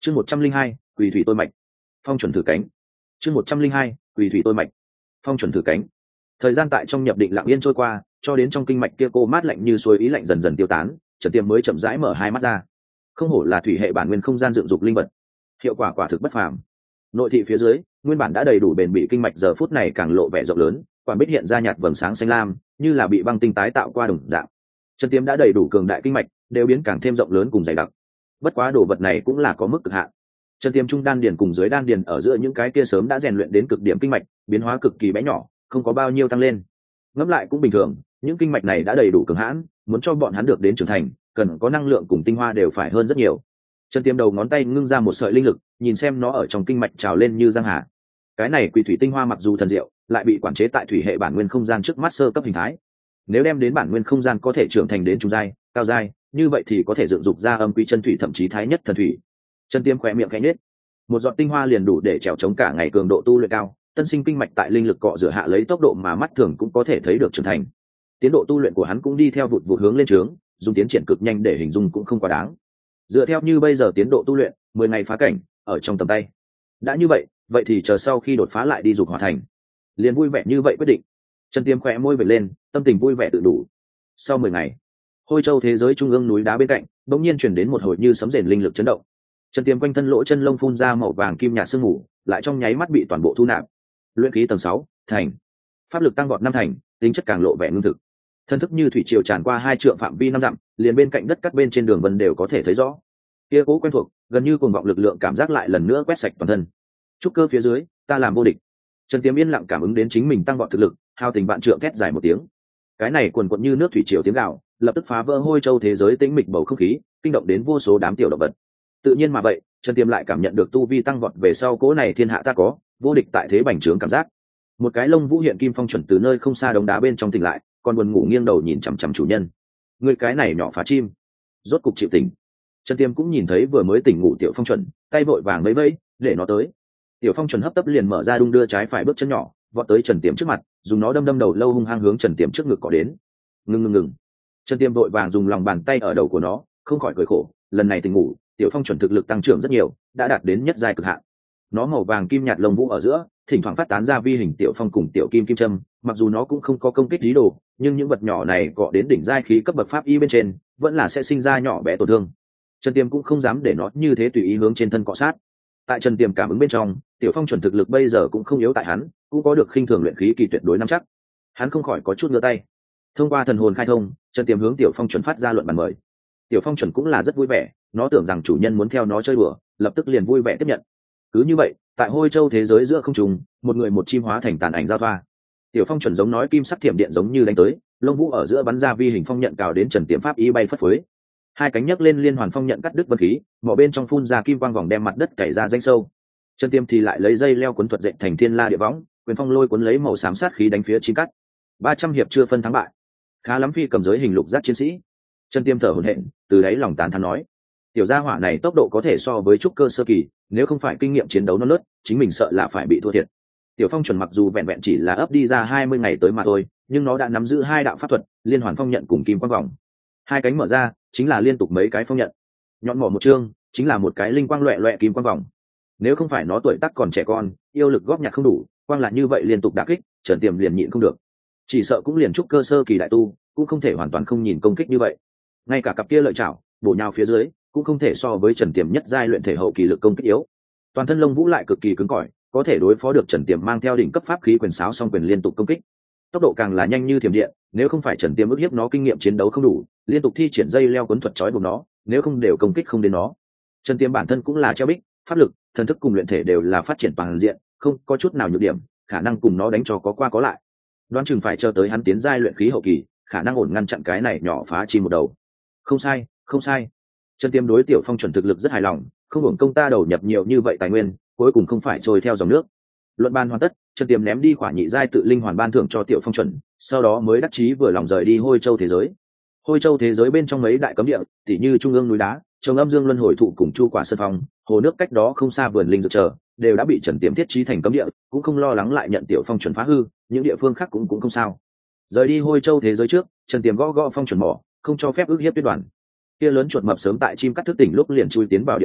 chương 102, quỳ thủy tôi mạch, phong chuẩn thử cánh. chương 102, quỳ thủy tôi mạch, phong chuẩn thử cánh. Thời gian tại trong nhập định lặng yên trôi qua, cho đến trong kinh mạch kia cô mát lạnh như suối ý lạnh dần dần tiêu tán, Trần Tiêm mới chậm rãi mở hai mắt ra. Không hổ là thủy hệ bản nguyên không gian dựng dục linh vật, hiệu quả quả thực bất phàm. Nội thị phía dưới nguyên bản đã đầy đủ bền bỉ kinh mạch giờ phút này càng lộ vẻ rộng lớn, quản bích hiện ra nhạt vầng sáng xanh lam, như là bị băng tinh tái tạo qua đồng dạng. Trần Tiêm đã đầy đủ cường đại kinh mạch, đều biến càng thêm rộng lớn cùng dày đặc. Bất quá đồ vật này cũng là có mức cực hạn. Trần Tiêm trung đan điền cùng dưới đan điền ở giữa những cái kia sớm đã rèn luyện đến cực điểm kinh mạch, biến hóa cực kỳ bé nhỏ, không có bao nhiêu tăng lên. Ngẫm lại cũng bình thường, những kinh mạch này đã đầy đủ cường hãn, muốn cho bọn hắn được đến trưởng thành, cần có năng lượng cùng tinh hoa đều phải hơn rất nhiều. Trần Tiêm đầu ngón tay ngưng ra một sợi linh lực, nhìn xem nó ở trong kinh mạch trào lên như giang hà. Cái này quỷ thủy tinh hoa mặc dù thần diệu, lại bị quản chế tại thủy hệ bản nguyên không gian trước mắt sơ cấp hình thái. Nếu đem đến bản nguyên không gian có thể trưởng thành đến trung giai, cao giai, như vậy thì có thể dựng dục ra âm quý chân thủy thậm chí thái nhất thần thủy. Trần Tiêm khẽ miệng khẽ nhếch, một giọt tinh hoa liền đủ để trèo chống cả ngày cường độ tu luyện cao, tân sinh kinh mạch tại linh lực cọ rửa hạ lấy tốc độ mà mắt thường cũng có thể thấy được trưởng thành. Tiến độ tu luyện của hắn cũng đi theo vụt vụt hướng lên trướng, dùng tiến triển cực nhanh để hình dung cũng không quá đáng. Dựa theo như bây giờ tiến độ tu luyện, 10 ngày phá cảnh ở trong tầm tay. Đã như vậy, vậy thì chờ sau khi đột phá lại đi dục hỏa thành. Liền vui vẻ như vậy quyết định. Trần Tiêm khẽ môi vệt lên, tâm tình vui vẻ tự đủ. Sau 10 ngày, Hôi Châu thế giới trung ương núi đá bên cạnh, bỗng nhiên truyền đến một hồi như sấm rền linh lực chấn động. Trần Tiêm quanh thân lỗ chân lông phun ra màu vàng kim nhạt sương mù, lại trong nháy mắt bị toàn bộ thu nạp. Luyện khí tầng 6, thành. Pháp lực tăng vọt 5 thành, tính chất càng lộ vẻ ngưng thực. Thân thức như thủy triều tràn qua 2 trượng phạm vi 5 dặm, liền bên cạnh đất cắt bên trên đường vân đều có thể thấy rõ. Kia cố quen thuộc, gần như cuồng vọng lực lượng cảm giác lại lần nữa quét sạch toàn thân. Trúc cơ phía dưới, ta làm vô địch. Trần Tiêm yên lặng cảm ứng đến chính mình tăng vọt thực lực, hao tình vạn trượng thét dài một tiếng. Cái này cuồn cuộn như nước thủy triều tiếng gào, lập tức phá vỡ Hôi Châu thế giới tĩnh mịch bầu không khí, kinh động đến vô số đám tiểu động vật. Tự nhiên mà vậy, Trần Tiêm lại cảm nhận được tu vi tăng vọt về sau cố này thiên hạ ta có, vô địch tại thế bành trướng cảm giác. Một cái lông vũ hiện kim phong chuẩn từ nơi không xa đống đá bên trong tỉnh lại, còn buồn ngủ nghiêng đầu nhìn chằm chằm chủ nhân. Người cái này nhỏ phá chim, rốt cục chịu tỉnh. Trần Tiêm cũng nhìn thấy vừa mới tỉnh ngủ tiểu phong chuẩn, tay vội vàng vẫy vẫy để nó tới. Tiểu phong chuẩn hấp tấp liền mở ra đung đưa trái phải bước chân nhỏ, vọt tới Trần Tiêm trước mặt, dùng nó đâm đầu lâu hung hăng hướng Trần Tiêm trước ngực cọ đến. Ngừng. Trần Tiêm vội vàng dùng lòng bàn tay ở đầu của nó, không khỏi cười khổ, lần này tỉnh ngủ, tiểu phong chuẩn thực lực tăng trưởng rất nhiều, đã đạt đến nhất giai cực hạn. Nó màu vàng kim nhạt lông vũ ở giữa, thỉnh thoảng phát tán ra vi hình tiểu phong cùng tiểu kim kim châm, mặc dù nó cũng không có công kích lý đồ, nhưng những vật nhỏ này cọ đến đỉnh giai khí cấp bậc pháp y bên trên, vẫn là sẽ sinh ra nhỏ bé tổn thương. Trần Tiêm cũng không dám để nó như thế tùy ý hướng trên thân cọ sát. Tại Trần Tiêm cảm ứng bên trong, tiểu phong chuẩn thực lực bây giờ cũng không yếu tại hắn, cũng có được khinh thường luyện khí kỳ tuyệt đối nắm chắc. Hắn không khỏi có chút ngửa tay. Thông qua thần hồn khai thông, Trần Tiêm hướng tiểu phong chuẩn phát ra luận bàn mời. Tiểu phong chuẩn cũng là rất vui vẻ, nó tưởng rằng chủ nhân muốn theo nó chơi đùa, lập tức liền vui vẻ tiếp nhận. Cứ như vậy, tại Hôi Châu thế giới giữa không trung, một người một chim hóa thành tàn ảnh giao thoa. Tiểu phong chuẩn giống nói kim sắc thiểm điện giống như đánh tới, lông vũ ở giữa bắn ra vi hình phong nhận cào đến Trần Tiêm pháp y bay phất phới. Hai cánh nhấc lên liên hoàn phong nhận cắt đứt vân khí, mỏ bên trong phun ra kim quang vòng đem mặt đất cày ra danh sâu. Trần Tiêm thì lại lấy dây leo cuốn thuật dệt thành thiên la địa võng, quyền phong lôi cuốn lấy màu xám sát khí đánh phía chim cắt. 300 hiệp chưa phân thắng bại, khá lắm phi cầm giới hình lục giác chiến sĩ. Trần Tiêm thở hổn hển, từ đáy lòng tán thán nói, tiểu gia hỏa này tốc độ có thể so với trúc cơ sơ kỳ, nếu không phải kinh nghiệm chiến đấu non nớt, chính mình sợ là phải bị thua thiệt. Tiểu phong chuẩn mặc dù vẹn vẹn chỉ là ấp đi ra 20 ngày tới mà thôi, nhưng nó đã nắm giữ 2 đạo pháp thuật, liên hoàn phong nhận cùng kim quang vòng. Hai cánh mở ra, chính là liên tục mấy cái phong nhận. Nhọn mỏ một chương, chính là một cái linh quang loẹt loẹt kim quang vòng. Nếu không phải nó tuổi tác còn trẻ con, yêu lực góp nhặt không đủ, quang là như vậy liên tục đả kích, Trần Tiêm liền nhịn không được. Chỉ sợ cũng liền trúc cơ sơ kỳ đại tu, cũng không thể hoàn toàn không nhìn công kích như vậy. Ngay cả cặp kia lợi chảo, bổ nhào phía dưới, cũng không thể so với Trần Tiêm nhất giai luyện thể hậu kỳ lực công kích yếu. Toàn thân lông vũ lại cực kỳ cứng cỏi, có thể đối phó được Trần Tiêm mang theo đỉnh cấp pháp khí quyền sáo song quyền liên tục công kích. Tốc độ càng là nhanh như thiểm điện, nếu không phải Trần Tiêm ức hiếp nó kinh nghiệm chiến đấu không đủ, liên tục thi triển dây leo cuốn thuật trói buộc nó, nếu không đều công kích không đến nó. Trần Tiêm bản thân cũng là treo bích, pháp lực, thần thức cùng luyện thể đều là phát triển toàn diện, không có chút nào nhược điểm, khả năng cùng nó đánh cho có qua có lại. Đoán chừng phải chờ tới hắn tiến giai luyện khí hậu kỳ, khả năng ổn ngăn chặn cái này nhỏ phá chim một đầu. Không sai. Trần Tiêm đối tiểu phong chuẩn thực lực rất hài lòng, không hưởng công ta đầu nhập nhiều như vậy tài nguyên, cuối cùng không phải trôi theo dòng nước. Luận ban hoàn tất, Trần Tiêm ném đi khỏa nhị giai tự linh hoàn ban thưởng cho tiểu phong chuẩn, sau đó mới đắc chí vừa lòng rời đi Hôi Châu thế giới. Hôi Châu thế giới bên trong mấy đại cấm địa, tỉ như trung ương núi đá, trồng âm dương luân hồi thụ cùng chu quả sơn phong, hồ nước cách đó không xa vườn linh dược chờ, đều đã bị Trần Tiêm thiết trí thành cấm địa, cũng không lo lắng lại nhận tiểu phong chuẩn phá hư, những địa phương khác cũng không sao. Rời đi Hôi Châu thế giới trước, Trần Tiêm gõ phong chuẩn mỏ, không cho phép ức hiếp tuyết đoàn. Kia lớn chuột mập sớm tại chim cắt thức tỉnh lúc liền chui tiến vào địa động,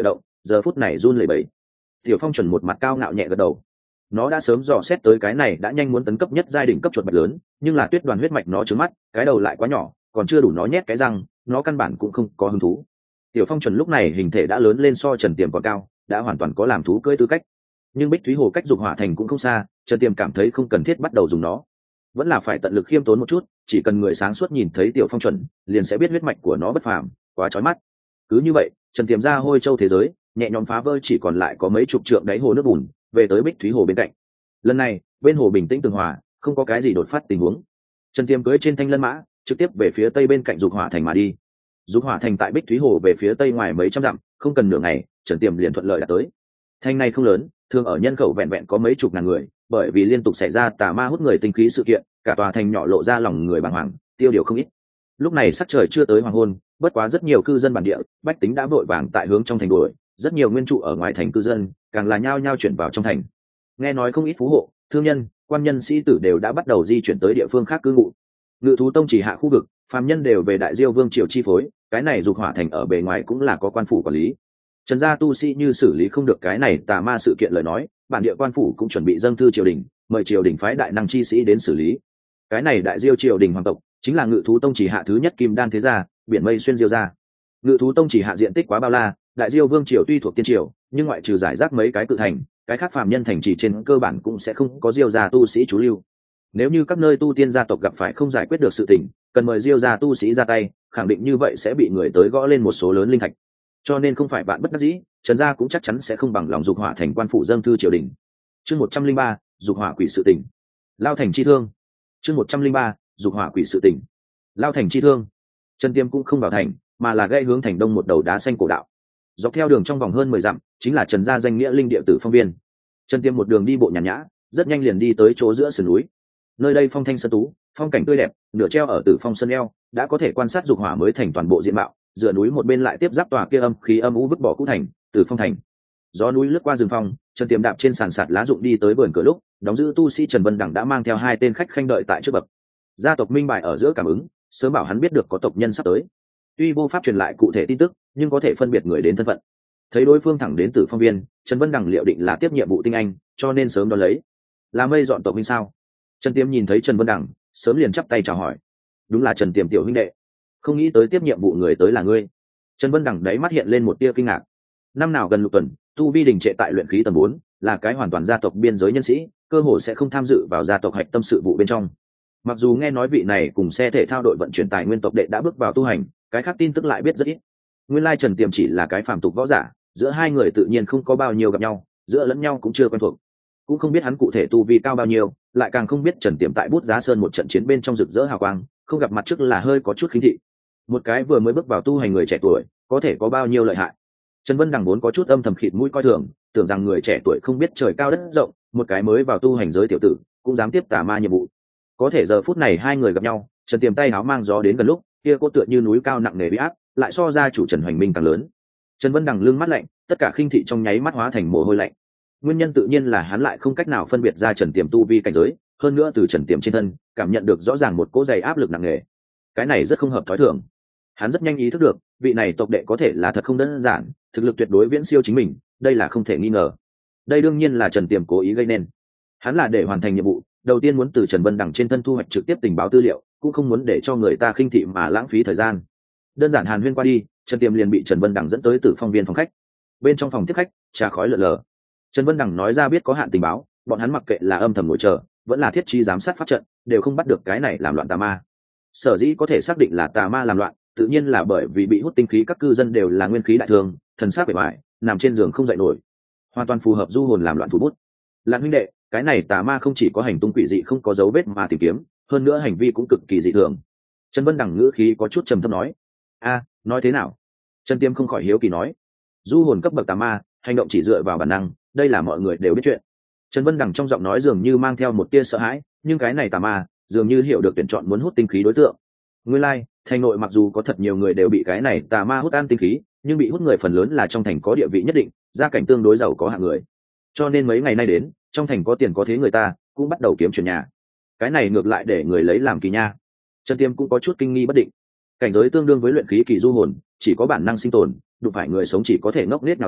giờ phút này run lẩy bẩy. Tiểu Phong chuẩn một mặt cao ngạo nhẹ gật đầu. Nó đã sớm dò xét tới cái này đã nhanh muốn tấn cấp nhất giai đỉnh cấp chuột bạch lớn, nhưng là tuyết đoàn huyết mạch nó trướng mắt, cái đầu lại quá nhỏ, còn chưa đủ nó nhét cái răng, nó căn bản cũng không có hứng thú. Tiểu Phong chuẩn lúc này hình thể đã lớn lên so Trần Tiềm còn cao, đã hoàn toàn có làm thú cưỡi tư cách. Nhưng Bích Thúy Hồ cách Dục Hỏa Thành cũng không xa, Trần Tiềm cảm thấy không cần thiết bắt đầu dùng nó, vẫn là phải tận lực khiêm tốn một chút, chỉ cần người sáng suốt nhìn thấy Tiểu Phong chuẩn, liền sẽ biết huyết mạch của nó bất phàm, quá chói mắt. Cứ như vậy, Trần Tiềm ra Hôi Châu thế giới, nhẹ nhõm phá vỡ chỉ còn lại có mấy chục trượng đáy hồ nước bùn, về tới Bích Thúy Hồ bên cạnh. Lần này, bên hồ bình tĩnh tường hòa, không có cái gì đột phát tình huống. Trần Tiềm cưỡi trên thanh lân mã, trực tiếp về phía tây bên cạnh Dục Hỏa Thành mà đi. Dục Hỏa Thành tại Bích Thúy Hồ về phía tây ngoài mấy trăm dặm, không cần nửa ngày, Trần Tiềm liền thuận lợi đã tới. Thành này không lớn, thường ở nhân khẩu vẹn vẹn có mấy chục ngàn người, bởi vì liên tục xảy ra tà ma hút người tinh khí sự kiện, cả tòa thành nhỏ lộ ra lòng người bàng hoàng, tiêu điều không ít. Lúc này sắc trời chưa tới hoàng hôn, bất quá rất nhiều cư dân bản địa, bách tính đã vội vàng tại hướng trong thành đuổi, rất nhiều nguyên trụ ở ngoài thành cư dân, càng là nhao nhao chuyển vào trong thành. Nghe nói không ít phú hộ, thương nhân, quan nhân sĩ tử đều đã bắt đầu di chuyển tới địa phương khác cư ngụ. Ngự thú tông chỉ hạ khu vực, phàm nhân đều về đại diêu vương triều chi phối, cái này Dục Hỏa Thành ở bề ngoài cũng là có quan phủ quản lý. Trần gia tu sĩ như xử lý không được cái này tà ma sự kiện lời nói, bản địa quan phủ cũng chuẩn bị dâng thư triều đình, mời triều đình phái đại năng chi sĩ đến xử lý. Cái này đại diêu triều đình hoàng tộc chính là Ngự thú tông chỉ hạ thứ nhất Kim Đan thế gia, biển mây xuyên diêu gia. Ngự thú tông chỉ hạ diện tích quá bao la, đại diêu vương triều tuy thuộc tiên triều, nhưng ngoại trừ giải rác mấy cái cự thành, cái khác phàm nhân thành trì trên cơ bản cũng sẽ không có diêu gia tu sĩ trú lưu. Nếu như các nơi tu tiên gia tộc gặp phải không giải quyết được sự tình, cần mời diêu gia tu sĩ ra tay, khẳng định như vậy sẽ bị người tới gõ lên một số lớn linh thạch. Cho nên không phải bạn bất đắc dĩ, Trần gia cũng chắc chắn sẽ không bằng lòng Dục Hỏa Thành quan phủ dâng thư triều đình. Chương 103, Dục Hỏa quỷ sự tình. Lao thành chi thương. Chương 103, Dục Hỏa quỷ sự tình. Lao thành chi thương. Trần Tiêm cũng không vào thành, mà là gây hướng thành đông một đầu đá xanh cổ đạo. Dọc theo đường trong vòng hơn 10 dặm, chính là Trần gia danh nghĩa linh địa tử phong viên. Trần Tiêm một đường đi bộ nhàn nhã, rất nhanh liền đi tới chỗ giữa sườn núi. Nơi đây phong thanh sơn tú, phong cảnh tươi đẹp, nửa treo ở Tử Phong Sơn eo, đã có thể quan sát Dục Hỏa mới thành toàn bộ diện mạo. Dựa núi một bên lại tiếp giáp tòa kia âm khí âm u vứt bỏ cũ thành, Tử Phong thành. Gió núi lướt qua rừng phong, Trần Tiềm đạp trên sàn sạt lá rụng đi tới vườn cửa lúc, đóng giữ tu sĩ Trần Vân Đẳng đã mang theo hai tên khách khanh đợi tại trước bậc. Gia tộc Minh Bài ở giữa cảm ứng, sớm bảo hắn biết được có tộc nhân sắp tới. Tuy vô pháp truyền lại cụ thể tin tức, nhưng có thể phân biệt người đến thân phận. Thấy đối phương thẳng đến Tử Phong viên, Trần Vân Đẳng liệu định là tiếp nhiệm vụ tinh anh, cho nên sớm đón lấy. Là mây dọn tộc minh sao? Trần Tiềm nhìn thấy Trần Vân Đẳng, sớm liền chắp tay chào hỏi. Đúng là Trần Tiềm tiểu huynh đệ. Không nghĩ tới tiếp nhiệm vụ người tới là ngươi. Trần Vân Đẳng đáy mắt hiện lên một tia kinh ngạc. Năm nào gần lục tuần, tu vi đình trệ tại luyện khí tầng 4, là cái hoàn toàn gia tộc biên giới nhân sĩ, cơ hồ sẽ không tham dự vào gia tộc hạch tâm sự vụ bên trong. Mặc dù nghe nói vị này cùng xe thể thao đội vận chuyển tài nguyên tộc đệ đã bước vào tu hành, cái khác tin tức lại biết rất ít. Nguyên lai Trần Tiềm chỉ là cái phàm tục võ giả, giữa hai người tự nhiên không có bao nhiêu gặp nhau, giữa lẫn nhau cũng chưa quen thuộc. Cũng không biết hắn cụ thể tu vi cao bao nhiêu, lại càng không biết Trần Tiềm tại Bút Giá Sơn một trận chiến bên trong rực rỡ hào quang, không gặp mặt trước là hơi có chút khinh thị. Một cái vừa mới bước vào tu hành người trẻ tuổi, có thể có bao nhiêu lợi hại. Trần Vân Đằng vốn có chút âm thầm khịt mũi coi thường, tưởng rằng người trẻ tuổi không biết trời cao đất rộng, một cái mới vào tu hành giới tiểu tử, cũng dám tiếp tà ma nhiệm vụ. Có thể giờ phút này hai người gặp nhau, Trần Tiềm tay áo mang gió đến gần lúc, kia cô tựa như núi cao nặng nề bị áp, lại so ra chủ Trần Hoành Minh càng lớn. Trần Vân Đằng lưng mắt lạnh, tất cả khinh thị trong nháy mắt hóa thành mồ hôi lạnh. Nguyên nhân tự nhiên là hắn lại không cách nào phân biệt ra Trần Tiềm tu vi cảnh giới, hơn nữa từ Trần Tiềm trên thân, cảm nhận được rõ ràng một cỗ dày áp lực nặng nề. Cái này rất không hợp thói thường. Hắn rất nhanh ý thức được, vị này tộc đệ có thể là thật không đơn giản, thực lực tuyệt đối viễn siêu chính mình, đây là không thể nghi ngờ. Đây đương nhiên là Trần Tiềm cố ý gây nên. Hắn là để hoàn thành nhiệm vụ, đầu tiên muốn từ Trần Vân Đằng trên thân thu hoạch trực tiếp tình báo tư liệu, cũng không muốn để cho người ta khinh thị mà lãng phí thời gian. Đơn giản hàn huyên qua đi, Trần Tiềm liền bị Trần Vân Đằng dẫn tới Tử Phong viên phòng khách. Bên trong phòng tiếp khách, trà khói lờ lờ. Trần Vân Đằng nói ra biết có hạn tình báo, bọn hắn mặc kệ là âm thầm ngồi chờ, vẫn là thiết trí giám sát pháp trận, đều không bắt được cái này làm loạn tà ma. Sở dĩ có thể xác định là tà ma làm loạn, tự nhiên là bởi vì bị hút tinh khí các cư dân đều là nguyên khí đại thương, thần sắc bề ngoài, nằm trên giường không dậy nổi, hoàn toàn phù hợp du hồn làm loạn thủ bút. Lan huynh đệ, cái này tà ma không chỉ có hành tung quỷ dị không có dấu vết mà tìm kiếm, hơn nữa hành vi cũng cực kỳ dị thường. Trần Vân Đằng ngữ khí có chút trầm thấp nói. Nói thế nào? Trần Tiêm không khỏi hiếu kỳ nói. Du hồn cấp bậc tà ma, hành động chỉ dựa vào bản năng, đây là mọi người đều biết chuyện. Trần Vân Đằng trong giọng nói dường như mang theo một tia sợ hãi, nhưng cái này tà ma dường như hiểu được tuyển chọn muốn hút tinh khí đối tượng. Nguyên lai, thành nội mặc dù có thật nhiều người đều bị cái này tà ma hút ăn tinh khí, nhưng bị hút người phần lớn là trong thành có địa vị nhất định, gia cảnh tương đối giàu có hạng người. Cho nên mấy ngày nay đến, trong thành có tiền có thế người ta cũng bắt đầu kiếm chuyển nhà. Cái này ngược lại để người lấy làm kỳ nha. Trần Tiêm cũng có chút kinh nghi bất định. Cảnh giới tương đương với luyện khí kỳ du hồn, chỉ có bản năng sinh tồn, đụng phải người sống chỉ có thể ngốc nghếch nào tới,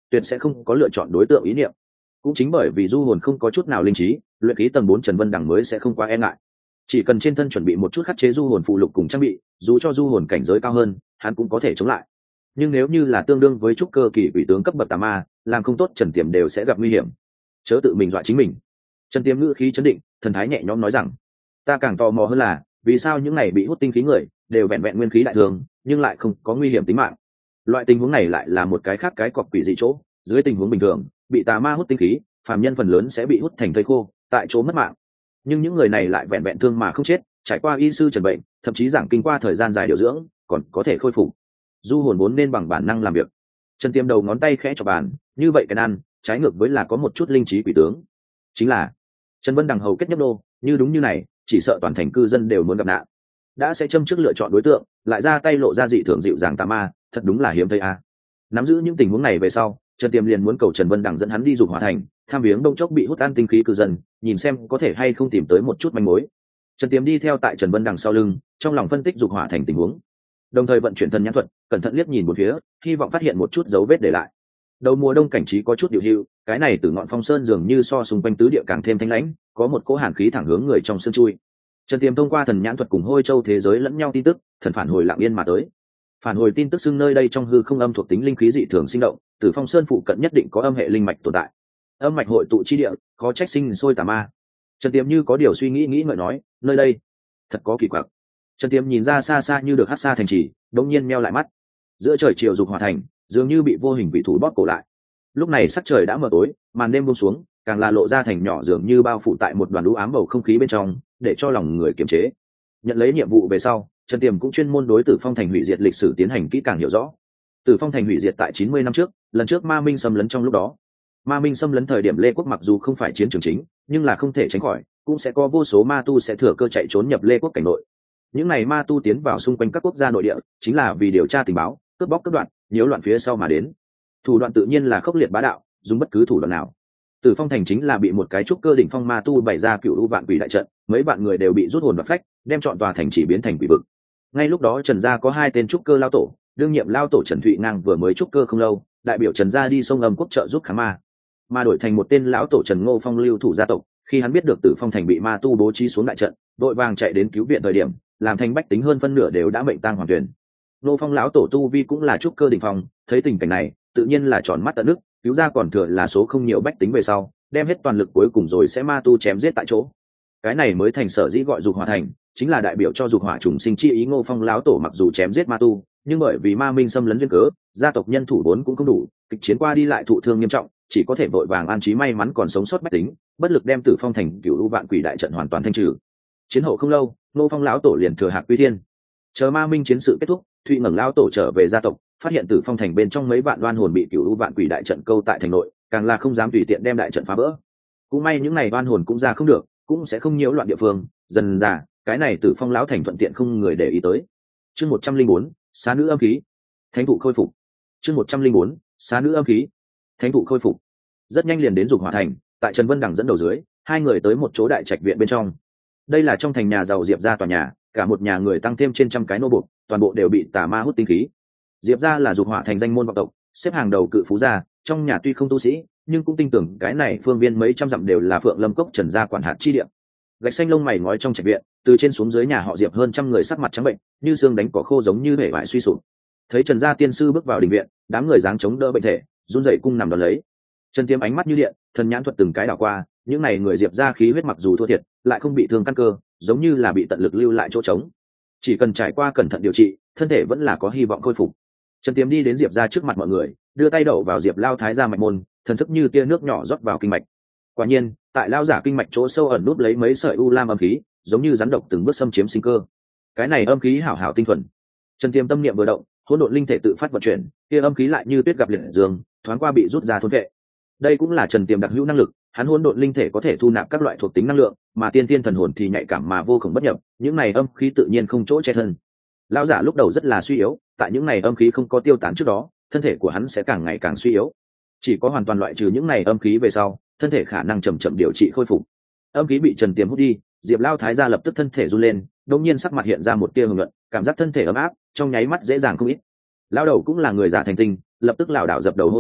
tuyệt sẽ không có lựa chọn đối tượng ý niệm. Cũng chính bởi vì du hồn không có chút nào linh trí, luyện khí tầng 4 Trần Vân Đằng mới sẽ không quá e ngại. Chỉ cần trên thân chuẩn bị một chút khắc chế du hồn phụ lục cùng trang bị, dù cho du hồn cảnh giới cao hơn, hắn cũng có thể chống lại. Nhưng nếu như là tương đương với trúc cơ kỳ quỷ tướng cấp bậc tà ma, làm không tốt Trần Tiềm đều sẽ gặp nguy hiểm. Chớ tự mình dọa chính mình. Trần Tiềm ngữ khí chấn định, thần thái nhẹ nhõm nói rằng, ta càng tò mò hơn là vì sao những này bị hút tinh khí người đều vẹn vẹn nguyên khí đại thường, nhưng lại không có nguy hiểm tính mạng. Loại tình huống này lại là một cái khác cái cọc quỷ dị chỗ. Dưới tình huống bình thường, bị tà ma hút tinh khí, phàm nhân phần lớn sẽ bị hút thành thây khô, tại chỗ mất mạng. Nhưng những người này lại vẹn vẹn thương mà không chết, trải qua y sư trần bệnh, thậm chí giảng kinh qua thời gian dài điều dưỡng, còn có thể khôi phục. Du hồn vốn nên bằng bản năng làm việc. Trần Tiêm đầu ngón tay khẽ chọc bàn, như vậy cái ăn trái ngược với là có một chút linh trí quỷ tướng. Chính là Trần Vân Đằng hầu kết nhấp đô, như đúng như này, chỉ sợ toàn thành cư dân đều muốn gặp nạn. Đã sẽ châm trước lựa chọn đối tượng, lại ra tay lộ ra dị thường dịu dàng tà ma, thật đúng là hiếm thấy a. Nắm giữ những tình huống này về sau, Trần Tiêm liền muốn cầu Trần Vân Đằng dẫn hắn đi Dục Hỏa Thành, tham viếng đông chốc bị hút ăn tinh khí cư dân, nhìn xem có thể hay không tìm tới một chút manh mối. Trần Tiêm đi theo tại Trần Vân Đằng sau lưng, trong lòng phân tích Dục Hỏa Thành tình huống, đồng thời vận chuyển thần nhãn thuật, cẩn thận liếc nhìn một phía, hy vọng phát hiện một chút dấu vết để lại. Đầu mùa đông cảnh trí có chút điều hưu, cái này từ ngọn phong sơn dường như so xung quanh tứ địa càng thêm thanh lãnh, có một cỗ hàn khí thẳng hướng người trong sương chui. Trần Tiêm thông qua thần nhãn thuật cùng hôi châu thế giới lẫn nhau tin tức, thần phản hồi lặng yên mà tới. Phản hồi tin tức xưng nơi đây trong hư không âm thuộc tính linh khí dị thường sinh động, Tử Phong Sơn phụ cận nhất định có âm hệ linh mạch tồn tại. Âm mạch hội tụ chi địa, có trách sinh sôi tà ma. Trần Tiêm như có điều suy nghĩ ngợi nói, nơi đây thật có kỳ quặc. Trần Tiêm nhìn ra xa xa như được hắt xa thành trì, đột nhiên meo lại mắt. Giữa trời chiều Dục Hỏa Thành, dường như bị vô hình vị thủ bóp cổ lại. Lúc này sắc trời đã mờ tối, màn đêm buông xuống, càng là lộ ra thành nhỏ dường như bao phủ tại một đoàn u ám bầu không khí bên trong, để cho lòng người kiềm chế. Nhận lấy nhiệm vụ về sau, Trần Tiềm cũng chuyên môn đối Tử Phong Thành hủy diệt lịch sử tiến hành kỹ càng hiểu rõ. Tử Phong Thành hủy diệt tại 90 năm trước, lần trước Ma Minh xâm lấn trong lúc đó. Ma Minh xâm lấn thời điểm Lê Quốc mặc dù không phải chiến trường chính, nhưng là không thể tránh khỏi, cũng sẽ có vô số ma tu sẽ thừa cơ chạy trốn nhập Lê Quốc cảnh nội. Những này ma tu tiến vào xung quanh các quốc gia nội địa, chính là vì điều tra tình báo, cướp bóc cướp đoạt, nhiễu loạn phía sau mà đến. Thủ đoạn tự nhiên là khốc liệt bá đạo, dùng bất cứ thủ đoạn nào. Tử Phong Thành chính là bị một cái trúc cơ đỉnh phong ma tu bày ra cựu u vạn quỷ đại trận, mấy vạn người đều bị rút hồn và phách, đem trọn tòa thành chỉ biến thành quỷ vực. Ngay lúc đó Trần gia có 2 tên trúc cơ lao tổ, đương nhiệm lao tổ Trần Thụy Ngang vừa mới trúc cơ không lâu, đại biểu Trần gia đi sông Âm Quốc trợ giúp kháng ma, mà đổi thành một tên lão tổ Trần Ngô Phong lưu thủ gia tộc. Khi hắn biết được Tử Phong Thành bị ma tu bố trí xuống đại trận, đội vàng chạy đến cứu viện thời điểm, làm thành bách tính hơn phân nửa đều đã mệnh tang hoàn tuyển. Ngô Phong lão tổ tu vi cũng là trúc cơ đỉnh phong, thấy tình cảnh này, tự nhiên là tròn mắt tận nước, cứu ra còn thừa là số không nhiều bách tính về sau, đem hết toàn lực cuối cùng rồi sẽ ma tu chém giết tại chỗ. Cái này mới thành sở dĩ gọi Dục Hỏa Thành, chính là đại biểu cho Dục Hỏa trùng sinh chi ý. Ngô Phong lão tổ mặc dù chém giết ma tu, nhưng bởi vì ma minh xâm lấn duyên cớ, gia tộc nhân thủ vốn cũng không đủ, kịch chiến qua đi lại thụ thương nghiêm trọng, chỉ có thể vội vàng an trí may mắn còn sống sót bách tính, bất lực đem Tử Phong Thành cửu u vạn quỷ đại trận hoàn toàn thanh trừ. Chiến hậu không lâu, Ngô Phong lão tổ liền thừa hạc quy thiên. Chờ ma minh chiến sự kết thúc, Thụy Ngẩng lão tổ trở về gia tộc, phát hiện Tử Phong Thành bên trong mấy vạn oan hồn bị cửu u vạn quỷ đại trận câu tại thành nội, càng là không dám tùy tiện đem đại trận phá vỡ. Cũng may những này oan hồn cũng ra không được, cũng sẽ không nhiễu loạn địa phương, dần dà cái này Tử Phong lão thành thuận tiện không người để ý tới. Chương 104, xá nữ âm khí, thánh thụ khôi phục. Chương 104, xá nữ âm khí, thánh thụ khôi phục. Rất nhanh liền đến Dục Hỏa Thành, tại Trần Vân Đằng dẫn đầu dưới, 2 người tới một chỗ đại trạch viện bên trong. Đây là trong thành nhà giàu Diệp gia tòa nhà, cả một nhà người tăng thêm trên trăm cái nô buộc, toàn bộ đều bị tà ma hút tinh khí. Diệp gia là Dục Hỏa Thành danh môn vọng tộc, xếp hàng đầu cự phú gia, trong nhà tuy không tu sĩ, nhưng cũng tin tưởng cái này phương viên mấy trăm dặm đều là Phượng Lâm Cốc Trần gia quản hạt chi địa. Gạch xanh lông mày ngói trong trạch viện, từ trên xuống dưới nhà họ Diệp hơn trăm người sắc mặt trắng bệnh, như xương đánh cỏ khô, giống như bể bại suy sụp. Thấy Trần gia tiên sư bước vào đình viện, đám người dáng chống đỡ bệnh thể, run rẩy cung nằm đón lấy. Trần Tiêm ánh mắt như điện, thần nhãn thuật từng cái đảo qua, những này người Diệp gia khí huyết mặc dù thua thiệt, lại không bị thương căn cơ, giống như là bị tận lực lưu lại chỗ trống. Chỉ cần trải qua cẩn thận điều trị, thân thể vẫn là có hy vọng khôi phục. Trần Tiêm đi đến Diệp gia trước mặt mọi người, đưa tay đậu vào Diệp lao thái gia mạch môn, thần thức như tia nước nhỏ rót vào kinh mạch. Quả nhiên, tại lao giả kinh mạch chỗ sâu ẩn núp lấy mấy sợi u lam âm khí, giống như rắn độc từng bước xâm chiếm sinh cơ. Cái này âm khí hảo hảo tinh thuần. Trần Tiêm tâm niệm vừa động, hỗn độn linh thể tự phát vận chuyển, kia âm khí lại như tuyết gặp liệt dương, thoáng qua bị rút ra thôn vệ. Đây cũng là Trần Tiêm đặc hữu năng lực, hắn hỗn độn linh thể có thể thu nạp các loại thuộc tính năng lượng, mà tiên tiên thần hồn thì nhạy cảm mà vô cùng bất nhập, những này âm khí tự nhiên không chỗ che thân. Lão giả lúc đầu rất là suy yếu, tại những này âm khí không có tiêu tán trước đó, thân thể của hắn sẽ càng ngày càng suy yếu. Chỉ có hoàn toàn loại trừ những này âm khí về sau, thân thể khả năng chậm chậm điều trị khôi phục. Âm khí bị Trần Tiêm hút đi, Diệp lao thái gia lập tức thân thể run lên, đột nhiên sắc mặt hiện ra một tia hưng luận, cảm giác thân thể ấm áp, trong nháy mắt dễ dàng không ít. Lão đầu cũng là người giả thành tinh, lập tức lảo đảo dập đầu hô to,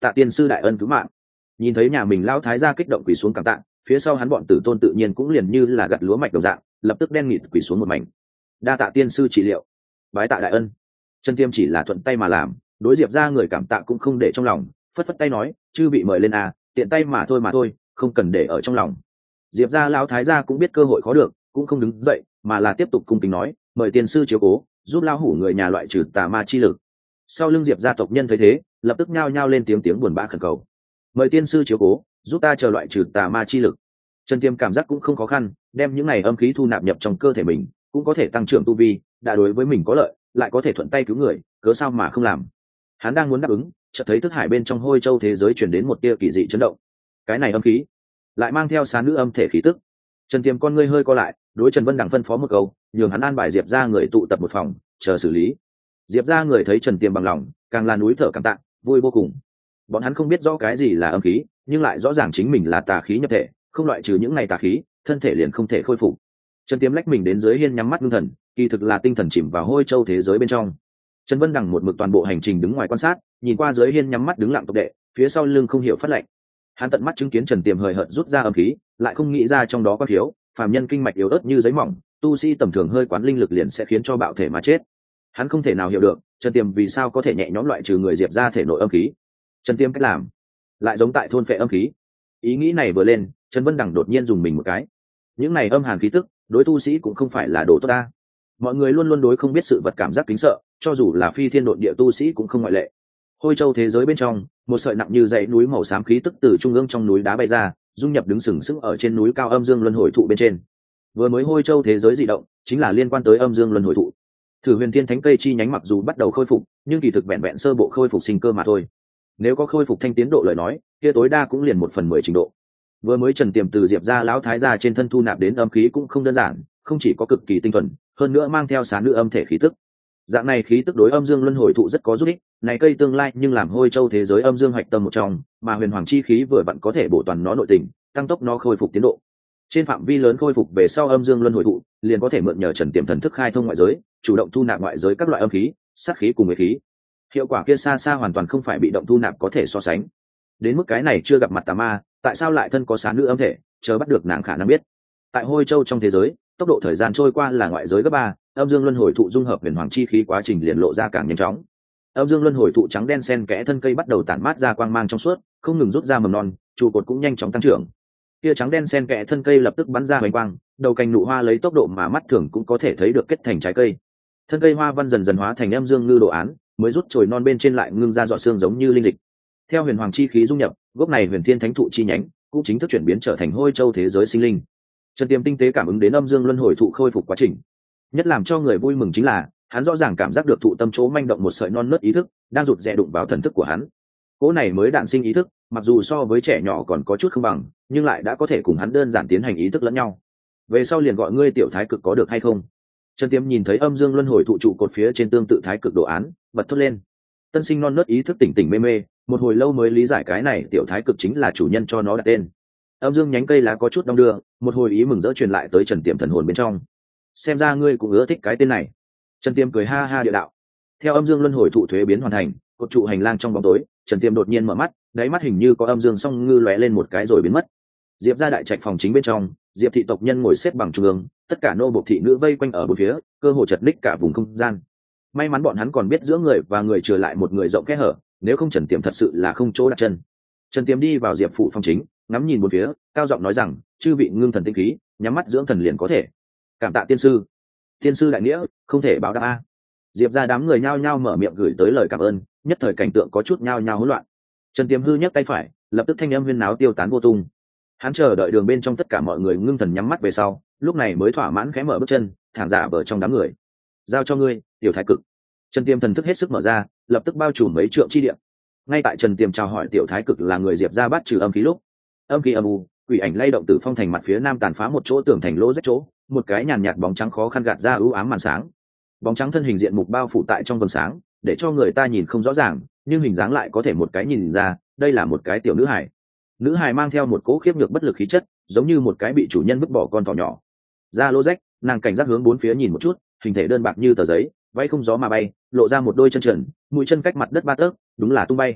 tạ tiên sư đại ân cứu mạng. Nhìn thấy nhà mình lão thái gia kích động quỳ xuống cảm tạ, phía sau hắn bọn tử tôn tự nhiên cũng liền như là gặt lúa mạch đồng dạng, lập tức đen nghịt quỳ xuống một mảnh. Đa tạ tiên sư trị liệu, bái tạ đại ân. Chân Tiêm chỉ là thuận tay mà làm, đối Diệp ra người cảm tạ cũng không để trong lòng, phất phất tay nói, chư vị mời lên à, tiện tay mà thôi, không cần để ở trong lòng. Diệp ra lão thái gia cũng biết cơ hội khó được, cũng không đứng dậy mà là tiếp tục cung kính nói, mời tiên sư chiếu cố, giúp lão hủ người nhà loại trừ tà ma chi lực. Sau lưng Diệp gia tộc nhân thấy thế, lập tức nhao nhao lên tiếng buồn bã khẩn cầu, mời tiên sư chiếu cố, giúp ta chờ loại trừ tà ma chi lực. Trần Tiêm cảm giác cũng không khó khăn, đem những này âm khí thu nạp nhập trong cơ thể mình, cũng có thể tăng trưởng tu vi, đã đối với mình có lợi, lại có thể thuận tay cứu người, cớ sao mà không làm. Hắn đang muốn đáp ứng, chợt thấy thức hải bên trong hôi châu thế giới truyền đến một tia kỳ dị chấn động. Cái này âm khí lại mang theo xá nữ âm thể khí tức. Trần Tiêm con ngươi hơi co lại, đối Trần Vân Đằng phân phó một câu, nhường hắn an bài Diệp ra người tụ tập một phòng, chờ xử lý. Diệp ra người thấy Trần Tiêm bằng lòng, càng là núi thở cảm tạ, vui vô cùng. Bọn hắn không biết rõ cái gì là âm khí, nhưng lại rõ ràng chính mình là tà khí nhập thể, không loại trừ những ngày tà khí, thân thể liền không thể khôi phục. Trần Tiêm lách mình đến dưới hiên nhắm mắt ngưng thần, kỳ thực là tinh thần chìm vào hôi châu thế giới bên trong. Trần Vân Đằng một mực toàn bộ hành trình đứng ngoài quan sát, nhìn qua dưới hiên nhắm mắt đứng lặng tộc đệ, phía sau lưng không hiểu phát lệnh. Hắn tận mắt chứng kiến Trần Tiêm hời hợt rút ra âm khí, lại không nghĩ ra trong đó có thiếu, phàm nhân kinh mạch yếu ớt như giấy mỏng, tu sĩ tầm thường hơi quán linh lực liền sẽ khiến cho bạo thể mà chết. Hắn không thể nào hiểu được Trần Tiêm vì sao có thể nhẹ nhõm loại trừ người Diệp ra thể nội âm khí. Trần Tiêm cách làm lại giống tại thôn phệ âm khí. Ý nghĩ này vừa lên, Trần Vân Đằng đột nhiên dùng mình một cái. Những này âm hàn khí tức, đối tu sĩ cũng không phải là đồ tốt ta. Mọi người luôn luôn đối không biết sự vật cảm giác kính sợ, cho dù là phi thiên độn địa tu sĩ cũng không ngoại lệ. Hôi châu thế giới bên trong, một sợi nặng như dãy núi màu xám khí tức từ trung ương trong núi đá bay ra, dung nhập đứng sừng sững ở trên núi cao âm dương luân hồi thụ bên trên. Vừa mới hôi châu thế giới dị động, chính là liên quan tới âm dương luân hồi thụ. Thử Huyền Thiên Thánh cây chi nhánh mặc dù bắt đầu khôi phục, nhưng kỳ thực vẹn vẹn sơ bộ khôi phục sinh cơ mà thôi. Nếu có khôi phục thanh tiến độ lời nói, kia tối đa cũng liền 1/10 trình độ. Vừa mới Trần Tiềm từ Diệp gia lão thái gia trên thân thu nạp đến âm khí cũng không đơn giản, không chỉ có cực kỳ tinh thuần, hơn nữa mang theo xá nữ âm thể khí tức. Dạng này khí tức đối âm dương luân hồi thụ rất có giúp ích, này cây tương lai nhưng làm hôi châu thế giới âm dương hoạch tâm một trong, mà huyền hoàng chi khí vừa vặn có thể bổ toàn nó nội tình, tăng tốc nó khôi phục tiến độ. Trên phạm vi lớn khôi phục về sau âm dương luân hồi thụ, liền có thể mượn nhờ Trần Tiềm thần thức khai thông ngoại giới, chủ động thu nạp ngoại giới các loại âm khí, sát khí cùng với khí. Hiệu quả kia xa xa hoàn toàn không phải bị động thu nạp có thể so sánh. Đến mức cái này chưa gặp mặt tà ma, tại sao lại thân có xá nữ âm thể, chờ bắt được nàng khả năng biết. Tại hôi châu trong thế giới, tốc độ thời gian trôi qua là ngoại giới gấp 3, âm dương luân hồi thụ dung hợp huyền hoàng chi khí quá trình liền lộ ra càng nhanh chóng. Âm dương luân hồi thụ trắng đen xen kẽ thân cây bắt đầu tản mát ra quang mang trong suốt, không ngừng rút ra mầm non, trụ cột cũng nhanh chóng tăng trưởng. Kia trắng đen xen kẽ thân cây lập tức bắn ra hoành quang, đầu cành nụ hoa lấy tốc độ mà mắt thường cũng có thể thấy được kết thành trái cây. Thân cây hoa văn dần dần hóa thành âm dương ngư đồ án, mới rút chồi non bên trên lại ngưng ra giọt xương giống như linh dịch. Theo huyền hoàng chi khí dung nhập, gốc này huyền thiên thánh thụ chi nhánh cũng chính thức chuyển biến trở thành hôi châu thế giới sinh linh. Trần Tiềm tinh tế cảm ứng đến âm dương luân hồi thụ khôi phục quá trình, nhất làm cho người vui mừng chính là hắn rõ ràng cảm giác được thụ tâm chỗ manh động một sợi non nớt ý thức đang rụt rè đụng vào thần thức của hắn. Cỗ này mới đạn sinh ý thức, mặc dù so với trẻ nhỏ còn có chút không bằng, nhưng lại đã có thể cùng hắn đơn giản tiến hành ý thức lẫn nhau. Về sau liền gọi ngươi tiểu thái cực có được hay không? Trần Tiềm nhìn thấy âm dương luân hồi thụ trụ cột phía trên tương tự thái cực đồ án, bật thốt lên. Tân sinh non nớt ý thức tỉnh tỉnh mê mê, một hồi lâu mới lý giải cái này tiểu thái cực chính là chủ nhân cho nó đặt tên. Âm dương nhánh cây lá có chút đong đưa, một hồi ý mừng rỡ truyền lại tới Trần Tiềm thần hồn bên trong. Xem ra ngươi cũng ưa thích cái tên này. Trần Tiềm cười ha ha địa đạo. Theo âm dương luân hồi thụ thuế biến hoàn thành, cột trụ hành lang trong bóng tối, Trần Tiềm đột nhiên mở mắt, đáy mắt hình như có âm dương song ngư lóe lên một cái rồi biến mất. Diệp gia đại trạch phòng chính bên trong, Diệp thị tộc nhân ngồi xếp bằng trung ương, tất cả nô bộc thị nữ vây quanh ở bốn phía, cơ hồ chật ních cả vùng không gian. May mắn bọn hắn còn biết giữa người và người trừ lại một người rộng kẽ hở, nếu không Trần Tiềm thật sự là không chỗ đặt chân. Trần Tiềm đi vào Diệp phủ phòng chính, ngắm nhìn bốn phía, cao giọng nói rằng, chư vị ngưng thần tinh khí, nhắm mắt dưỡng thần liền có thể. Cảm tạ tiên sư. Tiên sư đại nghĩa, không thể báo đáp a. Diệp gia đám người nhao nhao mở miệng gửi tới lời cảm ơn, nhất thời cảnh tượng có chút nhao nhao hỗn loạn. Trần Tiềm hư nhấc tay phải, lập tức thanh âm huyên náo tiêu tán vô tung. Hắn chờ đợi đường bên trong tất cả mọi người ngưng thần nhắm mắt về sau, lúc này mới thỏa mãn khẽ mở bước chân, thẳng giả vờ trong đám người. Giao cho ngươi, tiểu thái cực. Trần Tiềm thần thức hết sức mở ra, lập tức bao trùm mấy trượng chi địa. Ngay tại Trần Tiềm chào hỏi tiểu thái cực là người Diệp gia bắt trừ âm khí lúc, âm khí âm u, quỷ ảnh lay động từ phong thành mặt phía nam tàn phá một chỗ tường thành lỗ rách chỗ, một cái nhàn nhạt bóng trắng khó khăn gạt ra ưu ám màn sáng. Bóng trắng thân hình diện mục bao phủ tại trong vầng sáng, để cho người ta nhìn không rõ ràng, nhưng hình dáng lại có thể một cái nhìn ra, đây là một cái tiểu nữ hài. Nữ hài mang theo một cỗ khiếp nhược bất lực khí chất, giống như một cái bị chủ nhân vứt bỏ con thỏ nhỏ. Da lỗ rách, nàng cảnh giác hướng bốn phía nhìn một chút, hình thể đơn bạc như tờ giấy, váy không gió mà bay, lộ ra một đôi chân trần, mũi chân cách mặt đất 3 tấc, đúng là tung bay.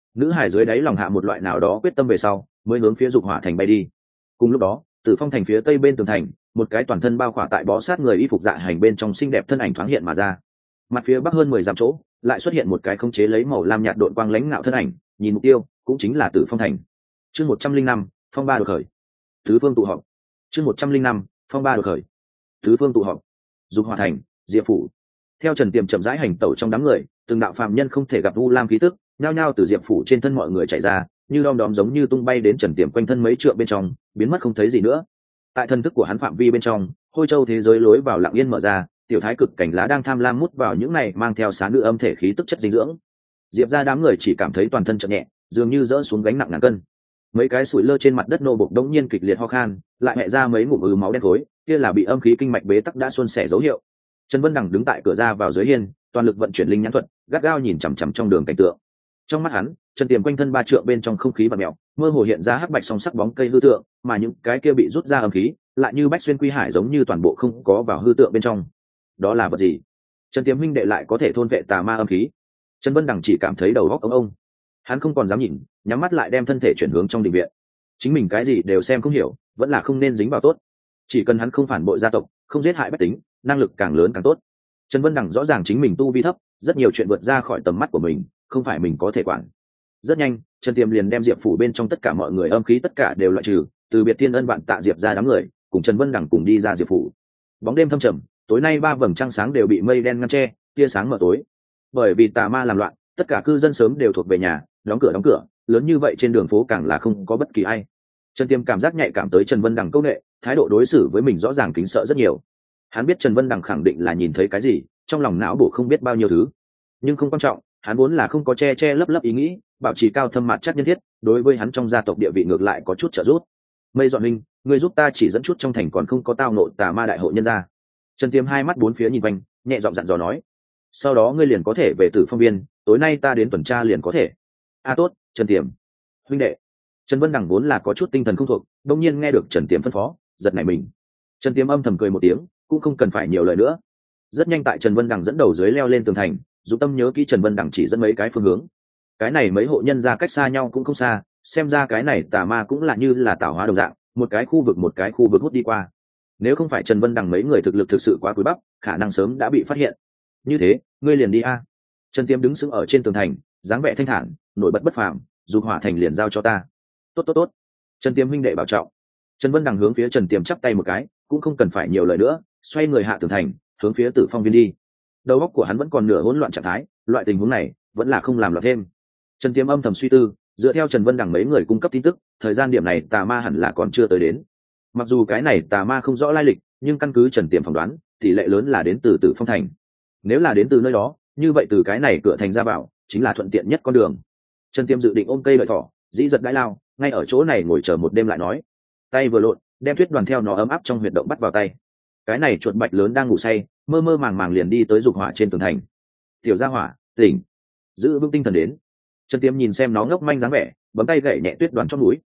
nữ hải dưới đáy lòng hạ một loại nào đó quyết tâm về sau mới hướng phía dục hỏa thành bay đi. Cùng lúc đó Tử Phong thành phía tây bên tường thành, một cái toàn thân bao khỏa tại bó sát người y phục dạ hành bên trong xinh đẹp thân ảnh thoáng hiện mà ra. Mặt phía bắc hơn 10 dặm chỗ lại xuất hiện một cái khống chế lấy màu lam nhạt độn quang lãnh ngạo thân ảnh, nhìn mục tiêu cũng chính là Tử Phong thành. Chương 105, phong ba đột khởi. Tứ phương tụ họp. Chương 105, phong ba đột khởi. Tứ phương tụ họp. Dục hỏa thành, Diệp phủ. Theo Trần Tiềm chậm rãi hành tẩu trong đám người, từng đạo phàm nhân không thể gặp u lam khí tức, nhao nhao từ Diệp phủ trên thân mọi người chạy ra, như đom đóm giống như tung bay đến Trần Tiềm quanh thân mấy trượng bên trong, biến mất không thấy gì nữa. Tại thân thức của hắn phạm vi bên trong, Hôi Châu thế giới lối vào lặng yên mở ra, tiểu thái cực cảnh lá đang tham lam mút vào những này mang theo xá nữ âm thể khí tức chất dinh dưỡng. Diệp ra đám người chỉ cảm thấy toàn thân chợt nhẹ, dường như dỡ xuống gánh nặng ngàn cân. Mấy cái sủi lơ trên mặt đất nô bộc đống nhiên kịch liệt ho khan, lại mẹ ra mấy ngụm máu đen khối, kia là bị âm khí kinh mạch bế tắc đã xuân sẻ dấu hiệu. Trần Vân Đằng đứng tại cửa ra vào dưới hiên, toàn lực vận chuyển linh nhãn thuật, gắt gao nhìn chằm chằm trong đường cảnh tượng. Trong mắt hắn, Trần Tiềm quanh thân 3 trượng bên trong không khí và mèo, mơ hồ hiện ra hắc bạch song sắc bóng cây hư tượng, mà những cái kia bị rút ra âm khí, lại như bách xuyên quy hải giống như toàn bộ không có vào hư tượng bên trong. Đó là vật gì? Trần Tiềm huynh đệ lại có thể thôn vệ tà ma âm khí? Trần Vân Đằng chỉ cảm thấy đầu óc ông. Hắn không còn dám nhìn, nhắm mắt lại đem thân thể chuyển hướng trong đình viện. Chính mình cái gì đều xem không hiểu, vẫn là không nên dính vào tốt. Chỉ cần hắn không phản bội gia tộc, không giết hại bách tính, năng lực càng lớn càng tốt. Trần Vân Đằng rõ ràng chính mình tu vi thấp, rất nhiều chuyện vượt ra khỏi tầm mắt của mình, không phải mình có thể quản. Rất nhanh, Trần Tiềm liền đem Diệp phủ bên trong tất cả mọi người âm khí tất cả đều loại trừ, từ biệt thiên ân bạn tạ Diệp ra đám người, cùng Trần Vân Đằng cùng đi ra Diệp phủ. Bóng đêm thâm trầm, tối nay 3 vầng trăng sáng đều bị mây đen ngăn che, tia sáng mờ tối. Bởi vì tà ma làm loạn, tất cả cư dân sớm đều thuộc về nhà, đóng cửa, lớn như vậy trên đường phố càng là không có bất kỳ ai. Trần Tiềm cảm giác nhạy cảm tới Trần Vân Đằng câu nệ, thái độ đối xử với mình rõ ràng kính sợ rất nhiều. Hắn biết Trần Vân Đằng khẳng định là nhìn thấy cái gì, trong lòng não bổ không biết bao nhiêu thứ, nhưng không quan trọng, hắn vốn là không có che lấp ý nghĩ, bảo trì cao thâm mặt chắc nhân thiết, đối với hắn trong gia tộc địa vị ngược lại có chút trợ giúp. Mây Dọn Minh, ngươi giúp ta chỉ dẫn chút trong thành còn không có tao nộ tà ma đại hội nhân ra. Trần Tiềm hai mắt bốn phía nhìn quanh, nhẹ giọng dặn dò nói. Sau đó ngươi liền có thể về Tử Phong viên, tối nay ta đến tuần tra liền có thể. Tốt, Trần Tiềm. Huynh đệ. Trần Vân Đằng vốn là có chút tinh thần không thuộc, đột nhiên nghe được Trần Tiềm phân phó, giật nảy mình. Trần Tiềm âm thầm cười một tiếng, cũng không cần phải nhiều lời nữa. Rất nhanh tại Trần Vân Đằng dẫn đầu dưới leo lên tường thành, Dũng Tâm nhớ kỹ Trần Vân Đằng chỉ dẫn mấy cái phương hướng. Cái này mấy hộ nhân ra cách xa nhau cũng không xa, xem ra cái này tà ma cũng là như là tạo hóa đồng dạng, một cái khu vực hút đi qua. Nếu không phải Trần Vân Đằng mấy người thực lực thực sự quá cúi bắp, khả năng sớm đã bị phát hiện. Như thế, ngươi liền đi a. Trần Tiêm đứng sững ở trên tường thành, dáng vẻ thanh thản, nổi bật bất phàm, Dục Hỏa thành liền giao cho ta. Tốt. Trần Tiêm huynh đệ bảo trọng. Trần Vân Đằng hướng phía Trần Tiêm chắp tay một cái, cũng không cần phải nhiều lời nữa, xoay người hạ tường thành, hướng phía Tử Phong viên đi. Đầu óc của hắn vẫn còn nửa hỗn loạn trạng thái, loại tình huống này vẫn là không làm loạn thêm. Trần Tiêm âm thầm suy tư, dựa theo Trần Vân Đằng mấy người cung cấp tin tức, thời gian điểm này tà ma hẳn là còn chưa tới đến. Mặc dù cái này tà ma không rõ lai lịch, nhưng căn cứ Trần Tiêm phỏng đoán, tỷ lệ lớn là đến từ Tử Phong thành. Nếu là đến từ nơi đó, như vậy từ cái này cửa thành ra vào chính là thuận tiện nhất con đường. Trần Tiêm dự định ôm cây lợi thỏ, dĩ giật đãi lao, ngay ở chỗ này ngồi chờ một đêm lại nói. Tay vừa lộn, đem Tuyết Đoàn theo nó ấm áp trong huyệt động bắt vào tay. Cái này chuột bạch lớn đang ngủ say, mơ mơ màng màng liền đi tới Dục Hỏa trên tường thành. Tiểu gia hỏa, tỉnh, giữ vững tinh thần đến. Trần Tiêm nhìn xem nó ngốc manh dáng vẻ, bấm tay gậy nhẹ Tuyết Đoàn trong núi.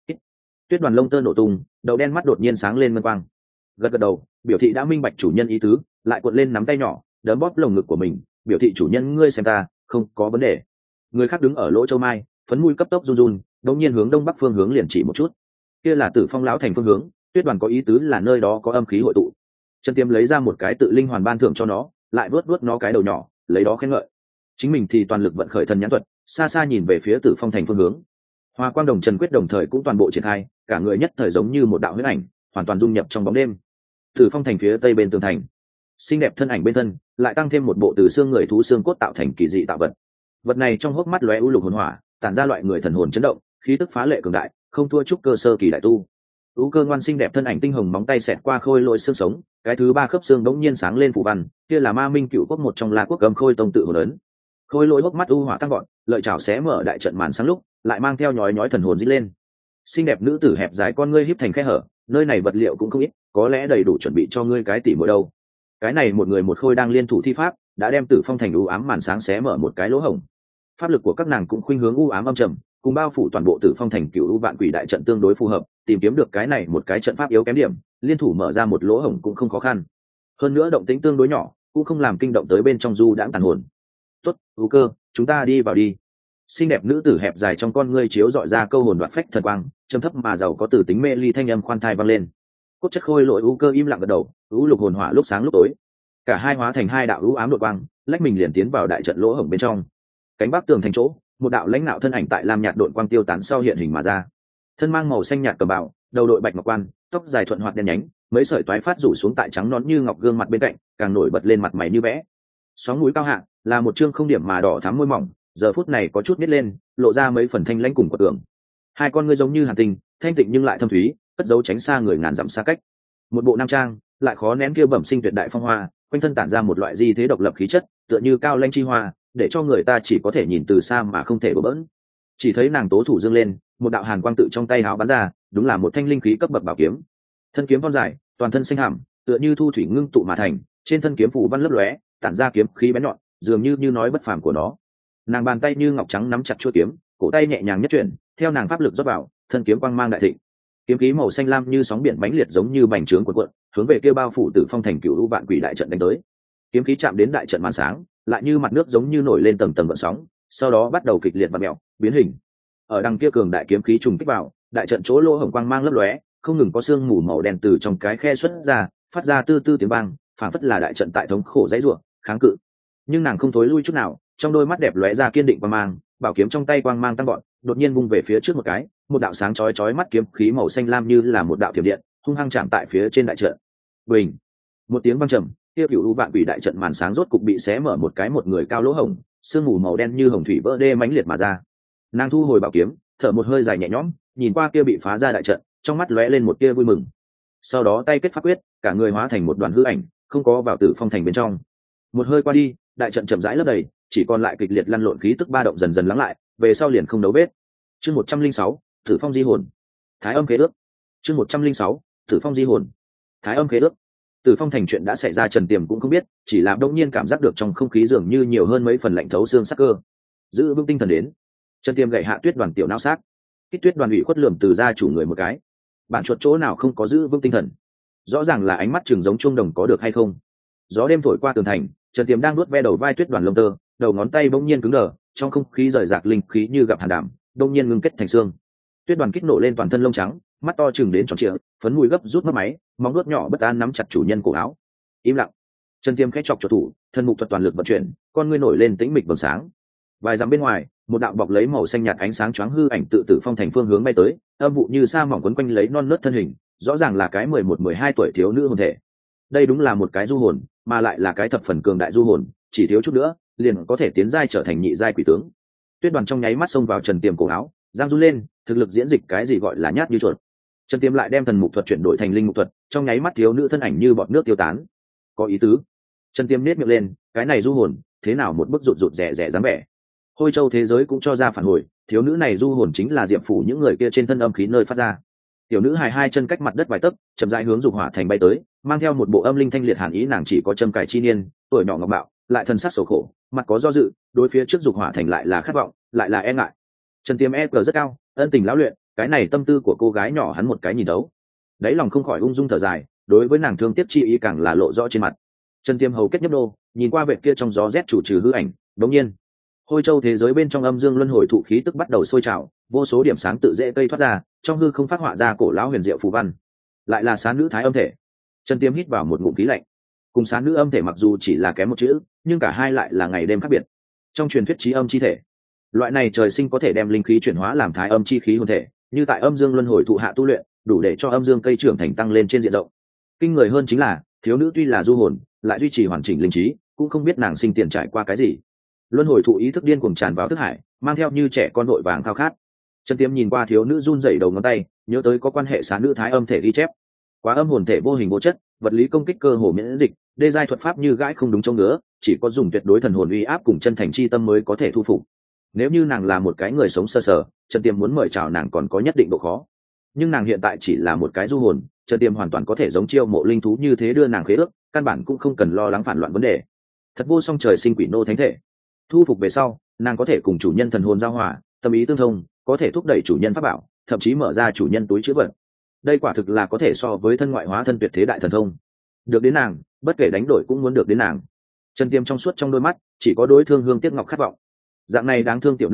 Tuyết Đoàn lông tơ nổ tung, đầu đen mắt đột nhiên sáng lên ngân quang. Gật đầu, biểu thị đã minh bạch chủ nhân ý tứ, lại cuộn lên nắm tay nhỏ, đấm bóp lồng ngực của mình, biểu thị chủ nhân ngươi xem ta, không có vấn đề. Người khác đứng ở lỗ châu mai, phấn mũi cấp tốc run run, đột nhiên hướng đông bắc phương hướng liền chỉ một chút. Kia là Tử Phong lão thành phương hướng, Tuyết Đoàn có ý tứ là nơi đó có âm khí hội tụ. Trần Tiêm lấy ra một cái tự linh hoàn ban thưởng cho nó, lại vuốt nó cái đầu nhỏ, lấy đó khen ngợi. Chính mình thì toàn lực vận khởi thần nhãn thuật, xa xa nhìn về phía Tử Phong thành phương hướng. Hoa Quang Đồng Trần Quyết đồng thời cũng toàn bộ triển khai, cả người nhất thời giống như một đạo huyết ảnh, hoàn toàn dung nhập trong bóng đêm. Tử Phong thành phía tây bên tường thành, xinh đẹp thân ảnh bên thân, lại tăng thêm một bộ từ xương người thú xương cốt tạo thành kỳ dị tạo vật. Vật này trong hốc mắt lóe u lục hồn hỏa, tản ra loại người thần hồn chấn động, khí tức phá lệ cường đại, không thua chút cơ sơ kỳ đại tu. U cơ ngoan xinh đẹp thân ảnh tinh hồng móng tay xẹt qua khôi lỗi xương sống, cái thứ 3 khớp xương đống nhiên sáng lên phù văn, kia là Ma Minh Cựu Quốc một trong La Quốc Cầm Khôi tông tự hồn ấn. Khôi lỗi hốc mắt u hỏa tăng gọn, lợi chảo xé mở đại trận màn sáng lúc, lại mang theo nhói thần hồn rít lên. Xinh đẹp nữ tử hẹp dài con ngươi híp thành khe hở, nơi này vật liệu cũng không ít, có lẽ đầy đủ chuẩn bị cho ngươi cái tỷ muội đâu. Cái này một người một khôi đang liên thủ thi pháp, đã đem Tử Phong thành u ám màn sáng xé mở một cái lỗ hổng. Pháp lực của các nàng cũng khuynh hướng u ám âm trầm, cùng bao phủ toàn bộ Tử Phong thành Cựu U Vạn Quỷ đại trận tương đối phù hợp, tìm kiếm được cái này một cái trận pháp yếu kém điểm, liên thủ mở ra một lỗ hổng cũng không khó khăn. Hơn nữa động tĩnh tương đối nhỏ, cũng không làm kinh động tới bên trong du đãng tàn hồn. Tốt, U Cơ, chúng ta đi vào đi. xinh đẹp nữ tử hẹp dài trong con ngươi chiếu dọi ra câu hồn đoạt phách thần quang, trầm thấp mà giàu có từ tính mê ly thanh âm khoan thai vang lên. Cốt chất khôi lỗi u cơ im lặng gật đầu, u lục hồn hỏa lúc sáng lúc tối, cả hai hóa thành hai đạo u ám đội quang, lách mình liền tiến vào đại trận lỗ hổng bên trong. Cánh bắc tường thành chỗ, một đạo lãnh nạo thân ảnh tại lam nhạt đội quang tiêu tán sau hiện hình mà ra, thân mang màu xanh nhạt cẩm bào, đầu đội bạch ngọc quan, tóc dài thuận hoạt đen nhánh, mấy sợi toái phát rủ xuống tại trắng nón như ngọc gương mặt bên cạnh, càng nổi bật lên mặt mày như vẽ. Sóng núi cao hạ, là một trương không điểm mà đỏ thắm môi mỏng, giờ phút này có chút nít lên, lộ ra mấy phần thanh lãnh cùng của tường. Hai con ngươi giống như hàn tinh, thanh tịnh nhưng lại thâm thúy, cất giấu tránh xa người ngàn dặm xa cách. Một bộ nam trang, lại khó nén kia bẩm sinh tuyệt đại phong hoa, quanh thân tản ra một loại di thế độc lập khí chất, tựa như cao lãnh chi hoa, để cho người ta chỉ có thể nhìn từ xa mà không thể bỡ bỡn. Chỉ thấy nàng tố thủ dương lên, một đạo hàn quang tự trong tay áo bắn ra, đúng là một thanh linh khí cấp bậc bảo kiếm. Thân kiếm thon dài, toàn thân xanh hẳm, tựa như thu thủy ngưng tụ mà thành, trên thân kiếm phủ văn lấp lóe, tản ra kiếm khí bén nhọn, dường như nói bất phàm của nó. Nàng bàn tay như ngọc trắng nắm chặt chuôi kiếm, cổ tay nhẹ nhàng nhất chuyển, theo nàng pháp lực rót vào, thân kiếm quang mang đại thịnh. Kiếm khí màu xanh lam như sóng biển mãnh liệt giống như bành trướng cuộn cuộn, hướng về kia bao phủ Tử Phong thành cửu u vạn quỷ đại trận đánh tới. Kiếm khí chạm đến đại trận màn sáng, lại như mặt nước giống như nổi lên tầng tầng gợn sóng, sau đó bắt đầu kịch liệt vặn mèo, biến hình. Ở đằng kia cường đại kiếm khí trùng kích vào, đại trận chỗ lỗ hổng quang mang lấp lóe, không ngừng có sương mù màu đen từ trong cái khe xuất ra, phát ra tư tư tiếng vang, phảng phất là đại trận tại thống khổ dãy rủa, kháng cự. Nhưng nàng không thối lui chút nào, trong đôi mắt đẹp lóe ra kiên định quang mang, bảo kiếm trong tay quang mang tăng gọn, đột nhiên vung về phía trước một cái, một đạo sáng chói chói mắt kiếm khí màu xanh lam như là một đạo thiểm điện, hung hăng chạm tại phía trên đại trận. Bình, một tiếng vang trầm, kia cửu u vạn quỷ đại trận màn sáng rốt cục bị xé mở một cái một người cao lỗ hổng, sương mù màu đen như hồng thủy vỡ đê mãnh liệt mà ra. Nàng thu hồi bảo kiếm, thở một hơi dài nhẹ nhõm, nhìn qua kia bị phá ra đại trận, trong mắt lóe lên một tia vui mừng. Sau đó tay kết pháp quyết, cả người hóa thành một đoàn hư ảnh, không có vào Tử Phong thành bên trong. Một hơi qua đi, đại trận chậm rãi lấp đầy, chỉ còn lại kịch liệt lăn lộn khí tức ba động dần dần lắng lại, về sau liền không đấu vết. Chương 106, Tử Phong di hồn. Thái âm khế ước. Chương 106, Tử Phong di hồn. Thái âm khế ước. Tử Phong thành chuyện đã xảy ra Trần Tiềm cũng không biết, chỉ là đột nhiên cảm giác được trong không khí dường như nhiều hơn mấy phần lạnh thấu xương sắc cơ. Giữ vững tinh thần đến. Trần Tiềm gậy Hạ Tuyết đoàn tiểu não xác. Kích Tuyết đoàn ủy khuất lườm từ gia chủ người một cái. Bản chuột chỗ nào không có giữ vững tinh thần? Rõ ràng là ánh mắt chừng giống chuông đồng có được hay không? Gió đêm thổi qua tường thành, Trần Tiềm đang nuốt ve đầu vai Tuyết đoàn lông tơ, đầu ngón tay bỗng nhiên cứng đờ, trong không khí rời rạc linh khí như gặp hàn đảm, bỗng nhiên ngưng kết thành xương. Tuyết đoàn kích nổ lên toàn thân lông trắng, mắt to chừng đến tròn trịa, phấn mùi gấp rút mất máy, móng vuốt nhỏ bất an nắm chặt chủ nhân cổ áo. Im lặng. Trần Tiềm khẽ chọc cho thủ, thân mục thuật toàn lực vận chuyển, con ngươi nổi lên tĩnh mịch vầng sáng. Vài dặm bên ngoài, một đạo bọc lấy màu xanh nhạt ánh sáng choáng hư ảnh tự Tử Phong thành phương hướng bay tới, âm vụ như sa mỏng quấn quanh lấy non nớt thân hình, rõ ràng là cái 11-12 tuổi thiếu nữ hồn thể. Đây đúng là một cái du hồn, mà lại là cái thập phần cường đại du hồn, chỉ thiếu chút nữa, liền có thể tiến giai trở thành nhị giai quỷ tướng. Tuyết đoàn trong nháy mắt xông vào Trần Tiềm cổ áo, giang run lên, thực lực diễn dịch cái gì gọi là nhát như chuột. Trần Tiềm lại đem thần mục thuật chuyển đổi thành linh mục thuật, trong nháy mắt thiếu nữ thân ảnh như bọt nước tiêu tán. Có ý tứ. Trần Tiềm nét miệng lên, cái này du hồn, thế nào một bức rụt rụt rẻ rẻ dáng vẻ. Hôi Châu thế giới cũng cho ra phản hồi, thiếu nữ này du hồn chính là diệp phủ những người kia trên thân âm khí nơi phát ra. Tiểu nữ hài hai chân cách mặt đất vài tấc, chậm rãi hướng dục hỏa thành bay tới, mang theo một bộ âm linh thanh liệt hàn ý, nàng chỉ có châm cài chi niên, tuổi nhỏ ngọc bạo, lại thân sắc sầu khổ, mặt có do dự, đối phía trước dục hỏa thành lại là khát vọng, lại là e ngại. Trần Tiềm EQ rất cao, ân tình lão luyện, cái này tâm tư của cô gái nhỏ hắn một cái nhìn đấu. Đấy lòng không khỏi ung dung thở dài, đối với nàng thương tiếc chi ý càng là lộ rõ trên mặt. Trần Tiềm hầu kết nhấp đô, nhìn qua vệt kia trong gió rét chủ trừ hư ảnh, đống nhiên Hôi Châu thế giới bên trong âm dương luân hồi thụ khí tức bắt đầu sôi trào, vô số điểm sáng tự dễ cây thoát ra, trong hư không phát họa ra cổ lão huyền diệu phù văn. Lại là xá nữ thái âm thể. Trần Tiềm hít vào một ngụm khí lạnh. Cùng xá nữ âm thể mặc dù chỉ là kém một chữ, nhưng cả hai lại là ngày đêm khác biệt. Trong truyền thuyết trí âm chi thể, loại này trời sinh có thể đem linh khí chuyển hóa làm thái âm chi khí hồn thể, như tại âm dương luân hồi thụ hạ tu luyện, đủ để cho âm dương cây trưởng thành tăng lên trên diện rộng. Kinh người hơn chính là, thiếu nữ tuy là du hồn, lại duy trì hoàn chỉnh linh trí, cũng không biết nàng sinh tiền trải qua cái gì. Luân hồi thụ ý thức điên cuồng tràn vào thức hải, mang theo như trẻ con vội vàng khao khát. Trần Tiềm nhìn qua thiếu nữ run rẩy đầu ngón tay, nhớ tới có quan hệ xá nữ thái âm thể ghi chép. Quá âm hồn thể vô hình vô chất, vật lý công kích cơ hồ miễn dịch, đê giai thuật pháp như gãi không đúng chỗ ngứa, chỉ có dùng tuyệt đối thần hồn uy áp cùng chân thành chi tâm mới có thể thu phục. Nếu như nàng là một cái người sống sơ sờ, Trần Tiềm muốn mời chào nàng còn có nhất định độ khó. Nhưng nàng hiện tại chỉ là một cái du hồn, Trần Tiềm hoàn toàn có thể giống chiêu mộ linh thú như thế đưa nàng khế ước, căn bản cũng không cần lo lắng phản loạn vấn đề. Thật vô song trời sinh quỷ nô thánh thể. Thu phục về sau, nàng có thể cùng chủ nhân thần hồn giao hòa, tâm ý tương thông, có thể thúc đẩy chủ nhân pháp bảo, thậm chí mở ra chủ nhân túi trữ vật. Đây quả thực là có thể so với thân ngoại hóa thân tuyệt thế đại thần thông. Được đến nàng, bất kể đánh đổi cũng muốn được đến nàng. Trần Tiềm trong suốt trong đôi mắt chỉ có đối thương hương tiếc ngọc khát vọng. Dạng này đáng thương tiểu nữ hải,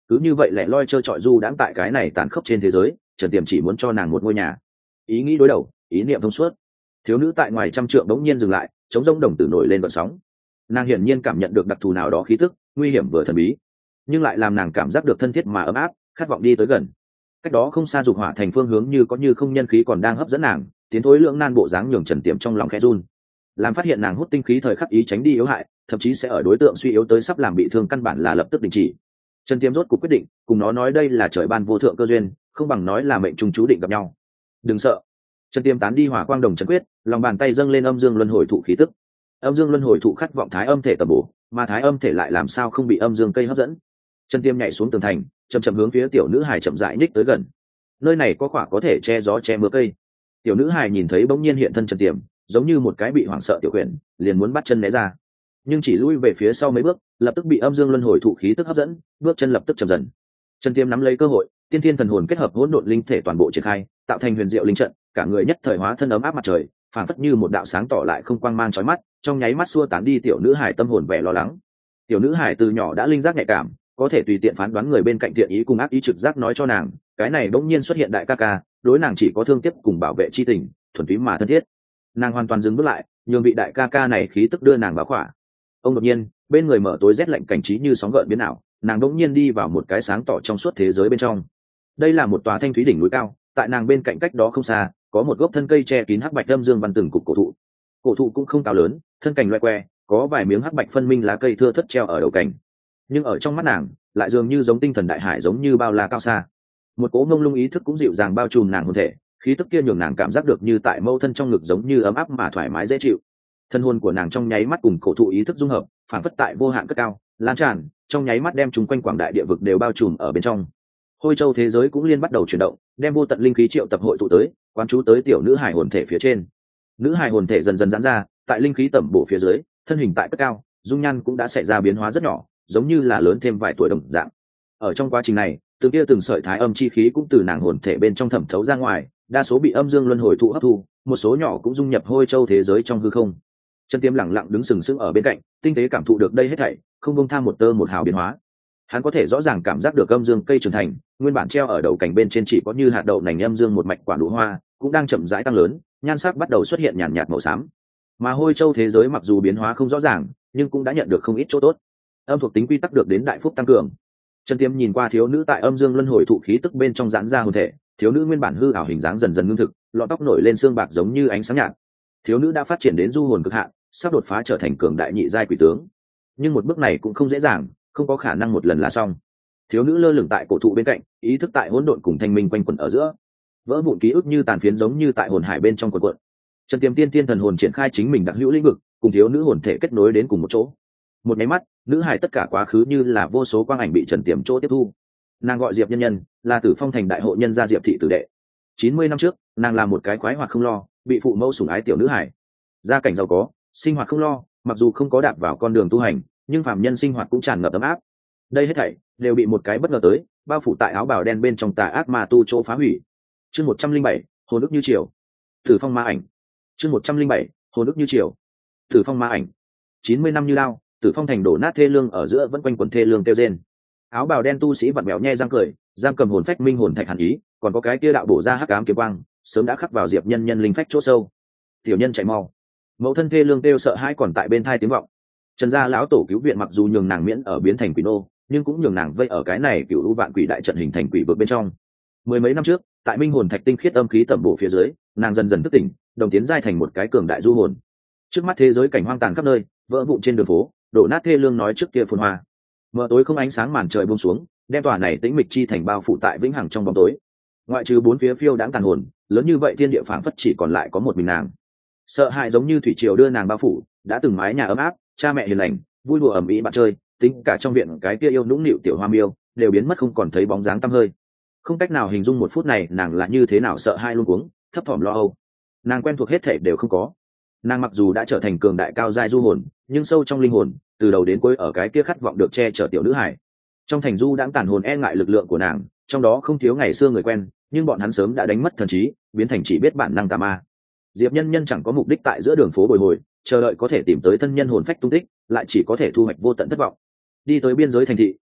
cứ như vậy lẻ loi trơ trọi du đãng tại cái này tàn khốc trên thế giới. Trần Tiềm chỉ muốn cho nàng một ngôi nhà. Ý nghĩ đối đầu, ý niệm thông suốt. Thiếu nữ tại ngoài trăm trượng đống nhiên dừng lại, chống rông đồng tử nổi lên gợn sóng. Nàng hiển nhiên cảm nhận được đặc thù nào đó khí tức, nguy hiểm vừa thần bí, nhưng lại làm nàng cảm giác được thân thiết mà ấm áp, khát vọng đi tới gần. Cách đó không xa dục hỏa thành phương hướng như có như không nhân khí còn đang hấp dẫn nàng, tiến thối lưỡng nan bộ dáng nhường Trần Tiềm trong lòng khẽ run. Làm phát hiện nàng hút tinh khí thời khắc ý tránh đi yếu hại, thậm chí sẽ ở đối tượng suy yếu tới sắp làm bị thương căn bản là lập tức đình chỉ. Trần Tiềm rốt cuộc quyết định, cùng nó nói đây là trời ban vô thượng cơ duyên, không bằng nói là mệnh trùng chú định gặp nhau. Đừng sợ. Trần Tiềm tán đi hỏa quang đồng trấn quyết, lòng bàn tay dâng lên âm dương luân hồi thụ khí tức. Âm dương luân hồi thụ khát vọng thái âm thể tầm bổ, mà thái âm thể lại làm sao không bị âm dương cây hấp dẫn. Trần Tiêm nhảy xuống tường thành, chậm chậm hướng phía tiểu nữ hài chậm rãi nhích tới gần. Nơi này có khỏa có thể che gió che mưa cây. Tiểu nữ hài nhìn thấy bỗng nhiên hiện thân Trần Tiêm, giống như một cái bị hoảng sợ tiểu quyển, liền muốn bắt chân né ra, nhưng chỉ lui về phía sau mấy bước, lập tức bị âm dương luân hồi thụ khí tức hấp dẫn, bước chân lập tức chậm dần. Trần Tiêm nắm lấy cơ hội, tiên thiên thần hồn kết hợp hỗn độn linh thể toàn bộ triển khai, tạo thành huyền diệu linh trận, cả người nhất thời hóa thân ấm áp mặt trời, phảng phất như một đạo sáng tỏ lại không quang mang chói mắt, trong nháy mắt xua tán đi tiểu nữ hài tâm hồn vẻ lo lắng. Tiểu nữ hài từ nhỏ đã linh giác nhạy cảm, có thể tùy tiện phán đoán người bên cạnh thiện ý cùng ác ý, trực giác nói cho nàng, cái này bỗng nhiên xuất hiện đại ca ca, đối nàng chỉ có thương tiếc cùng bảo vệ chi tình, thuần túy mà thân thiết. Nàng hoàn toàn dừng bước lại, nhường vị đại ca ca này khí tức đưa nàng vào khỏa. Ông đột nhiên, bên người mở tối rét lạnh cảnh trí như sóng gợn biến ảo, nàng bỗng nhiên đi vào một cái sáng tỏ trong suốt thế giới bên trong. Đây là một tòa thanh thúy đỉnh núi cao, tại nàng bên cạnh cách đó không xa, có một gốc thân cây che kín hắc bạch âm dương văn từng cục cổ thụ. Cổ thụ cũng không cao lớn, thân cành loè que, có vài miếng hắc bạch phân minh lá cây thưa thớt treo ở đầu cành. Nhưng ở trong mắt nàng, lại dường như giống tinh thần đại hải, giống như bao la cao xa. Một cỗ mông lung ý thức cũng dịu dàng bao trùm nàng hồn thể, khí tức kia nhường nàng cảm giác được như tại mâu thân trong ngực, giống như ấm áp mà thoải mái dễ chịu. Thân hồn của nàng trong nháy mắt cùng cổ thụ ý thức dung hợp, phản phất tại vô hạn cất cao, lan tràn, trong nháy mắt đem chúng quanh quảng đại địa vực đều bao trùm ở bên trong. Hôi châu thế giới cũng liên bắt đầu chuyển động, đem vô tận linh khí triệu tập hội tụ tới, quán chú tới tiểu nữ hài hồn thể phía trên. Nữ hài hồn thể dần dần giãn ra, tại linh khí tẩm bổ phía dưới, thân hình tại cất cao, dung nhan cũng đã xảy ra biến hóa rất nhỏ, giống như là lớn thêm vài tuổi đồng dạng. Ở trong quá trình này, từng tia từng sợi thái âm chi khí cũng từ nàng hồn thể bên trong thẩm thấu ra ngoài, đa số bị âm dương luân hồi thụ hấp thu, một số nhỏ cũng dung nhập hôi châu thế giới trong hư không. Trần Tiêm lẳng lặng đứng sừng sững ở bên cạnh, tinh tế cảm thụ được đây hết thảy, không buông tham một tơ một hào biến hóa. Hắn có thể rõ ràng cảm giác được âm dương cây trưởng thành, nguyên bản treo ở đầu cành bên trên chỉ có như hạt đậu nành âm dương một mạch quả nụ hoa, cũng đang chậm rãi tăng lớn, nhan sắc bắt đầu xuất hiện nhàn nhạt màu xám. Mà hôi châu thế giới mặc dù biến hóa không rõ ràng, nhưng cũng đã nhận được không ít chỗ tốt. Âm thuộc tính quy tắc được đến đại phúc tăng cường. Trần Tiêm nhìn qua thiếu nữ tại âm dương luân hồi thụ khí tức bên trong giãn ra hồn thể, thiếu nữ nguyên bản hư ảo hình dáng dần dần ngưng thực, lọn tóc nổi lên xương bạc giống như ánh sáng nhạt. Thiếu nữ đã phát triển đến du hồn cực hạn, sắp đột phá trở thành cường đại nhị giai quỷ tướng. Nhưng một bước này cũng không dễ dàng, không có khả năng một lần là xong. Thiếu nữ lơ lửng tại cổ thụ bên cạnh, ý thức tại hỗn độn cùng thanh minh quanh quẩn ở giữa, vỡ vụn ký ức như tàn phiến giống như tại hồn hải bên trong quần quận. Trần Tiêm tiên thần hồn triển khai chính mình đặc hữu lĩnh vực, cùng thiếu nữ hồn thể kết nối đến cùng một chỗ. Một máy mắt, nữ hải tất cả quá khứ như là vô số quang ảnh bị Trần Tiêm chỗ tiếp thu. Nàng gọi Diệp Nhân Nhân, là Tử Phong thành đại hộ nhân gia Diệp thị tử đệ. 90 năm trước, nàng là một cái khoái hoạt không lo, bị phụ mẫu sủng ái tiểu nữ hải. Gia cảnh giàu có, sinh hoạt không lo, mặc dù không có đạp vào con đường tu hành, nhưng phàm nhân sinh hoạt cũng tràn ngập ấm áp. Đây hết thảy đều bị một cái bất ngờ tới, bao phủ tại áo bào đen bên trong tà ác ma tu chỗ phá hủy. Chương 107, hồn ức như triều. Tử Phong ma ảnh. Chương 107, hồn ức như triều. Tử Phong ma ảnh. 90 năm như lao, Tử Phong thành đổ nát thê lương ở giữa vẫn quanh quẩn thê lương kêu rên. Áo bào đen tu sĩ vặn vẹo nhe răng cười, giam cầm hồn phách minh hồn thạch hàn ý, còn có cái kia đạo bổ ra hắc ám kiếm quang, sớm đã khắc vào Diệp Nhân Nhân linh phách chỗ sâu. Tiểu nhân chạy mau. Mẫu thân thê lương kêu sợ hãi còn tại bên thai tiếng vọng. Trần gia lão tổ cứu viện mặc dù nhường nàng miễn ở biến thành quỷ nô, nhưng cũng nhường nàng vây ở cái này cựu lũ vạn quỷ đại trận hình thành quỷ vực bên trong. Mười mấy năm trước, tại minh hồn thạch tinh khiết âm khí tẩm bổ phía dưới, nàng dần dần thức tỉnh, đồng tiến giai thành một cái cường đại du hồn. Trước mắt thế giới cảnh hoang tàn khắp nơi, vỡ vụn trên đường phố, đổ nát thê lương nói trước kia phồn hoa. Mờ tối không ánh sáng màn trời buông xuống, đem tòa này tĩnh mịch chi thành bao phủ tại vĩnh hằng trong bóng tối. Ngoại trừ bốn phía phiêu đãng tàn hồn, lớn như vậy thiên địa phảng phất chỉ còn lại có một mình nàng. Sợ hãi giống như thủy triều đưa nàng bao phủ, đã từng mái nhà ấm áp, cha mẹ hiền lành, vui đùa ầm ĩ bạn chơi, tính cả trong viện cái kia yêu nũng nịu tiểu hoa miêu đều biến mất không còn thấy bóng dáng tăm hơi. Không cách nào hình dung một phút này nàng là như thế nào sợ hãi luống cuống, thấp thỏm lo âu. Nàng quen thuộc hết thảy đều không có. Nàng mặc dù đã trở thành cường đại cao giai du hồn, nhưng sâu trong linh hồn, từ đầu đến cuối ở cái kia khát vọng được che chở tiểu nữ hải. Trong thành du đãng tàn hồn e ngại lực lượng của nàng, trong đó không thiếu ngày xưa người quen, nhưng bọn hắn sớm đã đánh mất thần trí, biến thành chỉ biết bản năng tà ma. Diệp Nhân Nhân chẳng có mục đích tại giữa đường phố bồi hồi, chờ đợi có thể tìm tới thân nhân hồn phách tung tích, lại chỉ có thể thu hoạch vô tận thất vọng. Đi tới biên giới thành thị,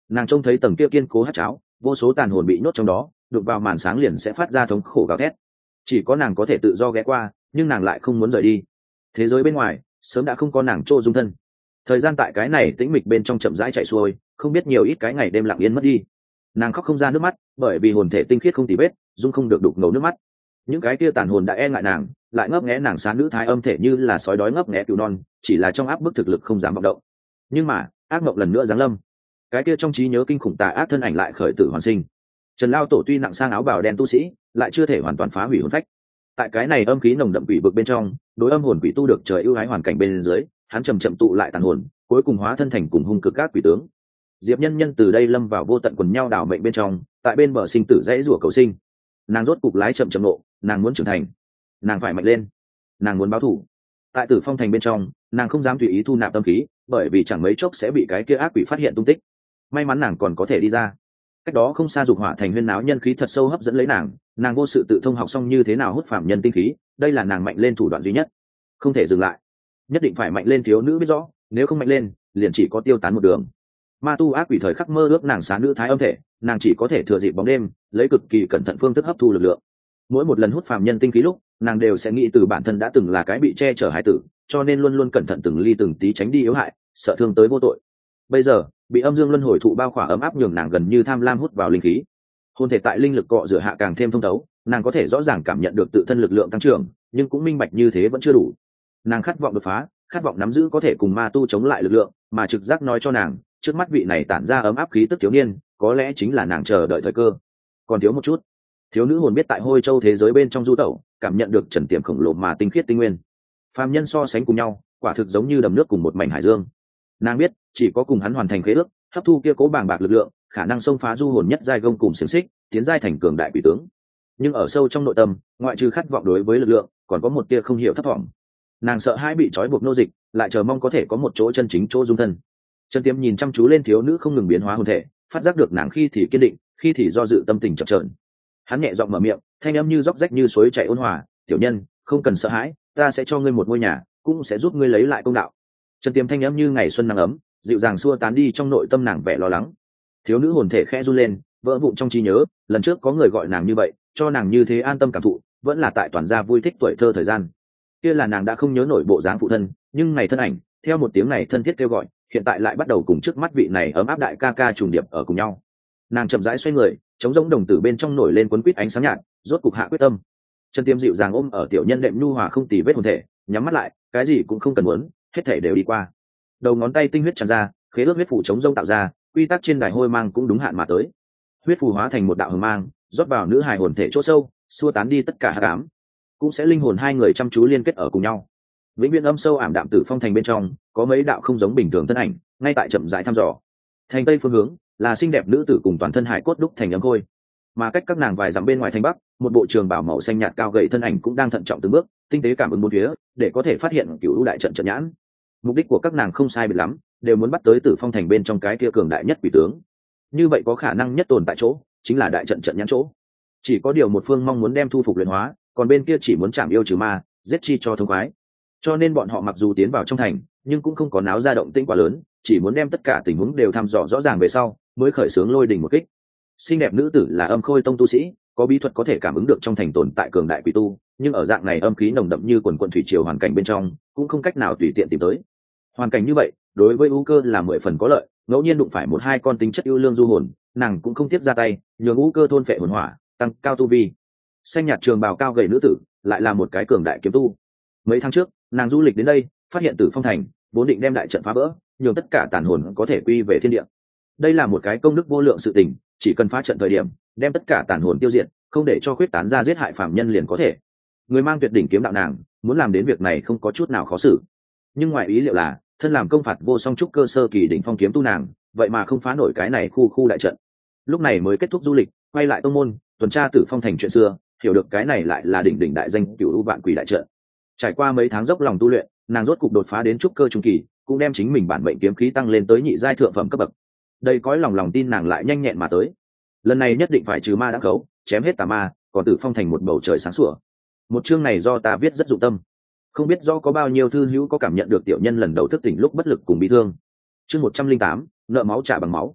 Nàng trông thấy tầng kia kiên cố hát cháo, vô số tàn hồn bị nhốt trong đó, đụng vào màn sáng liền sẽ phát ra thống khổ gào thét. Chỉ có nàng có thể tự do ghé qua, nhưng nàng lại không muốn rời đi. Thế giới bên ngoài sớm đã không có nàng chỗ dung thân. Thời gian tại cái này tĩnh mịch bên trong chậm rãi chạy xuôi, không biết nhiều ít cái ngày đêm lặng yên mất đi. Nàng khóc không ra nước mắt, bởi vì hồn thể tinh khiết không tì vết, dung không được đục ngầu nước mắt. Những cái kia tàn hồn đã e ngại nàng, lại ngấp nghé nàng xá nữ thái âm thể như là sói đói ngấp nghé cừu non, chỉ là trong áp bức thực lực không dám vọng động. Nhưng mà ác mộng lần nữa giáng lâm, cái kia trong trí nhớ kinh khủng tà ác thân ảnh lại khởi tử hoàn sinh. Trần Lao Tổ tuy nặng sang áo bào đen tu sĩ, lại chưa thể hoàn toàn phá hủy hồn phách. Tại cái này âm khí nồng đậm quỷ vực bên trong, đối âm hồn quỷ tu được trời ưu ái hoàn cảnh bên dưới, hắn chậm chậm tụ lại tàn hồn, cuối cùng hóa thân thành cùng hung cực các quỷ tướng. Diệp Nhân Nhân từ đây lâm vào vô tận quần nhau đảo mệnh bên trong, tại bên bờ sinh tử dãy rủa cầu sinh. Nàng rốt cục lái chậm chậm nộ, nàng muốn trưởng thành, nàng phải mạnh lên, nàng muốn báo thù. Tại Tử Phong thành bên trong, nàng không dám tùy ý thu nạp tâm khí, bởi vì chẳng mấy chốc sẽ bị cái kia ác quỷ phát hiện tung tích. May mắn nàng còn có thể đi ra. Cách đó không xa dục hỏa thành huyên náo nhân khí thật sâu hấp dẫn lấy nàng vô sự tự thông học xong như thế nào hút phạm nhân tinh khí, đây là nàng mạnh lên thủ đoạn duy nhất. Không thể dừng lại, nhất định phải mạnh lên, thiếu nữ biết rõ, nếu không mạnh lên, liền chỉ có tiêu tán một đường. Ma tu ác quỷ thời khắc mơ ước nàng xá nữ thái âm thể, nàng chỉ có thể thừa dịp bóng đêm, lấy cực kỳ cẩn thận phương thức hấp thu lực lượng. Mỗi một lần hút phàm nhân tinh khí lúc, nàng đều sẽ nghĩ từ bản thân đã từng là cái bị che chở hải tử, cho nên luôn luôn cẩn thận từng ly từng tí tránh đi yếu hại, sợ thương tới vô tội. Bây giờ bị âm dương luân hồi thụ bao khỏa ấm áp, nhường nàng gần như tham lam hút vào linh khí. Hồn thể tại linh lực cọ rửa hạ càng thêm thông thấu, nàng có thể rõ ràng cảm nhận được tự thân lực lượng tăng trưởng, nhưng cũng minh bạch như thế vẫn chưa đủ. Nàng khát vọng đột phá, khát vọng nắm giữ có thể cùng ma tu chống lại lực lượng, mà trực giác nói cho nàng, trước mắt vị này tản ra ấm áp khí tức thiếu niên, có lẽ chính là nàng chờ đợi thời cơ. Còn thiếu một chút. Thiếu nữ hồn biết tại Hôi Châu thế giới bên trong du tẩu, cảm nhận được trần tiềm khổng lồ mà tinh khiết tinh nguyên. Phàm nhân so sánh cùng nhau, quả thực giống như đầm nước cùng một mảnh hải dương. Nàng biết, chỉ có cùng hắn hoàn thành khế ước, hấp thu kia cố bàng bạc lực lượng, khả năng xông phá du hồn nhất giai gông cùng xiềng xích, tiến giai thành cường đại quỷ tướng. Nhưng ở sâu trong nội tâm, ngoại trừ khát vọng đối với lực lượng, còn có một tia không hiểu thấp thỏm. Nàng sợ hãi bị trói buộc nô dịch, lại chờ mong có thể có một chỗ chân chính chỗ dung thân. Trần Tiêm nhìn chăm chú lên thiếu nữ không ngừng biến hóa hồn thể, phát giác được nàng khi thì kiên định, khi thì do dự, tâm tình chập chờn. Hắn nhẹ giọng mở miệng, thanh âm như róc rách như suối chảy ôn hòa, "Tiểu nhân, không cần sợ hãi, ta sẽ cho ngươi một ngôi nhà, cũng sẽ giúp ngươi lấy lại công đạo." Trần Tiêm thanh âm như ngày xuân nắng ấm, dịu dàng xua tán đi trong nội tâm nàng vẻ lo lắng. Thiếu nữ hồn thể khẽ run lên, vỡ vụn trong trí nhớ, lần trước có người gọi nàng như vậy, cho nàng như thế an tâm cảm thụ, vẫn là tại toàn gia vui thích tuổi thơ thời gian. Kia là nàng đã không nhớ nổi bộ dáng phụ thân, nhưng này thân ảnh, theo một tiếng này thân thiết kêu gọi, hiện tại lại bắt đầu cùng trước mắt vị này ấm áp đại ca ca trùng điệp ở cùng nhau. Nàng chậm rãi xoay người, chống giống đồng tử bên trong nổi lên cuốn quýt ánh sáng nhạt, rốt cục hạ quyết tâm. Trần Tiêm dịu dàng ôm ở tiểu nhân đệm nhu hòa không tì vết hồn thể, nhắm mắt lại, cái gì cũng không cần muốn, hết thể đều đi qua. Đầu ngón tay tinh huyết tràn ra, khế ước huyết phủ chống rông tạo ra, quy tắc trên đài hôi mang cũng đúng hạn mà tới. Huyết phù hóa thành một đạo hồng mang, rót vào nữ hài hồn thể chỗ sâu, xua tán đi tất cả hắc ám, cũng sẽ linh hồn hai người chăm chú liên kết ở cùng nhau. Vĩnh viễn âm sâu ảm đạm Tử Phong thành bên trong, có mấy đạo không giống bình thường thân ảnh, ngay tại chậm rãi thăm dò. Thành tây phương hướng là xinh đẹp nữ tử cùng toàn thân hải cốt đúc thành ấm khôi, mà cách các nàng vài dặm bên ngoài thành bắc, một bộ trường bảo màu xanh nhạt cao gầy thân ảnh cũng đang thận trọng từng bước, tinh tế cảm ứng bốn phía, để có thể phát hiện cửu lũ đại trận trận nhãn. Mục đích của các nàng không sai biệt lắm, đều muốn bắt tới Tử Phong thành bên trong cái kia cường đại nhất quỷ tướng. Như vậy có khả năng nhất tồn tại chỗ, chính là đại trận trận nhãn chỗ. Chỉ có điều một phương mong muốn đem thu phục luyện hóa, còn bên kia chỉ muốn chạm yêu trừ ma, giết chi cho thông khoái. Cho nên bọn họ mặc dù tiến vào trong thành, nhưng cũng không có náo ra động tĩnh quá lớn, chỉ muốn đem tất cả tình huống đều thăm dò rõ ràng về sau, mới khởi xướng lôi đình một kích. Xinh đẹp nữ tử là Âm Khôi tông tu sĩ, có bí thuật có thể cảm ứng được trong thành tồn tại cường đại quỷ tu, nhưng ở dạng này âm khí nồng đậm như quần quần thủy triều hoàn cảnh bên trong, cũng không cách nào tùy tiện tìm tới. Hoàn cảnh như vậy, đối với U Cơ là 10 phần có lợi, ngẫu nhiên đụng phải một hai con tính chất yêu lương du hồn, nàng cũng không tiếp ra tay, nhường U Cơ thôn phệ hồn hỏa, tăng cao tu vi. Xanh nhạt trường bào cao gầy nữ tử, lại là một cái cường đại kiếm tu. Mấy tháng trước, nàng du lịch đến đây, phát hiện Tử Phong thành, vốn định đem đại trận phá vỡ, nhường tất cả tàn hồn có thể quy về thiên địa. Đây là một cái công đức vô lượng sự tình, chỉ cần phá trận thời điểm, đem tất cả tàn hồn tiêu diệt, không để cho khuyết tán ra giết hại phạm nhân liền có thể. Người mang tuyệt đỉnh kiếm đạo nàng, muốn làm đến việc này không có chút nào khó xử. Nhưng ngoài ý liệu là, thân làm công phạt vô song trúc cơ sơ kỳ đỉnh phong kiếm tu nàng, vậy mà không phá nổi cái này khu đại trận. Lúc này mới kết thúc du lịch, quay lại tông môn, tuần tra Tử Phong thành chuyện xưa, hiểu được cái này lại là đỉnh đại danh cửu u vạn quỷ đại trận. Trải qua mấy tháng dốc lòng tu luyện, nàng rốt cục đột phá đến trúc cơ trung kỳ, cũng đem chính mình bản mệnh kiếm khí tăng lên tới nhị giai thượng phẩm cấp bậc. Đây cõi lòng tin nàng lại nhanh nhẹn mà tới. Lần này nhất định phải trừ ma đã khấu, chém hết tà ma, còn Tử Phong thành một bầu trời sáng sủa. Một chương này do ta viết rất dụng tâm, không biết do có bao nhiêu thư hữu có cảm nhận được tiểu nhân lần đầu thức tỉnh lúc bất lực cùng bị thương. Chương 108, nợ máu trả bằng máu.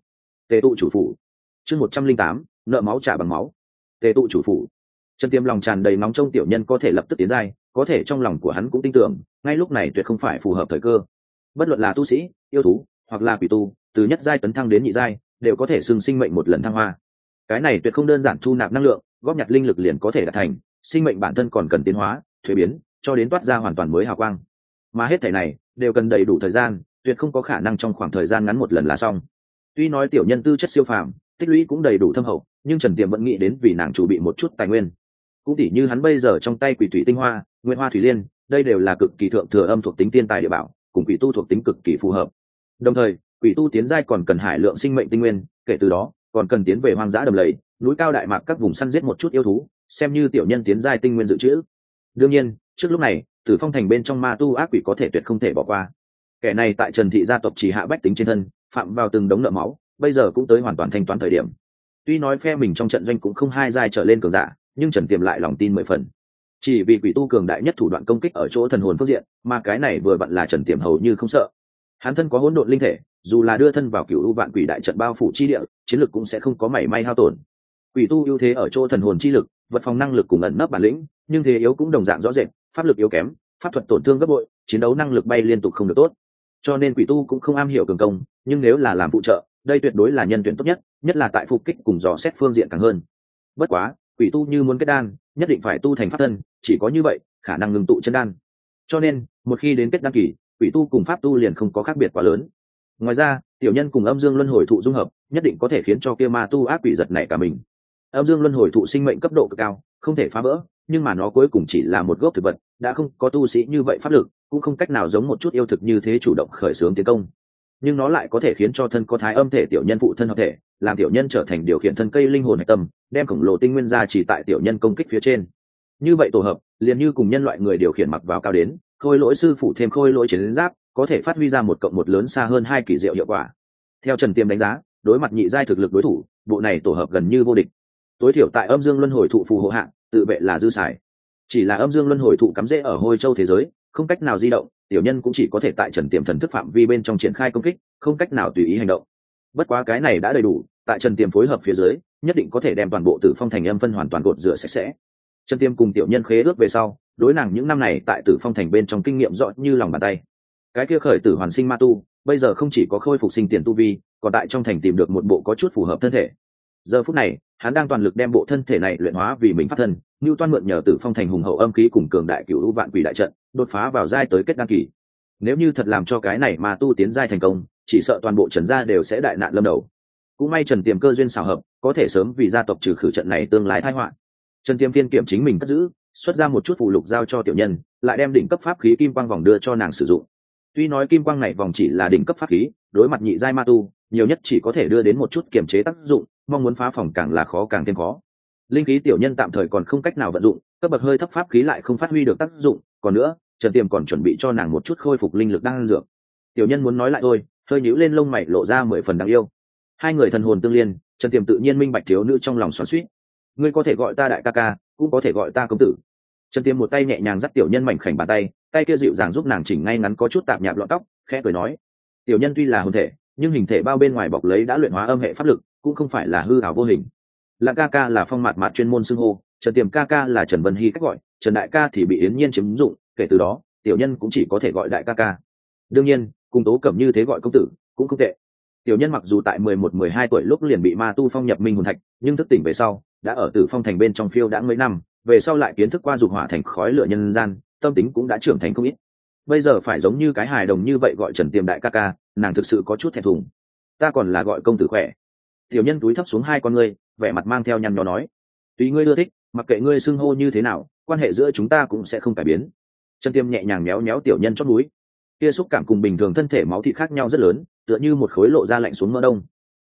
Tề tụ chủ phủ. Chương 108, nợ máu trả bằng máu. Tề tụ chủ phủ. Trần Tiêm lòng tràn đầy nóng trong tiểu nhân có thể lập tức tiến giai, có thể trong lòng của hắn cũng tin tưởng, ngay lúc này tuyệt không phải phù hợp thời cơ. Bất luận là tu sĩ, yêu thú, hoặc là quỷ tu, từ nhất giai tấn thăng đến nhị giai, đều có thể xưng sinh mệnh một lần thăng hoa. Cái này tuyệt không đơn giản thu nạp năng lượng, góp nhặt linh lực liền có thể đạt thành, sinh mệnh bản thân còn cần tiến hóa, thuế biến, cho đến toát ra hoàn toàn mới hào quang. Mà hết thảy này đều cần đầy đủ thời gian, tuyệt không có khả năng trong khoảng thời gian ngắn một lần là xong. Tuy nói tiểu nhân tư chất siêu phàm, tích lũy cũng đầy đủ thâm hậu, nhưng Trần Tiệm vẫn nghĩ đến vì nàng chủ bị một chút tài nguyên. Cũng tỉ như hắn bây giờ trong tay quỷ thủy tinh hoa, nguyên hoa thủy liên, đây đều là cực kỳ thượng thừa âm thuộc tính tiên tài địa bảo, cùng quỷ tu thuộc tính cực kỳ phù hợp. Đồng thời, quỷ tu tiến giai còn cần hải lượng sinh mệnh tinh nguyên, kể từ đó, còn cần tiến về hoang dã đầm lầy, núi cao đại mạc các vùng săn giết một chút yêu thú, xem như tiểu nhân tiến giai tinh nguyên dự trữ. Đương nhiên, trước lúc này, Tử Phong thành bên trong ma tu ác quỷ có thể tuyệt không thể bỏ qua. Kẻ này tại Trần thị gia tộc chỉ hạ bách tính trên thân, phạm vào từng đống nợ máu, bây giờ cũng tới hoàn toàn thanh toán thời điểm. Tuy nói phe mình trong trận doanh cũng không hai giai trở lên cường giả, nhưng Trần Tiềm lại lòng tin 10 phần. Chỉ vì quỷ tu cường đại nhất thủ đoạn công kích ở chỗ thần hồn phương diện, mà cái này vừa vặn là Trần Tiềm hầu như không sợ. Hắn thân có hỗn độn linh thể, dù là đưa thân vào cửu u vạn quỷ đại trận bao phủ chi địa, chiến lực cũng sẽ không có mảy may hao tổn. Quỷ tu ưu thế ở chỗ thần hồn chi lực, vật phòng năng lực cùng ẩn nấp bản lĩnh, nhưng thế yếu cũng đồng dạng rõ rệt, pháp lực yếu kém, pháp thuật tổn thương gấp bội, chiến đấu năng lực bay liên tục không được tốt. Cho nên quỷ tu cũng không am hiểu cường công, nhưng nếu là làm phụ trợ, đây tuyệt đối là nhân tuyển tốt nhất, nhất là tại phục kích cùng dò xét phương diện càng hơn. Bất quá, quỷ tu như muốn kết đan, nhất định phải tu thành pháp thân, chỉ có như vậy, khả năng ngưng tụ chân đan. Cho nên, một khi đến kết đan kỳ, quỷ tu cùng pháp tu liền không có khác biệt quá lớn. Ngoài ra, tiểu nhân cùng âm dương luân hồi thụ dung hợp, nhất định có thể khiến cho kia ma tu ác quỷ giật nảy cả mình. Âm dương luân hồi thụ sinh mệnh cấp độ cực cao, không thể phá vỡ, nhưng mà nó cuối cùng chỉ là một gốc thực vật, đã không có tu sĩ như vậy pháp lực, cũng không cách nào giống một chút yêu thực như thế chủ động khởi xướng tiến công. Nhưng nó lại có thể khiến cho thân có thái âm thể tiểu nhân phụ thân hợp thể, làm tiểu nhân trở thành điều khiển thân cây linh hồn hạch tâm, đem khổng lồ tinh nguyên ra chỉ tại tiểu nhân công kích phía trên. Như vậy tổ hợp, liền như cùng nhân loại người điều khiển mặc vào cao đến, khôi lỗi sư phụ thêm khôi lỗi chiến giáp, có thể phát huy ra 1+1 lớn xa hơn 2 kỳ diệu hiệu quả. Theo Trần Tiêm đánh giá, đối mặt nhị giai thực lực đối thủ, bộ này tổ hợp gần như vô địch. Tối thiểu tại âm dương luân hồi thụ phù hộ hạng, tự vệ là dư xài. Chỉ là âm dương luân hồi thụ cắm rễ ở hôi châu thế giới, không cách nào di động, tiểu nhân cũng chỉ có thể tại Trần Tiềm thần thức phạm vi bên trong triển khai công kích, không cách nào tùy ý hành động. Bất quá cái này đã đầy đủ, tại Trần Tiềm phối hợp phía dưới, nhất định có thể đem toàn bộ Tử Phong thành âm phân hoàn toàn gột rửa sạch sẽ. Trần Tiềm cùng tiểu nhân khế ước về sau, đối nàng những năm này tại Tử Phong thành bên trong kinh nghiệm rõ như lòng bàn tay. Cái kia khởi tử hoàn sinh ma tu, bây giờ không chỉ có khôi phục sinh tiền tu vi, còn tại trong thành tìm được một bộ có chút phù hợp thân thể. Giờ phút này, hắn đang toàn lực đem bộ thân thể này luyện hóa vì mình pháp thân, như toan mượn nhờ Tử Phong thành hùng hậu âm khí cùng cường đại cửu u vạn quỷ đại trận, đột phá vào giai tới kết đan kỳ. Nếu như thật làm cho cái này mà tu tiến giai thành công, chỉ sợ toàn bộ Trần gia đều sẽ đại nạn lâm đầu. Cũng may Trần Tiềm cơ duyên xảo hợp, có thể sớm vì gia tộc trừ khử trận này tương lai tai họa. Trần Tiềm phiên kiểm chính mình cất giữ, xuất ra một chút phụ lục giao cho tiểu nhân, lại đem đỉnh cấp pháp khí kim quang vòng đưa cho nàng sử dụng. Tuy nói kim quang này vòng chỉ là đỉnh cấp pháp khí, đối mặt nhị giai ma tu, nhiều nhất chỉ có thể đưa đến một chút kiềm chế tác dụng, mong muốn phá phòng càng là khó càng thêm khó. Linh khí tiểu nhân tạm thời còn không cách nào vận dụng, cấp bậc hơi thấp pháp khí lại không phát huy được tác dụng, còn nữa, Trần Tiềm còn chuẩn bị cho nàng một chút khôi phục linh lực đang dược. Tiểu nhân muốn nói lại thôi, hơi nhíu lên lông mày lộ ra 10 phần đáng yêu. Hai người thần hồn tương liên, Trần Tiềm tự nhiên minh bạch thiếu nữ trong lòng xoắn xuýt. Ngươi có thể gọi ta đại ca ca, cũng có thể gọi ta công tử. Trần Tiềm một tay nhẹ nhàng dắt tiểu nhân mảnh khảnh bàn tay, tay kia dịu dàng giúp nàng chỉnh ngay ngắn có chút tạp nhạp lọn tóc, khẽ cười nói: tiểu nhân tuy là hồn thể, nhưng hình thể bao bên ngoài bọc lấy đã luyện hóa âm hệ pháp lực, cũng không phải là hư ảo vô hình. Là ca ca là phong mạt mạt chuyên môn xưng hô, Trần Tiềm ca ca là Trần Vân Hy cách gọi, Trần đại ca thì bị Yến Nhiên chiếm dụng, kể từ đó, tiểu nhân cũng chỉ có thể gọi đại ca ca. Đương nhiên, cùng Tố Cẩm như thế gọi công tử cũng không tệ. Tiểu nhân mặc dù tại 11-12 tuổi lúc liền bị ma tu phong nhập minh hồn thạch, nhưng thức tỉnh về sau, đã ở Tử Phong thành bên trong phiêu đã mấy năm, về sau lại kiến thức qua dục hỏa thành khói lửa nhân gian, tâm tính cũng đã trưởng thành không ít. Bây giờ phải giống như cái hài đồng như vậy gọi Trần Tiềm đại ca ca, nàng thực sự có chút thẹn thùng. Ta còn là gọi công tử khỏe. Tiểu nhân túi thấp xuống hai con ngươi, vẻ mặt mang theo nhăn nhó nói: tùy ngươi ưa thích, mặc kệ ngươi xưng hô như thế nào, quan hệ giữa chúng ta cũng sẽ không cải biến. Trần Tiềm nhẹ nhàng méo méo tiểu nhân chót núi, kia xúc cảm cùng bình thường thân thể máu thịt khác nhau rất lớn, tựa như một khối lộ ra lạnh xuống mỡ đông.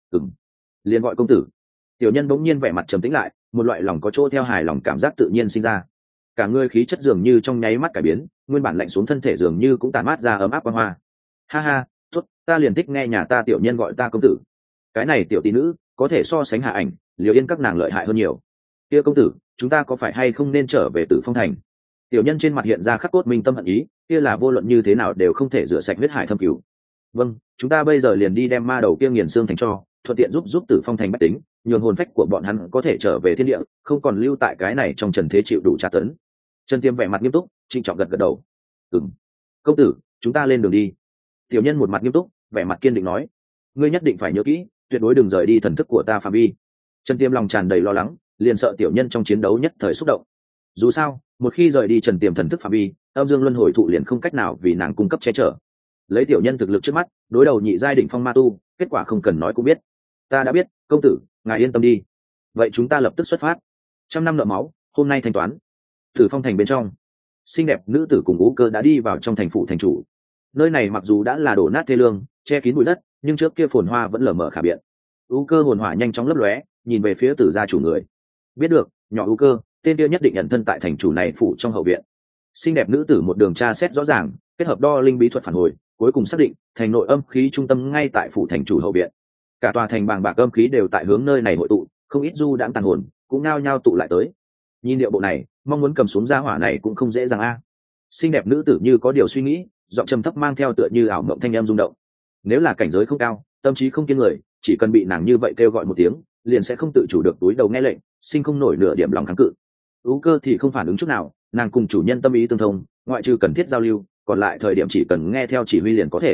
Liền gọi công tử. Tiểu nhân bỗng nhiên vẻ mặt trầm tĩnh lại, một loại lòng có chỗ theo hài lòng cảm giác tự nhiên sinh ra. Cả người khí chất dường như trong nháy mắt cải biến, nguyên bản lạnh xuống thân thể dường như cũng tản mát ra ấm áp quang hoa. Ha ha, tốt, ta liền thích nghe nhà ta tiểu nhân gọi ta công tử. Cái này tiểu tỷ nữ có thể so sánh Hạ Ảnh, Liễu Yên các nàng lợi hại hơn nhiều. Kia công tử, chúng ta có phải hay không nên trở về Tử Phong thành? Tiểu nhân trên mặt hiện ra khắc cốt minh tâm hận ý, kia là vô luận như thế nào đều không thể rửa sạch huyết hải thâm cửu. Vâng, chúng ta bây giờ liền đi đem ma đầu kia nghiền xương thành cho, thuận tiện giúp Tử Phong thành bách tính, nhường hồn phách của bọn hắn có thể trở về thiên địa, không còn lưu tại cái này trong trần thế chịu đủ tra tấn. Trần Tiêm vẻ mặt nghiêm túc, trịnh trọng gật đầu. Công tử, chúng ta lên đường đi. Tiểu nhân một mặt nghiêm túc, vẻ mặt kiên định nói, ngươi nhất định phải nhớ kỹ, tuyệt đối đừng rời đi thần thức của ta phạm vi. Trần Tiêm lòng tràn đầy lo lắng, liền sợ tiểu nhân trong chiến đấu nhất thời xúc động. Dù sao, một khi rời đi Trần Tiêm thần thức phạm vi, âm dương luân hồi thụ liền không cách nào vì nàng cung cấp che chở. Lấy tiểu nhân thực lực trước mắt, đối đầu nhị giai đỉnh phong ma tu, kết quả không cần nói cũng biết. Ta đã biết, công tử, ngài yên tâm đi. Vậy chúng ta lập tức xuất phát. 100 năm nợ máu, hôm nay thanh toán. Tử Phong thành bên trong, xinh đẹp nữ tử cùng Ú Cơ đã đi vào trong thành phủ thành chủ. Nơi này mặc dù đã là đổ nát thê lương, che kín bụi đất, nhưng trước kia phồn hoa vẫn lờ mờ khả biện. Ú Cơ hồn hỏa nhanh chóng lấp lóe, nhìn về phía Tử gia chủ người. Biết được, nhỏ Ú Cơ, tên kia nhất định nhận thân tại thành chủ này phủ trong hậu viện. Xinh đẹp nữ tử một đường tra xét rõ ràng, kết hợp đo linh bí thuật phản hồi, cuối cùng xác định thành nội âm khí trung tâm ngay tại phủ thành chủ hậu viện. Cả tòa thành bàng bạc âm khí đều tại hướng nơi này hội tụ, không ít du đãng tàn hồn cũng nao nhao tụ lại tới. Nhìn điệu bộ này, mong muốn cầm xuống gia hỏa này cũng không dễ dàng a. Xinh đẹp nữ tử như có điều suy nghĩ, giọng trầm thấp mang theo tựa như ảo mộng thanh âm rung động. Nếu là cảnh giới không cao, tâm trí không kiên người, chỉ cần bị nàng như vậy kêu gọi một tiếng, liền sẽ không tự chủ được túi đầu nghe lệnh, sinh không nổi nửa điểm lòng kháng cự. Ú Cơ thì không phản ứng chút nào, nàng cùng chủ nhân tâm ý tương thông, ngoại trừ cần thiết giao lưu, còn lại thời điểm chỉ cần nghe theo chỉ huy liền có thể.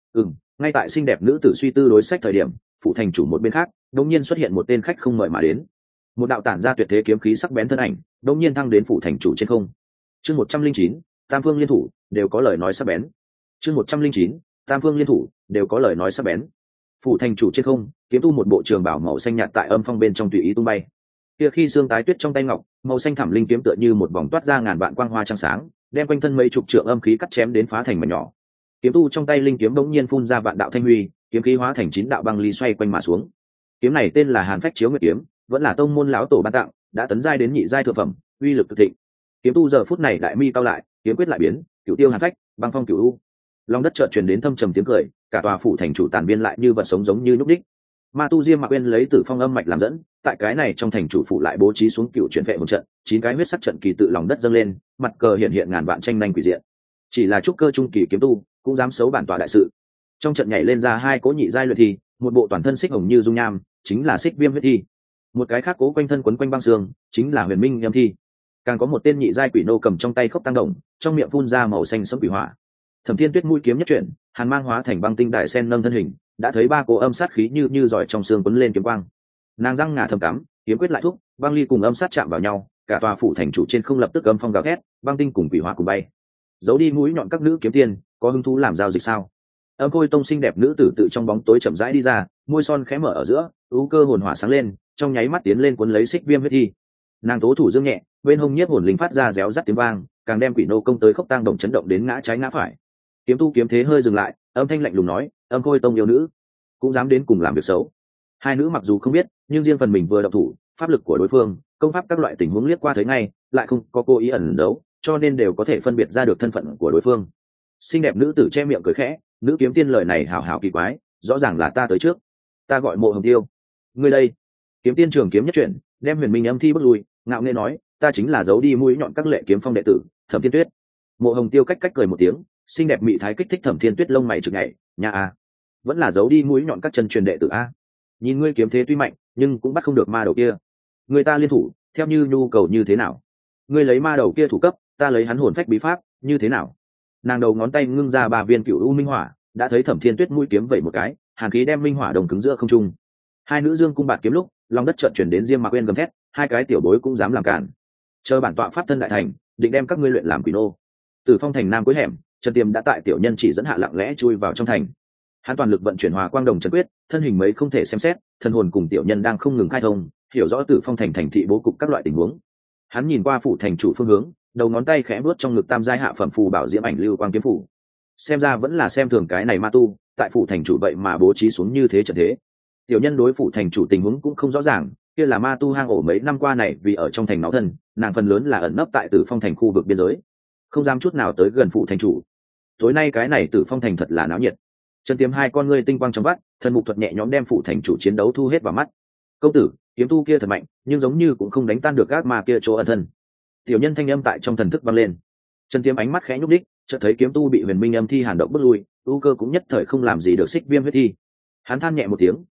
Ngay tại xinh đẹp nữ tử suy tư đối sách thời điểm, phụ thành chủ một bên khác đột nhiên xuất hiện một tên khách không mời mà đến. Một đạo tản ra tuyệt thế kiếm khí sắc bén thân ảnh đột nhiên thăng đến phụ thành chủ trên không. Chương 109, Tam Phương liên thủ, đều có lời nói sắc bén. Chương 109, Tam Phương liên thủ, đều có lời nói sắc bén. Phụ thành chủ trên không, kiếm tu một bộ trường bảo màu xanh nhạt tại âm phong bên trong tùy ý tung bay. Kia khi xương tái tuyết trong tay ngọc, màu xanh thẳm linh kiếm tựa như một vòng toát ra ngàn vạn quang hoa trăng sáng, đem quanh thân mấy chục trượng âm khí cắt chém đến phá thành mảnh nhỏ. Kiếm tu trong tay linh kiếm bỗng nhiên phun ra vạn đạo thanh huy, kiếm khí hóa thành 9 đạo băng ly xoay quanh mà xuống. Kiếm này tên là Hàn Phách Chiếu Nguyệt kiếm, vẫn là tông môn lão tổ ban tặng, đã tấn giai đến nhị giai thượng phẩm, uy lực cực thịnh. Kiếm tu giờ phút này đại mi cao lại, kiếm quyết lại biến, cửu tiêu hàn phách, băng phong cửu u. Long đất chợt truyền đến thâm trầm tiếng cười, cả tòa phủ thành chủ tàn biên lại như vật sống giống như nhúc đích. Ma tu Diêm Mạc Uyên lấy Tử Phong âm mạch làm dẫn, tại cái này trong thành chủ phủ lại bố trí xuống cựu chuyển vệ một trận, 9 cái huyết sắc trận kỳ tự lòng đất dâng lên, mặt cờ hiện hiện ngàn vạn tranh nhanh quỷ diện. Chỉ là trúc cơ trung kỳ kiếm tu, cũng dám xấu bản tọa đại sự. Trong trận nhảy lên ra 2 cố nhị giai luyện thi, một bộ toàn thân xích hồng như dung nham, chính là Xích Viêm huyết thi. Một cái khác cố quanh thân quấn quanh băng xương, chính là Huyền Minh âm thi. Càng có một tên nhị giai quỷ nô cầm trong tay khốc tăng đồng, trong miệng phun ra màu xanh sẫm quỷ hỏa. Thẩm Thiên Tuyết mũi kiếm nhất chuyển, hàn mang hóa thành băng tinh đại sen nâng thân hình, đã thấy 3 cố âm sát khí như giỏi trong xương quấn lên kiếm quang. Nàng răng ngà thầm cắm, kiếm quyết lại thúc, băng ly cùng âm sát chạm vào nhau, cả tòa phủ thành chủ trên không lập tức âm phong gào thét, băng tinh cùng quỷ hỏa cùng bay. Giấu đi mũi nhọn các nữ kiếm tiên, có hứng thú làm giao dịch sao? Âm Khôi Tông xinh đẹp nữ tử tự trong bóng tối chậm rãi đi ra, môi son khẽ mở ở giữa, ưu cơ hồn hỏa sáng lên, trong nháy mắt tiến lên cuốn lấy Xích Viêm huyết thi. Nàng tố thủ dương nhẹ, bên hông nhiếp hồn linh phát ra réo rắt tiếng vang, càng đem quỷ nô công tới khốc tang đồng chấn động đến ngã trái ngã phải. Kiếm tu kiếm thế hơi dừng lại, âm thanh lạnh lùng nói, Âm Khôi Tông yêu nữ cũng dám đến cùng làm việc xấu. Hai nữ mặc dù không biết, nhưng riêng phần mình vừa động thủ, pháp lực của đối phương, công pháp các loại tình huống liếc qua thấy ngay, lại không có cố ý ẩn giấu, cho nên đều có thể phân biệt ra được thân phận của đối phương. Xinh đẹp nữ tử che miệng cười khẽ, nữ kiếm tiên lời này hào hào kỳ quái, rõ ràng là ta tới trước. Ta gọi Mộ Hồng Tiêu. Ngươi đây? Kiếm tiên trường kiếm nhất chuyển, đem Huyền Minh âm thi bước lui, ngạo nghễ nói, ta chính là giấu đi mũi nhọn các lệ kiếm phong đệ tử, Thẩm Thiên Tuyết. Mộ Hồng Tiêu cách cười một tiếng, xinh đẹp mị thái kích thích Thẩm Thiên Tuyết lông mày chực nhảy, nhà a, vẫn là giấu đi mũi nhọn các chân truyền đệ tử a. Nhìn ngươi kiếm thế tuy mạnh, nhưng cũng bắt không được ma đầu kia. Người ta liên thủ, theo như nhu cầu như thế nào? Ngươi lấy ma đầu kia thủ cấp, ta lấy hắn hồn phách bí pháp, như thế nào? Nàng đầu ngón tay ngưng ra 3 viên cựu u minh hỏa, đã thấy Thẩm Thiên Tuyết mũi kiếm vẩy một cái, hàn khí đem minh hỏa đồng cứng giữa không trung. Hai nữ dương cung bạt kiếm lúc, lòng đất chợt chuyển đến Diêm Mạc Uyên gầm thét, 2 cái tiểu bối cũng dám làm cản. Chờ bản tọa pháp thân đại thành, định đem các ngươi luyện làm quỷ nô. Từ Phong thành nam cuối hẻm, Trần Tiềm đã tại tiểu nhân chỉ dẫn hạ lặng lẽ chui vào trong thành. Hắn toàn lực vận chuyển Hòa Quang Đồng Trần Quyết, thân hình mấy không thể xem xét, thân hồn cùng tiểu nhân đang không ngừng khai thông, hiểu rõ Tử Phong thành thành thị bố cục các loại tình huống. Hắn nhìn qua phủ thành chủ phương hướng, đầu ngón tay khẽ vuốt trong ngực tam giai hạ phẩm phù bảo diễm ảnh lưu quang kiếm phủ. Xem ra vẫn là xem thường cái này ma tu, tại phủ thành chủ vậy mà bố trí xuống như thế trận thế. Tiểu nhân đối phủ thành chủ tình huống cũng không rõ ràng, kia là ma tu hang ổ mấy năm qua này vì ở trong thành náo thân, nàng phần lớn là ẩn nấp tại Tử Phong thành khu vực biên giới, không dám chút nào tới gần phủ thành chủ. Tối nay cái này Tử Phong thành thật là náo nhiệt. Trần Tiềm 2 con ngươi tinh quang trong vắt, thần mục thuật nhẹ nhõm đem phủ thành chủ chiến đấu thu hết vào mắt. Công tử, kiếm tu kia thật mạnh, nhưng giống như cũng không đánh tan được ác ma kia chỗ ẩn thân. Tiểu nhân thanh âm tại trong thần thức vang lên. Trần Tiềm ánh mắt khẽ nhúc đích, chợt thấy kiếm tu bị Huyền Minh âm thi hàn động bước lui, u cơ cũng nhất thời không làm gì được Xích Viêm huyết thi. Hắn than nhẹ một tiếng,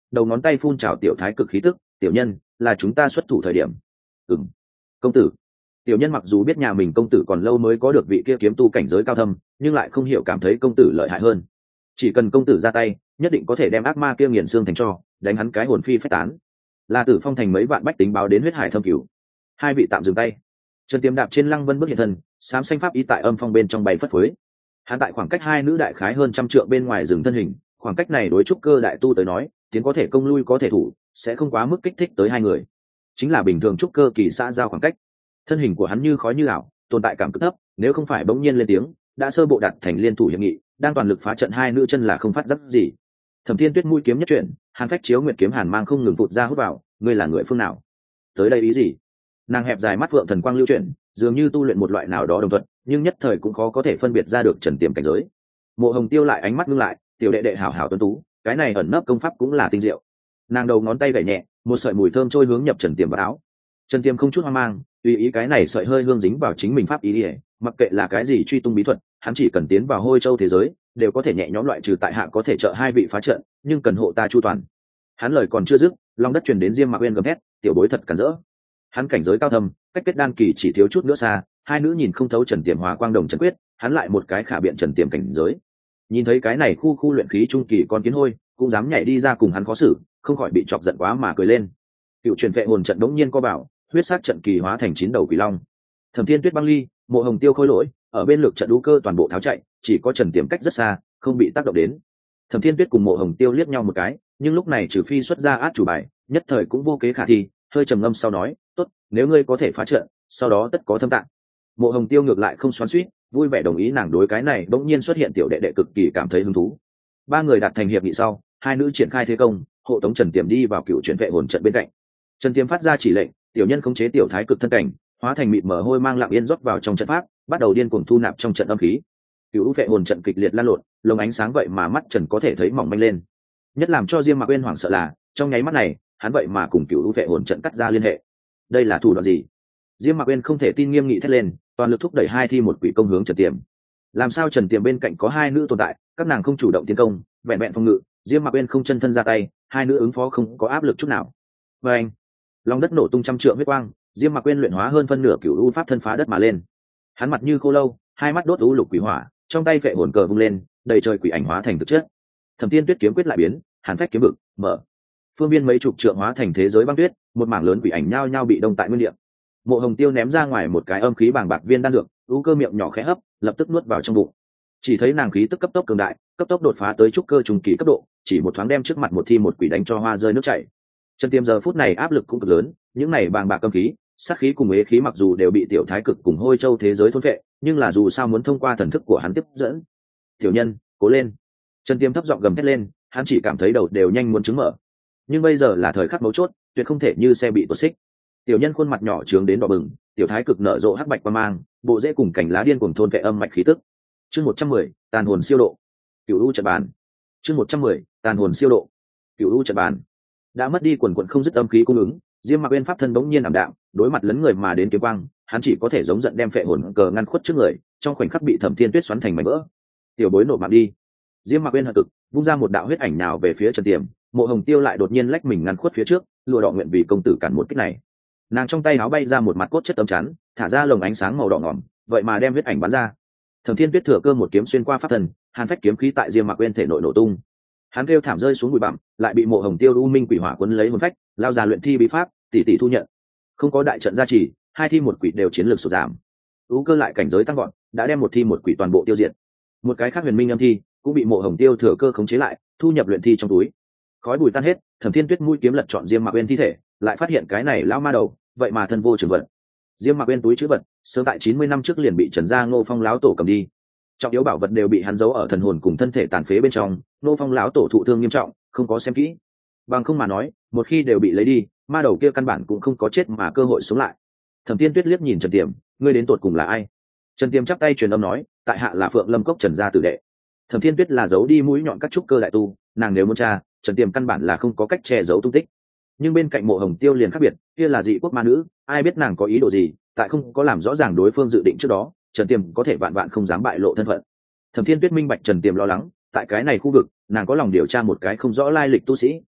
đầu ngón tay phun trào tiểu thái cực khí tức. Tiểu nhân, là chúng ta xuất thủ thời điểm. Ừm, công tử. Tiểu nhân mặc dù biết nhà mình công tử còn lâu mới có được vị kia kiếm tu cảnh giới cao thâm, nhưng lại không hiểu cảm thấy công tử lợi hại hơn. Chỉ cần công tử ra tay, nhất định có thể đem ác ma kia nghiền xương thành tro, đánh hắn cái hồn phi phách tán. Là Tử Phong thành mấy vạn bách tính báo đến huyết hải thâm cửu. Hai vị tạm dừng tay. Trần Tiềm đạp trên Lăng Vân bước hiện thân, xám xanh pháp y tại âm phong bên trong bay phất phới. Hắn tại khoảng cách hai nữ đại khái hơn 100 trượng bên ngoài dừng thân hình, khoảng cách này đối trúc cơ đại tu tới nói, tiến có thể công lui có thể thủ, sẽ không quá mức kích thích tới hai người. Chính là bình thường trúc cơ kỳ xã giao khoảng cách. Thân hình của hắn như khói như ảo, tồn tại cảm cực thấp, nếu không phải bỗng nhiên lên tiếng, đã sơ bộ đặt thành liên thủ hiệp nghị, đang toàn lực phá trận hai nữ chân là không phát giác gì. Thẩm Thiên Tuyết mũi kiếm nhất chuyển, Hàn Phách chiếu nguyệt kiếm hàn mang không ngừng phụt ra hút vào, ngươi là người phương nào? Tới đây ý gì? Nàng hẹp dài mắt phượng thần quang lưu chuyển, dường như tu luyện một loại nào đó đồng thuận, nhưng nhất thời cũng khó có thể phân biệt ra được Trần Tiềm cảnh giới. Mộ Hồng Tiêu lại ánh mắt ngưng lại, tiểu đệ đệ hảo hảo tuấn tú, cái này ẩn nấp công pháp cũng là tinh diệu. Nàng đầu ngón tay gảy nhẹ, một sợi mùi thơm trôi hướng nhập Trần Tiềm vào áo. Trần Tiềm không chút hoang mang, tùy ý cái này sợi hơi hương dính vào chính mình pháp ý ỉa, mặc kệ là cái gì truy tung bí thuật, hắn chỉ cần tiến vào Hôi Châu thế giới, đều có thể nhẹ nhõm loại trừ tại hạ có thể trợ hai vị phá trận, nhưng cần hộ ta chu toàn. Hắn lời còn chưa dứt, long đất truyền đến Diêm Mạc Uyên gầm thét, tiểu bối thật cản rỡ. Hắn cảnh giới cao thâm, cách kết đan kỳ chỉ thiếu chút nữa xa, hai nữ nhìn không thấu Trần Tiềm hóa quang đồng trần quyết, hắn lại một cái khả biện Trần Tiềm cảnh giới. Nhìn thấy cái này khu luyện khí trung kỳ con kiến hôi, cũng dám nhảy đi ra cùng hắn khó xử, không khỏi bị chọc giận quá mà cười lên. Cựu truyền vệ hồn trận đống nhiên co bảo, huyết sắc trận kỳ hóa thành 9 đầu quỷ long. Thẩm Thiên Tuyết băng ly, Mộ Hồng Tiêu khôi lỗi, ở bên lực trận đũ cơ toàn bộ tháo chạy, chỉ có Trần Tiềm cách rất xa, không bị tác động đến. Thẩm Thiên Tuyết cùng Mộ Hồng Tiêu liếc nhau một cái, nhưng lúc này trừ phi xuất ra át chủ bài, nhất thời cũng vô kế khả thi, hơi trầm ngâm sau nói, tốt, nếu ngươi có thể phá trận, sau đó tất có thâm tạng. Mộ Hồng Tiêu ngược lại không xoắn xuýt, vui vẻ đồng ý nàng đối cái này bỗng nhiên xuất hiện tiểu đệ đệ cực kỳ cảm thấy hứng thú. Ba người đạt thành hiệp nghị sau, hai nữ triển khai thế công, hộ tống Trần Tiềm đi vào cựu chuyển vệ hồn trận bên cạnh. Trần Tiềm phát ra chỉ lệnh, tiểu nhân khống chế tiểu thái cực thân cảnh, hóa thành mịt mờ hôi mang lặng yên rót vào trong trận pháp, bắt đầu điên cuồng thu nạp trong trận âm khí. Cựu vệ hồn trận kịch liệt lan lộn, lồng ánh sáng vậy mà mắt Trần có thể thấy mỏng manh lên. Nhất làm cho Diêm Mạc Uyên hoảng sợ là, trong nháy mắt này, hắn vậy mà cùng cựu vệ hồn trận cắt ra liên hệ. Đây là thủ đoạn gì? Diêm Mạc Uyên không thể tin, nghiêm nghị thét lên, toàn lực thúc đẩy hai thi một quỷ công hướng Trần Tiềm. Làm sao Trần Tiềm bên cạnh có hai nữ tồn tại, các nàng không chủ động tiến công, vẹn vẹn phòng ngự, Diêm Mạc Uyên không chân thân ra tay, hai nữ ứng phó không có áp lực chút nào. Và anh, lòng đất nổ tung 100 trượng huyết quang, Diêm Mạc Uyên luyện hóa hơn phân nửa cửu u pháp thân phá đất mà lên. Hắn mặt như khô lâu, hai mắt đốt u lục quỷ hỏa, trong tay vệ hồn cờ vung lên, đầy trời quỷ ảnh hóa thành thực chất. Thẩm Tiên Tuyết kiếm quyết lại biến, Hàn Phách kiếm vực mở, phương biên mấy chục trượng hóa thành thế giới băng tuyết, một mảng lớn quỷ ảnh nhao nhao bị đông tại nguyên địa. Mộ Hồng Tiêu ném ra ngoài một cái âm khí bàng bạc viên đan dược, u cơ miệng nhỏ khẽ hấp, lập tức nuốt vào trong bụng. Chỉ thấy nàng khí tức cấp tốc cường đại, cấp tốc đột phá tới trúc cơ trùng kỳ cấp độ, chỉ một thoáng đem trước mặt một thi một quỷ đánh cho hoa rơi nước chảy. Trần Tiềm giờ phút này áp lực cũng cực lớn, những này bàng bạc âm khí, sát khí cùng ế khí mặc dù đều bị tiểu thái cực cùng Hôi Châu thế giới thôn phệ, nhưng là dù sao muốn thông qua thần thức của hắn tiếp dẫn. Tiểu nhân, cố lên! Trần Tiềm thấp giọng gầm thét lên, hắn chỉ cảm thấy đầu đều nhanh muốn trứng mở. Nhưng bây giờ là thời khắc mấu chốt, tuyệt không thể như xe bị tuột xích. Tiểu nhân khuôn mặt nhỏ trướng đến đỏ bừng, tiểu thái cực nở rộ hắc bạch qua mang, bộ rễ cùng cành lá điên cuồng thôn vệ âm mạch khí tức. Chương 110, tàn hồn siêu độ. Cửu u trận bàn. Chương 110, tàn hồn siêu độ. Cửu u trận bàn. Đã mất đi quần quần không dứt âm khí cung ứng, Diêm Mạc Uyên pháp thân bỗng nhiên ảm đạm, đối mặt lấn người mà đến kiếm quang, hắn chỉ có thể giống giận đem phệ hồn cờ ngăn khuất trước người, trong khoảnh khắc bị Thẩm Thiên Tuyết xoắn thành mảnh vỡ. Tiểu bối nổ mạng đi. Diêm Mạc Uyên hận cực, vung ra một đạo huyết ảnh nào về phía Trần Tiềm, Mộ Hồng Tiêu lại đột nhiên lách mình ngăn khuất phía trước, lụa đỏ nguyện vì công tử cản một kích này. Nàng trong tay áo bay ra một mặt cốt chất tấm chắn, thả ra lồng ánh sáng màu đỏ ngỏm, vậy mà đem huyết ảnh bắn ra. Thẩm Thiên Tuyết thừa cơ một kiếm xuyên qua pháp thần, Hàn Phách kiếm khí tại Diêm Mạc Uyên thể nội nổ tung. Hắn kêu thảm rơi xuống bụi bặm, lại bị Mộ Hồng Tiêu u minh quỷ hỏa cuốn lấy hồn phách, lao ra luyện thi bí pháp, tỷ tỷ thu nhận. Không có đại trận gia trì, hai thi một quỷ đều chiến lược sụt giảm. U cơ lại cảnh giới tăng vọt, đã đem một thi một quỷ toàn bộ tiêu diệt. Một cái khác huyền minh âm thi cũng bị Mộ Hồng Tiêu thừa cơ khống chế lại, thu nhập luyện thi trong túi. Khói bụi tan hết, Thẩm Thiên Tuyết mũi kiếm lật chọn Diêm Mạc Uyên thi thể, lại phát hiện cái này lão ma đầu, vậy mà thân vô trường vật. Diêm Mạc Uyên túi trữ vật, sớm tại 90 năm trước liền bị Trần gia Ngô Phong lão tổ cầm đi. Trọng yếu bảo vật đều bị hắn giấu ở thần hồn cùng thân thể tàn phế bên trong, Ngô Phong lão tổ thụ thương nghiêm trọng, không có xem kỹ. Bằng không mà nói, một khi đều bị lấy đi, ma đầu kia căn bản cũng không có chết mà cơ hội sống lại. Thẩm Tiên Tuyết liếc nhìn Trần Tiềm, ngươi đến tột cùng là ai? Trần Tiềm chắp tay truyền âm nói, tại hạ là Phượng Lâm Cốc Trần gia tử đệ. Thẩm Thiên Tuyết là giấu đi mũi nhọn các trúc cơ đại tu, nàng nếu muốn tra, Trần Tiềm căn bản là không có cách che giấu tung tích. Nhưng bên cạnh Mộ Hồng Tiêu liền khác biệt, kia là dị quốc ma nữ, ai biết nàng có ý đồ gì, tại không có làm rõ ràng đối phương dự định trước đó, Trần Tiềm có thể vạn vạn không dám bại lộ thân phận. Thẩm Thiên Tuyết minh bạch Trần Tiềm lo lắng, tại cái này khu vực, nàng có lòng điều tra một cái không rõ lai lịch tu sĩ,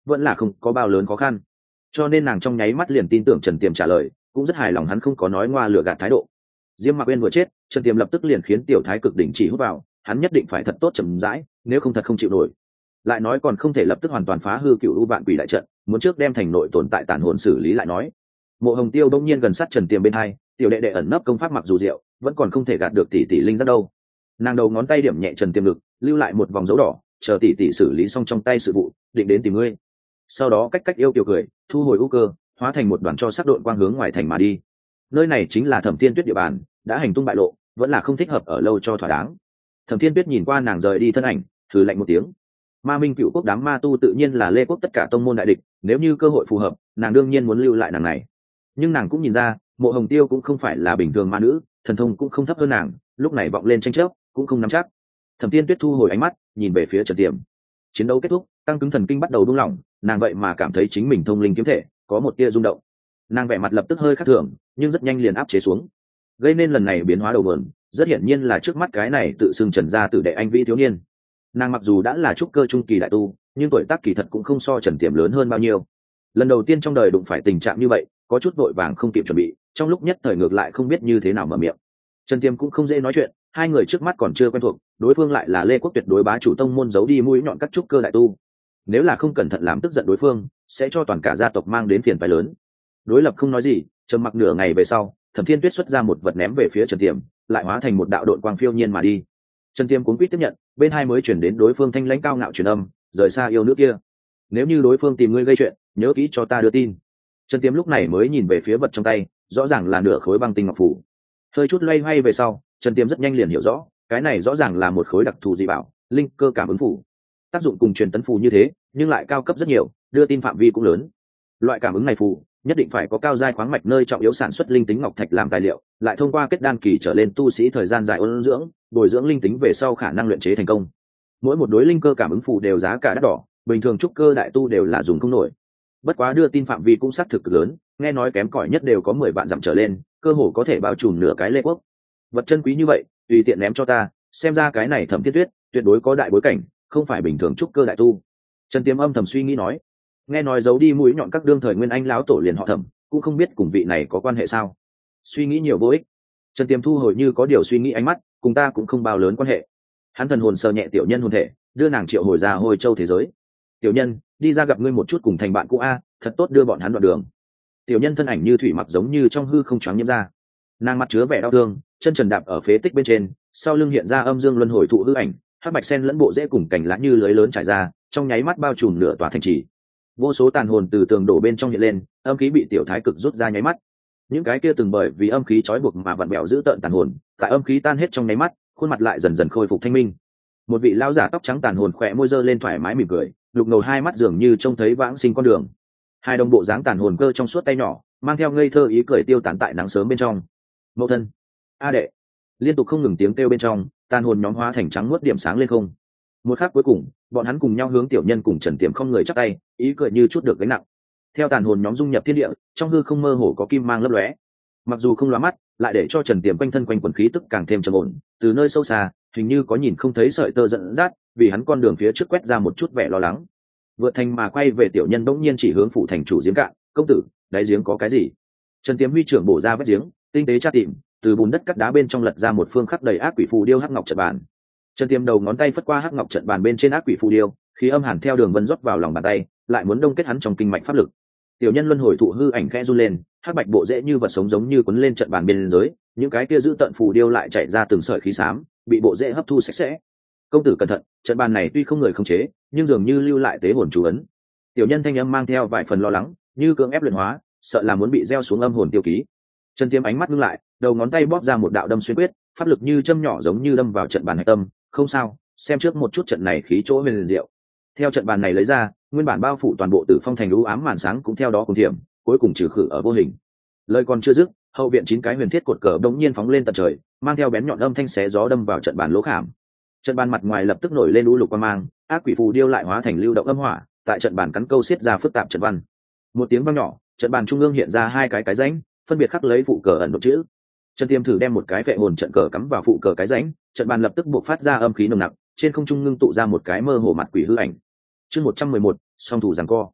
vẫn là không có bao lớn khó khăn, cho nên nàng trong nháy mắt liền tin tưởng Trần Tiềm trả lời, cũng rất hài lòng hắn không có nói ngoa lừa gạt thái độ. Diêm Mặc Uyên vừa chết, Trần Tiềm lập tức liền khiến tiểu thái cực đỉnh chỉ hút vào, hắn nhất định phải thật tốt chậm rãi, nếu không thật không chịu nổi. Lại nói còn không thể lập tức hoàn toàn phá hư Cựu U Vạn Quỷ đại trận, muốn trước đem thành nội tồn tại tàn hồn xử lý lại nói. Mộ Hồng Tiêu bỗng nhiên gần sát Trần Tiềm bên hai, tiểu đệ đệ ẩn nấp công pháp mặc dù diệu, vẫn còn không thể gạt được tỷ tỷ linh giác đâu. Nàng đầu ngón tay điểm nhẹ Trần Tiềm ngực, lưu lại một vòng dấu đỏ, chờ tỷ tỷ xử lý xong trong tay sự vụ, định đến tìm ngươi. Sau đó cách yêu kiều cười, thu hồi u cơ, hóa thành một đoàn cho sắc độn quang hướng ngoài thành mà đi. Nơi này chính là Thẩm Thiên Tuyết địa bàn, đã hành tung bại lộ, vẫn là không thích hợp ở lâu cho thỏa đáng. Thẩm Thiên Tuyết nhìn qua nàng rời đi thân ảnh, thử lạnh một tiếng. Ma Minh Cựu Quốc đám ma tu tự nhiên là Lê Quốc tất cả tông môn đại địch, nếu như cơ hội phù hợp, nàng đương nhiên muốn lưu lại nàng này. Nhưng nàng cũng nhìn ra, Mộ Hồng Tiêu cũng không phải là bình thường ma nữ, thần thông cũng không thấp hơn nàng, lúc này vọng lên tranh chấp, cũng không nắm chắc. Thẩm Thiên Tuyết thu hồi ánh mắt, nhìn về phía Trần Tiềm. Chiến đấu kết thúc, tăng cứng thần kinh bắt đầu buông lỏng, nàng vậy mà cảm thấy chính mình thông linh kiếm thể có một tia rung động. Nàng vẻ mặt lập tức hơi khác thường, nhưng rất nhanh liền áp chế xuống. Gây nên lần này biến hóa đầu mượn, rất hiển nhiên là trước mắt cái này tự xưng Trần gia tử đệ anh vĩ thiếu niên. Nàng mặc dù đã là trúc cơ trung kỳ đại tu, nhưng tuổi tác kỳ thật cũng không so Trần Tiềm lớn hơn bao nhiêu. Lần đầu tiên trong đời đụng phải tình trạng như vậy, có chút vội vàng không kịp chuẩn bị, trong lúc nhất thời ngược lại không biết như thế nào mở miệng. Trần Tiềm cũng không dễ nói chuyện, hai người trước mắt còn chưa quen thuộc, đối phương lại là Lê Quốc tuyệt đối bá chủ tông môn giấu đi mũi nhọn các trúc cơ đại tu. Nếu là không cẩn thận làm tức giận đối phương, sẽ cho toàn cả gia tộc mang đến phiền phái lớn. Đối lập không nói gì, trầm mặc nửa ngày về sau, Thẩm Thiên Tuyết xuất ra một vật ném về phía Trần Tiềm, lại hóa thành một đạo độn quang phiêu nhiên mà đi. Trần Tiềm cuống quýt tiếp nhận, bên hai mới chuyển đến đối phương thanh lãnh cao ngạo truyền âm, rời xa yêu nữ kia. Nếu như đối phương tìm ngươi gây chuyện, nhớ kỹ cho ta đưa tin. Trần Tiềm lúc này mới nhìn về phía vật trong tay, rõ ràng là nửa khối băng tinh ngọc phủ. Hơi chút loay hoay về sau, Trần Tiềm rất nhanh liền hiểu rõ, cái này rõ ràng là một khối đặc thù dị bảo, linh cơ cảm ứng phủ. Tác dụng cùng truyền tấn phù như thế, nhưng lại cao cấp rất nhiều, đưa tin phạm vi cũng lớn. Loại cảm ứng này phù nhất định phải có cao giai khoáng mạch nơi trọng yếu sản xuất linh tính ngọc thạch làm tài liệu, lại thông qua kết đan kỳ trở lên tu sĩ thời gian dài ôn dưỡng, bồi dưỡng linh tính về sau khả năng luyện chế thành công. Mỗi một đối linh cơ cảm ứng phù đều giá cả đắt đỏ, bình thường trúc cơ đại tu đều là dùng không nổi. Bất quá đưa tin phạm vi cũng xác thực cực lớn, nghe nói kém cỏi nhất đều có 10 vạn dặm trở lên, cơ hồ có thể bao trùm nửa cái Lê Quốc. Vật chân quý như vậy, tùy tiện ném cho ta, xem ra cái này Thẩm Thiên Tuyết tuyệt đối có đại bối cảnh, không phải bình thường trúc cơ đại tu. Trần Tiềm âm thầm suy nghĩ nói, nghe nói giấu đi mũi nhọn các đương thời nguyên anh lão tổ liền họ Thẩm, cũng không biết cùng vị này có quan hệ sao. Suy nghĩ nhiều vô ích. Trần Tiềm thu hồi như có điều suy nghĩ ánh mắt, cùng ta cũng không bao lớn quan hệ. Hắn thần hồn sờ nhẹ tiểu nhân hồn thể, đưa nàng triệu hồi ra Hồi Châu thế giới. Tiểu nhân, đi ra gặp ngươi một chút cùng thành bạn cũ a, thật tốt đưa bọn hắn đoạn đường. Tiểu nhân thân ảnh như thủy mặc giống như trong hư không choáng nhiễm ra. Nàng mặt chứa vẻ đau thương, chân trần đạp ở phế tích bên trên, sau lưng hiện ra âm dương luân hồi thụ hư ảnh, hắc bạch sen lẫn bộ rễ cùng cành lá như lưới lớn trải ra, trong nháy mắt bao trùm nửa tòa thành trì. Vô số tàn hồn từ tường đổ bên trong hiện lên, âm khí bị tiểu thái cực rút ra nháy mắt. Những cái kia từng bởi vì âm khí trói buộc mà vặn bẹo giữ tợn tàn hồn, tại âm khí tan hết trong nháy mắt, khuôn mặt lại dần dần khôi phục thanh minh. Một vị lão giả tóc trắng tàn hồn khỏe môi giơ lên thoải mái mỉm cười, lục ngầu hai mắt dường như trông thấy vãng sinh con đường. Hai đồng bộ dáng tàn hồn cơ trong suốt tay nhỏ, mang theo ngây thơ ý cười tiêu tán tại nắng sớm bên trong. Mẫu thân, a đệ, liên tục không ngừng tiếng kêu bên trong, tàn hồn nhóm hóa thành trắng muốt điểm sáng lên không. Một khắc cuối cùng, bọn hắn cùng nhau hướng tiểu nhân cùng Trần Tiềm không người chắp tay, ý cười như chút được gánh nặng. Theo tàn hồn nhóm dung nhập thiên địa, trong hư không mơ hồ có kim mang lấp lóe. Mặc dù không lóa mắt, lại để cho Trần Tiềm quanh thân quanh quần khí tức càng thêm trầm ổn. Từ nơi sâu xa, hình như có nhìn không thấy sợi tơ dẫn dắt, vì hắn con đường phía trước quét ra một chút vẻ lo lắng. Vượt thành mà quay về tiểu nhân bỗng nhiên chỉ hướng phủ thành chủ giếng cạn, công tử, đáy giếng có cái gì? Trần Tiềm huy trưởng bổ ra vết giếng, tinh tế tra tìm, từ bùn đất cắt đá bên trong lật ra một phương khắc đầy ác quỷ phù điêu hắc ngọc trận bàn. Trần Tiềm đầu ngón tay phất qua hắc ngọc trận bàn bên trên ác quỷ phù điêu, khí âm hàn theo đường vân rót vào lòng bàn tay, lại muốn đông kết hắn trong kinh mạch pháp lực. Tiểu nhân luân hồi thụ hư ảnh khẽ run lên, hắc bạch bộ rễ như vật sống giống như cuốn lên trận bàn bên dưới, những cái kia giữ tận phù điêu lại chảy ra từng sợi khí xám, bị bộ rễ hấp thu sạch sẽ. Công tử cẩn thận, trận bàn này tuy không người khống chế, nhưng dường như lưu lại tế hồn chú ấn. Tiểu nhân thanh âm mang theo vài phần lo lắng, như cưỡng ép luyện hóa, sợ là muốn bị gieo xuống âm hồn tiêu ký. Trần Tiềm ánh mắt ngưng lại, đầu ngón tay bóp ra một đạo đâm xuyên quyết, pháp lực như châm nhỏ giống như đâm vào trận bàn hạch tâm. Không sao, xem trước một chút trận này khí chỗ huyền diệu. Theo trận bàn này lấy ra, nguyên bản bao phủ toàn bộ Tử Phong thành u ám màn sáng cũng theo đó cùng thiểm, cuối cùng trừ khử ở vô hình. Lời còn chưa dứt, hậu viện 9 cái huyền thiết cột cờ đống nhiên phóng lên tận trời, mang theo bén nhọn âm thanh xé gió đâm vào trận bàn lỗ khảm. Trận bàn mặt ngoài lập tức nổi lên u lục quang mang, ác quỷ phù điêu lại hóa thành lưu động âm hỏa, tại trận bàn cắn câu xiết ra phức tạp trận văn. Một tiếng vang nhỏ, trận bàn trung ương hiện ra 2 cái rãnh, phân biệt khắc lấy phụ cờ ẩn độ chữ. Trần Tiềm thử đem một cái vệ hồn trận cờ cắm vào phụ cờ cái rãnh, trận bàn lập tức bộc phát ra âm khí nồng nặc, trên không trung ngưng tụ ra một cái mơ hồ mặt quỷ hư ảnh. Chương 111, song thủ giằng co.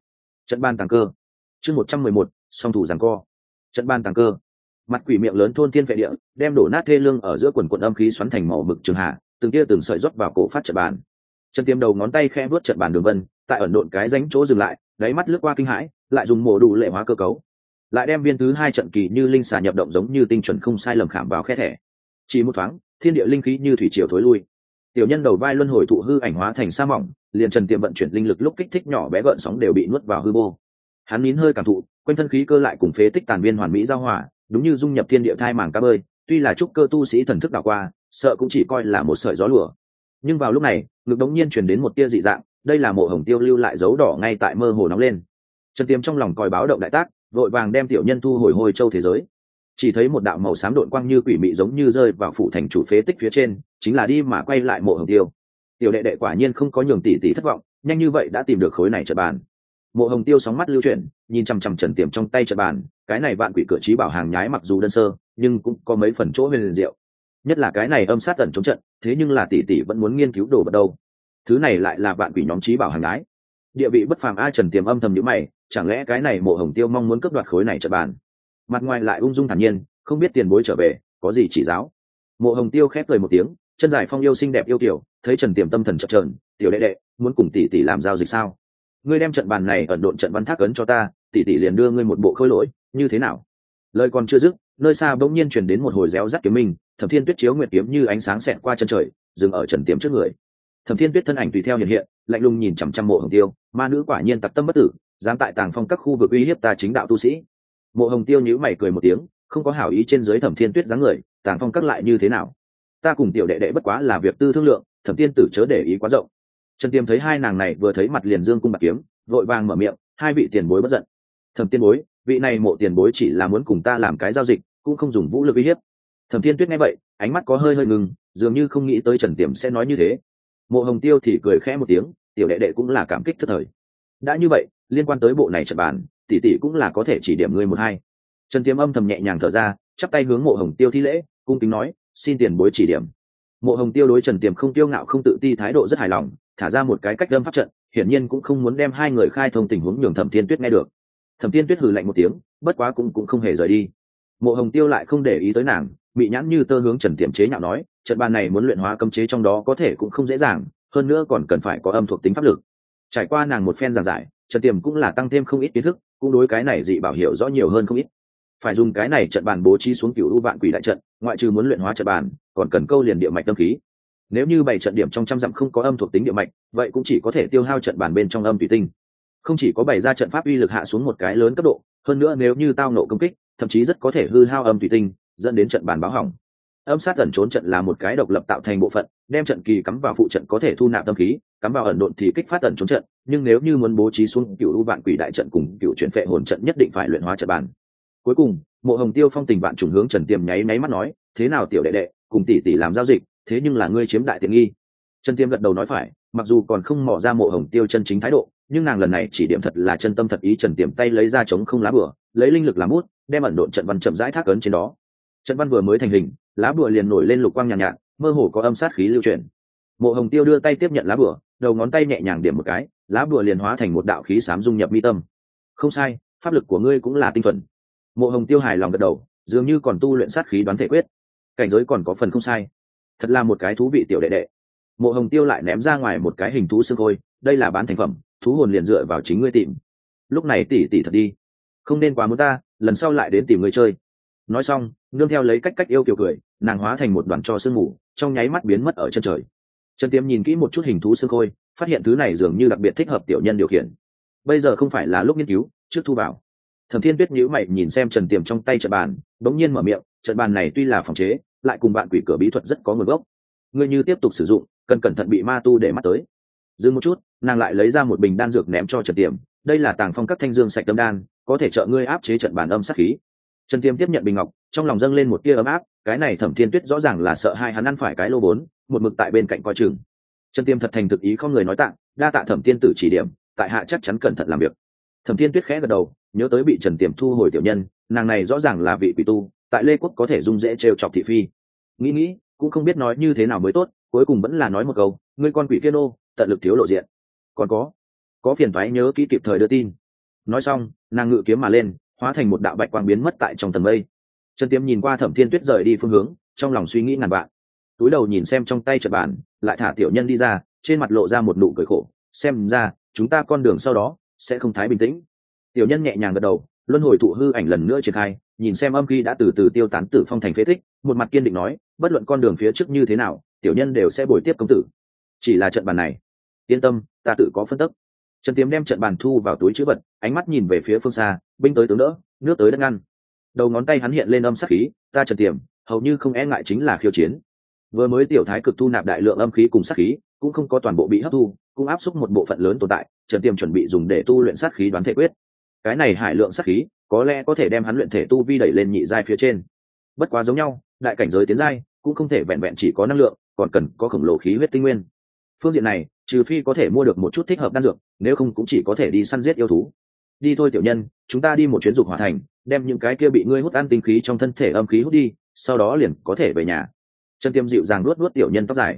Trận ban tàng cơ. Chương 111, song thủ giằng co. Trận ban tàng cơ. Mặt quỷ miệng lớn thôn thiên vệ địa, đem đổ nát thê lương ở giữa quần quần âm khí xoắn thành màu mực trường hạ, từng tia từng sợi rót vào cổ phát trận bàn. Trần Tiêm đầu ngón tay khẽ vuốt trận bàn đường vân, tại ẩn độn cái rãnh chỗ dừng lại, đáy mắt lướt qua kinh hãi, lại dùng mổ đủ lệ hóa cơ cấu, lại đem viên thứ hai trận kỳ như linh xà nhập động giống như tinh chuẩn không sai lầm khảm vào khe thẻ. Chỉ một thoáng, thiên địa linh khí như thủy triều thối lui. Tiểu nhân đầu vai luân hồi thụ hư ảnh hóa thành sa mỏng, liền Trần Tiêm vận chuyển linh lực lúc kích thích nhỏ bé gợn sóng đều bị nuốt vào hư vô. Hắn nín hơi cảm thụ, quanh thân khí cơ lại cùng phế tích tàn viên hoàn mỹ giao hòa, đúng như dung nhập thiên địa thai màng cá bơi. Tuy là trúc cơ tu sĩ thần thức đảo qua, sợ cũng chỉ coi là một sợi gió lùa. Nhưng vào lúc này, ngực đống nhiên truyền đến một tia dị dạng, đây là Mộ Hồng Tiêu lưu lại dấu đỏ ngay tại mơ hồ nóng lên. Trần Tiêm trong lòng còi báo động đại tác, vội vàng đem tiểu nhân thu hồi Hồi Châu thế giới. Chỉ thấy một đạo màu xám độn quang như quỷ mị giống như rơi vào phủ thành chủ phế tích phía trên, chính là đi mà quay lại Mộ Hồng Tiêu. Tiểu đệ đệ quả nhiên không có nhường tỷ tỷ thất vọng, nhanh như vậy đã tìm được khối này trận bàn. Mộ Hồng Tiêu sóng mắt lưu chuyển, nhìn chằm chằm Trần Tiêm trong tay trận bàn, cái này vạn quỷ cửa chí bảo hàng nhái mặc dù đơn sơ, nhưng cũng có mấy phần chỗ huyền diệu. Nhất là cái này âm sát tẩn chống trận, thế nhưng là tỷ tỷ vẫn muốn nghiên cứu đồ vật đâu. Thứ này lại là vạn quỷ nhóm chí bảo hàng nhái, địa vị bất phàm. A Trần Tiềm âm thầm nhíu mày, chẳng lẽ cái này Mộ Hồng Tiêu mong muốn cướp đoạt khối này trận bàn? Mặt ngoài lại ung dung thản nhiên, không biết tiền bối trở về có gì chỉ giáo. Mộ Hồng Tiêu khép cười một tiếng, chân dài phong yêu xinh đẹp yêu kiểu, thấy Trần Tiềm tâm thần chập chờn, tiểu đệ đệ muốn cùng tỷ tỷ làm giao dịch sao? Ngươi đem trận bàn này ẩn độn trận văn thác ấn cho ta, tỷ tỷ liền đưa ngươi một bộ khôi lỗi, như thế nào? Lời còn chưa dứt, nơi xa bỗng nhiên truyền đến một hồi réo rắt kiếm minh, Thẩm Thiên Tuyết chiếu nguyệt kiếm như ánh sáng xẹt qua chân trời, dừng ở Trần Tiềm trước người. Thẩm Thiên Tuyết thân ảnh tùy theo hiện hiện, lạnh lùng nhìn chằm chằm Mộ Hồng Tiêu, ma nữ quả nhiên tặc tâm bất tử, dám tại Tàng Phong các khu vực uy hiếp ta chính đạo tu sĩ. Mộ Hồng Tiêu nhíu mày cười một tiếng, không có hảo ý trên dưới Thẩm Thiên Tuyết dáng người, Tàng Phong các lại như thế nào? Ta cùng tiểu đệ đệ bất quá là việc tư thương lượng, Thẩm Tiên tử chớ để ý quá rộng. Trần Tiềm thấy hai nàng này vừa thấy mặt liền dương cung bạc kiếm, vội vàng mở miệng, hai vị tiền bối bất giận. Thẩm Tiên bối, vị này Mộ tiền bối chỉ là muốn cùng ta làm cái giao dịch, cũng không dùng vũ lực uy hiếp. Thẩm Thiên Tuyết nghe vậy, ánh mắt có hơi ngừng, dường như không nghĩ tới Trần Tiềm sẽ nói như thế. Mộ Hồng Tiêu thì cười khẽ một tiếng, tiểu đệ đệ cũng là cảm kích thất thời. Đã như vậy, liên quan tới bộ này trận bàn, tỷ tỷ cũng là có thể chỉ điểm ngươi một hai. Trần Tiềm âm thầm nhẹ nhàng thở ra, chắp tay hướng Mộ Hồng Tiêu thi lễ, cung kính nói, xin tiền bối chỉ điểm. Mộ Hồng Tiêu đối Trần Tiềm không kiêu ngạo không tự ti thái độ rất hài lòng, thả ra một cái cách đâm pháp trận, hiển nhiên cũng không muốn đem hai người khai thông tình huống nhường Thẩm Thiên Tuyết nghe được. Thẩm Thiên Tuyết hừ lạnh một tiếng, bất quá cũng không hề rời đi. Mộ Hồng Tiêu lại không để ý tới nàng, bị nhãn như tơ hướng Trần Tiềm chế nhạo nói, trận bàn này muốn luyện hóa cấm chế trong đó có thể cũng không dễ dàng, hơn nữa còn cần phải có âm thuộc tính pháp lực. Trải qua nàng một phen giảng giải, Trần Tiềm cũng là tăng thêm không ít kiến thức, cũng đối cái này dị bảo hiểu rõ nhiều hơn không ít. Phải dùng cái này trận bàn bố trí xuống cửu u vạn quỷ đại trận, ngoại trừ muốn luyện hóa trận bàn, còn cần câu liền địa mạch tâm khí. Nếu như bảy trận điểm trong trăm dặm không có âm thuộc tính địa mạch, vậy cũng chỉ có thể tiêu hao trận bàn bên trong âm thủy tinh. Không chỉ có bày ra trận pháp uy lực hạ xuống một cái lớn cấp độ, hơn nữa nếu như tao nộ công kích, thậm chí rất có thể hư hao âm thủy tinh, dẫn đến trận bàn báo hỏng. Âm sát ẩn trốn trận là một cái độc lập tạo thành bộ phận, đem trận kỳ cắm vào phụ trận có thể thu nạp tâm khí, cắm vào ẩn độn thì kích phát ẩn trốn trận, nhưng nếu như muốn bố trí xuống cửu u vạn quỷ đại trận cùng cửu chuyển phệ hồn trận nhất định phải luyện hóa trận bàn. Cuối cùng, Mộ Hồng Tiêu phong tình vạn trùng hướng Trần Tiềm nháy mắt nói, thế nào tiểu đệ đệ, cùng tỷ tỷ làm giao dịch, thế nhưng là ngươi chiếm đại tiện nghi. Trần Tiềm gật đầu nói phải, mặc dù còn không mò ra Mộ Hồng Tiêu chân chính thái độ, nhưng nàng lần này chỉ điểm thật là chân tâm thật ý. Trần Tiềm tay lấy ra chống không lá bùa, lấy linh lực làm bút, đem ẩn độn trận văn chậm rãi thác ấn trên đó. Trận văn vừa mới thành hình, lá bùa liền nổi lên lục quang nhàn nhạt, mơ hồ có âm sát khí lưu chuyển. Mộ Hồng Tiêu đưa tay tiếp nhận lá bùa, đầu ngón tay nhẹ nhàng điểm một cái, lá bùa liền hóa thành một đạo khí xám dung nhập mi tâm. Không sai, pháp lực của ngươi cũng là tinh thuần. Mộ Hồng Tiêu hài lòng gật đầu, dường như còn tu luyện sát khí đoán thể quyết, cảnh giới còn có phần không sai, thật là một cái thú vị tiểu đệ đệ. Mộ Hồng Tiêu lại ném ra ngoài một cái hình thú xương khôi, đây là bán thành phẩm, thú hồn liền dựa vào chính ngươi tìm. Lúc này tỷ tỷ thật đi, không nên quá muốn ta, lần sau lại đến tìm ngươi chơi. Nói xong, nương theo lấy cách yêu kiều cười, nàng hóa thành một đoàn tro sương mù, trong nháy mắt biến mất ở chân trời. Trần Tiêm nhìn kỹ một chút hình thú xương khôi, phát hiện thứ này dường như đặc biệt thích hợp tiểu nhân điều khiển. Bây giờ không phải là lúc nghiên cứu, trước thu vào. Thẩm Thiên Tuyết nhíu mày nhìn xem Trần Tiềm trong tay trận bàn, bỗng nhiên mở miệng, trận bàn này tuy là phòng chế, lại cùng bạn quỷ cửa bí thuật rất có nguồn gốc. Ngươi như tiếp tục sử dụng, cần cẩn thận bị ma tu để mắt tới. Dừng một chút, nàng lại lấy ra một bình đan dược ném cho Trần Tiềm, đây là Tàng Phong các thanh dương sạch tâm đan, có thể trợ ngươi áp chế trận bàn âm sát khí. Trần Tiềm tiếp nhận bình ngọc, trong lòng dâng lên một tia ấm áp, cái này Thẩm Thiên Tuyết rõ ràng là sợ hai hắn ăn phải cái lô vốn, một mực tại bên cạnh coi chừng. Trần Tiềm thật thành thực ý không người nói tạ, đa tạ Thẩm tiên tử chỉ điểm, tại hạ chắc chắn cẩn thận làm việc. Thẩm Thiên Tuyết khẽ gật đầu, nhớ tới bị Trần Tiềm thu hồi tiểu nhân, nàng này rõ ràng là vị quỷ tu, tại Lê Quốc có thể dung dễ trêu chọc thị phi. Nghĩ cũng không biết nói như thế nào mới tốt, cuối cùng vẫn là nói một câu, ngươi con quỷ kia nô, tận lực thiếu lộ diện. Còn có phiền toái nhớ kỹ kịp thời đưa tin. nói xong nàng ngự kiếm mà lên, hóa thành một đạo bạch quang biến mất tại trong tầng mây. Trần Tiêm nhìn qua Thẩm Thiên Tuyết rời đi phương hướng, trong lòng suy nghĩ ngàn vạn. Túi đầu nhìn xem trong tay trận bàn, lại thả tiểu nhân đi ra, trên mặt lộ ra một nụ cười khổ, xem ra chúng ta con đường sau đó sẽ không thái bình tĩnh. Tiểu nhân nhẹ nhàng gật đầu, luân hồi thụ hư ảnh lần nữa triển khai, nhìn xem âm khí đã từ từ tiêu tán Tử Phong thành phế tích, một mặt kiên định nói, bất luận con đường phía trước như thế nào, tiểu nhân đều sẽ bồi tiếp công tử. Chỉ là trận bàn này, yên tâm, ta tự có phân tích. Trần Tiêm đem trận bàn thu vào túi trữ vật, ánh mắt nhìn về phía phương xa, binh tới tướng đỡ, nước tới đất ngăn. Đầu ngón tay hắn hiện lên âm sắc khí, ta Trần Tiêm hầu như không e ngại chính là khiêu chiến. Vừa mới tiểu thái cực thu nạp đại lượng âm khí cùng sát khí, cũng không có toàn bộ bị hấp thu, cũng áp xúc một bộ phận lớn tồn tại. Trần Tiêm chuẩn bị dùng để tu luyện sát khí đoán thể quyết. Cái này hải lượng sát khí, có lẽ có thể đem hắn luyện thể tu vi đẩy lên nhị giai phía trên. Bất quá giống nhau, đại cảnh giới tiến giai cũng không thể vẹn vẹn chỉ có năng lượng, còn cần có khổng lồ khí huyết tinh nguyên. Phương diện này, trừ phi có thể mua được một chút thích hợp đan dược, nếu không cũng chỉ có thể đi săn giết yêu thú. Đi thôi tiểu nhân, chúng ta đi một chuyến dục hỏa thành, đem những cái kia bị ngươi hút ăn tinh khí trong thân thể âm khí hút đi, sau đó liền có thể về nhà. Trần Tiêm dịu dàng luốt tiểu nhân tóc dài.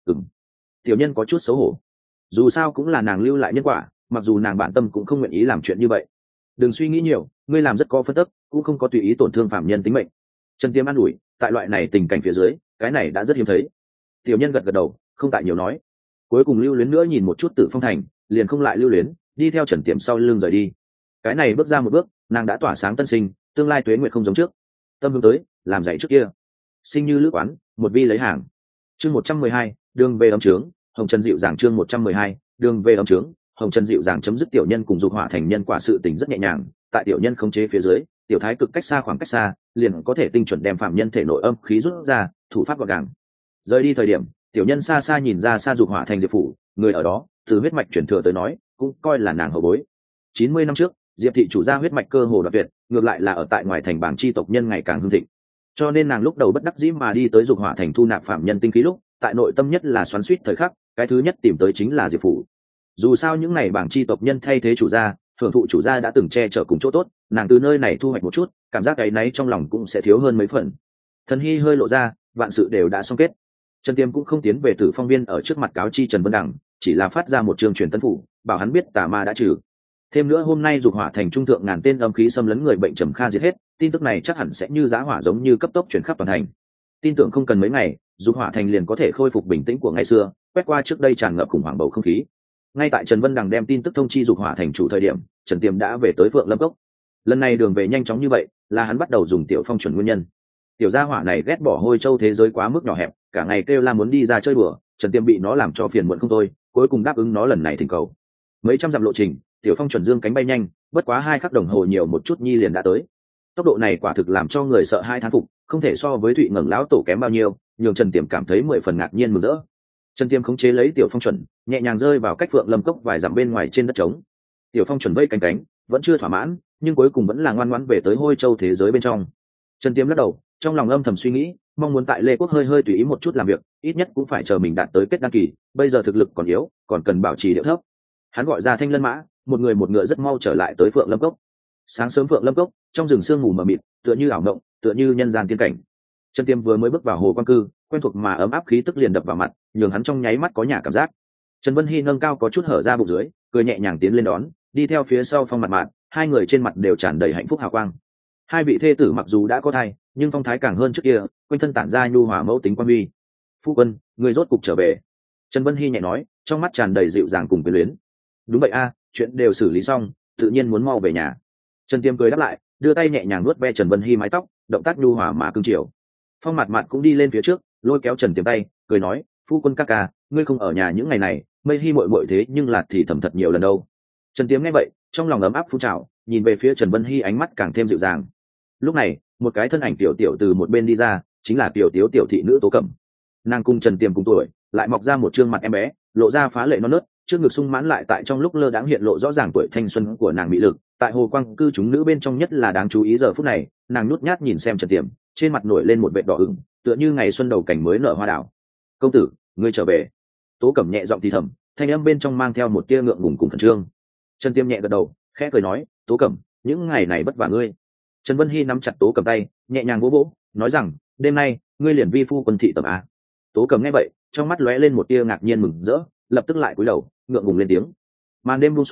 Tiểu nhân có chút xấu hổ. Dù sao cũng là nàng lưu lại nhân quả, mặc dù nàng bản tâm cũng không nguyện ý làm chuyện như vậy. Đừng suy nghĩ nhiều, ngươi làm rất có phân tích, cũng không có tùy ý tổn thương phạm nhân tính mệnh. Trần Tiêm an ủi, tại loại này tình cảnh phía dưới, cái này đã rất hiếm thấy. Tiểu nhân gật gật đầu, không tại nhiều nói. Cuối cùng lưu luyến nữa nhìn một chút Tử Phong thành, liền không lại lưu luyến, đi theo Trần Tiêm sau lưng rời đi. Cái này bước ra một bước, nàng đã tỏa sáng tân sinh, tương lai tuế nguyệt không giống trước. Tâm hướng tới, làm dạy trước kia. Sinh như lữ quán, một vi lấy hàng. Chương 112, đường về ấm trướng, Hồng Trần dịu dàng. Chương 112, đường về ấm trướng, Hồng Trần dịu dàng. Chấm dứt tiểu nhân cùng dục hỏa thành nhân quả sự tình rất nhẹ nhàng, tại tiểu nhân khống chế phía dưới, tiểu thái cực cách xa khoảng cách xa, liền có thể tinh chuẩn đem phạm nhân thể nội âm khí rút ra, thủ pháp gọn gàng. Rời đi thời điểm, tiểu nhân xa xa nhìn ra xa dục hỏa thành Diệp phủ, người ở đó, từ huyết mạch truyền thừa tới nói, cũng coi là nàng hậu bối. 90 năm trước, Diệp thị chủ gia huyết mạch cơ hồ đoạt tuyệt, ngược lại là ở tại ngoài thành bảng chi tộc nhân ngày càng hưng thịnh. Cho nên nàng lúc đầu bất đắc dĩ mà đi tới dục hỏa thành thu nạp phạm nhân tinh khí lúc, tại nội tâm nhất là xoắn xuýt thời khắc, cái thứ nhất tìm tới chính là Diệp phủ. Dù sao những ngày bảng chi tộc nhân thay thế chủ gia, hưởng thụ chủ gia đã từng che chở cùng chỗ tốt, nàng từ nơi này thu hoạch một chút, cảm giác cái náy trong lòng cũng sẽ thiếu hơn mấy phần. Thần hy hơi lộ ra, vạn sự đều đã xong kết. Trần Tiêm cũng không tiến về Tử Phong viên ở trước mặt cáo chi Trần Vân Đằng, chỉ là phát ra một trường truyền tân phủ, bảo hắn biết tà ma đã trừ. Thêm nữa hôm nay dục hỏa thành trung thượng ngàn tên âm khí xâm lấn người bệnh trầm kha diệt hết, tin tức này chắc hẳn sẽ như giá hỏa giống như cấp tốc truyền khắp toàn thành. Tin tưởng không cần mấy ngày, dục hỏa thành liền có thể khôi phục bình tĩnh của ngày xưa, quét qua trước đây tràn ngập khủng hoảng bầu không khí. Ngay tại Trần Vân Đằng đem tin tức thông chi dục hỏa thành chủ thời điểm, Trần Tiêm đã về tới Phượng Lâm Cốc. Lần này đường về nhanh chóng như vậy, là hắn bắt đầu dùng tiểu phong chuẩn nguyên nhân. Tiểu gia hỏa này ghét bỏ Hôi Châu thế giới quá mức nhỏ hẹp, cả ngày kêu la muốn đi ra chơi đùa, Trần Tiêm bị nó làm cho phiền muộn không thôi, cuối cùng đáp ứng nó lần này thỉnh cầu. Mấy trăm dặm lộ trình, tiểu phong chuẩn dương cánh bay nhanh, bất quá 2 khắc đồng hồ nhiều một chút nhi liền đã tới. Tốc độ này quả thực làm cho người sợ hai thán phục, không thể so với Thụy Ngẩng lão tổ kém bao nhiêu, nhường Trần Tiêm cảm thấy 10 phần ngạc nhiên mừng rỡ. Trần Tiêm khống chế lấy tiểu phong chuẩn, nhẹ nhàng rơi vào cách Phượng Lâm Cốc vài dặm bên ngoài trên đất trống. Tiểu phong chuẩn vây cánh cánh, vẫn chưa thỏa mãn, nhưng cuối cùng vẫn là ngoan ngoãn về tới Hôi Châu thế giới bên trong. Trần Tiêm lắc đầu, trong lòng âm thầm suy nghĩ, mong muốn tại Lê Quốc hơi tùy ý một chút làm việc, ít nhất cũng phải chờ mình đạt tới kết đăng kỳ, bây giờ thực lực còn yếu, còn cần bảo trì điệu thấp. Hắn gọi ra Thanh Lân mã, một người một ngựa rất mau trở lại tới Phượng Lâm Cốc. Sáng sớm Phượng Lâm Cốc, trong rừng sương mù mờ mịt, tựa như ảo mộng, tựa như nhân gian tiên cảnh. Trần Tiêm vừa mới bước vào hồ quan cư, quen thuộc mà ấm áp khí tức liền đập vào mặt, nhường hắn trong nháy mắt có nhà cảm giác. Trần Vân Hy nâng cao có chút hở ra bụng dưới, cười nhẹ nhàng tiến lên đón, đi theo phía sau Phong Mạt Mạt, hai người trên mặt đều tràn đầy hạnh phúc hào quang. Hai vị thê tử mặc dù đã có thai, nhưng phong thái càng hơn trước kia, quanh thân tản ra nhu hòa mẫu tính quan uy. Phu quân, người rốt cục trở về. Trần Vân Hy nhẹ nói, trong mắt tràn đầy dịu dàng cùng quyến luyến. Đúng vậy a, chuyện đều xử lý xong, tự nhiên muốn mau về nhà. Trần Tiêm cười đáp lại, đưa tay nhẹ nhàng nuốt ve Trần Vân Hy mái tóc, động tác nhu hòa mà cương chiều. Phong Mạt Mạt cũng đi lên phía trước, lôi kéo Trần Tiêm tay, cười nói, phu quân ca ca, ngươi không ở nhà những ngày này, Mây Hy muội muội thế nhưng là thì thầm thật nhiều lần đâu. Trần Tiêm nghe vậy, trong lòng ấm áp phun trào, nhìn về phía Trần Vân Hy ánh mắt càng thêm dịu dàng. Lúc này, một cái thân ảnh tiểu tiểu từ một bên đi ra, chính là tiểu tiểu tiểu thị nữ Tố Cẩm. Nàng cùng Trần Tiêm cùng tuổi, lại mọc ra một trương mặt em bé, lộ ra phá lệ non nớt, trước ngực sung mãn lại tại trong lúc lơ đãng hiện lộ rõ ràng tuổi thanh xuân của nàng mỹ lực. Tại hồ quang cư chúng nữ bên trong nhất là đáng chú ý giờ phút này, nàng nhút nhát nhìn xem Trần Tiêm, trên mặt nổi lên một vệt đỏ ửng, tựa như ngày xuân đầu cảnh mới nở hoa đào. Công tử, ngươi trở về. Tố Cẩm nhẹ giọng thì thầm, thanh âm bên trong mang theo một tia ngượng ngùng cùng khẩn trương. Trần Tiêm nhẹ gật đầu, khẽ cười nói, Tố Cẩm, những ngày này vất vả ngươi. Trần Vân Hy nắm chặt Tố Cẩm tay, nhẹ nhàng vỗ vỗ, nói rằng, đêm nay ngươi liền vi phu quân thị tẩm á. Tố Cẩm nghe vậy, trong mắt lóe lên một tia ngạc nhiên mừng rỡ, lập tức lại cúi đầu, ngượng ngùng lên tiếng. Màn đêm buông xuống,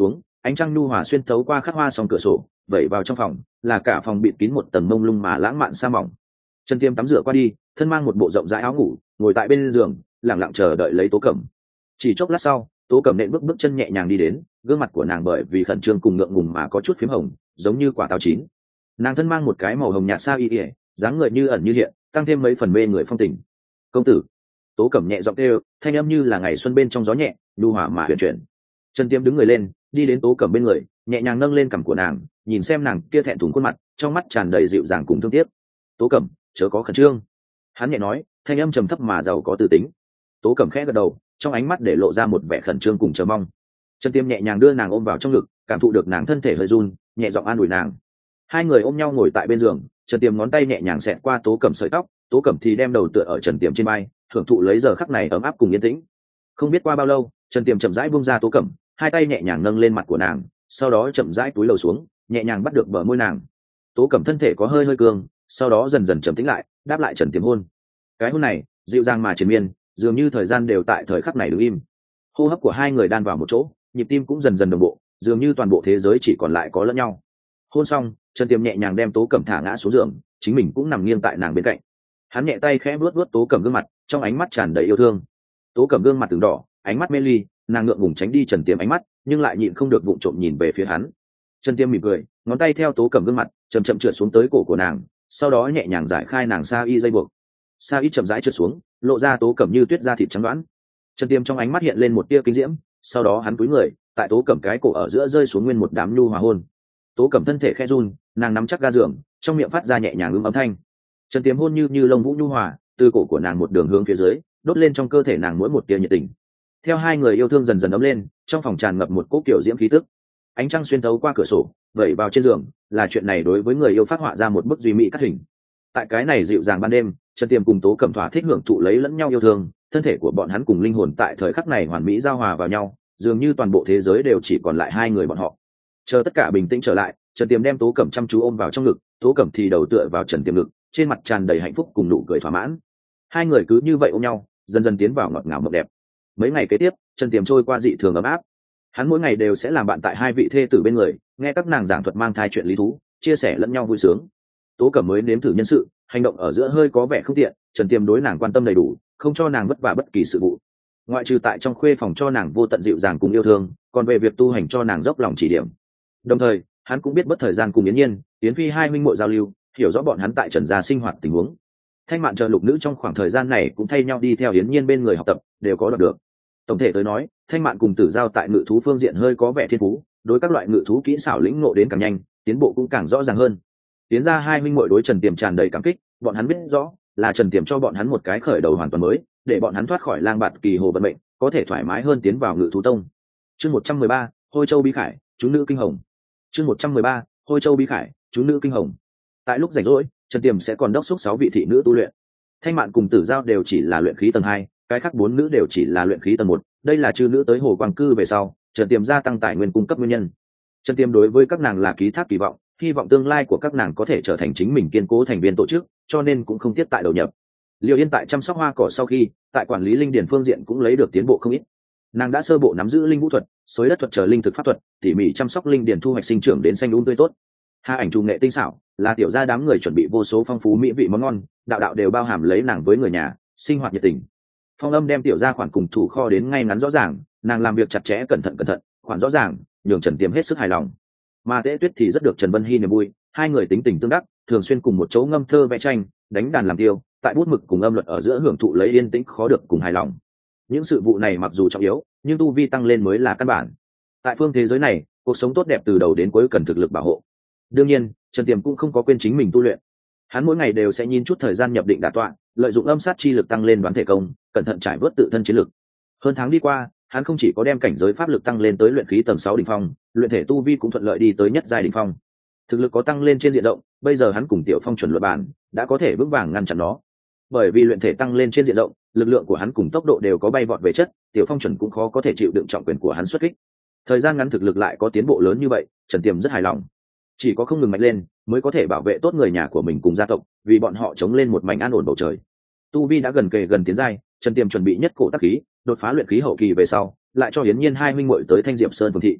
ánh trăng nhu hòa xuyên thấu qua khắc hoa song cửa sổ vẩy vào trong phòng, là cả phòng bịt kín một tầng mông lung mà lãng mạn sa mỏng. Trần Tiêm tắm rửa qua đi, thân mang một bộ rộng rãi áo ngủ, ngồi tại bên giường lẳng lặng chờ đợi lấy Tố Cẩm. Chỉ chốc lát sau, Tố Cẩm nện bước chân nhẹ nhàng đi đến, gương mặt của nàng bởi vì khẩn trương cùng ngượng ngùng mà có chút phím hồng, giống như quả táo chín. Nàng thân mang một cái màu hồng nhạt sa y ỉa, dáng người như ẩn như hiện, tăng thêm mấy phần mê người phong tình. Công tử. Tố Cẩm nhẹ giọng kêu, thanh âm như là ngày xuân bên trong gió nhẹ, nhu hòa mà huyền chuyển. Trần Tiêm đứng người lên, đi đến Tố Cẩm bên người, nhẹ nhàng nâng lên cằm của nàng, nhìn xem nàng kia thẹn thùng khuôn mặt, trong mắt tràn đầy dịu dàng cùng thương tiếc. Tố Cẩm, chớ có khẩn trương. Hắn nhẹ nói, thanh âm trầm thấp mà giàu có tư tính. Tố Cẩm khẽ gật đầu, trong ánh mắt để lộ ra một vẻ khẩn trương cùng chờ mong. Trần Tiêm nhẹ nhàng đưa nàng ôm vào trong ngực, cảm thụ được nàng thân thể hơi run, nhẹ giọng an ủi nàng. Hai người ôm nhau ngồi tại bên giường, Trần Tiêm ngón tay nhẹ nhàng xẹt qua Tố Cẩm sợi tóc, Tố Cẩm thì đem đầu tựa ở Trần Tiêm trên vai, hưởng thụ lấy giờ khắc này ấm áp cùng yên tĩnh. Không biết qua bao lâu, Trần Tiêm chậm rãi buông ra Tố Cẩm, hai tay nhẹ nhàng nâng lên mặt của nàng, sau đó chậm rãi cúi đầu xuống, nhẹ nhàng bắt được bờ môi nàng. Tố Cẩm thân thể có hơi hơi cương, sau đó dần dần trầm tĩnh lại, đáp lại Trần Tiêm hôn. Cái hôn này dịu dàng mà triền miên, dường như thời gian đều tại thời khắc này đứng im. Hô hấp của hai người đan vào một chỗ, nhịp tim cũng dần dần đồng bộ, dường như toàn bộ thế giới chỉ còn lại có lẫn nhau. Hôn xong, Trần Tiêm nhẹ nhàng đem Tố Cẩm thả ngã xuống giường, chính mình cũng nằm nghiêng tại nàng bên cạnh. Hắn nhẹ tay khẽ vuốt vuốt Tố Cẩm gương mặt, trong ánh mắt tràn đầy yêu thương. Tố Cẩm gương mặt từng đỏ, ánh mắt mê ly, nàng ngượng ngùng tránh đi Trần Tiêm ánh mắt, nhưng lại nhịn không được vụng trộm nhìn về phía hắn. Trần Tiêm mỉm cười, ngón tay theo Tố Cẩm gương mặt chậm chậm trượt xuống tới cổ của nàng, sau đó nhẹ nhàng giải khai nàng sa y dây buộc. Sa y chậm rãi trượt xuống, lộ ra Tố Cẩm như tuyết da thịt trắng đoán. Trần Tiêm trong ánh mắt hiện lên một tia kinh diễm, sau đó hắn cúi người, tại Tố Cẩm cái cổ ở giữa rơi xuống nguyên một đám nhu hòa hôn. Tố Cẩm thân thể khẽ run, nàng nắm chắc ga giường, trong miệng phát ra nhẹ nhàng âm thanh. Trần Tiêm hôn như lông vũ nhu hòa, từ cổ của nàng một đường hướng phía dưới, đốt lên trong cơ thể nàng mỗi một tia nhiệt tình. Theo hai người yêu thương dần dần ấm lên, trong phòng tràn ngập một cỗ kiểu diễm khí tức. Ánh trăng xuyên thấu qua cửa sổ, vẩy vào trên giường, là chuyện này đối với người yêu phát họa ra một bức duy mỹ cắt hình. Tại cái này dịu dàng ban đêm, Trần Tiêm cùng Tố Cẩm thỏa thích hưởng thụ lấy lẫn nhau yêu thương, thân thể của bọn hắn cùng linh hồn tại thời khắc này hoàn mỹ giao hòa vào nhau, dường như toàn bộ thế giới đều chỉ còn lại hai người bọn họ. Chờ tất cả bình tĩnh trở lại, Trần Tiêm đem Tố Cẩm chăm chú ôm vào trong ngực, Tố Cẩm thì đầu tựa vào Trần Tiêm ngực, trên mặt tràn đầy hạnh phúc cùng nụ cười thỏa mãn. Hai người cứ như vậy ôm nhau, dần dần tiến vào ngọt ngào mộng đẹp. Mấy ngày kế tiếp, Trần Tiêm trôi qua dị thường ấm áp. Hắn mỗi ngày đều sẽ làm bạn tại hai vị thê tử bên người, nghe các nàng giảng thuật mang thai chuyện lý thú, chia sẻ lẫn nhau vui sướng. Tố Cẩm mới nếm thử nhân sự, hành động ở giữa hơi có vẻ không tiện, Trần Tiêm đối nàng quan tâm đầy đủ, không cho nàng vất vả bất kỳ sự vụ. Ngoại trừ tại trong khuê phòng cho nàng vô tận dịu dàng cùng yêu thương, còn về việc tu hành cho nàng dốc lòng chỉ điểm. Đồng thời, hắn cũng biết bất thời gian cùng Yến Nhiên, Yến Phi hai huynh muội giao lưu, hiểu rõ bọn hắn tại Trần gia sinh hoạt tình huống. Thanh Mạn chờ lục nữ trong khoảng thời gian này cũng thay nhau đi theo Yến Nhiên bên người học tập, đều có đoạt được. Tổng thể tới nói, Thanh Mạn cùng Tử Giao tại ngự thú phương diện hơi có vẻ thiên phú, đối các loại ngự thú kỹ xảo lĩnh ngộ đến càng nhanh, tiến bộ cũng càng rõ ràng hơn. Tiến ra hai huynh muội đối Trần Tiềm tràn đầy cảm kích, bọn hắn biết rõ là Trần Tiềm cho bọn hắn một cái khởi đầu hoàn toàn mới, để bọn hắn thoát khỏi lang bạt kỳ hồ vận mệnh, có thể thoải mái hơn tiến vào ngự thú tông. Chương 113, Hôi Châu Bí Khải, chúng nữ kinh hồng. Chương 113, Hôi Châu Bí Khải, chúng nữ kinh hồng. Tại lúc rảnh rỗi, Trần Tiềm sẽ còn đốc thúc 6 vị thị nữ tu luyện. Thanh Mạn cùng Tử Giao đều chỉ là luyện khí tầng 2, cái khác 4 nữ đều chỉ là luyện khí tầng 1, đây là chư nữ tới Hồ Quang Cư về sau, Trần Tiềm gia tăng tài nguyên cung cấp nguyên nhân. Trần Tiềm đối với các nàng là ký thác kỳ vọng, hy vọng tương lai của các nàng có thể trở thành chính mình kiên cố thành viên tổ chức, cho nên cũng không tiếc tại đầu nhập. Liêu Yên tại chăm sóc hoa cỏ sau khi, tại quản lý linh điển phương diện cũng lấy được tiến bộ không ít. Nàng đã sơ bộ nắm giữ linh vũ thuật, xới đất thuật chờ linh thực pháp thuật, tỉ mỉ chăm sóc linh điển thu hoạch sinh trưởng đến xanh um tươi tốt. Hà ảnh trù nghệ tinh xảo, là tiểu gia đám người chuẩn bị vô số phong phú mỹ vị món ngon, đạo đạo đều bao hàm lấy nàng với người nhà, sinh hoạt nhiệt tình. Phong Âm đem tiểu gia khoản cùng thủ kho đến ngay ngắn rõ ràng, nàng làm việc chặt chẽ cẩn thận, khoản rõ ràng, nhường Trần Tiềm hết sức hài lòng. Mà Tế Tuyết thì rất được Trần Vân Hi niềm vui, hai người tính tình tương đắc, thường xuyên cùng một chỗ ngâm thơ vẽ tranh, đánh đàn làm tiêu, tại bút mực cùng âm luật ở giữa hưởng thụ lấy yên tĩnh khó được cùng hài lòng. Những sự vụ này mặc dù trọng yếu, nhưng tu vi tăng lên mới là căn bản. Tại phương thế giới này, cuộc sống tốt đẹp từ đầu đến cuối cần thực lực bảo hộ. Đương nhiên, Trần Tiềm cũng không có quên chính mình tu luyện. Hắn mỗi ngày đều sẽ nhìn chút thời gian nhập định đả tọa, lợi dụng âm sát chi lực tăng lên đoán thể công, cẩn thận trải vớt tự thân chiến lực. Hơn tháng đi qua, hắn không chỉ có đem cảnh giới pháp lực tăng lên tới luyện khí tầng 6 đỉnh phong, luyện thể tu vi cũng thuận lợi đi tới nhất giai đỉnh phong. Thực lực có tăng lên trên diện rộng, bây giờ hắn cùng Tiểu Phong chuẩn luận bản, đã có thể vững vàng ngăn chặn nó. Bởi vì luyện thể tăng lên trên diện rộng, lực lượng của hắn cùng tốc độ đều có bay vọt về chất, Tiểu Phong chuẩn cũng khó có thể chịu đựng trọng quyền của hắn xuất kích. Thời gian ngắn thực lực lại có tiến bộ lớn như vậy, Trần Tiềm rất hài lòng. Chỉ có không ngừng mạnh lên, mới có thể bảo vệ tốt người nhà của mình cùng gia tộc, vì bọn họ chống lên một mảnh an ổn bầu trời. Tu vi đã gần kề gần tiến giai, Trần Tiềm chuẩn bị nhất cổ tác khí, đột phá luyện khí hậu kỳ về sau, lại cho Yến Nhiên hai huynh muội tới Thanh Diệp Sơn phường thị.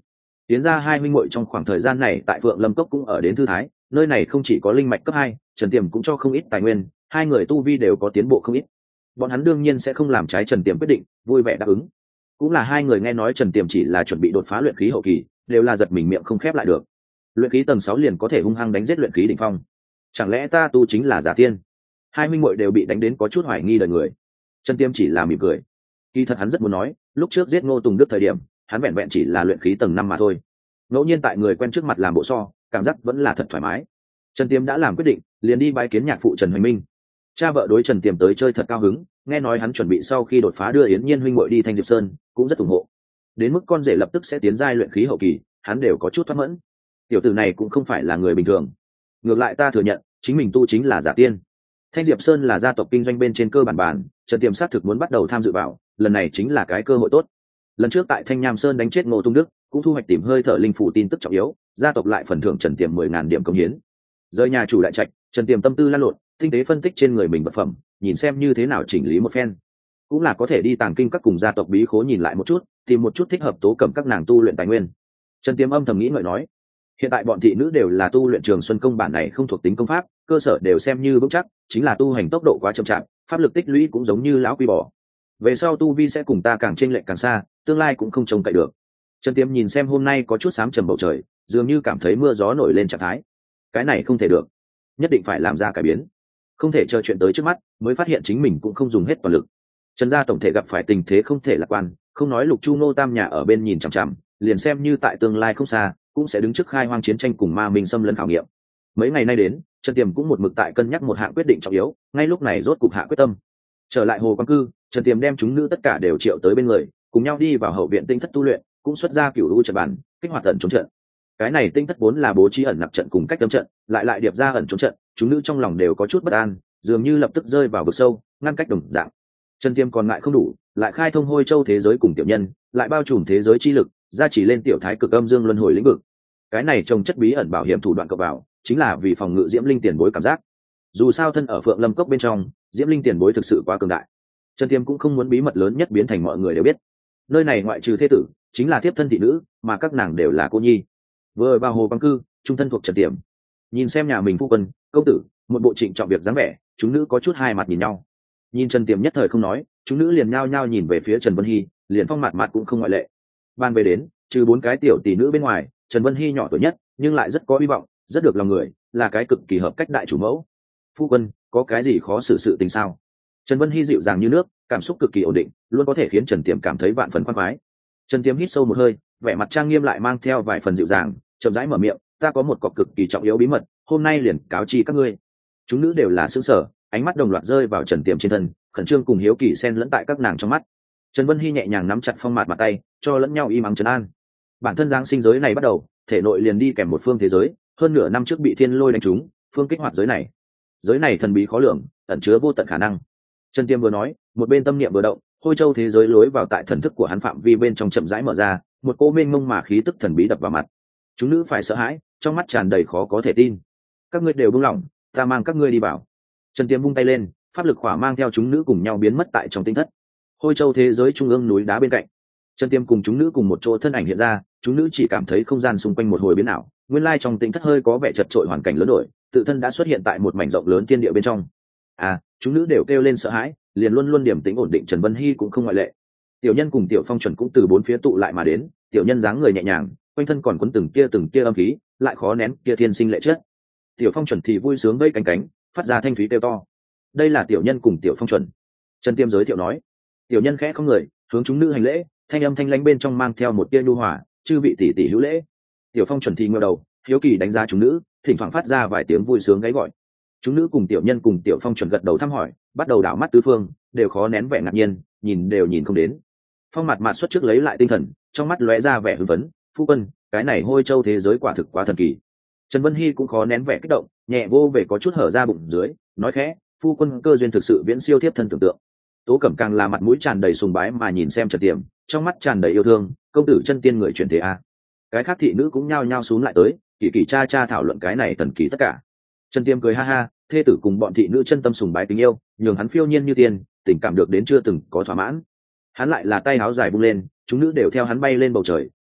Tiến ra hai huynh muội trong khoảng thời gian này tại Phượng Lâm Cốc cũng ở đến thư thái, nơi này không chỉ có linh mạch cấp 2, Trần Tiềm cũng cho không ít tài nguyên, hai người tu vi đều có tiến bộ không ít. Bọn hắn đương nhiên sẽ không làm trái Trần Tiềm quyết định, vui vẻ đáp ứng. Cũng là hai người nghe nói Trần Tiềm chỉ là chuẩn bị đột phá luyện khí hậu kỳ, đều là giật mình miệng không khép lại được. Luyện khí tầng 6 liền có thể hung hăng đánh giết luyện khí đỉnh phong. Chẳng lẽ ta tu chính là giả tiên? Hai huynh muội đều bị đánh đến có chút hoài nghi đời người. Trần Tiềm chỉ là mỉm cười. Kỳ thật hắn rất muốn nói, lúc trước giết Ngô Tùng Đức thời điểm, hắn vẹn vẹn chỉ là luyện khí tầng 5 mà thôi. Ngẫu nhiên tại người quen trước mặt làm bộ so, cảm giác vẫn là thật thoải mái. Trần Tiềm đã làm quyết định, liền đi bái kiến nhạc phụ Trần Hoành Minh. Cha vợ đối Trần Tiềm tới chơi thật cao hứng, nghe nói hắn chuẩn bị sau khi đột phá đưa Yến Nhiên huynh muội đi Thanh Diệp Sơn, cũng rất ủng hộ. Đến mức con rể lập tức sẽ tiến giai luyện khí hậu kỳ, hắn đều có chút thoát mẫn. Tiểu tử này cũng không phải là người bình thường. Ngược lại ta thừa nhận, chính mình tu chính là giả tiên. Thanh Diệp Sơn là gia tộc kinh doanh bên trên cơ bản, Trần Tiềm xác thực muốn bắt đầu tham dự vào, lần này chính là cái cơ hội tốt. Lần trước tại Thanh Nham Sơn đánh chết Ngô Tung Đức, cũng thu hoạch tìm hơi thở linh phủ tin tức trọng yếu, gia tộc lại phần thưởng Trần Tiềm 10.000 điểm công hiến. Rời nhà chủ đại trạch, Trần Tiềm tâm tư lan lộn, tinh tế phân tích trên người mình vật phẩm, nhìn xem như thế nào chỉnh lý một phen. Cũng là có thể đi tàng kinh các cùng gia tộc bí khố nhìn lại một chút, tìm một chút thích hợp tố cẩm các nàng tu luyện tài nguyên. Trần Tiềm âm thầm nghĩ ngợi nói, hiện tại bọn thị nữ đều là tu luyện Trường Xuân công bản này không thuộc tính công pháp, cơ sở đều xem như vững chắc, chính là tu hành tốc độ quá chậm chạp, pháp lực tích lũy cũng giống như lão quy bò. Về sau tu vi sẽ cùng ta càng chênh lệch càng xa, tương lai cũng không trông cậy được. Trần Tiềm nhìn xem hôm nay có chút xám trầm bầu trời, dường như cảm thấy mưa gió nổi lên trạng thái. Cái này không thể được, nhất định phải làm ra cải biến, không thể chờ chuyện tới trước mắt mới phát hiện chính mình cũng không dùng hết toàn lực. Trần gia tổng thể gặp phải tình thế không thể lạc quan, không nói Lục Chu Nô Tam nhà ở bên nhìn chằm chằm, liền xem như tại tương lai không xa cũng sẽ đứng trước khai hoang chiến tranh cùng ma minh xâm lấn khảo nghiệm. Mấy ngày nay đến, Trần Tiềm cũng một mực tại cân nhắc một hạng quyết định trọng yếu, ngay lúc này rốt cục hạ quyết tâm. Trở lại Hồ Quang Cư, Trần Tiềm đem chúng nữ tất cả đều triệu tới bên người, cùng nhau đi vào hậu viện tinh thất tu luyện, cũng xuất ra cửu u trận bản, kích hoạt ẩn trốn trận. Cái này tinh thất vốn là bố trí ẩn nặc trận cùng cách âm trận, lại điệp ra ẩn trốn trận, chúng nữ trong lòng đều có chút bất an, dường như lập tức rơi vào vực sâu, ngăn cách đồng dạng. Trần Tiềm còn ngại không đủ, lại khai thông Hôi Châu thế giới cùng tiểu nhân, lại bao trùm thế giới chi lực, gia chỉ lên tiểu thái cực âm dương luân hồi lĩnh vực. Cái này trồng chất bí ẩn bảo hiểm thủ đoạn cộng vào, chính là vì phòng ngự Diễm Linh tiền bối cảm giác. Dù sao thân ở Phượng Lâm Cốc bên trong, Diễm Linh tiền bối thực sự quá cường đại. Trần Tiềm cũng không muốn bí mật lớn nhất biến thành mọi người đều biết. Nơi này ngoại trừ thế tử, chính là tiếp thân thị nữ, mà các nàng đều là cô nhi. Vừa vào Hồ Quang Cư, trung thân thuộc Trần Tiềm. Nhìn xem nhà mình phu quân, công tử, một bộ trịnh trọng việc dáng vẻ, chúng nữ có chút hai mặt nhìn nhau. Nhìn Trần Tiềm nhất thời không nói, chúng nữ liền nhao nhao nhìn về phía Trần Vân Hy, liền phong mặt cũng không ngoại lệ. Ban về đến, trừ 4 cái tiểu tỷ nữ bên ngoài, Trần Vân Hy nhỏ tuổi nhất, nhưng lại rất có hy vọng, rất được lòng người, là cái cực kỳ hợp cách đại chủ mẫu. Phu quân, có cái gì khó xử sự tình sao? Trần Vân Hy dịu dàng như nước, cảm xúc cực kỳ ổn định, luôn có thể khiến Trần Tiềm cảm thấy vạn phần khoan khoái. Trần Tiềm hít sâu một hơi, vẻ mặt trang nghiêm lại mang theo vài phần dịu dàng, chậm rãi mở miệng, ta có một cọc cực kỳ trọng yếu bí mật, hôm nay liền cáo chi các ngươi. Chúng nữ đều là sững sờ, ánh mắt đồng loạt rơi vào Trần Tiềm trên thân, khẩn trương cùng hiếu kỳ xen lẫn tại các nàng trong mắt. Trần Vân Hy nhẹ nhàng nắm chặt phong mạt mặt tay, cho lẫn nhau im ắng trấn an. Bản thân giáng sinh giới này bắt đầu, thể nội liền đi kèm một phương thế giới, hơn nửa năm trước bị thiên lôi đánh trúng, phương kích hoạt giới này. Giới này thần bí khó lường, ẩn chứa vô tận khả năng. Trần Tiềm vừa nói, một bên tâm niệm vừa động, Hôi Châu thế giới lối vào tại thần thức của hắn phạm vi bên trong chậm rãi mở ra, một cỗ mênh mông mà khí tức thần bí đập vào mặt. Chúng nữ phải sợ hãi, trong mắt tràn đầy khó có thể tin. Các ngươi đều buông lỏng, ta mang các ngươi đi vào. Trần Tiềm vung tay lên, pháp lực khỏa mang theo chúng nữ cùng nhau biến mất tại trong tinh thất. Hôi Châu thế giới trung ương núi đá bên cạnh, Trần Tiềm cùng chúng nữ cùng một chỗ thân ảnh hiện ra, chúng nữ chỉ cảm thấy không gian xung quanh một hồi biến ảo, nguyên lai trong tinh thất hơi có vẻ chật chội hoàn cảnh lớn đổi, tự thân đã xuất hiện tại một mảnh rộng lớn thiên địa bên trong. Chúng nữ đều kêu lên sợ hãi, liền luôn luôn điềm tĩnh ổn định Trần Vân Hy cũng không ngoại lệ. Tiểu nhân cùng Tiểu Phong chuẩn cũng từ bốn phía tụ lại mà đến, tiểu nhân dáng người nhẹ nhàng, quanh thân còn quấn từng tia âm khí, lại khó nén kia thiên sinh lệ chất. Tiểu Phong chuẩn thì vui sướng vẫy cánh cánh, phát ra thanh thúy kêu to. Đây là tiểu nhân cùng Tiểu Phong chuẩn. Trần Tiêm giới thiệu nói. Tiểu nhân khẽ không người, hướng chúng nữ hành lễ, thanh âm thanh lãnh bên trong mang theo một tia nhu hòa, chư vị tỷ tỷ hữu lễ. Tiểu Phong chuẩn thì ngửa đầu, hiếu kỳ đánh giá chúng nữ, thỉnh thoảng phát ra vài tiếng vui sướng gáy gọi. Chúng nữ cùng tiểu nhân cùng Tiểu Phong chuẩn gật đầu thăm hỏi, bắt đầu đảo mắt tứ phương, đều khó nén vẻ ngạc nhiên, nhìn đều nhìn không đến. Phong mặt xuất trước lấy lại tinh thần, trong mắt lóe ra vẻ hưng phấn, phu quân, cái này Hôi Châu thế giới quả thực quá thần kỳ. Trần Vân Hy cũng khó nén vẻ kích động, nhẹ vô về có chút hở ra bụng dưới, nói khẽ, phu quân cơ duyên thực sự viễn siêu tiếp thân tưởng tượng. Tố Cẩm càng là mặt mũi tràn đầy sùng bái mà nhìn xem Trần Tiềm, trong mắt tràn đầy yêu thương, công tử chân tiên người chuyển thế a. Cái khác thị nữ cũng nhao nhao xuống lại tới, kỳ cha thảo luận cái này thần kỳ tất cả. Trần Tiềm cười ha ha, thê tử cùng bọn thị nữ chân tâm sùng bái tình yêu, nhường hắn phiêu nhiên như tiên, tình cảm được đến chưa từng có thỏa mãn. Hắn lại là tay áo dài vung lên, chúng nữ đều theo hắn bay lên bầu trời,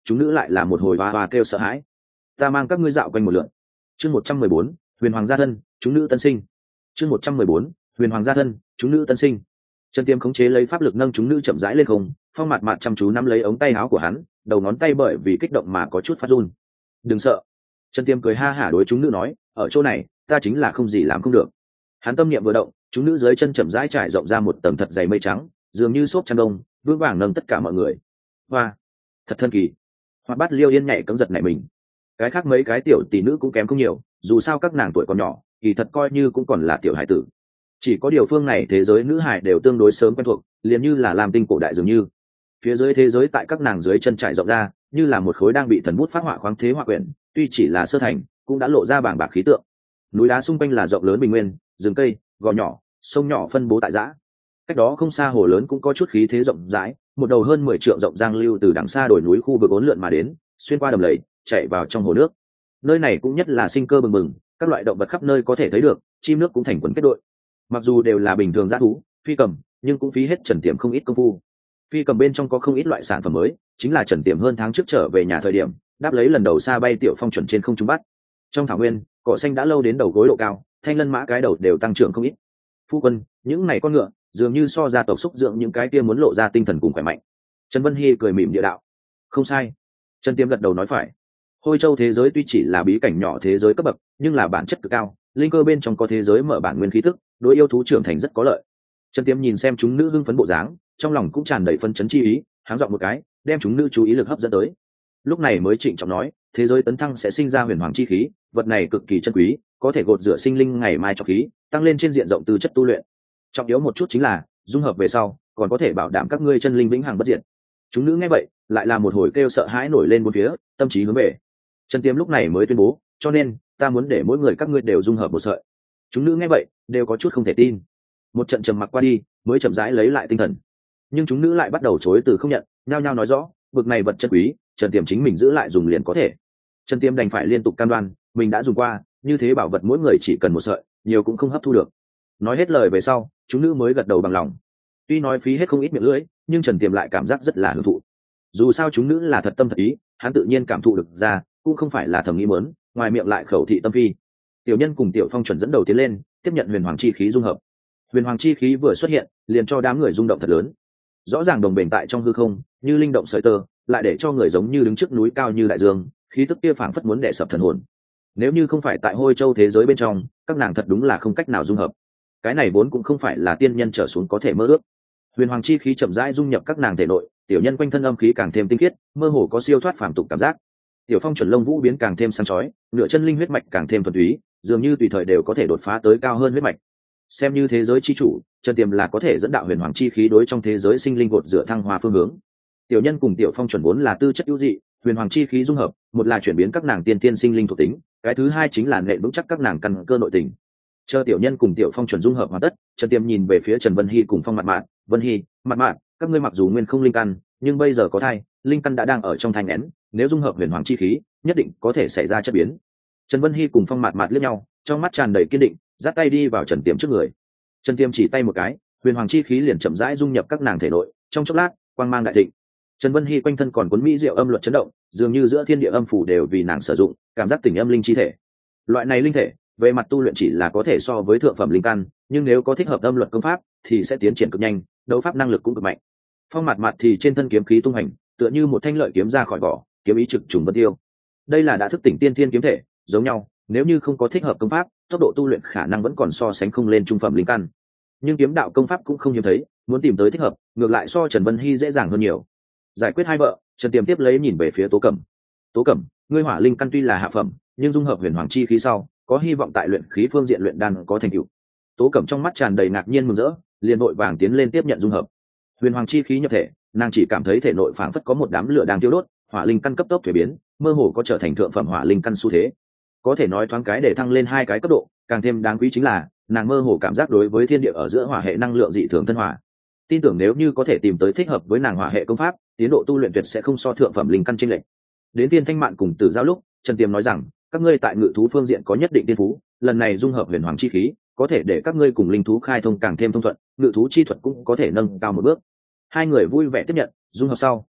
chúng nữ lại là một hồi hoa hoa kêu sợ hãi. Ta mang các ngươi dạo quanh một lượn. Chương 114, huyền hoàng gia thân, chúng nữ tân sinh. Chương 114, huyền hoàng gia thân, chúng nữ tân sinh. Trần Tiêm khống chế lấy pháp lực nâng chúng nữ chậm rãi lên không, Phong Mạt Mạt chăm chú nắm lấy ống tay áo của hắn, đầu ngón tay bởi vì kích động mà có chút phát run. Đừng sợ. Trần Tiêm cười ha hả đối chúng nữ nói, ở chỗ này ta chính là không gì làm không được. Hắn tâm niệm vừa động, chúng nữ dưới chân chậm rãi trải rộng ra một tầng thật dày mây trắng, dường như xốp chăn đông, vững vàng nâng tất cả mọi người. Hoa, thật thần kỳ. Hoa Bát Liêu Yên nhảy cẫng giật nảy mình. Cái khác mấy cái tiểu tỷ nữ cũng kém không nhiều, dù sao các nàng tuổi còn nhỏ, kỳ thật coi như cũng còn là tiểu hải tử. Chỉ có điều phương này thế giới nữ hải đều tương đối sớm quen thuộc, liền như là làm tinh cổ đại dường như. Phía dưới thế giới tại các nàng dưới chân trải rộng ra, như là một khối đang bị thần bút phát họa khoáng thế họa quyển, tuy chỉ là sơ thành, cũng đã lộ ra bảng bạc khí tượng. Núi đá xung quanh là rộng lớn bình nguyên, rừng cây, gò nhỏ, sông nhỏ phân bố tại giã. Cách đó không xa hồ lớn cũng có chút khí thế rộng rãi, một đầu hơn 10 trượng rộng giang lưu từ đằng xa đồi núi khu vực uốn lượn mà đến, xuyên qua đầm lầy, chạy vào trong hồ nước. Nơi này cũng nhất là sinh cơ bừng bừng, các loại động vật khắp nơi có thể thấy được, chim nước cũng thành quần kết đội. Mặc dù đều là bình thường dã thú, phi cầm, nhưng cũng phí hết Trần Tiệm không ít công phu. Phi cầm bên trong có không ít loại sản phẩm mới, chính là Trần Tiệm hơn tháng trước trở về nhà thời điểm, đáp lấy lần đầu xa bay tiểu phong chuẩn trên không trung bắt. Trong thảo nguyên, cỏ xanh đã lâu đến đầu gối độ cao, thanh lân mã cái đầu đều tăng trưởng không ít. Phu quân, những này con ngựa, dường như so ra tộc xúc dưỡng những cái kia muốn lộ ra tinh thần cùng khỏe mạnh. Trần Vân Hy cười mỉm địa đạo. Không sai. Trần Tiệm gật đầu nói phải. Hôi Châu thế giới tuy chỉ là bí cảnh nhỏ thế giới cấp bậc, nhưng là bản chất cực cao, linh cơ bên trong có thế giới mở bản nguyên khí tức, đối yêu thú trưởng thành rất có lợi. Trần Tiêm nhìn xem chúng nữ hưng phấn bộ dáng, trong lòng cũng tràn đầy phân chấn chi ý, háng giọng một cái, đem chúng nữ chú ý lực hấp dẫn tới. Lúc này mới trịnh trọng nói, thế giới tấn thăng sẽ sinh ra huyền hoàng chi khí, vật này cực kỳ chân quý, có thể gột rửa sinh linh ngày mai cho khí, tăng lên trên diện rộng tư chất tu luyện. Trọng yếu một chút chính là, dung hợp về sau, còn có thể bảo đảm các ngươi chân linh vĩnh hằng bất diệt. Chúng nữ nghe vậy, lại là một hồi kêu sợ hãi nổi lên bốn phía, tâm trí hướng về. Trần Tiêm lúc này mới tuyên bố, cho nên ta muốn để mỗi người các ngươi đều dung hợp một sợi. Chúng nữ nghe vậy, đều có chút không thể tin. Một trận trầm mặc qua đi, mới chậm rãi lấy lại tinh thần. Nhưng chúng nữ lại bắt đầu chối từ không nhận, nhao nhao nói rõ, bực này vật chân quý, Trần Tiêm chính mình giữ lại dùng liền có thể. Trần Tiêm đành phải liên tục cam đoan, mình đã dùng qua, như thế bảo vật mỗi người chỉ cần một sợi, nhiều cũng không hấp thu được. Nói hết lời về sau, chúng nữ mới gật đầu bằng lòng. Tuy nói phí hết không ít miệng lưỡi, nhưng Trần Tiêm lại cảm giác rất là hưởng thụ. Dù sao chúng nữ là thật tâm thật ý, hắn tự nhiên cảm thụ được ra, cũng không phải là thầm nghĩ mớn, ngoài miệng lại khẩu thị tâm phi. Tiểu Nhân cùng Tiểu Phong chuẩn dẫn đầu tiến lên, tiếp nhận huyền hoàng chi khí dung hợp. Huyền hoàng chi khí vừa xuất hiện, liền cho đám người rung động thật lớn. Rõ ràng đồng bền tại trong hư không, như linh động sợi tơ, lại để cho người giống như đứng trước núi cao như đại dương, khí tức kia phảng phất muốn đè sập thần hồn. Nếu như không phải tại Hôi Châu thế giới bên trong, các nàng thật đúng là không cách nào dung hợp. Cái này vốn cũng không phải là tiên nhân trở xuống có thể mơ ước. Huyền hoàng chi khí chậm rãi dung nhập các nàng thể nội, Tiểu Nhân quanh thân âm khí càng thêm tinh khiết, mơ hồ có siêu thoát phàm tục cảm giác. Tiểu Phong chuẩn lông vũ biến càng thêm sáng chói, nửa chân linh huyết mạch càng thêm thuần túy, dường như tùy thời đều có thể đột phá tới cao hơn huyết mạch. Xem như thế giới chi chủ, Trần Tiềm là có thể dẫn đạo huyền hoàng chi khí đối trong thế giới sinh linh gột rửa thăng hoa phương hướng. Tiểu Nhân cùng Tiểu Phong chuẩn vốn là tư chất ưu dị, huyền hoàng chi khí dung hợp, một là chuyển biến các nàng tiên tiên sinh linh thuộc tính, cái thứ hai chính là nện vững chắc các nàng căn cơ nội tình. Chờ Tiểu Nhân cùng Tiểu Phong chuẩn dung hợp hoàn tất, Trần Tiềm nhìn về phía Trần Vân Hy cùng Phong Mạt Mạt, Vân Hy, Mạt Mạt, các ngươi mặc dù nguyên không linh căn, nhưng bây giờ có thai, linh căn đã đang ở trong thai nghén, nếu dung hợp huyền hoàng chi khí, nhất định có thể xảy ra chất biến. Trần Vân Hy cùng Phong Mạt Mạt liếc nhau, trong mắt tràn đầy kiên định, dắt tay đi vào Trần Tiềm trước người. Trần Tiềm chỉ tay một cái, huyền hoàng chi khí liền chậm rãi dung nhập các nàng thể nội, trong chốc lát, quang mang đại thịnh. Trần Vân Hy quanh thân còn cuốn mỹ diệu âm luật chấn động, dường như giữa thiên địa âm phủ đều vì nàng sử dụng, cảm giác tình âm linh chi thể. Loại này linh thể, về mặt tu luyện chỉ là có thể so với thượng phẩm linh căn, nhưng nếu có thích hợp âm luật công pháp, thì sẽ tiến triển cực nhanh, đấu pháp năng lực cũng cực mạnh. Phong Mạt Mạt thì trên thân kiếm khí tung hành, tựa như một thanh lợi kiếm ra khỏi vỏ, kiếm ý trực trùng vân tiêu. Đây là đã thức tỉnh tiên thiên kiếm thể, giống nhau, nếu như không có thích hợp công pháp, tốc độ tu luyện khả năng vẫn còn so sánh không lên trung phẩm linh căn. Nhưng kiếm đạo công pháp cũng không hiếm thấy, muốn tìm tới thích hợp, ngược lại so Trần Vân Hy dễ dàng hơn nhiều. Giải quyết hai vợ, Trần Tiềm tiếp lấy nhìn về phía Tố Cẩm. Tố Cẩm, ngươi hỏa linh căn tuy là hạ phẩm, nhưng dung hợp huyền hoàng chi khí sau, có hy vọng tại luyện khí phương diện luyện đan có thành tựu. Tố Cẩm trong mắt tràn đầy ngạc nhiên mừng rỡ, liền vội vàng tiến lên tiếp nhận dung hợp. Huyền hoàng chi khí nhập thể, nàng chỉ cảm thấy thể nội phảng phất có một đám lửa đang thiêu đốt, hỏa linh căn cấp tốc thuế biến, mơ hồ có trở thành thượng phẩm hỏa linh căn xu thế. Có thể nói thoáng cái để thăng lên hai cái cấp độ, càng thêm đáng quý chính là nàng mơ hồ cảm giác đối với thiên địa ở giữa hỏa hệ năng lượng dị thường thân hỏa. Tin tưởng nếu như có thể tìm tới thích hợp với nàng hỏa hệ công pháp, tiến độ tu luyện tuyệt sẽ không so thượng phẩm linh căn chênh lệch. Đến Tiên Thanh Mạn cùng Tử Giao lúc, Trần Tiềm nói rằng, các ngươi tại ngự thú phương diện có nhất định tiên phú, lần này dung hợp huyền hoàng chi khí, có thể để các ngươi cùng linh thú khai thông càng thêm thông thuận, ngự thú chi thuật cũng có thể nâng cao một bước. Hai người vui vẻ tiếp nhận, dung hợp sau,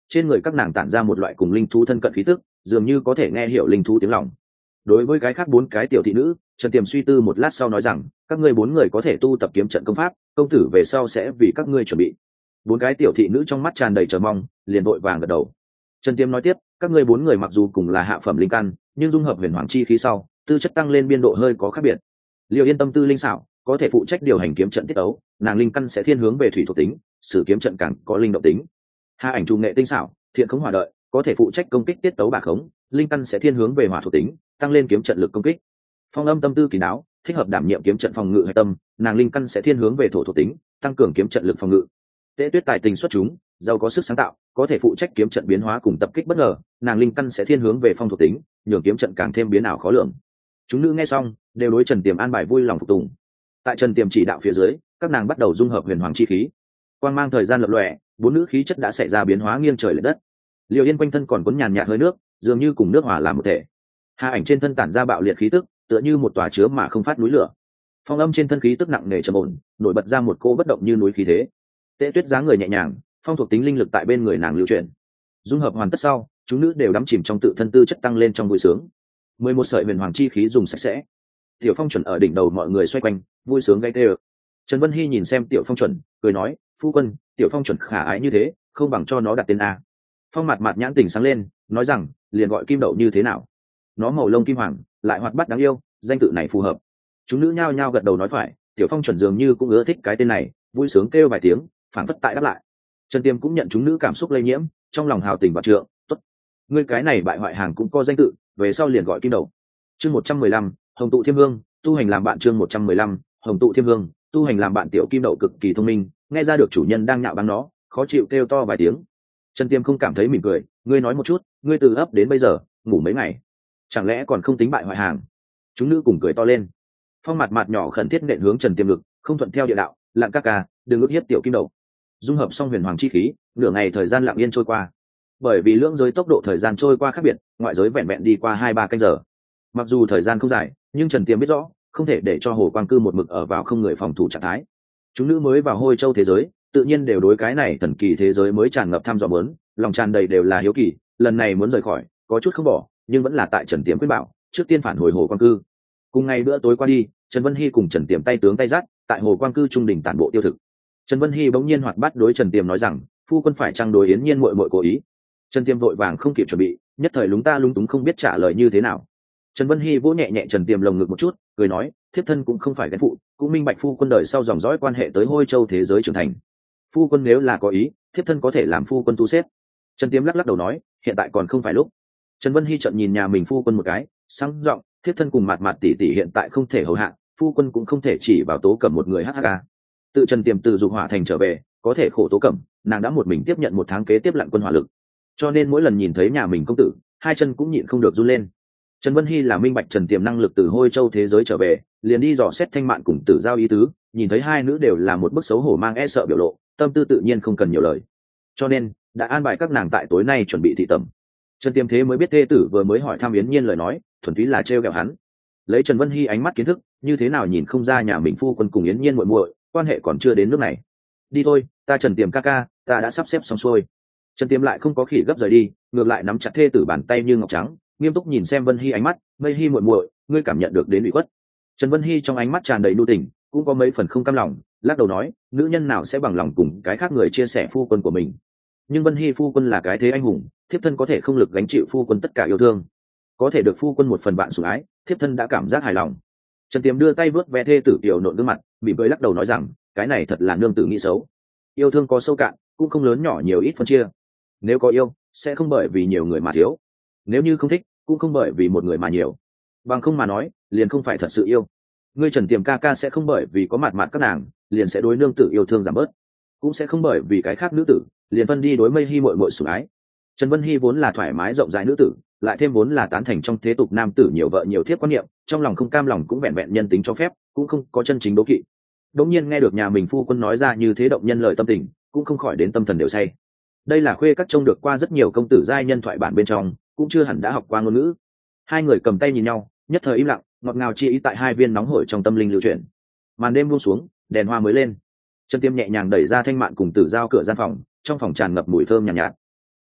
trên người các nàng tản ra một loại cùng linh thú thân cận khí tức, dường như có thể nghe hiểu linh thú tiếng lòng. Đối với cái khác 4 cái tiểu thị nữ, Trần Tiềm suy tư một lát sau nói rằng, các ngươi 4 người có thể tu tập kiếm trận công pháp, công tử về sau sẽ vì các ngươi chuẩn bị. 4 cái tiểu thị nữ trong mắt tràn đầy chờ mong, liền vội vàng gật đầu. Trần Tiềm nói tiếp, các ngươi 4 người mặc dù cùng là hạ phẩm linh căn, nhưng dung hợp huyền hoàng chi khí sau, tư chất tăng lên biên độ hơi có khác biệt. Liêu Yên tâm tư linh xảo, có thể phụ trách điều hành kiếm trận tiết ấu, nàng linh căn sẽ thiên hướng về thủy thuộc tính, sử kiếm trận càng có linh động tính. Hà Ảnh trùng nghệ tinh xảo, thiện khống hỏa đợi, có thể phụ trách công kích tiết tấu bạc khống, linh căn sẽ thiên hướng về hỏa thuộc tính, tăng lên kiếm trận lực công kích. Phong Âm tâm tư kỳ đáo, thích hợp đảm nhiệm kiếm trận phòng ngự hệ tâm, nàng linh căn sẽ thiên hướng về thổ thuộc tính, tăng cường kiếm trận lực phòng ngự. Tế Tuyết tài tình xuất chúng, giàu có sức sáng tạo, có thể phụ trách kiếm trận biến hóa cùng tập kích bất ngờ, nàng linh căn sẽ thiên hướng về phong thuộc tính, nhường kiếm trận càng thêm biến ảo khó lường. Chúng nữ nghe xong, đều đối Trần Tiềm an bài vui lòng phục tùng. Tại Trần Tiềm chỉ đạo phía dưới, các nàng bắt đầu dung hợp huyền hoàng chi khí. Quang mang thời gian lập lòe, 4 nữ khí chất đã xảy ra biến hóa nghiêng trời lệch đất. Liêu Yên quanh thân còn cuốn nhàn nhạt hơi nước, dường như cùng nước hòa làm một thể. Hà Ảnh trên thân tản ra bạo liệt khí tức, tựa như một tòa chứa mà không phát núi lửa. Phong Âm trên thân khí tức nặng nề trầm ổn, nổi bật ra một cô bất động như núi khí thế. Tế Tuyết dáng người nhẹ nhàng, phong thuộc tính linh lực tại bên người nàng lưu chuyển. Dung hợp hoàn tất sau, chúng nữ đều đắm chìm trong tự thân tư chất tăng lên trong vui sướng. 11 sợi huyền hoàng chi khí dùng sạch sẽ. Tiểu Phong chuẩn ở đỉnh đầu mọi người xoay quanh, vui sướng gây tê. Trần Vân Hy nhìn xem Tiểu Phong chuẩn, cười nói, phu quân, Tiểu Phong chuẩn khả ái như thế, không bằng cho nó đặt tên a. Phong Mạt Mạt nhãn tình sáng lên, nói rằng, liền gọi Kim Đậu như thế nào? Nó màu lông kim hoàng, lại hoạt bát đáng yêu, danh tự này phù hợp. Chúng nữ nhao nhao gật đầu nói phải, Tiểu Phong chuẩn dường như cũng ưa thích cái tên này, vui sướng kêu vài tiếng, phảng phất tại đáp lại. Trần Tiêm cũng nhận chúng nữ cảm xúc lây nhiễm, trong lòng hào tình và trượng, tốt. Ngươi cái này bại hoại hàng cũng có danh tự, về sau liền gọi Kim Đậu. Chương 115, Hồng tụ Thiêm Hương, tu hành làm bạn. Chương 115, Hồng tụ Thiêm Hương, tu hành làm bạn. Tiểu Kim Đậu cực kỳ thông minh, nghe ra được chủ nhân đang nhạo báng nó, khó chịu kêu to vài tiếng. Trần Tiêm không cảm thấy mỉm cười, ngươi nói một chút, ngươi từ ấp đến bây giờ ngủ mấy ngày, chẳng lẽ còn không tính bại hoại hàng? Chúng nữ cùng cười to lên. Phong Mạt Mạt nhỏ khẩn thiết nện hướng Trần Tiêm ngực, không thuận theo địa đạo, lặng ca ca, đừng ức hiếp Tiểu Kim Đậu. Dung hợp xong huyền hoàng chi khí, nửa ngày thời gian lặng yên trôi qua. Bởi vì lưỡng giới tốc độ thời gian trôi qua khác biệt, ngoại giới vẹn vẹn đi qua 2-3 canh giờ. Mặc dù thời gian không dài, nhưng Trần Tiêm biết rõ, không thể để cho Hồ Quang Cư một mực ở vào không người phòng thủ trạng thái. Chúng nữ mới vào Hôi Châu thế giới, tự nhiên đều đối cái này thần kỳ thế giới mới tràn ngập tham dò muốn, lòng tràn đầy đều là hiếu kỳ, lần này muốn rời khỏi, có chút không bỏ, nhưng vẫn là tại Trần Tiêm khuyên bảo, trước tiên phản hồi Hồ Quang Cư. Cùng ngày bữa tối qua đi, Trần Vân Hy cùng Trần Tiêm tay tướng tay dắt, tại Hồ Quang Cư trung đỉnh tản bộ tiêu thực. Trần Vân Hy bỗng nhiên hoạt bát đối Trần Tiêm nói rằng, phu quân phải chăng đối Yến Nhiên muội muội cố ý? Trần Tiêm vội vàng không kịp chuẩn bị, nhất thời lúng ta lúng túng không biết trả lời như thế nào. Trần Vân Hy vỗ nhẹ nhẹ Trần Tiêm lồng ngực một chút, cười nói, thiếp thân cũng không phải ghen phụ, cũng minh bạch phu quân đời sau dòng dõi quan hệ tới Hôi Châu thế giới trưởng thành. Phu quân nếu là có ý, thiếp thân có thể làm phu quân tu xếp. Trần Tiêm lắc lắc đầu nói, hiện tại còn không phải lúc. Trần Vân Hy trợn nhìn nhà mình phu quân một cái, sáng giọng, thiếp thân cùng Mạt Mạt tỷ tỷ hiện tại không thể hầu hạ, phu quân cũng không thể chỉ vào Tố Cẩm một người hắc. Tự Trần Tiêm từ dục hỏa thành trở về, có thể khổ Tố Cẩm, nàng đã một mình tiếp nhận 1 tháng kế tiếp lặn quân hỏa lực, cho nên mỗi lần nhìn thấy nhà mình công tử, hai chân cũng nhịn không được run lên. Trần Vân Hy là minh bạch Trần Tiềm năng lực từ Hôi Châu thế giới trở về, liền đi dò xét Thanh Mạn cùng Tử Giao ý tứ, nhìn thấy hai nữ đều là một bức xấu hổ mang e sợ biểu lộ, tâm tư tự nhiên không cần nhiều lời, cho nên đã an bài các nàng tại tối nay chuẩn bị thị tẩm. Trần Tiềm thế mới biết thê tử vừa mới hỏi thăm Yến Nhiên lời nói, thuần túy là trêu ghẹo hắn. Lấy Trần Vân Hy ánh mắt kiến thức, như thế nào nhìn không ra nhà mình phu quân cùng Yến Nhiên muội muội quan hệ còn chưa đến nước này. Đi thôi, ta Trần Tiềm ca ca, ta đã sắp xếp xong xuôi. Trần Tiềm lại không có khỉ gấp rời đi, ngược lại nắm chặt thê tử bàn tay như ngọc trắng, nghiêm túc nhìn xem Vân Hy ánh mắt, Mây Hy muội muội, ngươi cảm nhận được đến ủy khuất. Trần Vân Hy trong ánh mắt tràn đầy nhu tình, cũng có mấy phần không cam lòng, lắc đầu nói, nữ nhân nào sẽ bằng lòng cùng cái khác người chia sẻ phu quân của mình. Nhưng Vân Hy phu quân là cái thế anh hùng, thiếp thân có thể không lực gánh chịu phu quân tất cả yêu thương, có thể được phu quân một phần bạn sủng ái, thiếp thân đã cảm giác hài lòng. Trần Tiềm đưa tay vớt ve thê tử tiểu nộn gương mặt, mỉm cười lắc đầu nói rằng, cái này thật là nương tử nghĩ xấu. Yêu thương có sâu cạn, cũng không lớn nhỏ nhiều ít phân chia. Nếu có yêu, sẽ không bởi vì nhiều người mà thiếu. Nếu như không thích, cũng không bởi vì một người mà nhiều. Bằng không mà nói, liền không phải thật sự yêu. Ngươi Trần Tiềm ca ca sẽ không bởi vì có mặt các nàng, liền sẽ đối nương tử yêu thương giảm bớt, cũng sẽ không bởi vì cái khác nữ tử, liền phân đi đối Mây Hy muội muội sủng ái. Trần Vân Hy vốn là thoải mái rộng rãi nữ tử, lại thêm vốn là tán thành trong thế tục nam tử nhiều vợ nhiều thiếp quan niệm, trong lòng không cam lòng cũng vẹn vẹn nhân tính cho phép, cũng không có chân chính đố kỵ. Đống nhiên nghe được nhà mình phu quân nói ra như thế động nhân lời tâm tình, cũng không khỏi đến tâm thần đều say. Đây là khuê các trông được qua rất nhiều công tử giai nhân thoại bản bên trong, cũng chưa hẳn đã học qua ngôn ngữ. Hai người cầm tay nhìn nhau, nhất thời im lặng, ngọt ngào chi ý tại hai viên nóng hổi trong tâm linh lưu chuyển. Màn đêm buông xuống, đèn hoa mới lên. Trần Tiêm nhẹ nhàng đẩy ra Thanh Mạn cùng Tử Giao cửa gian phòng, trong phòng tràn ngập mùi thơm nhàn nhạt.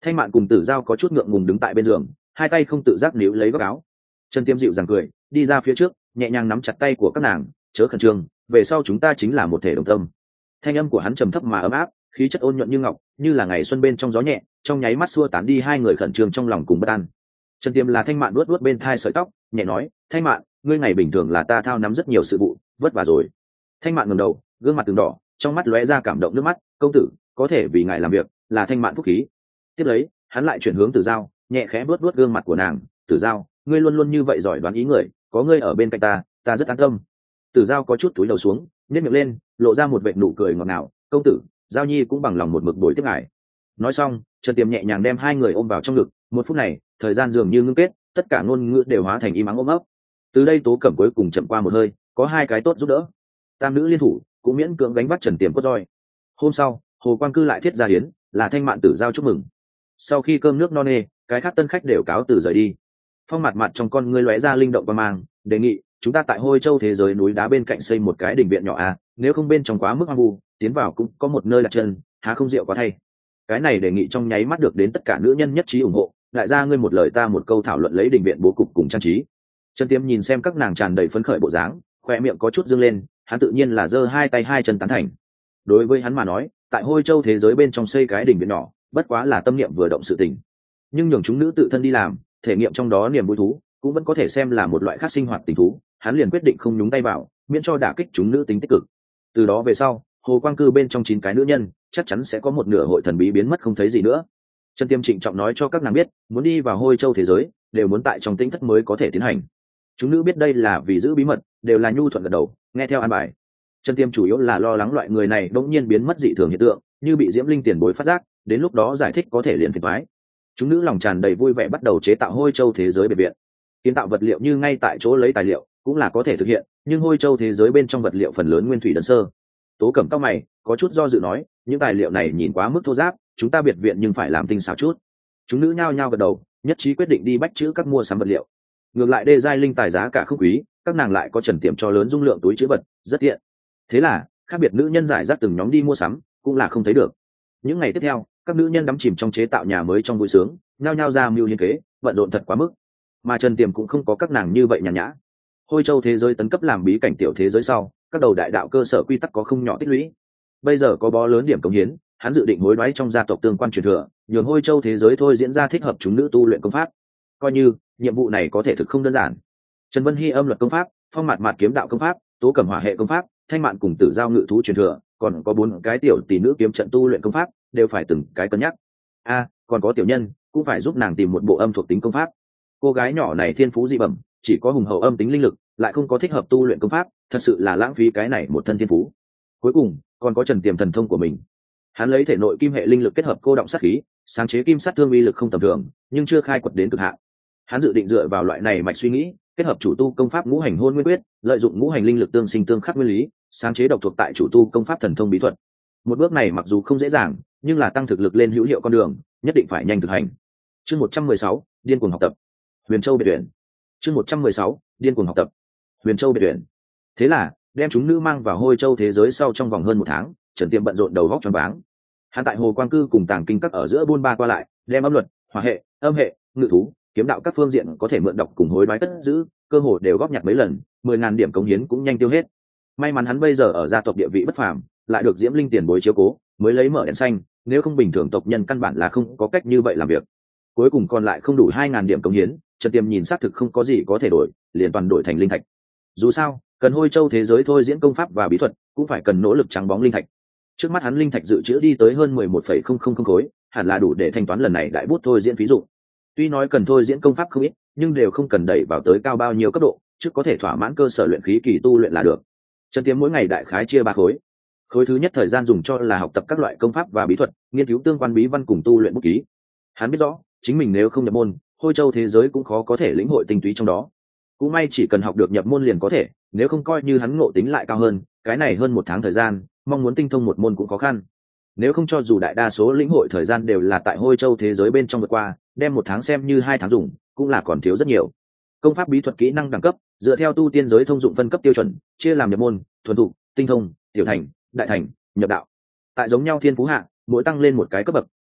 Thanh Mạn cùng Tử Giao có chút ngượng ngùng đứng tại bên giường, hai tay không tự giác níu lấy góc áo. Trần Tiêm dịu dàng cười, đi ra phía trước, nhẹ nhàng nắm chặt tay của các nàng, chớ khẩn trương, về sau chúng ta chính là một thể đồng tâm. Thanh âm của hắn trầm thấp mà ấm áp, khí chất ôn nhuận như ngọc, như là ngày xuân bên trong gió nhẹ, trong nháy mắt xua tán đi hai người khẩn trương trong lòng cùng bất an. Trần Tiêm là Thanh Mạn vuốt vuốt bên thai sợi tóc, nhẹ nói, Thanh Mạn, ngươi ngày bình thường là ta thao nắm rất nhiều sự vụ, vất vả rồi. Thanh Mạn ngẩng đầu, gương mặt từng đỏ, trong mắt lóe ra cảm động nước mắt, công tử, có thể vì ngài làm việc, là Thanh Mạn phúc khí. Tiếp lấy, hắn lại chuyển hướng Tử Giao, nhẹ khẽ vuốt vuốt gương mặt của nàng, Tử Giao, ngươi luôn luôn như vậy giỏi đoán ý người, có ngươi ở bên cạnh ta rất an tâm. Tử Giao có chút túi đầu xuống, nhếch miệng lên, lộ ra một vệt nụ cười ngọt ngào, công tử, Giao Nhi cũng bằng lòng một mực bồi tiếp ngài. Nói xong, Trần Tiềm nhẹ nhàng đem hai người ôm vào trong ngực, một phút này, thời gian dường như ngưng kết, tất cả ngôn ngữ đều hóa thành im ắng ôm ấp. Từ đây Tố Cẩm cuối cùng chậm qua một hơi, có hai cái tốt giúp đỡ. Tam nữ liên thủ, cũng miễn cưỡng gánh vác Trần Tiềm cốt roi. Hôm sau, Hồ Quang Cư lại thiết gia hiến, là Thanh Mạn Tử Giao chúc mừng. Sau khi cơm nước no nê, cái khác tân khách đều cáo từ rời đi. Phong Mạt Mạt trong con ngươi lóe ra linh động và mang, đề nghị chúng ta tại Hôi Châu thế giới núi đá bên cạnh xây một cái đình viện nhỏ à, nếu không bên trong quá mức hoang vu, tiến vào cũng có một nơi đặt chân, há không rượu quá thay. Cái này đề nghị trong nháy mắt được đến tất cả nữ nhân nhất trí ủng hộ, lại ra ngươi một lời ta một câu thảo luận lấy đình viện bố cục cùng trang trí. Trần Tiêm nhìn xem các nàng tràn đầy phấn khởi bộ dáng, khoe miệng có chút dương lên, hắn tự nhiên là giơ hai tay hai chân tán thành. Đối với hắn mà nói, tại Hôi Châu thế giới bên trong xây cái đình viện nhỏ, bất quá là tâm niệm vừa động sự tình. Nhưng nhường chúng nữ tự thân đi làm, thể nghiệm trong đó niềm vui thú, cũng vẫn có thể xem là một loại khác sinh hoạt tình thú, hắn liền quyết định không nhúng tay vào, miễn cho đả kích chúng nữ tính tích cực. Từ đó về sau, Hồ Quang Cư bên trong 9 cái nữ nhân, chắc chắn sẽ có một nửa hội thần bí biến mất không thấy gì nữa. Trần Tiêm trịnh trọng nói cho các nàng biết, muốn đi vào Hôi Châu thế giới, đều muốn tại trong tĩnh thất mới có thể tiến hành. Chúng nữ biết đây là vì giữ bí mật, đều là nhu thuận gật đầu, nghe theo an bài. Trần Tiêm chủ yếu là lo lắng loại người này đột nhiên biến mất dị thường hiện tượng, như bị Diễm Linh tiền bối phát giác, đến lúc đó giải thích có thể liền phiền toái. Chúng nữ lòng tràn đầy vui vẻ bắt đầu chế tạo Hôi Châu thế giới biệt viện. Kiến tạo vật liệu như ngay tại chỗ lấy tài liệu cũng là có thể thực hiện, nhưng Hôi Châu thế giới bên trong vật liệu phần lớn nguyên thủy đơn sơ. Tố Cẩm cao mày, có chút do dự nói, những tài liệu này nhìn quá mức thô ráp, chúng ta biệt viện nhưng phải làm tinh xảo chút. Chúng nữ nhao nhao gật đầu, nhất trí quyết định đi bách chữ các mua sắm vật liệu. Ngược lại đê giai linh tài giá cả không quý, các nàng lại có Trần Tiềm cho lớn dung lượng túi chữ vật, rất tiện. Thế là khác biệt nữ nhân giải rác từng nhóm đi mua sắm, cũng là không thấy được. Những ngày tiếp theo, các nữ nhân đắm chìm trong chế tạo nhà mới trong vui sướng, nhao nhao ra mưu liên kế, bận rộn thật quá mức. Mà Trần Tiềm cũng không có các nàng như vậy nhàn nhã. Hôi Châu thế giới tấn cấp làm bí cảnh tiểu thế giới sau, các đầu đại đạo cơ sở quy tắc có không nhỏ tích lũy. Bây giờ có bó lớn điểm cống hiến, hắn dự định hối đoái trong gia tộc tương quan truyền thừa, nhường Hôi Châu thế giới thôi diễn ra thích hợp chúng nữ tu luyện công pháp. Coi như nhiệm vụ này có thể thực không đơn giản. Trần Vân Hy âm luật công pháp, Phong Mạt Mạt kiếm đạo công pháp, Tố Cẩm hỏa hệ công pháp, Thanh Mạn cùng Tử Giao ngự thú truyền thừa, còn có 4 cái tiểu tỷ nữ kiếm trận tu luyện công pháp, đều phải từng cái cân nhắc. Còn có tiểu nhân, cũng phải giúp nàng tìm một bộ âm thuộc tính công pháp. Cô gái nhỏ này thiên phú dị bẩm, chỉ có hùng hậu âm tính linh lực, lại không có thích hợp tu luyện công pháp, thật sự là lãng phí cái này một thân thiên phú. Cuối cùng, còn có Trần Tiềm thần thông của mình. Hắn lấy thể nội kim hệ linh lực kết hợp cô động sát khí, sáng chế kim sát thương uy lực không tầm thường, nhưng chưa khai quật đến cực hạn. Hắn dự định dựa vào loại này mạch suy nghĩ, kết hợp chủ tu công pháp ngũ hành hôn nguyên quyết, lợi dụng ngũ hành linh lực tương sinh tương khắc nguyên lý, sáng chế độc thuộc tại chủ tu công pháp thần thông bí thuật. Một bước này mặc dù không dễ dàng, nhưng là tăng thực lực lên hữu hiệu con đường, nhất định phải nhanh thực hành. Chương 116, điên cuồng học tập. Huyền Châu biệt viện. Chương 116, điên cuồng học tập. Huyền Châu biệt viện. Thế là, đem chúng nữ mang vào Hôi Châu thế giới sau trong vòng hơn 1 tháng, Trần Tiêm bận rộn đầu góc choáng váng. Hắn tại Hồ Quang Cư cùng Tàng Kinh các ở giữa buôn ba qua lại, đem âm luật, hỏa hệ, âm hệ, ngự thú, kiếm đạo các phương diện có thể mượn đọc cùng hối đoái cất giữ, cơ hồ đều góp nhặt mấy lần, 10.000 điểm cống hiến cũng nhanh tiêu hết. May mắn hắn bây giờ ở gia tộc địa vị bất phàm, lại được Diễm Linh tiền bối chiếu cố, mới lấy mở đèn xanh, nếu không bình thường tộc nhân căn bản là không có cách như vậy làm việc. Cuối cùng còn lại không đủ 2.000 điểm cống hiến, Trần Tiêm nhìn xác thực không có gì có thể đổi, liền toàn đổi thành linh thạch. Dù sao, cần Hôi Châu thế giới thôi diễn công pháp và bí thuật, cũng phải cần nỗ lực trắng bóng linh thạch. Trước mắt hắn linh thạch dự trữ đi tới hơn 11,000 khối, hẳn là đủ để thanh toán lần này đại bút thôi diễn phí dụng. Tuy nói cần thôi diễn công pháp không ít, nhưng đều không cần đẩy vào tới cao bao nhiêu cấp độ, chứ có thể thỏa mãn cơ sở luyện khí kỳ tu luyện là được. Trần Tiêm mỗi ngày đại khái chia 3 khối. Khối thứ nhất thời gian dùng cho là học tập các loại công pháp và bí thuật, nghiên cứu tương quan bí văn cùng tu luyện bút ký. Hắn biết rõ, chính mình nếu không nhập môn, Hôi Châu thế giới cũng khó có thể lĩnh hội tinh túy trong đó. Cũng may chỉ cần học được nhập môn liền có thể, nếu không coi như hắn ngộ tính lại cao hơn, cái này hơn 1 tháng thời gian, mong muốn tinh thông một môn cũng khó khăn. Nếu không cho dù đại đa số lĩnh hội thời gian đều là tại Hôi Châu thế giới bên trong vượt qua, đem 1 tháng xem như 2 tháng dùng, cũng là còn thiếu rất nhiều. Công pháp bí thuật kỹ năng đẳng cấp, dựa theo tu tiên giới thông dụng phân cấp tiêu chuẩn, chia làm nhập môn, thuần thục, tinh thông, tiểu thành, đại thành, nhập đạo. Tại giống nhau thiên phú hạ, mỗi tăng lên một cái cấp bậc,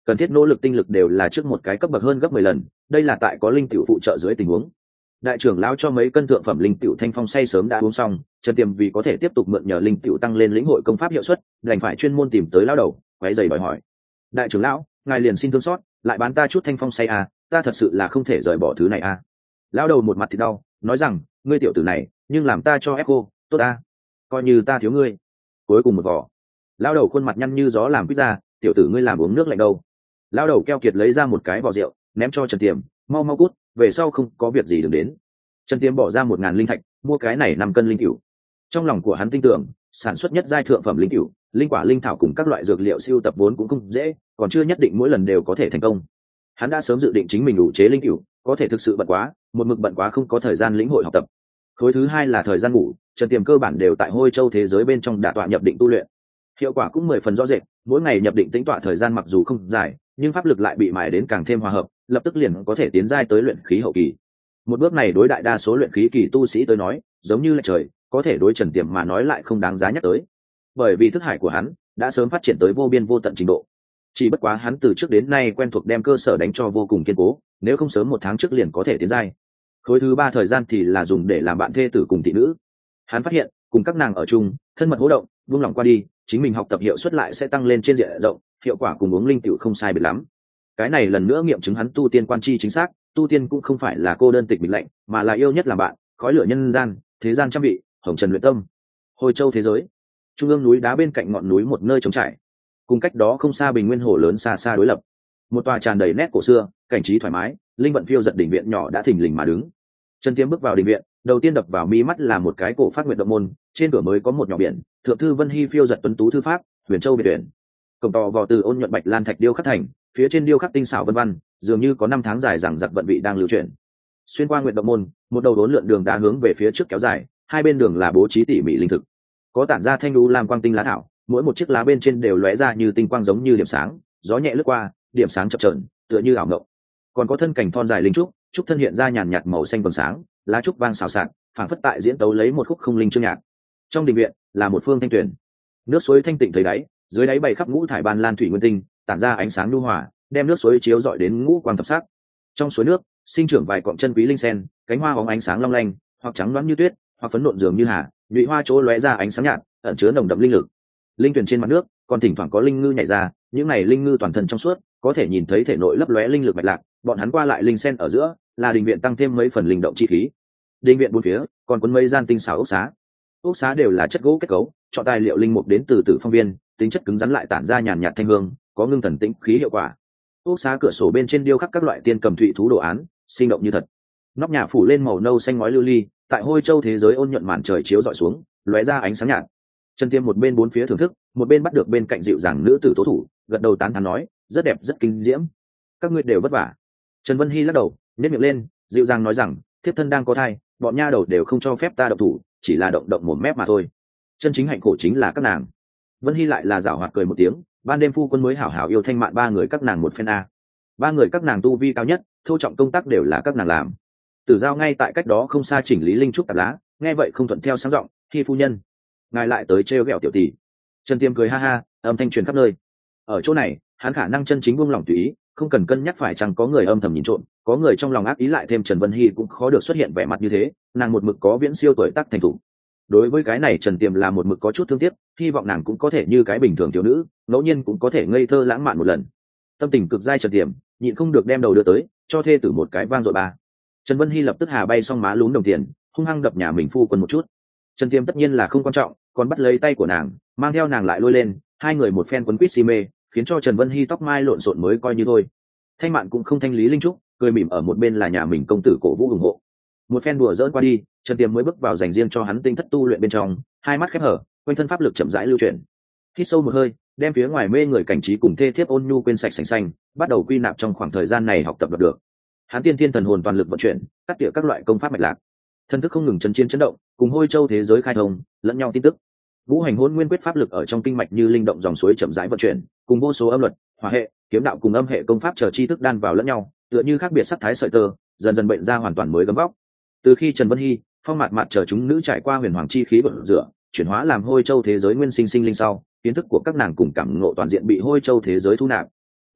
cần thiết nỗ lực tinh lực đều là trước một cái cấp bậc hơn gấp 10 lần, đây là tại có linh tiểu phụ trợ dưới tình huống. Đại trưởng lão cho mấy cân thượng phẩm linh tiểu thanh phong say sớm đã uống xong, Trần Tiềm vì có thể tiếp tục mượn nhờ linh tiểu tăng lên lĩnh hội công pháp hiệu suất, đành phải chuyên môn tìm tới lão đầu, quấy giày đòi hỏi. Đại trưởng lão, ngài liền xin thương xót, lại bán ta chút thanh phong say à, ta thật sự là không thể rời bỏ thứ này à. Lão đầu một mặt thì đau, nói rằng, ngươi tiểu tử này, nhưng làm ta cho ép cô, tốt à, coi như ta thiếu ngươi. Cuối cùng một vỏ. Lão đầu khuôn mặt nhăn như gió làm quýt ra, tiểu tử ngươi làm uống nước lạnh đâu. Lão đầu keo kiệt lấy ra một cái vỏ rượu, ném cho Trần Tiềm, mau mau cút, về sau không có việc gì đừng đến. Trần Tiềm bỏ ra 1000 linh thạch, mua cái này 5 cân linh cửu. Trong lòng của hắn tin tưởng, sản xuất nhất giai thượng phẩm linh cửu, linh quả linh thảo cùng các loại dược liệu siêu tập vốn cũng không dễ, còn chưa nhất định mỗi lần đều có thể thành công. Hắn đã sớm dự định chính mình đủ chế linh cửu, có thể thực sự bận quá, một mực bận quá không có thời gian lĩnh hội học tập. Khối thứ hai là thời gian ngủ, Trần Tiềm cơ bản đều tại Hôi Châu thế giới bên trong đả tọa nhập định tu luyện. Hiệu quả cũng 10 phần rõ rệt, mỗi ngày nhập định tĩnh tọa thời gian mặc dù không dài, nhưng pháp lực lại bị mài đến càng thêm hòa hợp, lập tức liền có thể tiến giai tới luyện khí hậu kỳ. Một bước này đối đại đa số luyện khí kỳ tu sĩ tới nói, giống như là trời, có thể đối Trần Tiềm mà nói lại không đáng giá nhắc tới. Bởi vì thức hải của hắn đã sớm phát triển tới vô biên vô tận trình độ. Chỉ bất quá hắn từ trước đến nay quen thuộc đem cơ sở đánh cho vô cùng kiên cố, nếu không sớm 1 tháng trước liền có thể tiến giai. Khối thứ 3 thời gian thì là dùng để làm bạn thê tử cùng thị nữ. Hắn phát hiện, cùng các nàng ở chung, thân mật hỗ động, buông lòng qua đi, chính mình học tập hiệu suất lại sẽ tăng lên trên diện rộng, hiệu quả cùng uống linh tiểu không sai biệt lắm. Cái này lần nữa nghiệm chứng hắn tu tiên quan chi chính xác, tu tiên cũng không phải là cô đơn tịch bình lạnh, mà là yêu nhất làm bạn, khói lửa nhân gian, thế gian trăm vị, hồng trần luyện tâm. Hồi Châu thế giới, trung ương núi đá bên cạnh ngọn núi một nơi trống trải, cùng cách đó không xa bình nguyên hồ lớn xa xa đối lập. Một tòa tràn đầy nét cổ xưa, cảnh trí thoải mái, linh vận phiêu giật đỉnh viện nhỏ đã thình lình mà đứng. Trần Tiêm bước vào đình viện, đầu tiên đập vào mi mắt là một cái cổ phát nguyện động môn, trên cửa mới có một nhỏ biển, thượng thư Vân Hy phiêu giật tuấn tú thư pháp, Huyền Châu biệt tuyển. Cổng tò vò từ ôn nhuận bạch lan thạch điêu khắc thành, phía trên điêu khắc tinh xảo vân văn, dường như có 5 tháng dài rằng giặc vận vị đang lưu chuyển. Xuyên qua nguyện động môn, một đầu đốn lượn đường đá hướng về phía trước kéo dài, hai bên đường là bố trí tỉ mỉ linh thực, có tản ra thanh đu làm quang tinh lá thảo, mỗi một chiếc lá bên trên đều lóe ra như tinh quang giống như điểm sáng, gió nhẹ lướt qua, điểm sáng chập chờn, tựa như ảo ngộng. Còn có thân cảnh thon dài linh trúc, trúc thân hiện ra nhàn nhạt màu xanh vầng sáng, lá trúc vang xào xạc, phảng phất tại diễn tấu lấy một khúc không linh chương nhạc. Trong đình viện là một phương thanh tuyển, nước suối thanh tịnh thấy đáy, dưới đáy bày khắp ngũ thải ban lan thủy nguyên tinh, tản ra ánh sáng nhu hòa, đem nước suối chiếu rọi đến ngũ quang thập sắc. Trong suối nước sinh trưởng vài cọng chân quý linh sen, cánh hoa bóng ánh sáng long lanh, hoặc trắng loáng như tuyết, hoặc phấn nộn dường như hà, nhụy hoa chỗ lóe ra ánh sáng nhạt, ẩn chứa nồng đậm linh lực. Linh tuyển trên mặt nước còn thỉnh thoảng có linh ngư nhảy ra, những này linh ngư toàn thân trong suốt, có thể nhìn thấy thể nội lấp lóe linh lực mạch lạc, bọn hắn qua lại linh sen ở giữa, là đình viện tăng thêm mấy phần linh động chi khí. Đình viện bốn phía còn cuốn mấy gian tinh xảo ốc xá, ốc xá đều là chất gỗ kết cấu, chọn tài liệu linh mục đến từ Tử Phong Viên, tính chất cứng rắn lại tản ra nhàn nhạt thanh hương, có ngưng thần tĩnh khí hiệu quả. Ốc xá cửa sổ bên trên điêu khắc các loại tiên cầm thụy thú đồ án, sinh động như thật. Nóc nhà phủ lên màu nâu xanh ngói lưu ly, tại Hôi Châu thế giới ôn nhuận màn trời chiếu dọi xuống, lóe ra ánh sáng nhạt. Trần Tiêm một bên bốn phía thưởng thức, một bên bắt được bên cạnh dịu dàng nữ tử tố thủ, gật đầu tán thán nói, rất đẹp rất kinh diễm. Các ngươi đều vất vả. Trần Vân Hy lắc đầu, nhếch miệng lên, dịu dàng nói rằng, thiếp thân đang có thai, bọn nha đầu đều không cho phép ta động thủ, chỉ là động động mồm mép mà thôi. Chân chính hạnh khổ chính là các nàng. Vân Hy lại là giảo hoạt cười một tiếng, ban đêm phu quân mới hảo hảo yêu thanh mạn ba người các nàng một phen a. Ba người các nàng tu vi cao nhất, thô trọng công tác đều là các nàng làm. Tử Giao ngay tại cách đó không xa chỉnh lý linh trúc tạp lá, nghe vậy không thuận theo sáng giọng, Hy phu nhân, ngài lại tới trêu ghẹo tiểu tỷ. Trần Tiêm cười ha ha, âm thanh truyền khắp nơi. Ở chỗ này, hắn khả năng chân chính buông lỏng tùy ý, không cần cân nhắc phải chăng có người âm thầm nhìn trộm, có người trong lòng ác ý, lại thêm Trần Vân Hy cũng khó được xuất hiện vẻ mặt như thế, nàng một mực có viễn siêu tuổi tác thành thủ. Đối với cái này Trần Tiềm là một mực có chút thương tiếc, hy vọng nàng cũng có thể như cái bình thường thiếu nữ, ngẫu nhiên cũng có thể ngây thơ lãng mạn một lần. Tâm tình cực dai Trần Tiềm nhịn không được đem đầu đưa tới, cho thê tử một cái vang dội ba. Trần Vân Hy lập tức hà bay xong má lún đồng tiền, hung hăng đập nhà mình phu quân một chút. Trần Tiềm tất nhiên là không quan trọng, còn bắt lấy tay của nàng, mang theo nàng lại lôi lên, hai người một phen quấn quýt si mê, khiến cho Trần Vân Hy tóc mai lộn xộn mới coi như thôi. Thanh Mạn cũng không thanh lý linh trúc, cười mỉm ở một bên là nhà mình công tử cổ vũ ủng hộ. Một phen đùa dỡn qua đi, Trần Tiềm mới bước vào dành riêng cho hắn tinh thất tu luyện bên trong, hai mắt khép hở, quanh thân pháp lực chậm rãi lưu chuyển. Hít sâu một hơi, đem phía ngoài mê người cảnh trí cùng thê thiếp ôn nhu quên sạch sành xanh, bắt đầu quy nạp trong khoảng thời gian này học tập được. Hắn tiên thiên thần hồn toàn lực vận chuyển, cắt tỉa các loại công pháp mạch lạc. Thân thức không ngừng chấn chiến chấn động, cùng Hôi Châu thế giới khai thông, lẫn nhau tin tức. Vũ hành hôn nguyên quyết pháp lực ở trong kinh mạch như linh động dòng suối chậm rãi vận chuyển, cùng vô số âm luật, hỏa hệ, kiếm đạo cùng âm hệ công pháp chờ chi thức đan vào lẫn nhau, tựa như khác biệt sắc thái sợi tơ, dần dần bệnh ra hoàn toàn mới gấm vóc. Từ khi Trần Vân Hy, Phong Mạt Mạt chờ chúng nữ trải qua huyền hoàng chi khí vận rửa, chuyển hóa làm Hôi Châu thế giới nguyên sinh sinh linh sau, kiến thức của các nàng cùng cảm ngộ toàn diện bị Hôi Châu thế giới thu nạp.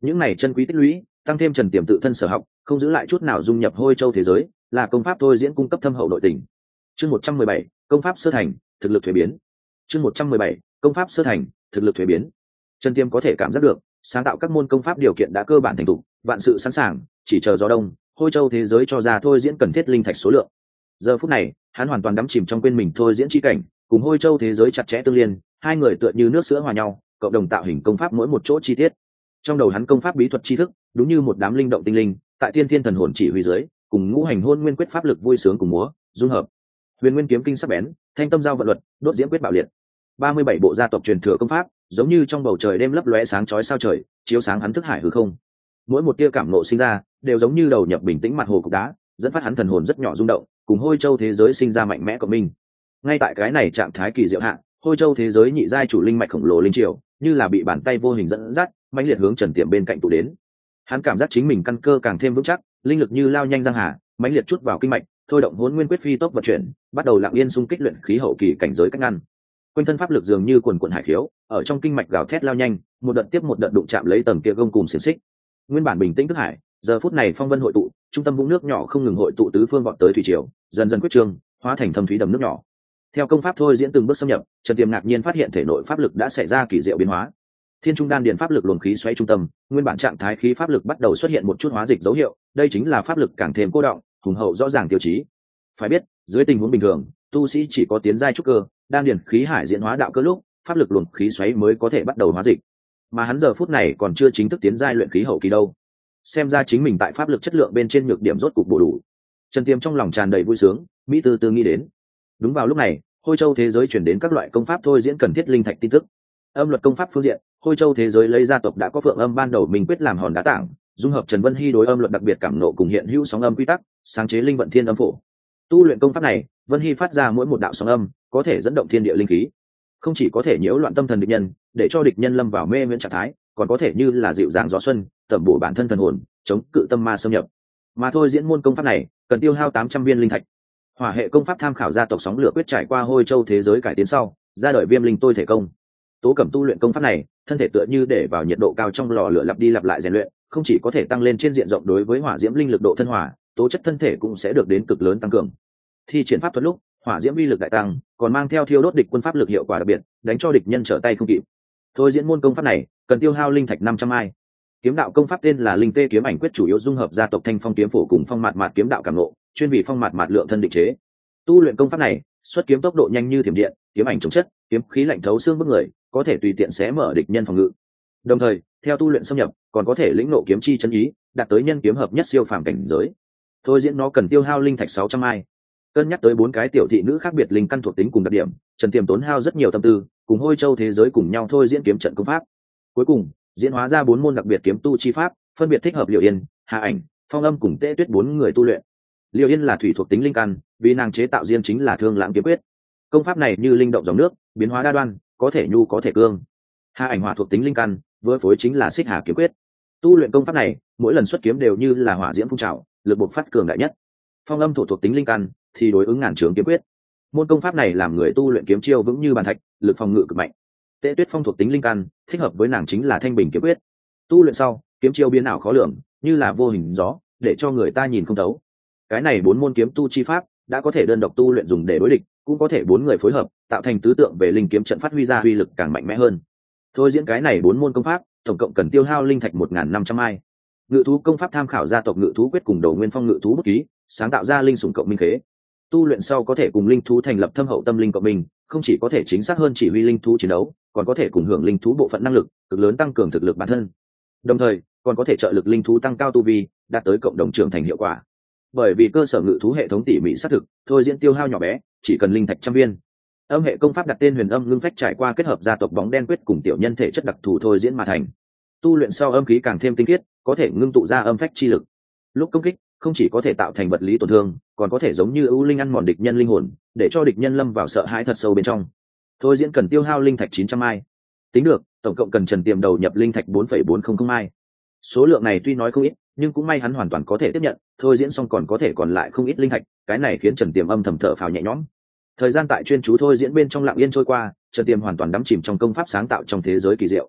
Những này chân quý tích lũy tăng thêm Trần Tiềm tự thân sở học, không giữ lại chút nào dung nhập Hôi Châu thế giới, là công pháp thôi diễn cung cấp thâm hậu nội tình. Chương 117, công pháp sơ thành, thực lực thuế biến. Chương 117, công pháp sơ thành, thực lực thuế biến. Trần Tiềm có thể cảm giác được, sáng tạo các môn công pháp điều kiện đã cơ bản thành thục, vạn sự sẵn sàng, chỉ chờ gió đông, Hôi Châu thế giới cho ra thôi diễn cần thiết linh thạch số lượng. Giờ phút này, hắn hoàn toàn đắm chìm trong quên mình thôi diễn chi cảnh, cùng Hôi Châu thế giới chặt chẽ tương liên, hai người tựa như nước sữa hòa nhau, cộng đồng tạo hình công pháp mỗi một chỗ chi tiết. Trong đầu hắn công pháp bí thuật tri thức, đúng như một đám linh động tinh linh, tại tiên thiên thần hồn chỉ huy dưới, cùng ngũ hành hôn nguyên quyết pháp lực vui sướng cùng múa, dung hợp. Huyền Nguyên kiếm kinh sắc bén, thanh tâm giao vận luật, đốt diễm quyết bạo liệt. 37 bộ gia tộc truyền thừa công pháp, giống như trong bầu trời đêm lấp lóe sáng chói sao trời, chiếu sáng hắn thức hải hư không. Mỗi một tia cảm nộ sinh ra, đều giống như đầu nhập bình tĩnh mặt hồ cục đá, dẫn phát hắn thần hồn rất nhỏ rung động, cùng Hôi Châu thế giới sinh ra mạnh mẽ cộng minh. Ngay tại cái này trạng thái kỳ diệu hạ, Hôi Châu thế giới nhị giai chủ linh mạch khổng lồ linh triều, như là bị bàn tay vô hình dẫn dắt, mãnh liệt hướng Trần Tiềm bên cạnh tụ đến. Hắn cảm giác chính mình căn cơ càng thêm vững chắc, linh lực như lao nhanh giang hà, mãnh liệt chút vào kinh mạch, thôi động hỗn nguyên quyết phi tốc vận chuyển, bắt đầu lặng yên xung kích luyện khí hậu kỳ cảnh giới cách ngăn. Quanh thân pháp lực dường như quần quần hải khiếu, ở trong kinh mạch gào thét lao nhanh, một đợt tiếp một đợt đụng chạm lấy tầng kia gông cùng xiềng xích. Nguyên bản bình tĩnh thức hải, giờ phút này phong vân hội tụ, trung tâm vũng nước nhỏ không ngừng hội tụ tứ phương vọt tới thủy triều, dần dần quyết trương, hóa thành thâm thúy đầm nước nhỏ. Theo công pháp thôi diễn từng bước xâm nhập, Trần Tiềm ngạc nhiên phát hiện thể nội pháp lực đã xảy ra kỳ diệu biến hóa. Thiên trung đan điền pháp lực luồng khí xoáy trung tâm, nguyên bản trạng thái khí pháp lực bắt đầu xuất hiện một chút hóa dịch dấu hiệu, đây chính là pháp lực càng thêm cô động, hùng hậu rõ ràng tiêu chí. Phải biết, dưới tình huống bình thường, tu sĩ chỉ có tiến giai trúc cơ, đan điền khí hải diễn hóa đạo cơ lúc, pháp lực luồng khí xoáy mới có thể bắt đầu hóa dịch. Mà hắn giờ phút này còn chưa chính thức tiến giai luyện khí hậu kỳ đâu. Xem ra chính mình tại pháp lực chất lượng bên trên nhược điểm rốt cục bổ đủ. Trần Tiềm trong lòng tràn đầy vui sướng, mỹ tư tư nghĩ đến. Đúng vào lúc này, Hôi Châu thế giới chuyển đến các loại công pháp thôi diễn cần thiết linh thạch tin tức. Âm luật công pháp phương diện, Hôi Châu thế giới lấy gia tộc đã có phượng âm ban đầu mình quyết làm hòn đá tảng, dung hợp Trần Vân Hy đối âm luật đặc biệt cảm nộ cùng hiện hữu sóng âm quy tắc, sáng chế linh vận thiên âm phổ. Tu luyện công pháp này, Vân Hy phát ra mỗi một đạo sóng âm, có thể dẫn động thiên địa linh khí, không chỉ có thể nhiễu loạn tâm thần địch nhân, để cho địch nhân lâm vào mê miễn trạng thái, còn có thể như là dịu dàng gió xuân, tẩm bổ bản thân thần hồn, chống cự tâm ma xâm nhập. Mà thôi diễn môn công pháp này, cần tiêu hao 800 viên linh thạch. Hỏa hệ công pháp tham khảo gia tộc sóng lửa quyết trải qua Hôi Châu thế giới cải tiến sau, ra đời viêm linh tôi thể công. Tố Cẩm tu luyện công pháp này, thân thể tựa như để vào nhiệt độ cao trong lò lửa lặp đi lặp lại rèn luyện, không chỉ có thể tăng lên trên diện rộng đối với hỏa diễm linh lực độ thân hỏa, tố chất thân thể cũng sẽ được đến cực lớn tăng cường. Thi triển pháp thuật lúc, hỏa diễm uy lực đại tăng, còn mang theo thiêu đốt địch quân pháp lực hiệu quả đặc biệt, đánh cho địch nhân trở tay không kịp. Thôi diễn môn công pháp này, cần tiêu hao linh thạch 500 ai. Kiếm đạo công pháp tên là Linh Tê kiếm ảnh quyết, chủ yếu dung hợp gia tộc Thanh Phong kiếm phổ cùng Phong Mạt Mạt kiếm đạo cảm ngộ, chuyên vì Phong Mạt Mạt lượng thân định chế. Tu luyện công pháp này, xuất kiếm tốc độ nhanh như thiểm điện, kiếm ảnh chống chất, kiếm khí lạnh thấu xương bức người, có thể tùy tiện xé mở địch nhân phòng ngự. Đồng thời, theo tu luyện xâm nhập, còn có thể lĩnh ngộ kiếm chi chân ý, đạt tới nhân kiếm hợp nhất siêu phàm cảnh giới. Thôi diễn nó cần tiêu hao linh thạch 600 ai. Cân nhắc tới 4 cái tiểu thị nữ khác biệt linh căn thuộc tính cùng đặc điểm, Trần Tiềm tốn hao rất nhiều tâm tư, cùng Hôi Châu thế giới cùng nhau thôi diễn kiếm trận công pháp. Cuối cùng, diễn hóa ra 4 môn đặc biệt kiếm tu chi pháp, phân biệt thích hợp Liệu Yên, Hà Ảnh, Phong Âm cùng Tế Tuyết 4 người tu luyện. Liệu Yên là thủy thuộc tính linh căn, vì nàng chế tạo riêng chính là Thương Lãng kiếm quyết. Công pháp này như linh động dòng nước, biến hóa đa đoan, có thể nhu có thể cương. Hà Ảnh hỏa thuộc tính linh căn, vừa phối chính là Xích Hà kiếm quyết. Tu luyện công pháp này, mỗi lần xuất kiếm đều như là hỏa diễm phun trào, lực bộc phát cường đại nhất. Phong Âm thổ thuộc tính linh căn, thì đối ứng ngàn trướng kiếm quyết. Môn công pháp này làm người tu luyện kiếm chiêu vững như bàn thạch, lực phòng ngự cực mạnh. Tế Tuyết phong thuộc tính linh căn, thích hợp với nàng chính là Thanh Bình kiếm quyết. Tu luyện sau, kiếm chiêu biến ảo khó lường, như là vô hình gió, để cho người ta nhìn không thấu. Cái này 4 môn kiếm tu chi pháp, đã có thể đơn độc tu luyện dùng để đối địch, cũng có thể 4 người phối hợp, tạo thành tứ tượng về linh kiếm trận phát huy ra uy lực càng mạnh mẽ hơn. Thôi diễn cái này 4 môn công pháp, tổng cộng cần tiêu hao linh thạch 1500 ai. Ngự thú công pháp tham khảo gia tộc Ngự thú quyết cùng Đầu Nguyên Phong Ngự thú bút ký, sáng tạo ra linh sủng cộng minh khế. Tu luyện sau có thể cùng linh thú thành lập thâm hậu tâm linh cộng minh, không chỉ có thể chính xác hơn chỉ huy linh thú chiến đấu, còn có thể cùng hưởng linh thú bộ phận năng lực, cực lớn tăng cường thực lực bản thân. Đồng thời, còn có thể trợ lực linh thú tăng cao tu vi, đạt tới cộng đồng trưởng thành hiệu quả. Bởi vì cơ sở ngự thú hệ thống tỉ mỉ xác thực, thôi diễn tiêu hao nhỏ bé, chỉ cần linh thạch 100 viên. Âm hệ công pháp đặt tên Huyền Âm Ngưng Phách, trải qua kết hợp gia tộc bóng đen quyết cùng tiểu nhân thể chất đặc thù thôi diễn mà thành. Tu luyện sau âm khí càng thêm tinh khiết, có thể ngưng tụ ra âm phách chi lực. Lúc công kích, không chỉ có thể tạo thành vật lý tổn thương, còn có thể giống như ưu linh ăn mòn địch nhân linh hồn, để cho địch nhân lâm vào sợ hãi thật sâu bên trong. Thôi diễn cần tiêu hao linh thạch 900 ai. Tính được, tổng cộng cần Trần Tiềm đầu nhập linh thạch 4,400 ai. Số lượng này tuy nói không ít, nhưng cũng may hắn hoàn toàn có thể tiếp nhận, thôi diễn xong còn có thể còn lại không ít linh thạch, cái này khiến Trần Tiềm âm thầm thở phào nhẹ nhõm. Thời gian tại chuyên chú thôi diễn bên trong lặng yên trôi qua, Trần Tiềm hoàn toàn đắm chìm trong công pháp sáng tạo trong thế giới kỳ diệu.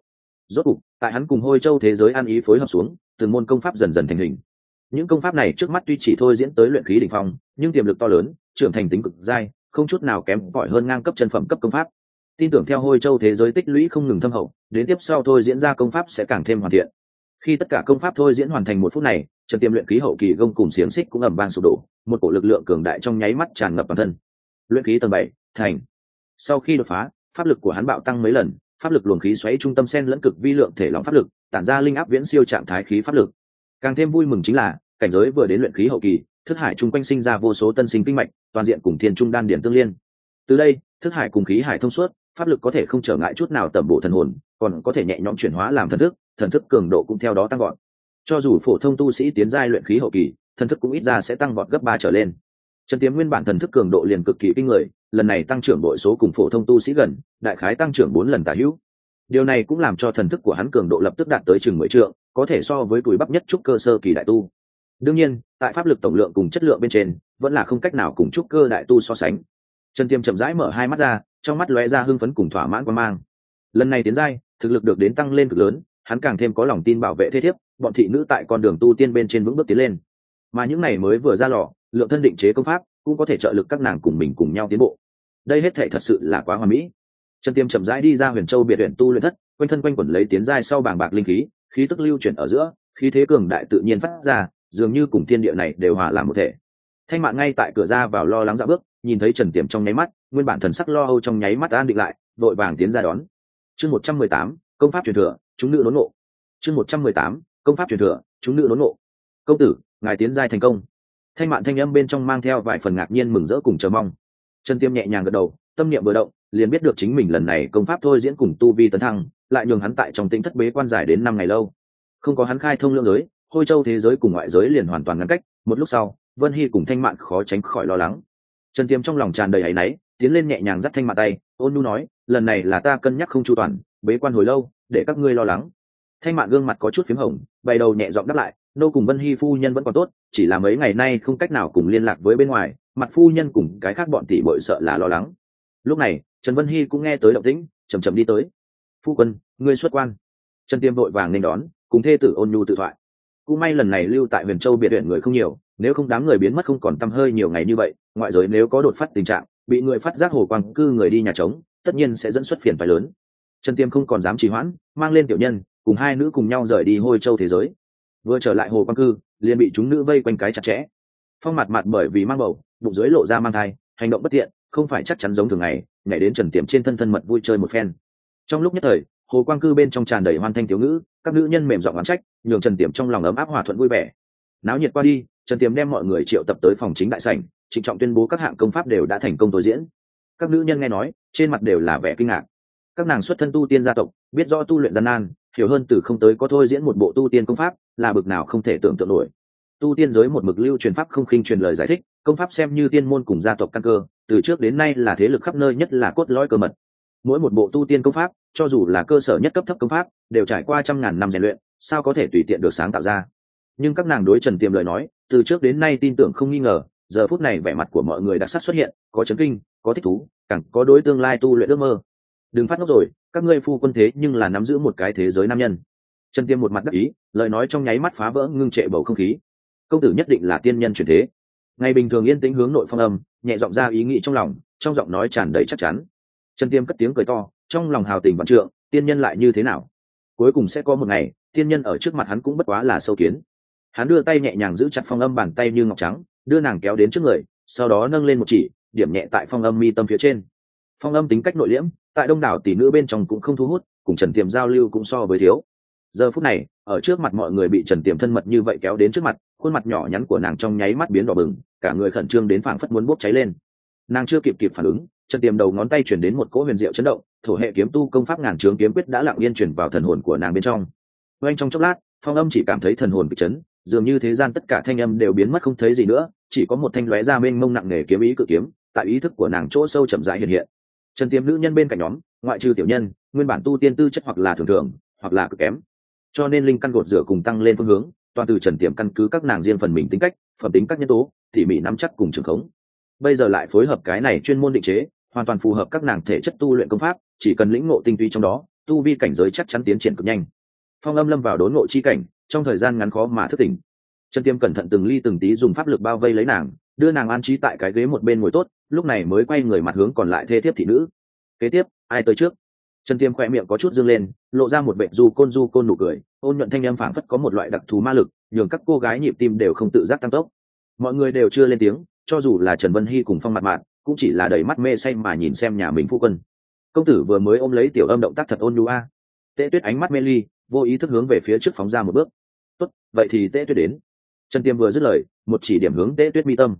Rốt cục tại hắn cùng Hôi Châu thế giới ăn ý phối hợp xuống, từng môn công pháp dần dần thành hình. Những công pháp này trước mắt tuy chỉ thôi diễn tới luyện khí đỉnh phong, nhưng tiềm lực to lớn, trưởng thành tính cực dai, không chút nào kém cỏi hơn ngang cấp chân phẩm cấp công pháp. Tin tưởng theo Hôi Châu thế giới tích lũy không ngừng thâm hậu, đến tiếp sau thôi diễn ra công pháp sẽ càng thêm hoàn thiện. Khi tất cả công pháp thôi diễn hoàn thành một phút này, Trần Tiêm luyện khí hậu kỳ gông cùng xiềng xích cũng ầm vang sụp đổ, một cổ lực lượng cường đại trong nháy mắt tràn ngập toàn thân. Luyện khí tầng 7, thành. Sau khi đột phá, pháp lực của hắn bạo tăng mấy lần, pháp lực luồng khí xoáy trung tâm xen lẫn cực vi lượng thể lỏng pháp lực, tản ra linh áp viễn siêu trạng thái khí pháp lực. Càng thêm vui mừng chính là, cảnh giới vừa đến luyện khí hậu kỳ, thức hải trung quanh sinh ra vô số tân sinh kinh mạch, toàn diện cùng thiên trung đan điển tương liên. Từ đây, thức hải cùng khí hải thông suốt, pháp lực có thể không trở ngại chút nào tẩm bổ thần hồn, còn có thể nhẹ nhõm chuyển hóa làm thần thức cường độ cũng theo đó tăng vọt. Cho dù phổ thông tu sĩ tiến giai luyện khí hậu kỳ, thần thức cũng ít ra sẽ tăng vọt gấp 3 trở lên. Trần Tiếm nguyên bản thần thức cường độ liền cực kỳ kinh người, lần này tăng trưởng bội số cùng phổ thông tu sĩ gần, đại khái tăng trưởng 4 lần tả hữu. Điều này cũng làm cho thần thức của hắn cường độ lập tức đạt tới chừng 10 trượng, có thể so với tuổi bắp nhất trúc cơ sơ kỳ đại tu. Đương nhiên, tại pháp lực tổng lượng cùng chất lượng bên trên, vẫn là không cách nào cùng trúc cơ đại tu so sánh. Trần Tiêm chậm rãi mở hai mắt ra, trong mắt lóe ra hưng phấn cùng thỏa mãn quan mang. Lần này tiến giai, thực lực được đến tăng lên cực lớn, hắn càng thêm có lòng tin bảo vệ thế thiếp, bọn thị nữ tại con đường tu tiên bên trên vững bước tiến lên. Mà những này mới vừa ra lò, lượng thân định chế công pháp cũng có thể trợ lực các nàng cùng mình cùng nhau tiến bộ. Đây hết thảy thật sự là quá hoàn mỹ. Trần Tiêm chậm rãi đi ra Huyền Châu biệt viện tu luyện thất, quanh thân quanh quẩn lấy tiến giai sau bàng bạc linh khí, khí tức lưu chuyển ở giữa, khí thế cường đại tự nhiên phát ra, dường như cùng thiên địa này đều hòa làm một thể. Thanh Mạn ngay tại cửa ra vào lo lắng dạo bước, nhìn thấy Trần Tiêm trong nháy mắt, nguyên bản thần sắc lo âu trong nháy mắt an định lại, vội vàng tiến ra đón. Chương 118, công pháp truyền thừa, chúng nữ đốn ngộ. Chương 118, công pháp truyền thừa, chúng nữ đốn ngộ. Công tử, ngài tiến giai thành công. Thanh Mạn thanh âm bên trong mang theo vài phần ngạc nhiên mừng rỡ cùng chờ mong. Trần Tiêm nhẹ nhàng gật đầu, tâm niệm vừa động, liền biết được chính mình lần này công pháp thôi diễn cùng tu vi tấn thăng, lại nhường hắn tại trong tĩnh thất bế quan dài đến 5 ngày lâu. Không có hắn khai thông lưỡng giới, Hôi Châu thế giới cùng ngoại giới liền hoàn toàn ngăn cách. Một lúc sau, Vân Hy cùng Thanh Mạn khó tránh khỏi lo lắng. Trần Tiêm trong lòng tràn đầy áy náy, tiến lên nhẹ nhàng dắt Thanh Mạn tay, ôn nhu nói, lần này là ta cân nhắc không chu toàn, bế quan hồi lâu, để các ngươi lo lắng. Thanh Mạn gương mặt có chút phím hồng, bày đầu nhẹ giọng đáp lại, nô cùng Vân Hy phu nhân vẫn còn tốt, chỉ là mấy ngày nay không cách nào cùng liên lạc với bên ngoài, mặt phu nhân cùng cái khác bọn tỷ muội sợ là lo lắng. Lúc này, Trần Vân Hy cũng nghe tới động tĩnh, chậm chậm đi tới. Phu quân, ngươi xuất quan. Trần Tiêm vội vàng nên đón, cùng thê tử ôn nhu tự thoại. Cũng may lần này lưu tại Huyền Châu biệt viện người không nhiều, nếu không đám người biến mất không còn tăm hơi nhiều ngày như vậy, ngoại giới nếu có đột phát tình trạng, bị người phát giác hồ quang cư người đi nhà trống, tất nhiên sẽ dẫn xuất phiền phái lớn. Trần Tiêm không còn dám trì hoãn, mang lên tiểu nhân, cùng hai nữ cùng nhau rời đi Hôi Châu thế giới. Vừa trở lại hồ quang cư, liền bị chúng nữ vây quanh cái chặt chẽ. Phong Mạt Mạt bởi vì mang bầu, bụng dưới lộ ra mang thai, hành động bất tiện, không phải chắc chắn giống thường ngày, nhảy đến Trần Tiệm trên thân mật vui chơi một phen. Trong lúc nhất thời, hồ quang cư bên trong tràn đầy hoan thanh thiếu ngữ, các nữ nhân mềm giọng oán trách, nhường Trần Tiệm trong lòng ấm áp hòa thuận vui vẻ. Náo nhiệt qua đi, Trần Tiệm đem mọi người triệu tập tới phòng chính đại sảnh, trịnh trọng tuyên bố các hạng công pháp đều đã thành công tối diễn. Các nữ nhân nghe nói, trên mặt đều là vẻ kinh ngạc. Các nàng xuất thân tu tiên gia tộc, biết rõ tu luyện gian nan, hiểu hơn từ không tới có thôi diễn một bộ tu tiên công pháp, là bực nào không thể tưởng tượng nổi. Tu tiên giới một mực lưu truyền pháp không khinh truyền lời giải thích, công pháp xem như tiên môn cùng gia tộc căn cơ, từ trước đến nay là thế lực khắp nơi nhất là cốt lõi cơ mật. Mỗi một bộ tu tiên công pháp, cho dù là cơ sở nhất cấp thấp công pháp, đều trải qua trăm ngàn năm rèn luyện, sao có thể tùy tiện được sáng tạo ra. Nhưng các nàng đối Trần Tiềm lời nói, từ trước đến nay tin tưởng không nghi ngờ, giờ phút này vẻ mặt của mọi người đặc sắc xuất hiện, có chấn kinh, có thích thú, càng có đối tương lai tu luyện ước mơ. Đừng phát ngốc rồi, các ngươi phu quân thế nhưng là nắm giữ một cái thế giới nam nhân. Trần Tiêm một mặt đắc ý, lời nói trong nháy mắt phá vỡ ngưng trệ bầu không khí. Công tử nhất định là tiên nhân chuyển thế. Ngày bình thường yên tĩnh hướng nội phong âm, nhẹ giọng ra ý nghĩ trong lòng, trong giọng nói tràn đầy chắc chắn. Trần Tiêm cất tiếng cười to, trong lòng hào tình vạn trượng, tiên nhân lại như thế nào? Cuối cùng sẽ có một ngày, tiên nhân ở trước mặt hắn cũng bất quá là sâu kiến. Hắn đưa tay nhẹ nhàng giữ chặt phong âm bàn tay như ngọc trắng, đưa nàng kéo đến trước người, sau đó nâng lên một chỉ, điểm nhẹ tại phong âm mi tâm phía trên. Phong âm tính cách nội liễm, tại đông đảo tỷ nữ bên trong cũng không thu hút, cùng Trần Tiềm giao lưu cũng so với thiếu. Giờ phút này, ở trước mặt mọi người bị Trần Tiềm thân mật như vậy kéo đến trước mặt, khuôn mặt nhỏ nhắn của nàng trong nháy mắt biến đỏ bừng, cả người khẩn trương đến phảng phất muốn bốc cháy lên. Nàng chưa kịp phản ứng, Trần Tiềm đầu ngón tay chuyển đến một cỗ huyền diệu chấn động, thổ hệ kiếm tu công pháp ngàn chướng kiếm quyết đã lặng yên chuyển vào thần hồn của nàng bên trong. Ngay trong chốc lát, phong âm chỉ cảm thấy thần hồn bị chấn, dường như thế gian tất cả thanh âm đều biến mất không thấy gì nữa, chỉ có một thanh lóe ra mênh mông nặng nề kiếm ý cự kiếm, tại ý thức của nàng chỗ sâu chậm rãi hiện hiện. Trần Tiềm nữ nhân bên cạnh nhóm, ngoại trừ tiểu nhân, nguyên bản tu tiên tư chất hoặc là thường thường, hoặc là cực kém, cho nên linh căn gột rửa cùng tăng lên phương hướng, toàn từ Trần Tiềm căn cứ các nàng riêng phần mình tính cách, phẩm tính các nhân tố, tỉ mỉ nắm chắc cùng trường khống. Bây giờ lại phối hợp cái này chuyên môn định chế, hoàn toàn phù hợp các nàng thể chất tu luyện công pháp, chỉ cần lĩnh ngộ tinh túy trong đó, tu vi cảnh giới chắc chắn tiến triển cực nhanh. Phong Âm lâm vào đốn ngộ chi cảnh, trong thời gian ngắn khó mà thức tỉnh. Trần Tiêm cẩn thận từng ly từng tí dùng pháp lực bao vây lấy nàng, đưa nàng an trí tại cái ghế một bên ngồi tốt, lúc này mới quay người mặt hướng còn lại thê thiếp thị nữ. Kế tiếp, ai tới trước? Trần Tiêm khỏe miệng có chút dương lên, lộ ra một vẻ du côn nụ cười, ôn nhuận thanh âm phảng phất có một loại đặc thù ma lực, nhường các cô gái nhịp tim đều không tự giác tăng tốc. Mọi người đều chưa lên tiếng, cho dù là Trần Vân Hy cùng Phong Mạt Mạt, cũng chỉ là đầy mắt mê say mà nhìn xem nhà mình phu quân. Công tử vừa mới ôm lấy Tiểu Âm động tác thật ôn nhu a. Tế Tuyết ánh mắt mê ly, vô ý thức hướng về phía trước phóng ra một bước. Tốt, vậy thì Tế Tuyết đến. Trần Tiêm vừa dứt lời, một chỉ điểm hướng Tế Tuyết mi tâm.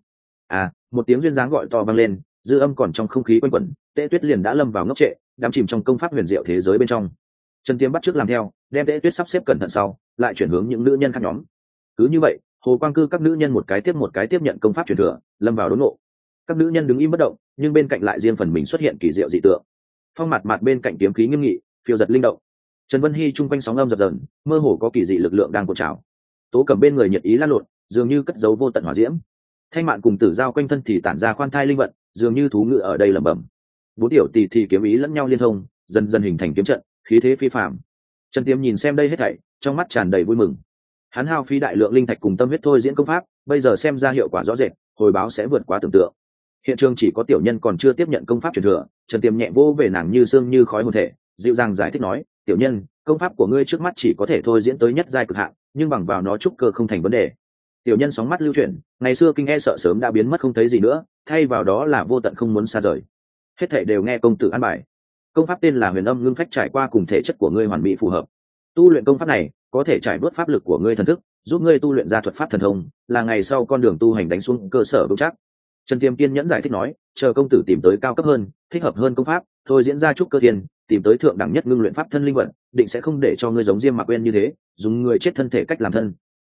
Một tiếng duyên dáng gọi to vang lên, dư âm còn trong không khí quanh quẩn, Tế Tuyết liền đã lâm vào ngốc trệ, đắm chìm trong công pháp huyền diệu thế giới bên trong. Trần Tiêm bắt chước làm theo, đem Tế Tuyết sắp xếp cẩn thận sau, lại chuyển hướng những nữ nhân khác nhóm. Cứ như vậy, Hồ Quang Cư các nữ nhân một cái tiếp nhận công pháp truyền thừa, lâm vào đốn ngộ. Các nữ nhân đứng im bất động, nhưng bên cạnh lại riêng phần mình xuất hiện kỳ diệu dị tượng. Phong Mạt Mạt bên cạnh kiếm khí nghiêm nghị, phiêu giật linh động. Trần Vân Hy chung quanh sóng âm dập dờn, mơ hồ có kỳ dị lực lượng đang cuộn trào. Tố Cẩm bên người nhiệt ý lan lộn, dường như cất giấu vô tận hỏa diễm. Thanh Mạn cùng Tử Giao quanh thân thì tản ra khoan thai linh vận, dường như thú ngữ ở đây lẩm bẩm. Bốn tiểu tỷ thì kiếm ý lẫn nhau liên thông, dần dần hình thành kiếm trận, khí thế phi phàm. Trần Tiêm nhìn xem đây hết thảy, trong mắt tràn đầy vui mừng. Hắn hao phí đại lượng linh thạch cùng tâm huyết thôi diễn công pháp, bây giờ xem ra hiệu quả rõ rệt, hồi báo sẽ vượt quá tưởng tượng. Hiện trường chỉ có tiểu nhân còn chưa tiếp nhận công pháp truyền thừa, Trần Tiêm nhẹ vô về nàng như sương như khói hồn thể, dịu dàng giải thích nói, tiểu nhân, công pháp của ngươi trước mắt chỉ có thể thôi diễn tới nhất giai cực hạn, nhưng bằng vào nó trúc cơ không thành vấn đề. Tiểu nhân sóng mắt lưu chuyển, ngày xưa kinh e sợ sớm đã biến mất không thấy gì nữa, thay vào đó là vô tận không muốn xa rời. Hết thảy đều nghe công tử an bài. Công pháp tên là Huyền Âm Ngưng Phách, trải qua cùng thể chất của ngươi hoàn mỹ phù hợp. Tu luyện công pháp này có thể trải bớt pháp lực của ngươi thần thức, giúp ngươi tu luyện ra thuật pháp thần thông, là ngày sau con đường tu hành đánh xuống cơ sở vững chắc. Trần Tiêm kiên nhẫn giải thích nói, chờ công tử tìm tới cao cấp hơn, thích hợp hơn công pháp, thôi diễn ra trúc cơ thiên, tìm tới thượng đẳng nhất ngưng luyện pháp thân linh vận, định sẽ không để cho ngươi giống Diêm Mạc Uyên như thế, dùng người chết thân thể cách làm thân.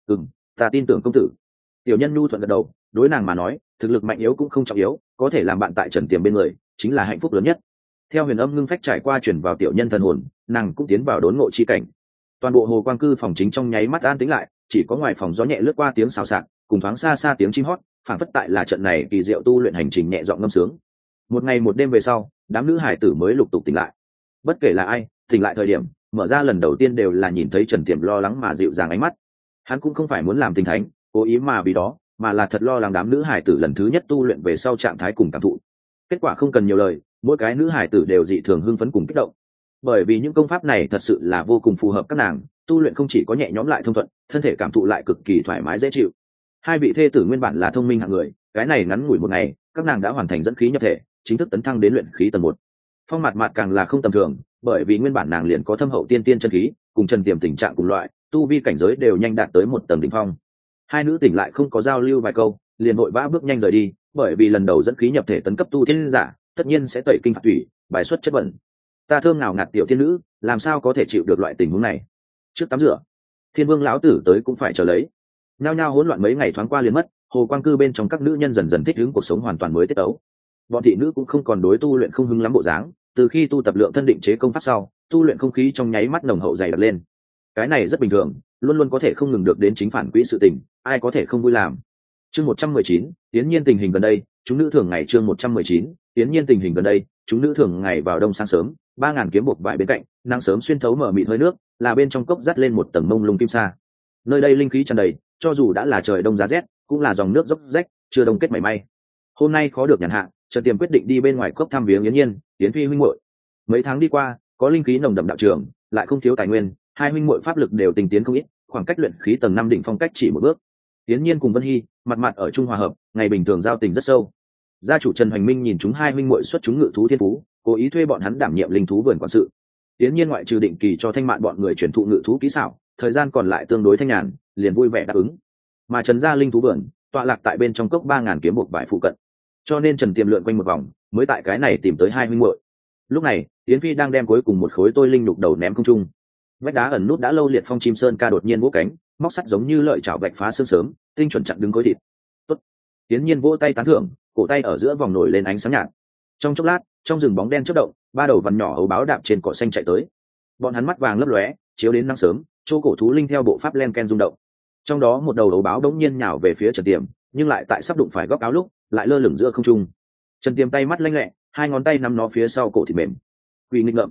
Ta tin tưởng công tử. Tiểu nhân nhu thuận gật đầu, đối nàng mà nói, thực lực mạnh yếu cũng không trọng yếu, có thể làm bạn tại Trần Tiêm bên người, chính là hạnh phúc lớn nhất. Theo Huyền Âm Ngưng Phách trải qua chuyển vào tiểu nhân thần hồn, nàng cũng tiến vào đốn ngộ chi cảnh. Toàn bộ Hồ Quang Cư phòng chính trong nháy mắt an tĩnh lại, chỉ có ngoài phòng gió nhẹ lướt qua tiếng xào xạc, cùng thoáng xa xa tiếng chim hót, phản phất tại là trận này kỳ diệu tu luyện hành trình nhẹ giọng ngâm sướng. Một ngày một đêm về sau, đám nữ hải tử mới lục tục tỉnh lại. Bất kể là ai, tỉnh lại thời điểm, mở ra lần đầu tiên đều là nhìn thấy Trần Tiệm lo lắng mà dịu dàng ánh mắt. Hắn cũng không phải muốn làm tình thánh, cố ý mà vì đó, mà là thật lo lắng đám nữ hải tử lần thứ nhất tu luyện về sau trạng thái cùng cảm thụ. Kết quả không cần nhiều lời, mỗi cái nữ hải tử đều dị thường hưng phấn cùng kích động. Bởi vì những công pháp này thật sự là vô cùng phù hợp các nàng, tu luyện không chỉ có nhẹ nhõm lại thông thuận, thân thể cảm thụ lại cực kỳ thoải mái dễ chịu. Hai vị thê tử nguyên bản là thông minh hạng người, cái này ngắn ngủi một ngày, các nàng đã hoàn thành dẫn khí nhập thể, chính thức tấn thăng đến luyện khí tầng 1. Phong Mạt Mạt càng là không tầm thường, bởi vì nguyên bản nàng liền có thâm hậu tiên tiên chân khí, cùng Trần Tiềm tình trạng cùng loại, tu vi cảnh giới đều nhanh đạt tới một tầng đỉnh phong. Hai nữ tỉnh lại không có giao lưu vài câu, liền vội vã bước nhanh rời đi, bởi vì lần đầu dẫn khí nhập thể tấn cấp tu tiên giả, tất nhiên sẽ tẩy kinh phạt thủy, bài xuất chất bẩn. Ta thơm nào ngạt tiểu tiên nữ, làm sao có thể chịu được loại tình huống này? Trước tắm rửa, Thiên Vương lão tử tới cũng phải chờ lấy. Nhao nhao hỗn loạn mấy ngày thoáng qua liền mất, Hồ Quang Cư bên trong các nữ nhân dần dần thích ứng cuộc sống hoàn toàn mới tiết tấu. Bọn thị nữ cũng không còn đối tu luyện không hứng lắm bộ dáng, từ khi tu tập lượng thân định chế công pháp sau, tu luyện không khí trong nháy mắt nồng hậu dày đặc lên. Cái này rất bình thường, luôn luôn có thể không ngừng được đến chính phản quỹ sự tình, ai có thể không vui làm. Chương 119, tiến nhiên tình hình gần đây, chúng nữ thường ngày chương 119, tiến nhiên tình hình gần đây, chúng nữ thường ngày vào đông sáng sớm, 3000 kiếm buộc vải bên cạnh, nắng sớm xuyên thấu mở mịt hơi nước, là bên trong cốc dắt lên một tầng mông lung kim sa. Nơi đây linh khí tràn đầy, cho dù đã là trời đông giá rét, cũng là dòng nước dốc rách, chưa đông kết mảy may. Hôm nay khó được nhàn hạ, Trần Tiềm quyết định đi bên ngoài cốc thăm viếng Yến Nhiên, Yến Phi huynh muội. Mấy tháng đi qua, có linh khí nồng đậm đạo trường, lại không thiếu tài nguyên, hai huynh muội pháp lực đều tinh tiến không ít, khoảng cách luyện khí tầng 5 đỉnh phong cách chỉ một bước. Yến Nhiên cùng Vân Hy, mặt mặt ở chung hòa hợp, ngày bình thường giao tình rất sâu. Gia chủ Trần Hoành Minh nhìn chúng hai huynh muội xuất chúng ngự thú thiên phú, cố ý thuê bọn hắn đảm nhiệm linh thú vườn quản sự. Yến Nhiên ngoại trừ định kỳ cho Thanh Mạn bọn người truyền thụ ngự thú kỹ xảo, thời gian còn lại tương đối thanh nhàn, liền vui vẻ đáp ứng. Mà Trần gia linh thú vườn tọa lạc tại bên trong cốc 3000 kiếm buộc vải phụ cận, cho nên Trần Tiềm lượn quanh một vòng, mới tại cái này tìm tới hai huynh muội. Lúc này, Yến Phi đang đem cuối cùng một khối tôi linh lục đầu ném không trung. Vách đá ẩn nút đã lâu liệt phong chim sơn ca đột nhiên vỗ cánh, móc sắt giống như lợi chảo vạch phá sương sớm, tinh chuẩn chặn đứng khối thịt. Tốt. Yến Nhiên vỗ tay tán thưởng, cổ tay ở giữa vòng nổi lên ánh sáng nhạt. Trong chốc lát, trong rừng bóng đen chớp động, ba đầu vằn nhỏ ấu báo đạp trên cỏ xanh chạy tới. Bọn hắn mắt vàng lấp lóe, chiếu đến nắng sớm, chỗ cổ thú linh theo bộ pháp len ken rung động. Trong đó một đầu ấu báo đống nhiên nhào về phía Trần Tiềm, nhưng lại tại sắp đụng phải góc áo lúc, lại lơ lửng giữa không trung. Trần Tiềm tay mắt lanh lẹ, hai ngón tay nắm nó phía sau cổ thịt mềm. Quỷ nghịch ngợm.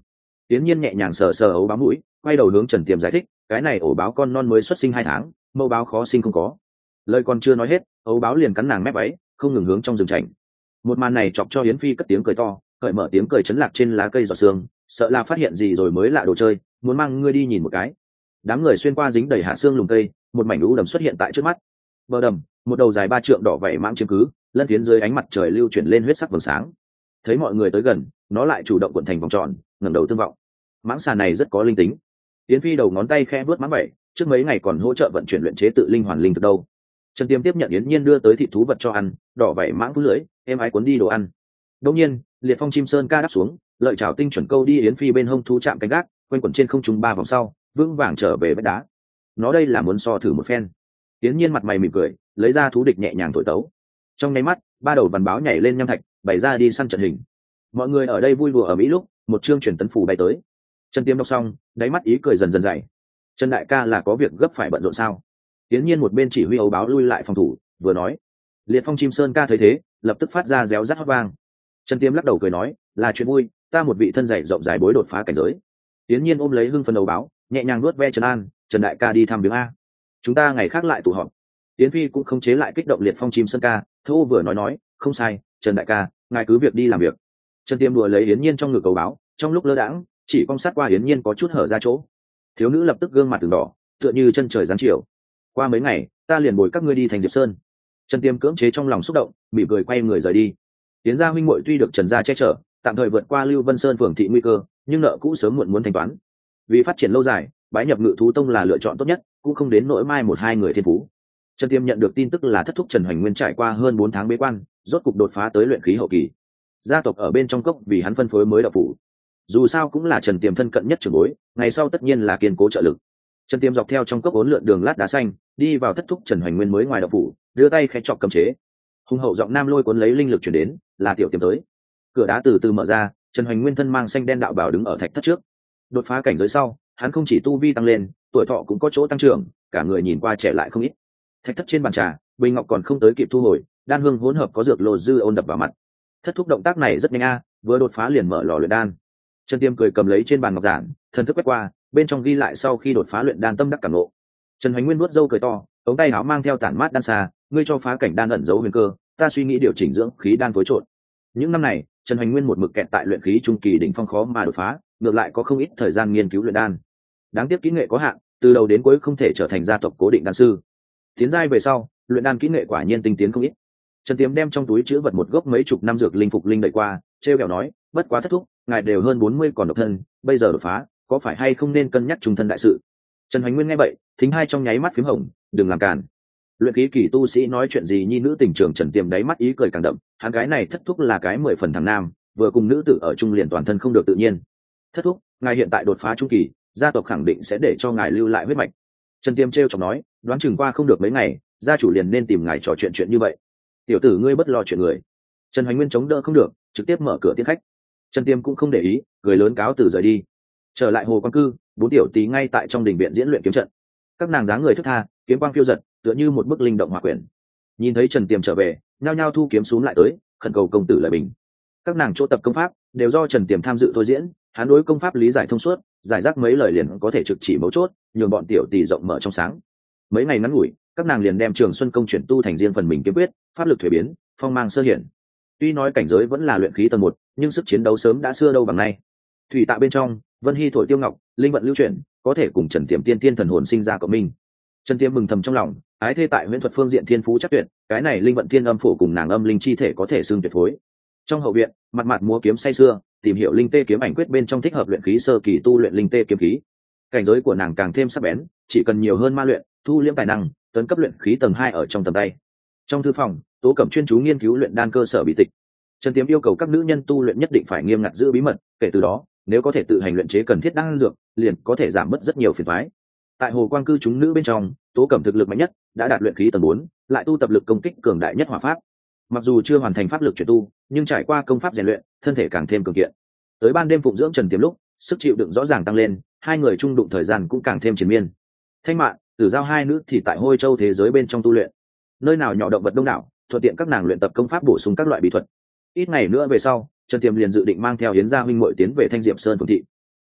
Tiến nhiên nhẹ nhàng sờ sờ ấu báo mũi, quay đầu hướng Trần Tiềm giải thích, cái này ổ báo con non mới xuất sinh 2 tháng, mẫu báo khó sinh không có. Lời còn chưa nói hết, ấu báo liền cắn nàng mép váy, không ngừng hướng trong rừng chảnh. Một màn này chọc cho Yến Phi cất tiếng cười to, cởi mở tiếng cười chấn lạc trên lá cây giọt sương, sợ là phát hiện gì rồi mới lạ đồ chơi, muốn mang ngươi đi nhìn một cái. Đám người xuyên qua dính đầy hạ xương lùm cây, một mảnh lũ đầm xuất hiện tại trước mắt. Bờ đầm, một đầu dài 3 trượng đỏ vảy mãng chiếm cứ, lân phiến dưới ánh mặt trời lưu chuyển lên huyết sắc vầng sáng. Thấy mọi người tới gần, nó lại chủ động cuộn thành vòng tròn, ngẩng đầu tương vọng. Mãng xà này rất có linh tính. Yến Phi đầu ngón tay khẽ vuốt mãng vảy, trước mấy ngày còn hỗ trợ vận chuyển luyện chế tự linh hoàn linh thực đâu. Trần Tiêm tiếp nhận Yến Nhiên đưa tới thịt thú vật cho ăn, đỏ vảy mãng vú lưỡi, em ái cuốn đi đồ ăn. Đột nhiên, liệt phong chim sơn ca đáp xuống, lợi chảo tinh chuẩn câu đi Yến Phi bên hông thú chạm cánh gác, quanh quẩn trên không trung 3 vòng sau, vững vàng trở về vách đá. Nó đây là muốn so thử một phen. Yến Nhiên mặt mày mỉm cười, lấy ra thú địch nhẹ nhàng thổi tấu. Trong nháy mắt, 3 đầu vằn báo nhảy lên nham thạch, bày ra đi săn trận hình. Mọi người ở đây vui đùa ở mỹ lúc, một chương truyền tấn phủ bay tới. Trần Tiêm đọc xong, đáy mắt ý cười dần dần dày. Trần đại ca là có việc gấp phải bận rộn sao? Tiến nhiên một bên chỉ huy ấu báo lui lại phòng thủ, vừa nói. Liệt phong chim sơn ca thấy thế, lập tức phát ra réo rắt hót vang. Trần Tiêm lắc đầu cười nói, là chuyện vui, ta một vị thân dày rộng dài bối đột phá cảnh giới. Tiến nhiên ôm lấy hưng phân ấu báo, nhẹ nhàng nuốt ve Trần An, Trần đại ca đi thăm viếng a. Chúng ta ngày khác lại tụ họp. Tiến Phi cũng không chế lại kích động liệt phong chim sơn ca, thô vừa nói, không sai, Trần đại ca, ngài cứ việc đi làm việc. Trần Tiêm đùa lấy Yến Nhiên trong ngực ấu báo, trong lúc lơ đãng, chỉ quan sát qua Yến Nhiên có chút hở ra chỗ. Thiếu nữ lập tức gương mặt từng đỏ, tựa như chân trời giáng chiều. Qua mấy ngày, ta liền bồi các ngươi đi thành Diệp Sơn. Trần Tiêm cưỡng chế trong lòng xúc động, mỉm cười quay người rời đi. Tiến gia huynh muội tuy được Trần gia che chở, tạm thời vượt qua Lưu Vân Sơn phường thị nguy cơ, nhưng nợ cũ sớm muộn muốn thanh toán. Vì phát triển lâu dài, bái nhập Ngự thú tông là lựa chọn tốt nhất, cũng không đến nỗi mai một hai người thiên phú. Trần Tiêm nhận được tin tức là thất thúc Trần Hoành Nguyên trải qua hơn 4 tháng bế quan, rốt cục đột phá tới luyện khí hậu kỳ. Gia tộc ở bên trong cốc vì hắn phân phối mới đạo phủ. Dù sao cũng là Trần Tiêm thân cận nhất trưởng bối, ngày sau tất nhiên là kiên cố trợ lực. Trần Tiêm dọc theo trong cốc uốn lượn đường lát đá xanh, đi vào thất thúc Trần Hoành Nguyên mới ngoài đạo phủ, đưa tay khẽ chọc cấm chế. Hùng hậu giọng nam lôi cuốn lấy linh lực truyền đến, là Tiểu Tiêm tới. Cửa đá từ từ mở ra, Trần Hoành Nguyên thân mang xanh đen đạo bào đứng ở thạch thất trước. Đột phá cảnh giới sau, hắn không chỉ tu vi tăng lên, tuổi thọ cũng có chỗ tăng trưởng, cả người nhìn qua trẻ lại không ít. Thạch thất trên bàn trà, bình ngọc còn không tới kịp thu hồi, đan hương hỗn hợp có dược lô dư ôn đập vào mặt. Thất thúc động tác này rất nhanh a, vừa đột phá liền mở lò luyện đan. Trần Tiêm cười cầm lấy trên bàn ngọc giản, thần thức quét qua, bên trong ghi lại sau khi đột phá luyện đan tâm đắc cảm ngộ. Trần Hoành Nguyên vuốt râu cười to, ống tay áo mang theo tản mát đan xa, ngươi cho phá cảnh đan ẩn giấu huyền cơ, ta suy nghĩ điều chỉnh dưỡng khí đan phối trộn. Những năm này, Trần Hoành Nguyên một mực kẹt tại luyện khí trung kỳ đỉnh phong khó mà đột phá, ngược lại có không ít thời gian nghiên cứu luyện đan. Đáng tiếc kỹ nghệ có hạn, từ đầu đến cuối không thể trở thành gia tộc cố định đan sư. Tiến giai về sau, luyện đan kỹ nghệ quả nhiên tinh tiến không ít. Trần Tiêm đem trong túi chứa vật một gốc mấy chục năm dược linh phục linh đẩy qua, trêu kẹo nói, bất quá thất thúc, ngài đều hơn 40 còn độc thân, bây giờ đột phá, có phải hay không nên cân nhắc trung thân đại sự? Trần Hoành Nguyên nghe vậy, thính hai trong nháy mắt phím hồng, đừng làm cản. Luyện khí kỳ tu sĩ nói chuyện gì nhi nữ tình trường Trần Tiêm đáy mắt ý cười càng đậm, hắn gái này thất thúc là cái 10 phần thằng nam, vừa cùng nữ tử ở chung liền toàn thân không được tự nhiên. Thất thúc, ngài hiện tại đột phá trung kỳ, gia tộc khẳng định sẽ để cho ngài lưu lại huyết mạch. Trần Tiêm trêu chọc nói, đoán chừng qua không được mấy ngày, gia chủ liền nên tìm ngài trò chuyện như vậy. Tiểu tử ngươi bất lo chuyện người. Trần Hoành Nguyên chống đỡ không được, trực tiếp mở cửa tiếp khách. Trần Tiêm cũng không để ý, cười lớn cáo từ rời đi. Trở lại hồ quan cư, 4 tiểu tí ngay tại trong đình viện diễn luyện kiếm trận. Các nàng dáng người thức tha, kiếm quang phiêu giật, tựa như một bức linh động hỏa quyển. Nhìn thấy Trần Tiêm trở về, nhao nhao thu kiếm xuống lại tới, khẩn cầu công tử lợi bình. Các nàng chỗ tập công pháp đều do Trần Tiêm tham dự thôi diễn, hắn đối công pháp lý giải thông suốt, giải rác mấy lời liền có thể trực chỉ mấu chốt, nhường bọn tiểu tỷ rộng mở trong sáng. Mấy ngày ngắn ngủi, các nàng liền đem Trường Xuân công chuyển tu thành riêng phần mình kiếm quyết, pháp lực thuế biến, phong mang sơ hiển. Tuy nói cảnh giới vẫn là luyện khí tầng 1, nhưng sức chiến đấu sớm đã xưa đâu bằng nay. Thủy tạ bên trong, Vân Hy thổi tiêu ngọc, linh vận lưu chuyển, có thể cùng Trần Tiêm tiên tiên thần hồn sinh ra cộng minh. Trần Tiêm mừng thầm trong lòng, ái thê tại huyễn thuật phương diện thiên phú chắc tuyệt, cái này linh vận thiên âm phổ cùng nàng âm linh chi thể có thể xưng tuyệt phối. Trong hậu viện, mặt mặt múa kiếm say sưa, tìm hiểu linh tê kiếm ảnh quyết bên trong thích hợp luyện khí sơ kỳ tu luyện linh tê kiếm khí. Cảnh giới của nàng càng thêm sắc bén, chỉ cần nhiều hơn ma luyện, thu liễm tài năng, tấn cấp luyện khí tầng 2 ở trong tầm tay. Trong thư phòng, Tố Cẩm chuyên chú nghiên cứu luyện đan cơ sở bí tịch. Trần Tiêm yêu cầu các nữ nhân tu luyện nhất định phải nghiêm ngặt giữ bí mật, kể từ đó, nếu có thể tự hành luyện chế cần thiết đan dược, liền có thể giảm bớt rất nhiều phiền toái. Tại hồ quan cư chúng nữ bên trong, Tố Cẩm thực lực mạnh nhất, đã đạt luyện khí tầng 4, lại tu tập lực công kích cường đại nhất hỏa pháp. Mặc dù chưa hoàn thành pháp lực chuyển tu, nhưng trải qua công pháp rèn luyện, thân thể càng thêm cường kiện. Tới ban đêm phụng dưỡng Trần Tiêm lúc, sức chịu đựng rõ ràng tăng lên, hai người chung đụng thời gian cũng càng thêm triền miên. Thanh Mạn, Tử Giao hai nữ thì tại Hôi Châu thế giới bên trong tu luyện. Nơi nào nhỏ động vật đông đảo, thuận tiện các nàng luyện tập công pháp bổ sung các loại bí thuật. Ít ngày nữa về sau, Trần Tiêm liền dự định mang theo Yến gia huynh muội tiến về Thanh Diệp Sơn phường thị.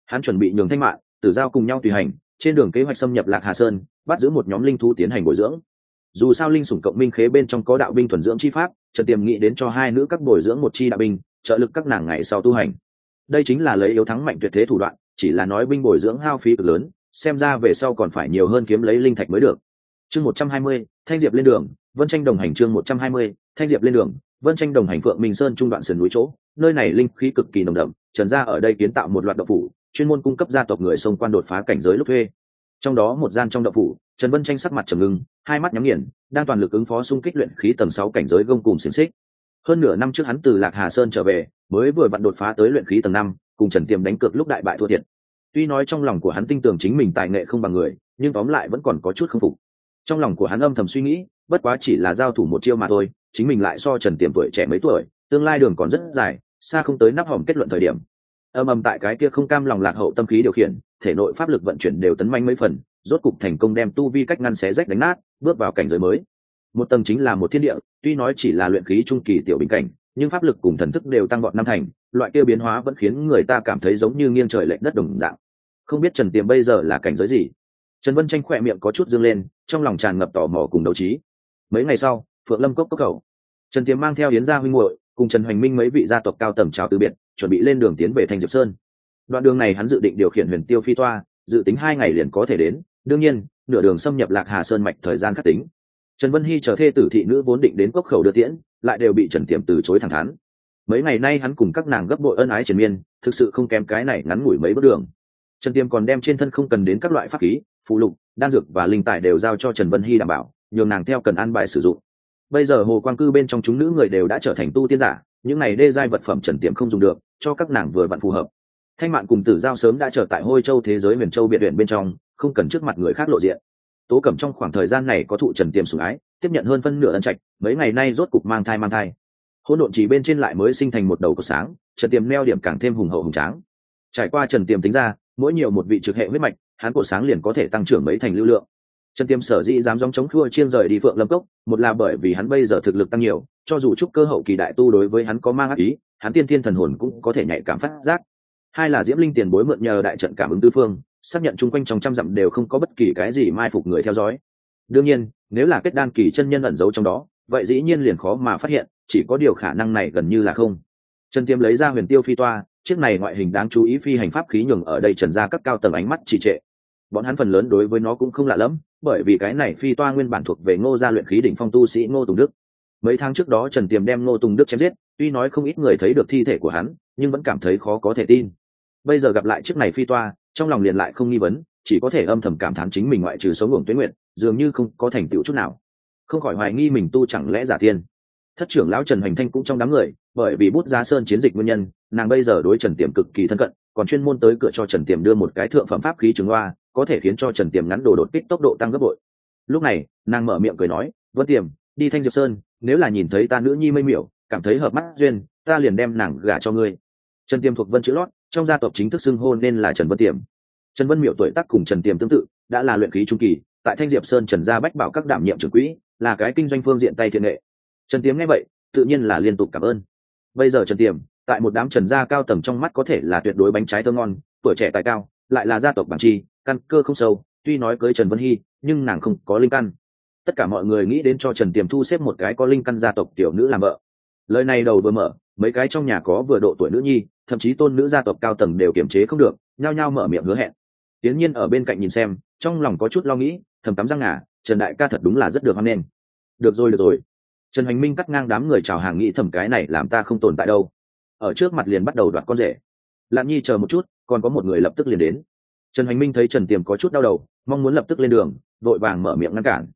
Hắn chuẩn bị nhường Thanh Mạn, Tử Giao cùng nhau tùy hành, trên đường kế hoạch xâm nhập Lạc Hà Sơn, bắt giữ một nhóm linh thú tiến hành bồi dưỡng. Dù sao linh sủng cộng minh khế bên trong có đạo binh thuần dưỡng chi pháp, Trần Tiềm nghĩ đến cho hai nữ các bồi dưỡng một chi đạo binh, trợ lực các nàng ngày sau tu hành. Đây chính là lấy yếu thắng mạnh tuyệt thế thủ đoạn, chỉ là nói binh bồi dưỡng hao phí cực lớn, xem ra về sau còn phải nhiều hơn kiếm lấy linh thạch mới được. Chương 120, Thanh Diệp lên đường, Vân Tranh đồng hành. Chương 120, Thanh Diệp lên đường, Vân Tranh đồng hành. Phượng Minh Sơn trung đoạn sườn núi chỗ, nơi này linh khí cực kỳ nồng đậm, Trần gia ở đây kiến tạo một loạt động phủ, chuyên môn cung cấp gia tộc người xông quan đột phá cảnh giới lúc thuê. Trong đó một gian trong động phủ, Trần Vân Tranh sắc mặt trầm ngưng, hai mắt nhắm nghiền, đang toàn lực ứng phó xung kích luyện khí tầng 6 cảnh giới gông cùng xiển xích. Hơn nửa năm trước hắn từ Lạc Hà Sơn trở về, mới vừa vặn đột phá tới luyện khí tầng 5, cùng Trần Tiềm đánh cược lúc đại bại thua thiệt. Tuy nói trong lòng của hắn tin tưởng chính mình tài nghệ không bằng người, nhưng tóm lại vẫn còn có chút không phục. Trong lòng của hắn âm thầm suy nghĩ, bất quá chỉ là giao thủ một chiêu mà thôi, chính mình lại so Trần Tiềm tuổi trẻ mấy tuổi, tương lai đường còn rất dài, xa không tới nắp hòm kết luận thời điểm. Âm tại cái kia không cam lòng lạc hậu tâm khí điều khiển, thể nội pháp lực vận chuyển đều tấn manh mấy phần, rốt cục thành công đem tu vi cách ngăn xé rách đánh nát, bước vào cảnh giới mới. Một tầng chính là một thiên địa, tuy nói chỉ là luyện khí trung kỳ tiểu bình cảnh, nhưng pháp lực cùng thần thức đều tăng vọt năm thành, loại kia biến hóa vẫn khiến người ta cảm thấy giống như nghiêng trời lệch đất đồng dạng. Không biết Trần Tiềm bây giờ là cảnh giới gì? Trần Vân Tranh khỏe miệng có chút dương lên, trong lòng tràn ngập tò mò cùng đấu trí. Mấy ngày sau, Phượng Lâm cốc khẩu, Trần Tiềm mang theo Yến gia huynh muội cùng Trần Hoành Minh mấy vị gia tộc cao tầng chào từ biệt, chuẩn bị lên đường tiến về Thanh Diệp Sơn. Đoạn đường này hắn dự định điều khiển Huyền Tiêu phi toa, dự tính 2 ngày liền có thể đến, đương nhiên, nửa đường xâm nhập Lạc Hà Sơn mạch thời gian khắc tính. Trần Vân Hy chờ thê tử thị nữ vốn định đến cốc khẩu đưa tiễn, lại đều bị Trần Tiềm từ chối thẳng thắn. Mấy ngày nay hắn cùng các nàng gấp bội ân ái triền miên, thực sự không kém cái này ngắn ngủi mấy bước đường. Trần Tiềm còn đem trên thân không cần đến các loại pháp khí, phụ lục, đan dược và linh tài đều giao cho Trần Vân Hy đảm bảo, nhường nàng theo cần an bài sử dụng. Bây giờ hồ quang cư bên trong chúng nữ người đều đã trở thành tu tiên giả, những này đê giai vật phẩm Trần Tiềm không dùng được, cho các nàng vừa vặn phù hợp. Thanh Mạn cùng Tử Giao sớm đã trở tại Hôi Châu thế giới Huyền Châu biệt viện bên trong, không cần trước mặt người khác lộ diện. Tố Cẩm trong khoảng thời gian này có thụ Trần Tiềm sủng ái, tiếp nhận hơn phân nửa ân trạch, mấy ngày nay rốt cục mang thai. Hỗn độn chỉ bên trên lại mới sinh thành một đầu cột sáng, Trần Tiềm neo điểm càng thêm hùng hậu hùng tráng. Trải qua Trần Tiềm tính ra, mỗi nhiều một vị trực hệ huyết mạch, hắn cột sáng liền có thể tăng trưởng mấy thành lưu lượng. Trần Tiềm sở dĩ dám dòng chống khua chiên rời đi Phượng Lâm cốc, một là bởi vì hắn bây giờ thực lực tăng nhiều, cho dù trúc cơ hậu kỳ đại tu đối với hắn có mang ác ý, hắn tiên thiên thần hồn cũng có thể nhạy cảm phát giác. Hai là Diễm Linh tiền bối mượn nhờ đại trận cảm ứng tứ phương, xác nhận chung quanh trong trăm dặm đều không có bất kỳ cái gì mai phục người theo dõi. Đương nhiên, nếu là kết đan kỳ chân nhân ẩn giấu trong đó, vậy dĩ nhiên liền khó mà phát hiện, chỉ có điều khả năng này gần như là không. Trần Tiềm lấy ra Huyền Tiêu phi toa, chiếc này ngoại hình đáng chú ý phi hành pháp khí nhường ở đây Trần gia các cao tầng ánh mắt trì trệ. Bọn hắn phần lớn đối với nó cũng không lạ lắm, bởi vì cái này phi toa nguyên bản thuộc về Ngô gia luyện khí đỉnh phong tu sĩ Ngô Tùng Đức. Mấy tháng trước đó Trần Tiềm đem Ngô Tùng Đức chém giết, tuy nói không ít người thấy được thi thể của hắn, nhưng vẫn cảm thấy khó có thể tin. Bây giờ gặp lại chiếc này phi toa, trong lòng liền lại không nghi vấn, chỉ có thể âm thầm cảm thán chính mình ngoại trừ sống uổng tuế nguyện, dường như không có thành tựu chút nào. Không khỏi hoài nghi mình tu chẳng lẽ giả tiên. Thất trưởng lão Trần Hoành Thanh cũng trong đám người, bởi vì Bút Giá Sơn chiến dịch nguyên nhân, nàng bây giờ đối Trần Tiềm cực kỳ thân cận, còn chuyên môn tới cửa cho Trần Tiềm đưa một cái thượng phẩm pháp khí trường loa, có thể khiến cho Trần Tiềm ngắn đồ đột kích tốc độ tăng gấp bội. Lúc này, nàng mở miệng cười nói, "Vân Tiềm, đi Thanh Diệp Sơn, nếu là nhìn thấy ta nữ nhi Mây Miểu, cảm thấy hợp mắt duyên, ta liền đem nàng gả cho ngươi." Trần Tiềm thuộc Vân chữ lót, trong gia tộc chính thức xưng hôn nên là Trần Vân Tiềm. Trần Vân Miểu tuổi tác cùng Trần Tiềm tương tự, đã là luyện khí trung kỳ, tại Thanh Diệp Sơn Trần gia bách bảo các đảm nhiệm trưởng quỹ, là cái kinh doanh phương diện tay thiện nghệ. Trần Tiềm nghe vậy, tự nhiên là liên tục cảm ơn. Bây giờ Trần Tiềm, tại một đám Trần gia cao tầng trong mắt có thể là tuyệt đối bánh trái thơm ngon, tuổi trẻ tài cao, lại là gia tộc bản chi, căn cơ không sâu, tuy nói cưới Trần Vân Hy, nhưng nàng không có linh căn. Tất cả mọi người nghĩ đến cho Trần Tiềm thu xếp một cái có linh căn gia tộc tiểu nữ làm vợ. Lời này đầu vừa mở, mấy cái trong nhà có vừa độ tuổi nữ nhi, thậm chí tôn nữ gia tộc cao tầng đều kiềm chế không được, nhao nhao mở miệng hứa hẹn. Tiến Nhiên ở bên cạnh nhìn xem, trong lòng có chút lo nghĩ, thầm tắm răng ngà, Trần đại ca thật đúng là rất được hoan nghênh. Được rồi. Trần Hoành Minh cắt ngang đám người chào hàng nghĩ thầm cái này làm ta không tồn tại đâu. Ở trước mặt liền bắt đầu đoạt con rể. Lạn Nhi chờ một chút, còn có một người lập tức liền đến. Trần Hoành Minh thấy Trần Tiềm có chút đau đầu, mong muốn lập tức lên đường, vội vàng mở miệng ngăn cản.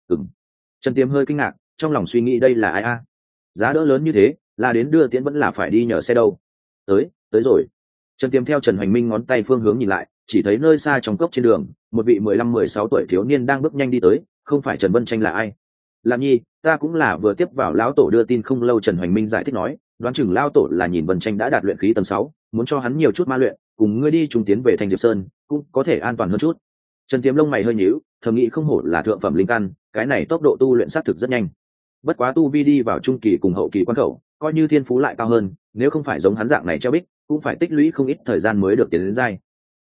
Trần Tiềm hơi kinh ngạc, trong lòng suy nghĩ đây là ai a? Giá đỡ lớn như thế, là đến đưa tiễn vẫn là phải đi nhờ xe đâu? Tới rồi. Trần Tiềm theo Trần Hoành Minh ngón tay phương hướng nhìn lại, chỉ thấy nơi xa trong cốc trên đường, một vị 15-16 tuổi thiếu niên đang bước nhanh đi tới, không phải Trần Vân Tranh là ai? Lạn Nhi, ta cũng là vừa tiếp vào lão tổ đưa tin không lâu. Trần Hoành Minh giải thích nói, đoán chừng lão tổ là nhìn Vân Tranh đã đạt luyện khí tầng 6, muốn cho hắn nhiều chút ma luyện, cùng ngươi đi trung tiến về Thanh Diệp Sơn, cũng có thể an toàn hơn chút. Trần Tiềm lông mày hơi nhíu, thầm nghĩ không hổ là thượng phẩm linh căn, cái này tốc độ tu luyện xác thực rất nhanh. Bất quá tu vi đi vào trung kỳ cùng hậu kỳ quan khẩu, coi như thiên phú lại cao hơn, nếu không phải giống hắn dạng này treo bích, cũng phải tích lũy không ít thời gian mới được tiến đến giai.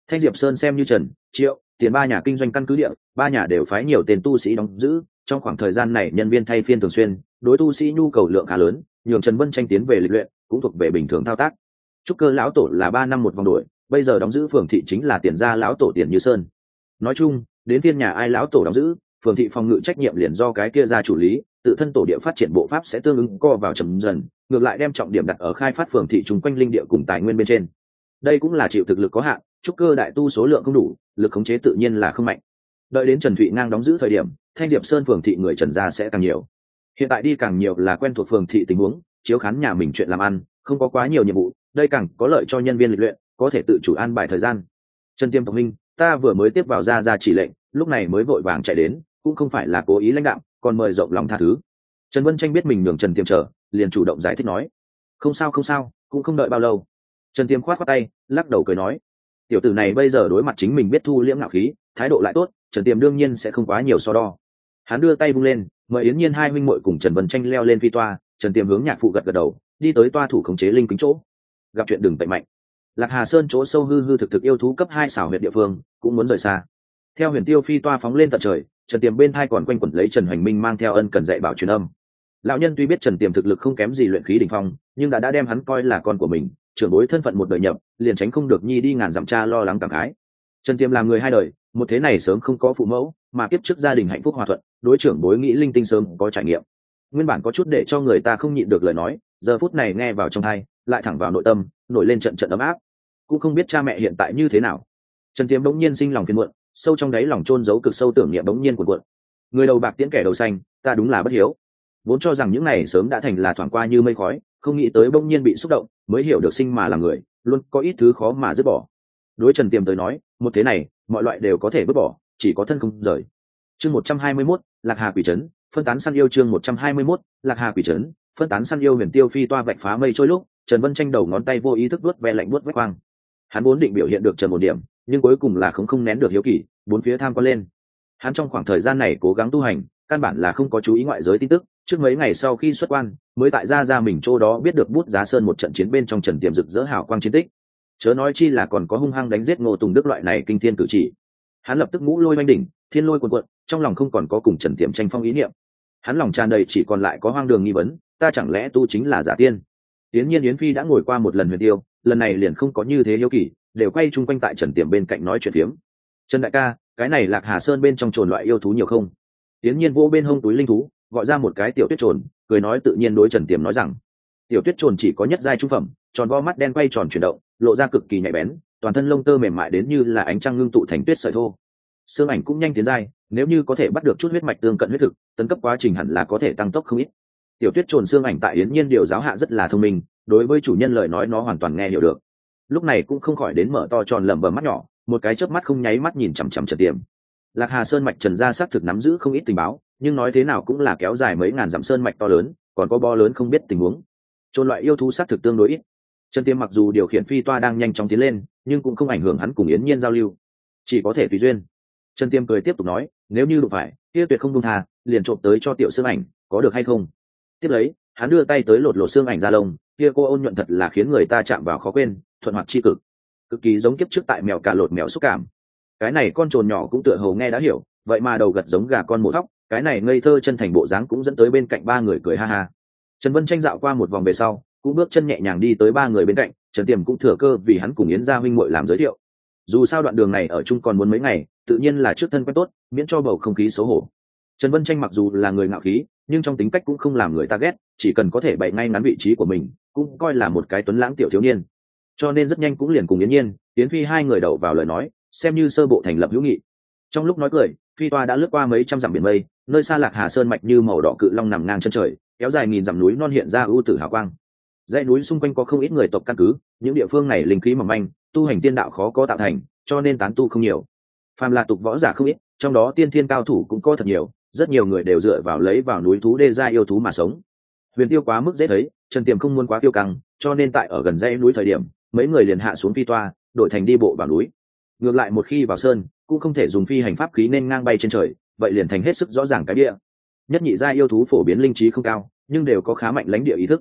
Thanh Diệp Sơn xem như Trần, Triệu, Tiền ba nhà kinh doanh căn cứ địa, ba nhà đều phái nhiều tên tu sĩ đóng giữ, trong khoảng thời gian này nhân viên thay phiên thường xuyên, đối tu sĩ nhu cầu lượng khá lớn, nhường Trần Vân Tranh tiến về lịch luyện cũng thuộc về bình thường thao tác. Trúc Cơ lão tổ là 3 năm một vòng đổi, bây giờ đóng giữ phường thị chính là Tiền gia lão tổ Tiền Như Sơn. Nói chung, đến phiên nhà ai lão tổ đóng giữ, phường thị phòng ngự trách nhiệm liền do cái kia ra chủ lý, tự thân tổ địa phát triển bộ pháp sẽ tương ứng co vào chậm dần, ngược lại đem trọng điểm đặt ở khai phát phường thị chung quanh linh địa cùng tài nguyên bên trên. Đây cũng là chịu thực lực có hạn, trúc cơ đại tu số lượng không đủ, lực khống chế tự nhiên là không mạnh. Đợi đến Trần Thụy ngang đóng giữ thời điểm, Thanh Diệp Sơn phường thị người Trần gia sẽ càng nhiều. Hiện tại đi càng nhiều là quen thuộc phường thị tình huống, chiếu khán nhà mình chuyện làm ăn, không có quá nhiều nhiệm vụ, đây càng có lợi cho nhân viên lịch luyện, có thể tự chủ an bài thời gian. Trần Tiêm Tổng minh, ta vừa mới tiếp vào ra chỉ lệnh, lúc này mới vội vàng chạy đến, cũng không phải là cố ý lãnh đạo, còn mời rộng lòng tha thứ. Trần Vân Tranh biết mình nhường Trần Tiêm chờ, liền chủ động giải thích nói, không sao không sao, cũng không đợi bao lâu. Trần Tiêm khoát khoát tay, lắc đầu cười nói, tiểu tử này bây giờ đối mặt chính mình biết thu liễm ngạo khí, thái độ lại tốt, Trần Tiêm đương nhiên sẽ không quá nhiều so đo. Hắn đưa tay vung lên, mời Yến Nhiên hai huynh muội cùng Trần Vân Tranh leo lên phi toa, Trần Tiêm hướng nhạc phụ gật gật đầu, đi tới toa thủ khống chế linh kính chỗ. Gặp chuyện đừng tẩy mạnh. Lạc Hà Sơn chỗ sâu hư hư thực thực yêu thú cấp 2 xảo huyệt địa phương, cũng muốn rời xa. Theo Huyền Tiêu phi toa phóng lên tận trời, Trần Tiềm bên thai còn quanh quẩn lấy Trần Hoành Minh mang theo ân cần dạy bảo truyền âm. Lão nhân tuy biết Trần Tiềm thực lực không kém gì luyện khí đỉnh phong, nhưng đã đem hắn coi là con của mình, trưởng bối thân phận một đời nhập, liền tránh không được nhi đi ngàn dặm cha lo lắng cảm khái. Trần Tiềm làm người hai đời, một thế này sớm không có phụ mẫu, mà kiếp trước gia đình hạnh phúc hòa thuận, đối trưởng bối nghĩ linh tinh sớm có trải nghiệm. Nguyên bản có chút để cho người ta không nhịn được lời nói, giờ phút này nghe vào trong tai, lại thẳng vào nội tâm, nổi lên trận trận ấm áp. Cũng không biết cha mẹ hiện tại như thế nào. Trần Tiềm bỗng nhiên sinh lòng phiền muộn, sâu trong đáy lòng chôn giấu cực sâu tưởng niệm bỗng nhiên cuộn cuộn. Người đầu bạc tiễn kẻ đầu xanh, ta đúng là bất hiếu. Vốn cho rằng những này sớm đã thành là thoảng qua như mây khói, không nghĩ tới bỗng nhiên bị xúc động, mới hiểu được sinh mà là người, luôn có ít thứ khó mà dứt bỏ. Đối Trần Tiềm tới nói, một thế này, mọi loại đều có thể vứt bỏ, chỉ có thân không rời. Chương 121, Lạc Hà Quỷ trấn, phân tán săn yêu chương 121, Lạc Hà Quỷ trấn, phân tán săn yêu Huyền Tiêu phi toa vạch phá mây trôi lúc, Trần Vân Tranh đầu ngón tay vô ý thức vuốt ve lạnh vuốt vách quang. Hắn vốn định biểu hiện được trần một điểm, nhưng cuối cùng là không nén được hiếu kỳ, bốn phía tham quan lên. Hắn trong khoảng thời gian này cố gắng tu hành, căn bản là không có chú ý ngoại giới tin tức, trước mấy ngày sau khi xuất quan, mới tại ra mình chỗ đó biết được Bút Giá Sơn một trận chiến bên trong Trần Tiềm rực rỡ hào quang chiến tích. Chớ nói chi là còn có hung hăng đánh giết Ngô Tùng Đức loại này kinh thiên cử chỉ. Hắn lập tức ngũ lôi oanh đỉnh, thiên lôi cuồn cuộn, trong lòng không còn có cùng Trần Tiềm tranh phong ý niệm. Hắn lòng tràn đầy chỉ còn lại có hoang đường nghi vấn, ta chẳng lẽ tu chính là giả tiên? Yến Nhiên Yến Phi đã ngồi qua một lần Huyền Tiêu, lần này liền không có như thế hiếu kỳ, đều quay chung quanh tại Trần Tiềm bên cạnh nói chuyện phiếm. Trần đại ca, cái này Lạc Hà Sơn bên trong trồn loại yêu thú nhiều không? Yến Nhiên vô bên hông túi linh thú, gọi ra một cái tiểu tuyết trồn, cười nói tự nhiên đối Trần Tiềm nói rằng, tiểu tuyết trồn chỉ có nhất giai trung phẩm, tròn vo mắt đen quay tròn chuyển động, lộ ra cực kỳ nhạy bén, toàn thân lông tơ mềm mại đến như là ánh trăng ngưng tụ thành tuyết sợi thô. Xương ảnh cũng nhanh tiến giai, nếu như có thể bắt được chút huyết mạch tương cận huyết thực, tấn cấp quá trình hẳn là có thể tăng tốc không ít. Tiểu tuyết trồn xương ảnh tại Yến Nhiên điều giáo hạ rất là thông minh, đối với chủ nhân lời nói nó hoàn toàn nghe hiểu được. Lúc này cũng không khỏi đến mở to tròn lẩm bẩm mắt nhỏ, một cái chớp mắt không nháy mắt nhìn chằm chằm Trần Tiềm. Lạc Hà Sơn mạch Trần gia xác thực nắm giữ không ít tình báo, nhưng nói thế nào cũng là kéo dài mấy ngàn dặm sơn mạch to lớn, còn có bo lớn không biết tình huống. Trồn loại yêu thú xác thực tương đối ít. Trần Tiềm mặc dù điều khiển phi toa đang nhanh chóng tiến lên, nhưng cũng không ảnh hưởng hắn cùng Yến Nhiên giao lưu, chỉ có thể tùy duyên. Trần Tiềm cười tiếp tục nói, nếu như đụng phải, kia tuyệt không buông tha, liền trộm tới cho tiểu xương ảnh, có được hay không? Tiếp lấy, hắn đưa tay tới lột xương ảnh ra lông, kia cô ôn nhuận thật là khiến người ta chạm vào khó quên, thuận hoạt chi cực, cực kỳ giống kiếp trước tại mèo cà lột mèo xúc cảm. Cái này con trồn nhỏ cũng tựa hồ nghe đã hiểu, vậy mà đầu gật giống gà con mổ thóc, cái này ngây thơ chân thành bộ dáng cũng dẫn tới bên cạnh ba người cười ha ha. Trần Vân Tranh dạo qua một vòng về sau, cũng bước chân nhẹ nhàng đi tới ba người bên cạnh, Trần Tiềm cũng thừa cơ vì hắn cùng Yến gia huynh muội làm giới thiệu. Dù sao đoạn đường này ở chung còn muốn mấy ngày, tự nhiên là trước thân quen tốt, miễn cho bầu không khí xấu hổ. Trần Vân Tranh mặc dù là người ngạo khí, nhưng trong tính cách cũng không làm người ta ghét, chỉ cần có thể bày ngay ngắn vị trí của mình, cũng coi là một cái tuấn lãng tiểu thiếu niên. Cho nên rất nhanh cũng liền cùng Yến Nhiên, Yến Phi hai người đậu vào lời nói, xem như sơ bộ thành lập hữu nghị. Trong lúc nói cười, phi toa đã lướt qua mấy trăm dặm biển mây, nơi xa Lạc Hà Sơn mạch như màu đỏ cự long nằm ngang chân trời, kéo dài nghìn dặm núi non hiện ra ưu tử hào quang. Dãy núi xung quanh có không ít người tộc căn cứ, những địa phương này linh khí mỏng manh, tu hành tiên đạo khó có tạo thành, cho nên tán tu không nhiều. Phàm là tục võ giả không ít, trong đó tiên thiên cao thủ cũng có thật nhiều, rất nhiều người đều dựa vào lấy vào núi thú đê gia yêu thú mà sống. Huyền Tiêu quá mức dễ thấy, Trần Tiềm không muốn quá kiêu căng, cho nên tại ở gần dãy núi thời điểm, mấy người liền hạ xuống phi toa, đổi thành đi bộ vào núi. Ngược lại một khi vào sơn, cũng không thể dùng phi hành pháp khí nên ngang bay trên trời, vậy liền thành hết sức rõ ràng cái địa. Nhất nhị gia yêu thú phổ biến linh trí không cao, nhưng đều có khá mạnh lãnh địa ý thức.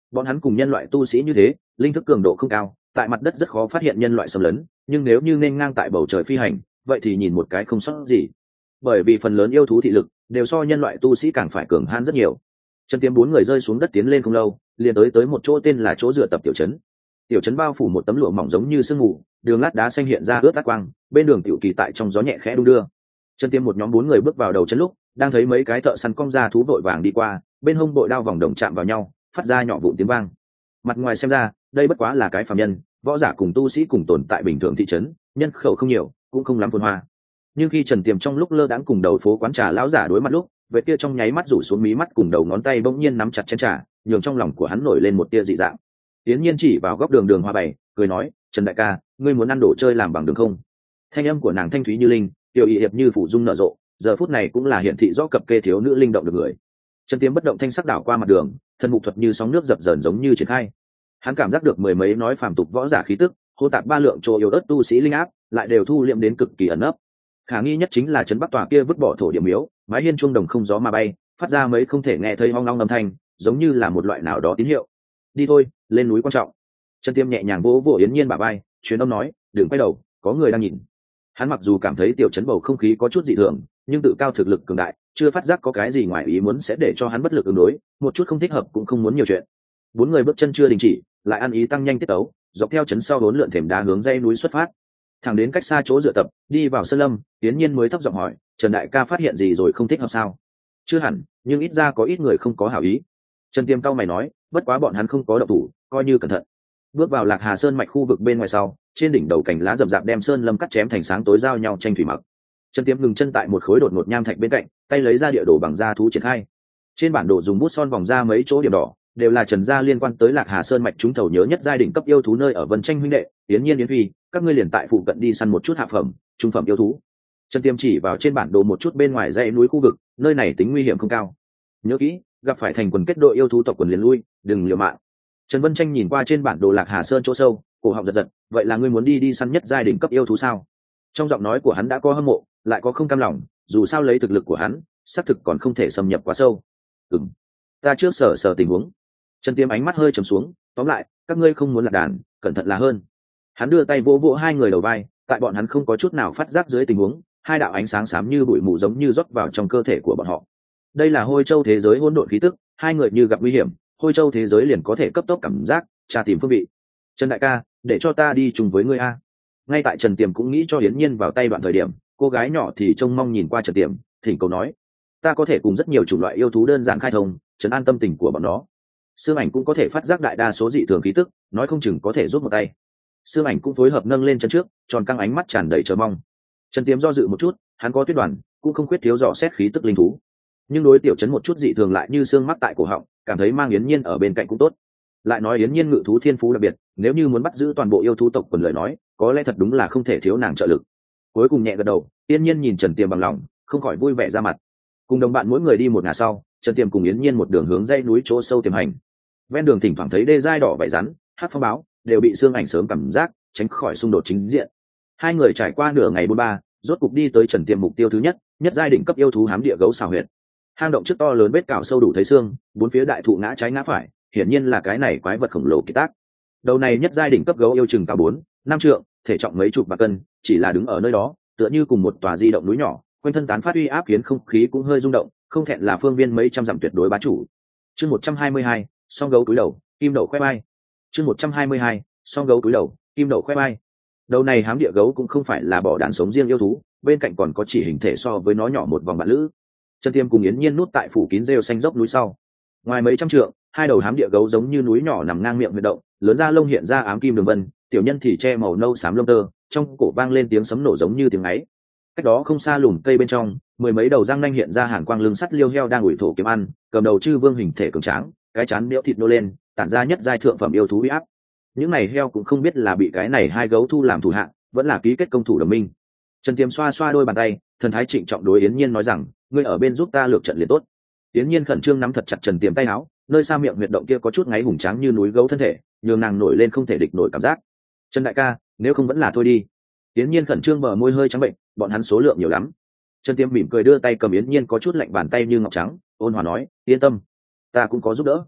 Bọn hắn cùng nhân loại tu sĩ như thế, linh thức cường độ không cao, tại mặt đất rất khó phát hiện nhân loại xâm lấn, nhưng nếu như nên ngang tại bầu trời phi hành, vậy thì nhìn một cái không sót gì. Bởi vì phần lớn yêu thú thị lực đều so nhân loại tu sĩ càng phải cường hãn rất nhiều. Trần Tiêm bốn người rơi xuống đất tiến lên không lâu, liền tới một chỗ tên là chỗ dựa tập tiểu trấn. Tiểu trấn bao phủ một tấm lụa mỏng giống như sương mù, đường lát đá xanh hiện ra ướt át quang, bên đường tiểu kỳ tại trong gió nhẹ khẽ đung đưa. Trần Tiêm một nhóm bốn người bước vào đầu trấn lúc, đang thấy mấy cái thợ săn cong ra thú vội vàng đi qua, bên hông bội đao vòng đồng chạm vào nhau, phát ra nhỏ vụn tiếng vang. Mặt ngoài xem ra, đây bất quá là cái phàm nhân, võ giả cùng tu sĩ cùng tồn tại bình thường thị trấn, nhân khẩu không nhiều, cũng không lắm phồn hoa. Nhưng khi Trần Tiềm trong lúc lơ đãng cùng đầu phố quán trà lão giả đối mặt lúc, vệ kia trong nháy mắt rủ xuống mí mắt cùng đầu ngón tay bỗng nhiên nắm chặt chén trà, nhường trong lòng của hắn nổi lên một tia dị dạng. Tiến nhiên chỉ vào góc đường hoa bày, cười nói: "Trần đại ca, ngươi muốn ăn đồ chơi làm bằng đường không?" Thanh âm của nàng thanh thúy như linh, tiểu y hiệp như phủ dung nở rộ, giờ phút này cũng là hiện thị rõ cập kê thiếu nữ linh động được người. Trần Tiềm bất động thanh sắc đảo qua mặt đường, thân mục thuật như sóng nước dập dờn giống như triển khai. Hắn cảm giác được mười mấy nói phàm tục võ giả khí tức, hô tạp ba lượng chỗ yếu ớt tu sĩ linh áp, lại đều thu liệm đến cực kỳ ẩn ấp. Khả nghi nhất chính là trấn Bắc tòa kia vứt bỏ thổ địa miếu, mái hiên chuông đồng không gió mà bay, phát ra mấy không thể nghe thấy ong ong âm thanh, giống như là một loại nào đó tín hiệu. Đi thôi, lên núi quan trọng. Trần Tiêm nhẹ nhàng vỗ vỗ Yến Nhiên bả vai, truyền âm nói: "Đừng quay đầu, có người đang nhìn." Hắn mặc dù cảm thấy tiểu trấn bầu không khí có chút dị thường, nhưng tự cao thực lực cường đại, chưa phát giác có cái gì ngoài ý muốn sẽ để cho hắn bất lực ứng đối, một chút không thích hợp cũng không muốn nhiều chuyện. Bốn người bước chân chưa đình chỉ, lại ăn ý tăng nhanh tiết tấu, dọc theo trấn sau bốn lượn thềm đá hướng dãy núi xuất phát. Thẳng đến cách xa chỗ dựa tập, đi vào sơn lâm, Yến Nhiên mới thấp giọng hỏi: "Trần đại ca phát hiện gì rồi không thích hợp sao?" "Chưa hẳn, nhưng ít ra có ít người không có hảo ý." Trần Tiêm cau mày nói: "Bất quá bọn hắn không có động thủ, coi như cẩn thận." Bước vào Lạc Hà Sơn mạch khu vực bên ngoài sau, trên đỉnh đầu cành lá rậm rạp đem sơn lâm cắt chém thành sáng tối giao nhau tranh thủy mặc. Trần Tiêm ngừng chân tại một khối đột ngột nham thạch bên cạnh, tay lấy ra địa đồ bằng da thú triển khai. Trên bản đồ dùng bút son vòng ra mấy chỗ điểm đỏ, đều là Trần gia liên quan tới Lạc Hà Sơn mạch chúng thầu nhớ nhất giai đỉnh cấp yêu thú nơi ở Vân Tranh huynh đệ, Yến Nhiên Yến Phi, các ngươi liền tại phụ cận đi săn một chút hạ phẩm, trung phẩm yêu thú. Trần Tiêm chỉ vào trên bản đồ một chút bên ngoài dãy núi khu vực, nơi này tính nguy hiểm không cao. Nhớ kỹ, gặp phải thành quần kết đội yêu thú tộc quần liền lui, đừng liều mạng. Trần Vân Tranh nhìn qua trên bản đồ Lạc Hà Sơn chỗ sâu, cổ họng giật giật, vậy là ngươi muốn đi săn nhất giai đỉnh cấp yêu thú sao? Trong giọng nói của hắn đã có hâm mộ, lại có không cam lòng, dù sao lấy thực lực của hắn, xác thực còn không thể xâm nhập quá sâu. Ta trước sở tình huống. Trần Tiêm ánh mắt hơi trầm xuống, tóm lại, các ngươi không muốn lạc đàn, cẩn thận là hơn. Hắn đưa tay vỗ vỗ hai người đầu vai, tại bọn hắn không có chút nào phát giác dưới tình huống, hai đạo ánh sáng xám như bụi mù giống như rót vào trong cơ thể của bọn họ. Đây là Hôi Châu thế giới hỗn độn khí tức, hai người như gặp nguy hiểm, Hôi Châu thế giới liền có thể cấp tốc cảm giác, tra tìm phương vị. Trần đại ca, để cho ta đi chung với ngươi a. Ngay tại Trần Tiềm cũng nghĩ cho Yến Nhiên vào tay đoạn thời điểm, cô gái nhỏ thì trông mong nhìn qua Trần Tiềm, thỉnh cầu nói: "Ta có thể cùng rất nhiều chủng loại yêu thú đơn giản khai thông, trấn an tâm tình của bọn nó. Sương Ảnh cũng có thể phát giác đại đa số dị thường khí tức, nói không chừng có thể giúp một tay." Sương Ảnh cũng phối hợp nâng lên chân trước, tròn căng ánh mắt tràn đầy chờ mong. Trần Tiềm do dự một chút, hắn có tuyết đoàn, cũng không khuyết thiếu dò xét khí tức linh thú, nhưng đối tiểu trấn một chút dị thường lại như xương mắc tại cổ họng, cảm thấy mang Yến Nhiên ở bên cạnh cũng tốt. Lại nói Yến Nhiên ngự thú thiên phú đặc biệt, nếu như muốn bắt giữ toàn bộ yêu thú tộc quần lời nói, có lẽ thật đúng là không thể thiếu nàng trợ lực. Cuối cùng nhẹ gật đầu, Yến Nhiên nhìn Trần Tiềm bằng lòng, không khỏi vui vẻ ra mặt. Cùng đồng bạn mỗi người đi một ngả sau, Trần Tiềm cùng Yến Nhiên một đường hướng dãy núi chỗ sâu tiềm hành. Ven đường thỉnh thoảng thấy đê giai đỏ vảy rắn, hắc phong báo, đều bị Sương Ảnh sớm cảm giác, tránh khỏi xung đột chính diện. Hai người trải qua nửa ngày 43, rốt cục đi tới Trần Tiềm mục tiêu thứ nhất, nhất giai đỉnh cấp yêu thú hám địa gấu xào huyệt. Hang động trước to lớn vết cào sâu đủ thấy xương, bốn phía đại thụ ngã trái ngã phải, hiển nhiên là cái này quái vật khổng lồ kỳ tác. Đầu này nhất giai đỉnh cấp gấu yêu chừng cao 4-5 trượng, thể trọng mấy chục bạc cân, chỉ là đứng ở nơi đó, tựa như cùng một tòa di động núi nhỏ, quanh thân tán phát uy áp khiến không khí cũng hơi rung động, không thẹn là phương viên mấy trăm dặm tuyệt đối bá chủ. Chương 122, song gấu túi đầu, kim đậu khoe bay. Chương 122, song gấu túi đầu, kim đậu khoe bay. Đầu này hám địa gấu cũng không phải là bỏ đàn sống riêng yêu thú, bên cạnh còn có chỉ hình thể so với nó nhỏ một vòng bạn lữ. Trần Tiêm cùng Yến Nhiên nút tại phủ kín rêu xanh dốc núi sau. Ngoài mấy trăm trượng, hai đầu hám địa gấu giống như núi nhỏ nằm ngang miệng huyệt động, lớn ra lông hiện ra ám kim đường vân, tiểu nhân thì che màu nâu xám lông tơ, trong cổ vang lên tiếng sấm nổ giống như tiếng ấy. Cách đó không xa lùm cây bên trong, mười mấy đầu răng nanh hiện ra hàn quang lưng sắt liêu heo đang ủi thổ kiếm ăn, cầm đầu chư vương hình thể cường tráng, cái chán đẽo thịt nô lên, tản ra nhất giai thượng phẩm yêu thú uy áp. Những này heo cũng không biết là bị cái này hai gấu thu làm thủ hạ, vẫn là ký kết công thủ đồng minh. Trần Tiêm xoa xoa đôi bàn tay, thần thái trịnh trọng đối Yến Nhiên nói rằng: "Ngươi ở bên giúp ta lược trận liền tốt." Yến Nhiên khẩn trương nắm thật chặt Trần Tiêm tay áo, nơi xa miệng huyệt động kia có chút ngáy hùng tráng như núi gấu thân thể, nhường nàng nổi lên không thể địch nổi cảm giác. "Trần đại ca, nếu không vẫn là thôi đi." Yến Nhiên khẩn trương bờ môi hơi trắng bệnh, bọn hắn số lượng nhiều lắm. Trần Tiêm mỉm cười đưa tay cầm Yến Nhiên có chút lạnh bàn tay như ngọc trắng, ôn hòa nói: "Yên tâm, ta cũng có giúp đỡ."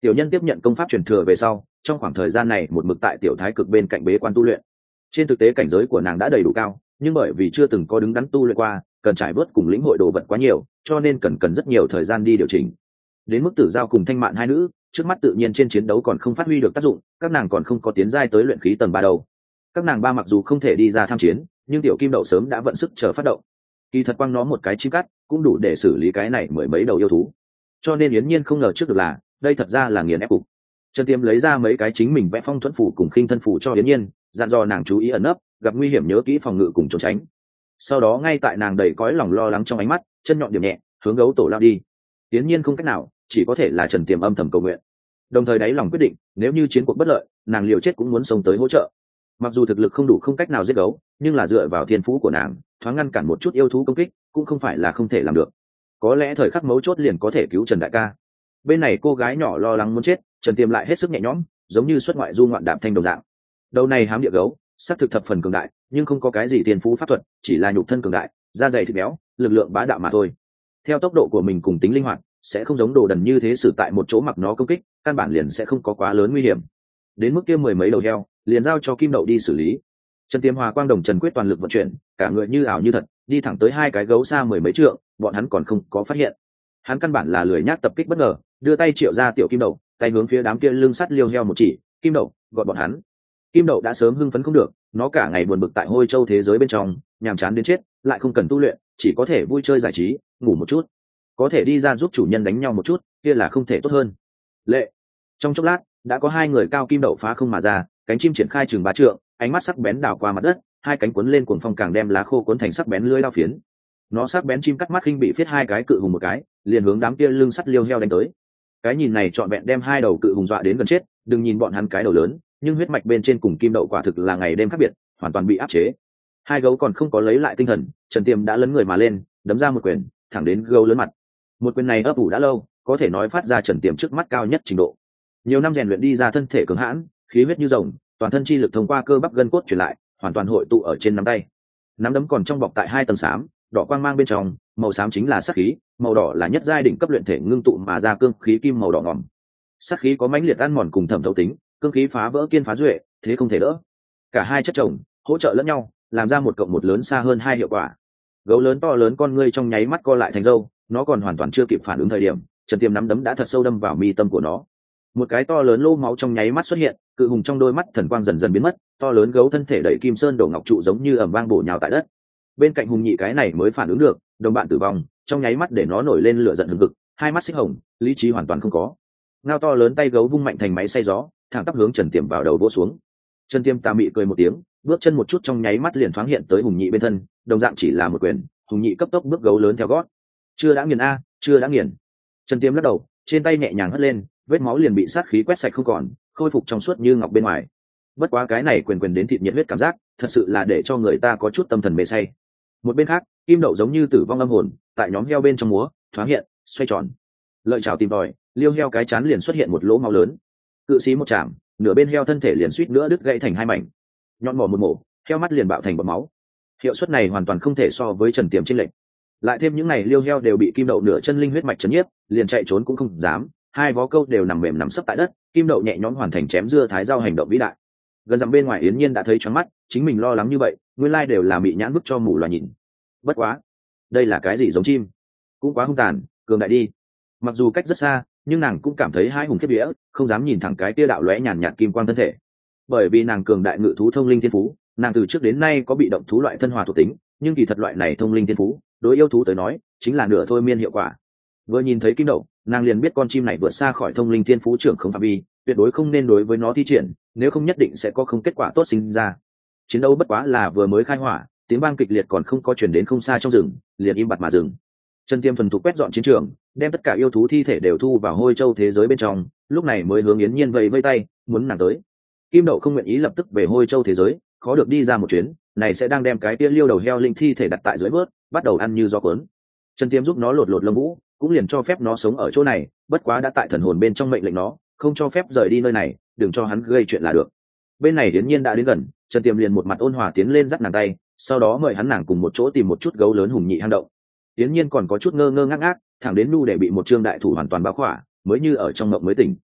Tiểu nhân tiếp nhận công pháp truyền thừa về sau, trong khoảng thời gian này một mực tại tiểu thái cực bên cạnh bế quan tu luyện. Trên thực tế cảnh giới của nàng đã đầy đủ cao, nhưng bởi vì chưa từng có đứng đắn tu luyện qua, cần trải bớt cùng lĩnh hội đồ vật quá nhiều, cho nên cần rất nhiều thời gian đi điều chỉnh. Đến mức Tử Giao cùng Thanh Mạn hai nữ, trước mắt tự nhiên trên chiến đấu còn không phát huy được tác dụng, các nàng còn không có tiến giai tới luyện khí tầng 3 đầu. Các nàng ba mặc dù không thể đi ra tham chiến, nhưng tiểu kim đậu sớm đã vận sức chờ phát động. Kỳ thật quăng nó một cái chim cắt cũng đủ để xử lý cái này mười mấy đầu yêu thú. Cho nên Yến Nhiên không ngờ trước được là, đây thật ra là nghiền ép cục. Trần Tiêm lấy ra mấy cái chính mình vẽ phong thuẫn phủ cùng khinh thân phủ cho Yến Nhiên, dặn dò nàng chú ý ẩn nấp, gặp nguy hiểm nhớ kỹ phòng ngự cùng trốn tránh. Sau đó ngay tại nàng đầy cõi lòng lo lắng trong ánh mắt, chân nhọn điểm nhẹ, hướng gấu tổ lao đi. Yến Nhiên không cách nào, chỉ có thể là Trần Tiêm âm thầm cầu nguyện. Đồng thời đáy lòng quyết định, nếu như chiến cuộc bất lợi, nàng liều chết cũng muốn xông tới hỗ trợ. Mặc dù thực lực không đủ không cách nào giết gấu, nhưng là dựa vào thiên phú của nàng, thoáng ngăn cản một chút yêu thú công kích, cũng không phải là không thể làm được. Có lẽ thời khắc mấu chốt liền có thể cứu Trần đại ca. Bên này cô gái nhỏ lo lắng muốn chết, Trần Tiêm lại hết sức nhẹ nhõm, giống như xuất ngoại du ngoạn đạp thanh đồng dạng. Đầu này hám địa gấu, xác thực thập phần cường đại, nhưng không có cái gì thiên phú pháp thuật, chỉ là nhục thân cường đại, da dày thịt béo, lực lượng bá đạo mà thôi. Theo tốc độ của mình cùng tính linh hoạt, sẽ không giống đồ đần như thế xử tại một chỗ mặc nó công kích, căn bản liền sẽ không có quá lớn nguy hiểm. Đến mức kia mười mấy đầu heo, liền giao cho Kim Đậu đi xử lý. Trần Tiêm Hòa Quang Đồng Trần Quyết toàn lực vận chuyển, cả người như ảo như thật, đi thẳng tới hai cái gấu xa mười mấy trượng, bọn hắn còn không có phát hiện. Hắn căn bản là lười nhác tập kích bất ngờ, đưa tay triệu ra tiểu Kim Đậu, tay hướng phía đám kia lưng sắt liêu heo một chỉ, Kim Đậu, gọi bọn hắn. Kim Đậu đã sớm hưng phấn không được, nó cả ngày buồn bực tại Hôi Châu thế giới bên trong, nhàm chán đến chết, lại không cần tu luyện, chỉ có thể vui chơi giải trí, ngủ một chút. Có thể đi ra giúp chủ nhân đánh nhau một chút, kia là không thể tốt hơn. Lệ. Trong chốc lát, đã có hai người cao Kim Đậu phá không mà ra, cánh chim triển khai chừng 3 trượng, ánh mắt sắc bén đảo qua mặt đất, hai cánh cuốn lên cuồng phong càng đem lá khô cuốn thành sắc bén lưỡi lao phiến. Nó sắc bén chim cắt mắt khinh bị phiết hai cái cự hùng một cái, liền hướng đám kia lưng sắt liêu heo đánh tới. Cái nhìn này trọn vẹn đem hai đầu cự hùng dọa đến gần chết, đừng nhìn bọn hắn cái đầu lớn, nhưng huyết mạch bên trên cùng Kim Đậu quả thực là ngày đêm khác biệt, hoàn toàn bị áp chế. Hai gấu còn không có lấy lại tinh thần, Trần Tiêm đã lấn người mà lên, đấm ra một quyền, thẳng đến gấu lớn mặt. Một quyền này ấp ủ đã lâu, có thể nói phát ra Trần Tiêm trước mắt cao nhất trình độ. Nhiều năm rèn luyện đi ra thân thể cường hãn, khí huyết như rồng, toàn thân chi lực thông qua cơ bắp gân cốt truyền lại, hoàn toàn hội tụ ở trên nắm tay. Nắm đấm còn trong bọc tại hai tầng xám, đỏ quang mang bên trong, màu xám chính là sát khí, màu đỏ là nhất giai đỉnh cấp luyện thể ngưng tụ mà ra cương khí kim màu đỏ ngòm. Sát khí có mãnh liệt ăn mòn cùng thẩm thấu tính, cương khí phá vỡ kiên phá duệ, thế không thể đỡ. Cả hai chất chồng, hỗ trợ lẫn nhau, làm ra một cộng một lớn xa hơn hai hiệu quả. Gấu lớn to lớn con ngươi trong nháy mắt co lại thành râu, nó còn hoàn toàn chưa kịp phản ứng thời điểm, Trần Tiêm nắm đấm đã thật sâu đâm vào mi tâm của nó. Một cái to lớn lô máu trong nháy mắt xuất hiện, cự hùng trong đôi mắt thần quang dần dần biến mất, to lớn gấu thân thể đẩy kim sơn đổ ngọc trụ giống như ầm vang bổ nhào tại đất. Bên cạnh hùng nhị cái này mới phản ứng được, đồng bạn tử vong, trong nháy mắt để nó nổi lên lửa giận hừng hực, hai mắt xích hồng, lý trí hoàn toàn không có. Ngao to lớn tay gấu vung mạnh thành máy xay gió, thẳng tắp hướng Trần Tiêm vào đầu vỗ xuống. Trần Tiêm tà mị cười một tiếng, bước chân một chút trong nháy mắt liền thoáng hiện tới hùng nhị bên thân, đồng dạng chỉ là một quyền, hùng nhị cấp tốc bước gấu lớn theo gót. Chưa đã nghiền a, chưa đã nghiền. Trần Tiêm lắc đầu, trên tay nhẹ nhàng hất lên, vết máu liền bị sát khí quét sạch không còn, khôi phục trong suốt như ngọc bên ngoài. Bất quá cái này quyền quyền đến thịt nhiệt huyết cảm giác, thật sự là để cho người ta có chút tâm thần mê say. Một bên khác, Kim Đậu giống như tử vong âm hồn, tại nhóm heo bên trong múa, thoáng hiện, xoay tròn. Lợi chảo tìm tòi, liêu heo cái chán liền xuất hiện một lỗ máu lớn. Cự xí một chạm, nửa bên heo thân thể liền suýt nữa đứt gãy thành hai mảnh. Nhọn mỏ một mổ, heo mắt liền bạo thành bọt máu. Hiệu suất này hoàn toàn không thể so với Trần Tiêm trên lệnh. Lại thêm những này liêu heo đều bị Kim Đậu nửa chân linh huyết mạch chấn nhiếp, liền chạy trốn cũng không dám, hai vó câu đều nằm mềm nằm sấp tại đất. Kim Đậu nhẹ nhõm hoàn thành chém dưa thái rau hành động vĩ đại. Gần dặm bên ngoài Yến Nhiên đã thấy choáng mắt, chính mình lo lắng như vậy, nguyên lai đều là bị nhãn bức cho mù loà nhìn. Bất quá, đây là cái gì giống chim? Cũng quá hung tàn, cường đại đi. Mặc dù cách rất xa, nhưng nàng cũng cảm thấy hai hùng khiếp vía, không dám nhìn thẳng cái tia đạo lóe nhàn nhạt kim quang thân thể. Bởi vì nàng cường đại ngự thú thông linh thiên phú, nàng từ trước đến nay có bị động thú loại thân hòa thuộc tính, nhưng kỳ thật loại này thông linh thiên phú, đối yêu thú tới nói, chính là nửa thôi miên hiệu quả. Vừa nhìn thấy Kim Đậu, nàng liền biết con chim này vượt xa khỏi thông linh thiên phú trưởng không phạm vi, tuyệt đối không nên đối với nó thi triển, nếu không nhất định sẽ có không kết quả tốt sinh ra. Chiến đấu bất quá là vừa mới khai hỏa, tiếng vang kịch liệt còn không có truyền đến không xa trong rừng, liền im bặt mà dừng. Trần Tiêm thuần thục quét dọn chiến trường, đem tất cả yêu thú thi thể đều thu vào Hôi Châu thế giới bên trong, lúc này mới hướng Yến Nhiên vẫy vẫy tay, muốn nàng tới. Kim Đậu không nguyện ý lập tức về Hôi Châu thế giới, khó được đi ra một chuyến, này sẽ đang đem cái tia liêu đầu heo linh thi thể đặt tại dưới bớt, bắt đầu ăn như gió cuốn. Trần Tiêm giúp nó lột lột lông vũ, cũng liền cho phép nó sống ở chỗ này, bất quá đã tại thần hồn bên trong mệnh lệnh nó, không cho phép rời đi nơi này, đừng cho hắn gây chuyện là được. Bên này Yến Nhiên đã đến gần, Trần Tiêm liền một mặt ôn hòa tiến lên dắt nàng tay, sau đó mời hắn nàng cùng một chỗ tìm một chút gấu lớn hùng nhị hang động. Yến Nhiên còn có chút ngơ ngơ ngác ngác, thẳng đến nu để bị một trương đại thủ hoàn toàn bao khỏa, mới như ở trong mộng mới tỉnh.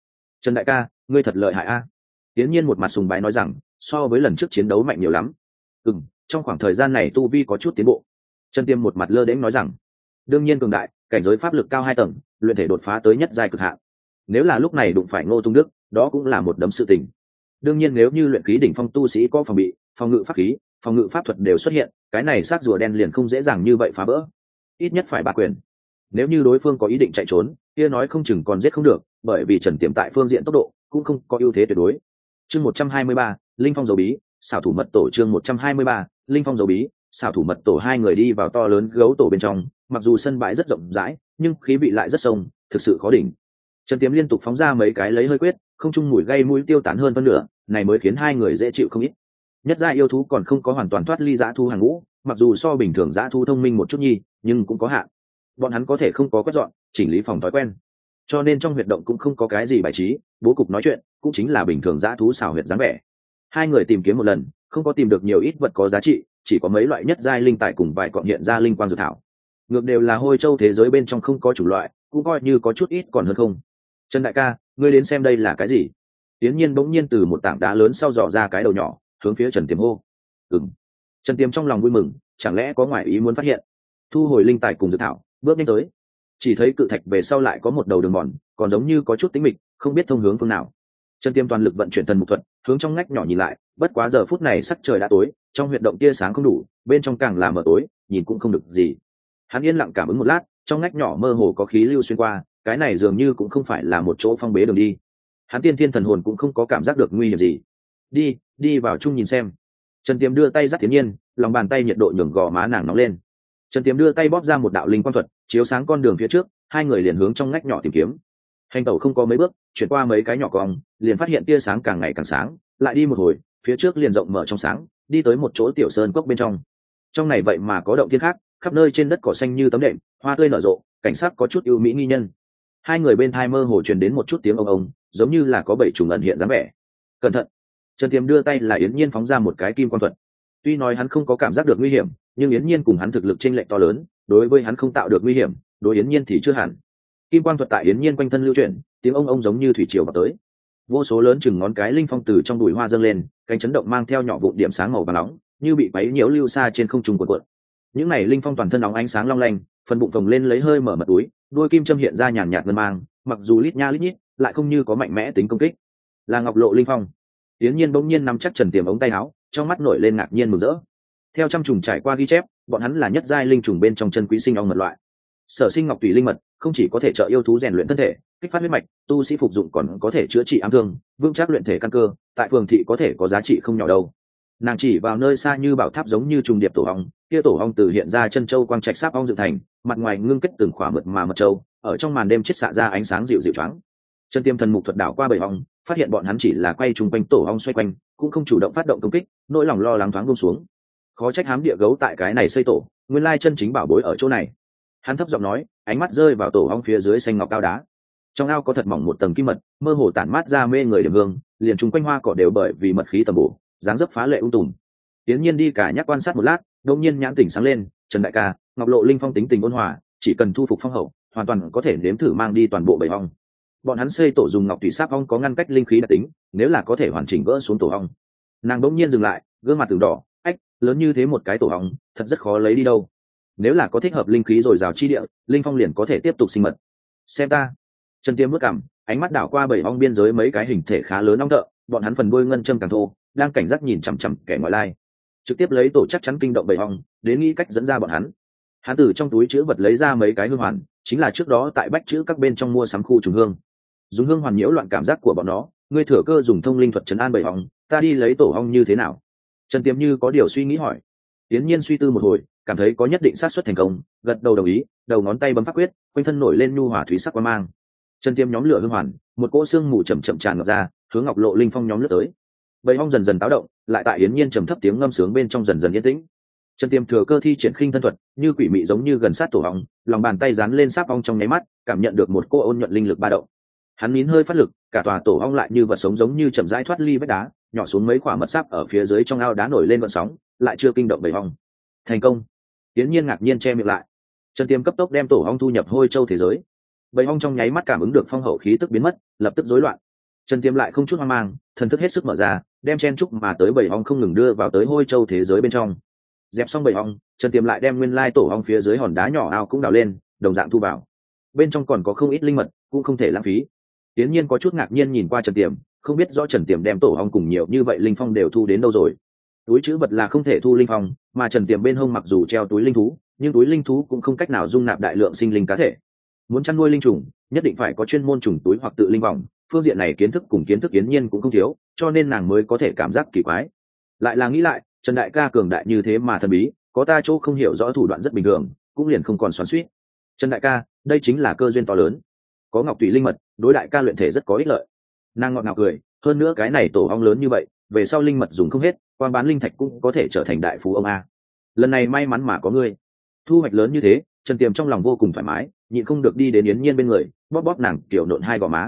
Trần đại ca, ngươi thật lợi hại a. Tiến nhiên một mặt sùng bái nói rằng, so với lần trước chiến đấu mạnh nhiều lắm. Trong khoảng thời gian này tu vi có chút tiến bộ. Trần Tiêm một mặt lơ đễnh nói rằng, đương nhiên cường đại, cảnh giới pháp lực cao 2 tầng, luyện thể đột phá tới nhất giai cực hạn. Nếu là lúc này đụng phải Ngô Tung Đức, đó cũng là một đấm sự tình. Đương nhiên nếu như luyện khí đỉnh phong tu sĩ có phòng bị, phòng ngự pháp khí, phòng ngự pháp thuật đều xuất hiện, cái này xác rùa đen liền không dễ dàng như vậy phá vỡ. Ít nhất phải 3 quyền. Nếu như đối phương có ý định chạy trốn, kia nói không chừng còn giết không được, bởi vì Trần Tiềm tại phương diện tốc độ cũng không có ưu thế tuyệt đối. Chương 123, Linh Phong dấu bí, xảo thủ mật tổ. Chương 123, Linh Phong dấu bí, xảo thủ mật tổ. Hai người đi vào to lớn gấu tổ bên trong, mặc dù sân bãi rất rộng rãi, nhưng khí vị lại rất sông, thực sự khó đỉnh. Trần Tiềm liên tục phóng ra mấy cái lấy hơi quyết, không trung mùi gây mũi tiêu tán hơn phân nửa, này mới khiến hai người dễ chịu không ít. Nhất gia yêu thú còn không có hoàn toàn thoát ly dã thú hàng ngũ, mặc dù so bình thường dã thú thông minh một chút nhi, nhưng cũng có hạn. Bọn hắn có thể không có quét dọn, chỉnh lý phòng thói quen, cho nên trong huyệt động cũng không có cái gì bài trí, bố cục nói chuyện cũng chính là bình thường dã thú xảo huyệt dáng vẻ. Hai người tìm kiếm một lần, không có tìm được nhiều ít vật có giá trị, chỉ có mấy loại nhất giai linh tài cùng vài cọng hiện ra linh quang dược thảo. Ngược đều là hôi châu thế giới bên trong không có chủ loại, cũng coi như có chút ít còn hơn không. Trần đại ca, ngươi đến xem đây là cái gì? Tiến nhiên bỗng nhiên từ một tảng đá lớn sau dò ra cái đầu nhỏ, hướng phía Trần Tiềm hô. Trần Tiềm trong lòng vui mừng, chẳng lẽ có ngoại ý muốn phát hiện. Thu hồi linh tài cùng dược thảo, bước nhanh tới. Chỉ thấy cự thạch về sau lại có một đầu đường mòn, còn giống như có chút tĩnh mịch, không biết thông hướng phương nào. Trần Tiềm toàn lực vận chuyển thần mục thuật, hướng trong ngách nhỏ nhìn lại, bất quá giờ phút này sắc trời đã tối, trong huyệt động tia sáng không đủ, bên trong càng là mờ tối, nhìn cũng không được gì. Hắn yên lặng cảm ứng một lát, trong ngách nhỏ mơ hồ có khí lưu xuyên qua, cái này dường như cũng không phải là một chỗ phong bế đường đi. Hắn tiên thiên thần hồn cũng không có cảm giác được nguy hiểm gì. Đi vào chung nhìn xem. Trần Tiềm đưa tay dắt Tiến nhiên, lòng bàn tay nhiệt độ nhường gò má nàng nóng lên. Trần Tiềm đưa tay bóp ra một đạo linh quang thuật, chiếu sáng con đường phía trước, hai người liền hướng trong ngách nhỏ tìm kiếm. Hành tẩu không có mấy bước, chuyển qua mấy cái nhỏ cong, liền phát hiện tia sáng càng ngày càng sáng, lại đi một hồi, phía trước liền rộng mở trong sáng, đi tới một chỗ tiểu sơn cốc bên trong. Trong này vậy mà có động thiên khác, khắp nơi trên đất cỏ xanh như tấm đệm, hoa tươi nở rộ, cảnh sắc có chút ưu mỹ nghi nhân. Hai người bên thai mơ hồ truyền đến một chút tiếng ông ông, giống như là có bảy trùng ẩn hiện dáng vẻ. Cẩn thận! Trần Tiềm đưa tay là Yến Nhiên phóng ra một cái kim quang thuật. Tuy nói hắn không có cảm giác được nguy hiểm, nhưng Yến Nhiên cùng hắn thực lực chênh lệch to lớn, đối với hắn không tạo được nguy hiểm, đối Yến Nhiên thì chưa hẳn. Kim quang thuật tại Yến Nhiên quanh thân lưu chuyển, tiếng ông ông giống như thủy triều vào tới. Vô số lớn chừng ngón cái linh phong từ trong bụi hoa dâng lên, cánh chấn động mang theo nhỏ vụn điểm sáng màu vàng nóng, như bị quấy nhiễu lưu xa trên không trung cuộn cuộn. Những này linh phong toàn thân nóng ánh sáng long lanh, phần bụng phồng lên lấy hơi mở mật túi, đuôi kim châm hiện ra nhàn nhạt ngân mang, mặc dù lít nha lít nhít, lại không như có mạnh mẽ tính công kích. Là Ngọc Lộ linh phong. Yến Nhiên bỗng nhiên nắm chắc Trần Tiềm ống tay áo, trong mắt nổi lên ngạc nhiên mừng rỡ. Theo trăm trùng trải qua ghi chép, bọn hắn là nhất giai linh trùng bên trong chân quý sinh ong mật loại. Sở sinh ngọc tùy linh mật không chỉ có thể trợ yêu thú rèn luyện thân thể, kích phát huyết mạch, tu sĩ phục dụng còn có thể chữa trị ám thương, vững chắc luyện thể căn cơ, tại phường thị có thể có giá trị không nhỏ đâu. Nàng chỉ vào nơi xa như bảo tháp giống như trùng điệp tổ ong, kia tổ ong từ hiện ra chân châu quang trạch sáp ong dựng thành, mặt ngoài ngưng kết từng khỏa mượt mà mật châu, ở trong màn đêm chiết xạ ra ánh sáng dịu dịu choáng. Chân Tiêm thần mục thuật đảo qua bầy ong, phát hiện bọn hắn chỉ là quay trùng quanh tổ ong xoay quanh, cũng không chủ động phát động công kích, nỗi lòng lo lắng thoáng buông xuống. Khó trách hám địa gấu tại cái này xây tổ, nguyên lai chân chính bảo bối ở chỗ này. Hắn thấp giọng nói, ánh mắt rơi vào tổ ong phía dưới xanh ngọc cao đá. Trong ao có thật mỏng một tầng kim mật, mơ hồ tản mát ra mê người điểm hương, liền chung quanh hoa cỏ đều bởi vì mật khí tầm bổ, dáng dấp phá lệ ung tùm. Tiến Nhiên đi cả nhắc quan sát một lát, đột nhiên nhãn tỉnh sáng lên, Trần đại ca, Ngọc Lộ linh phong tính tình ôn hòa, chỉ cần thu phục phong hậu, hoàn toàn có thể nếm thử mang đi toàn bộ bầy ong. Bọn hắn xây tổ dùng ngọc thủy sáp ong có ngăn cách linh khí đặc tính, nếu là có thể hoàn chỉnh gỡ xuống tổ ong. Nàng đột nhiên dừng lại, gương mặt từng đỏ, ách, lớn như thế một cái tổ ong, thật rất khó lấy đi đâu. Nếu là có thích hợp linh khí rồi rào chi địa, linh phong liền có thể tiếp tục sinh mật. Xem ta. Trần Tiêm bước cằm, ánh mắt đảo qua bầy ong biên giới mấy cái hình thể khá lớn ong thợ, bọn hắn phần đuôi ngân châm càng thô, đang cảnh giác nhìn chằm chằm kẻ ngoại lai. Trực tiếp lấy tổ chắc chắn kinh động bầy ong, đến nghĩ cách dẫn ra bọn hắn. Hắn từ trong túi chứa vật lấy ra mấy cái hương hoàn, chính là trước đó tại bách chữ các bên trong mua sắm khu trùng hương. Dùng hương hoàn nhiễu loạn cảm giác của bọn nó, ngươi thừa cơ dùng thông linh thuật trấn an bầy ong, ta đi lấy tổ ong như thế nào? Trần Tiêm như có điều suy nghĩ hỏi. Tiến Nhiên suy tư một hồi, cảm thấy có nhất định xác suất thành công, gật đầu đồng ý, đầu ngón tay bấm pháp quyết, quanh thân nổi lên nhu hòa thủy sắc quang mang. Trần Tiêm nhóm lửa hương hoàn, một cỗ xương mù chậm chậm tràn ngập ra, hướng Ngọc Lộ linh phong nhóm lướt tới. Bầy ong dần dần táo động, lại tại Yến Nhiên trầm thấp tiếng ngâm sướng bên trong dần dần yên tĩnh. Trần Tiêm thừa cơ thi triển khinh thân thuật, như quỷ mị giống như gần sát tổ ong, lòng bàn tay dán lên sáp ong trong nháy mắt, cảm nhận được một cô ôn nhuận linh lực ba động. Hắn nín hơi phát lực, cả tòa tổ ong lại như vật sống giống như chậm rãi thoát ly vách đá, nhỏ xuống mấy quả mật sáp ở phía dưới trong ao đá nổi lên gợn sóng, lại chưa kinh động bầy ong. Thành công. Tiến Nhiên ngạc nhiên che miệng lại. Trần Tiêm cấp tốc đem tổ ong thu nhập hôi châu thế giới. Bầy ong trong nháy mắt cảm ứng được phong hậu khí tức biến mất, lập tức rối loạn. Trần Tiềm lại không chút hoang mang, thần thức hết sức mở ra, đem chen trúc mà tới bầy ong không ngừng đưa vào tới hôi châu thế giới bên trong. Dẹp xong bầy ong, Trần Tiềm lại đem nguyên lai tổ ong phía dưới hòn đá nhỏ ao cũng đào lên, đồng dạng thu vào. Bên trong còn có không ít linh mật, cũng không thể lãng phí. Tiến nhiên có chút ngạc nhiên nhìn qua Trần Tiềm, không biết rõ Trần Tiềm đem tổ ong cùng nhiều như vậy linh phong đều thu đến đâu rồi. Túi trữ vật là không thể thu linh phong, mà Trần Tiềm bên hông mặc dù treo túi linh thú, nhưng túi linh thú cũng không cách nào dung nạp đại lượng sinh linh cá thể. Muốn chăn nuôi linh trùng, nhất định phải có chuyên môn trùng túi hoặc tự linh vòng, phương diện này kiến thức cùng kiến thức Yến Nhiên cũng không thiếu, cho nên nàng mới có thể cảm giác kỳ quái. Lại là nghĩ lại, Trần đại ca cường đại như thế mà thần bí, có ta chỗ không hiểu rõ thủ đoạn rất bình thường, cũng liền không còn xoắn xuýt. Trần đại ca, đây chính là cơ duyên to lớn. Có ngọc tùy linh mật, đối đại ca luyện thể rất có ích lợi. Nàng ngọt ngào cười, hơn nữa cái này tổ ong lớn như vậy, về sau linh mật dùng không hết, quan bán linh thạch cũng có thể trở thành đại phú ông a. Lần này may mắn mà có ngươi. Thu hoạch lớn như thế, Trần Tiềm trong lòng vô cùng thoải mái, nhịn không được đi đến Yến Nhiên bên người, bóp bóp nàng kiểu nộn hai gò má.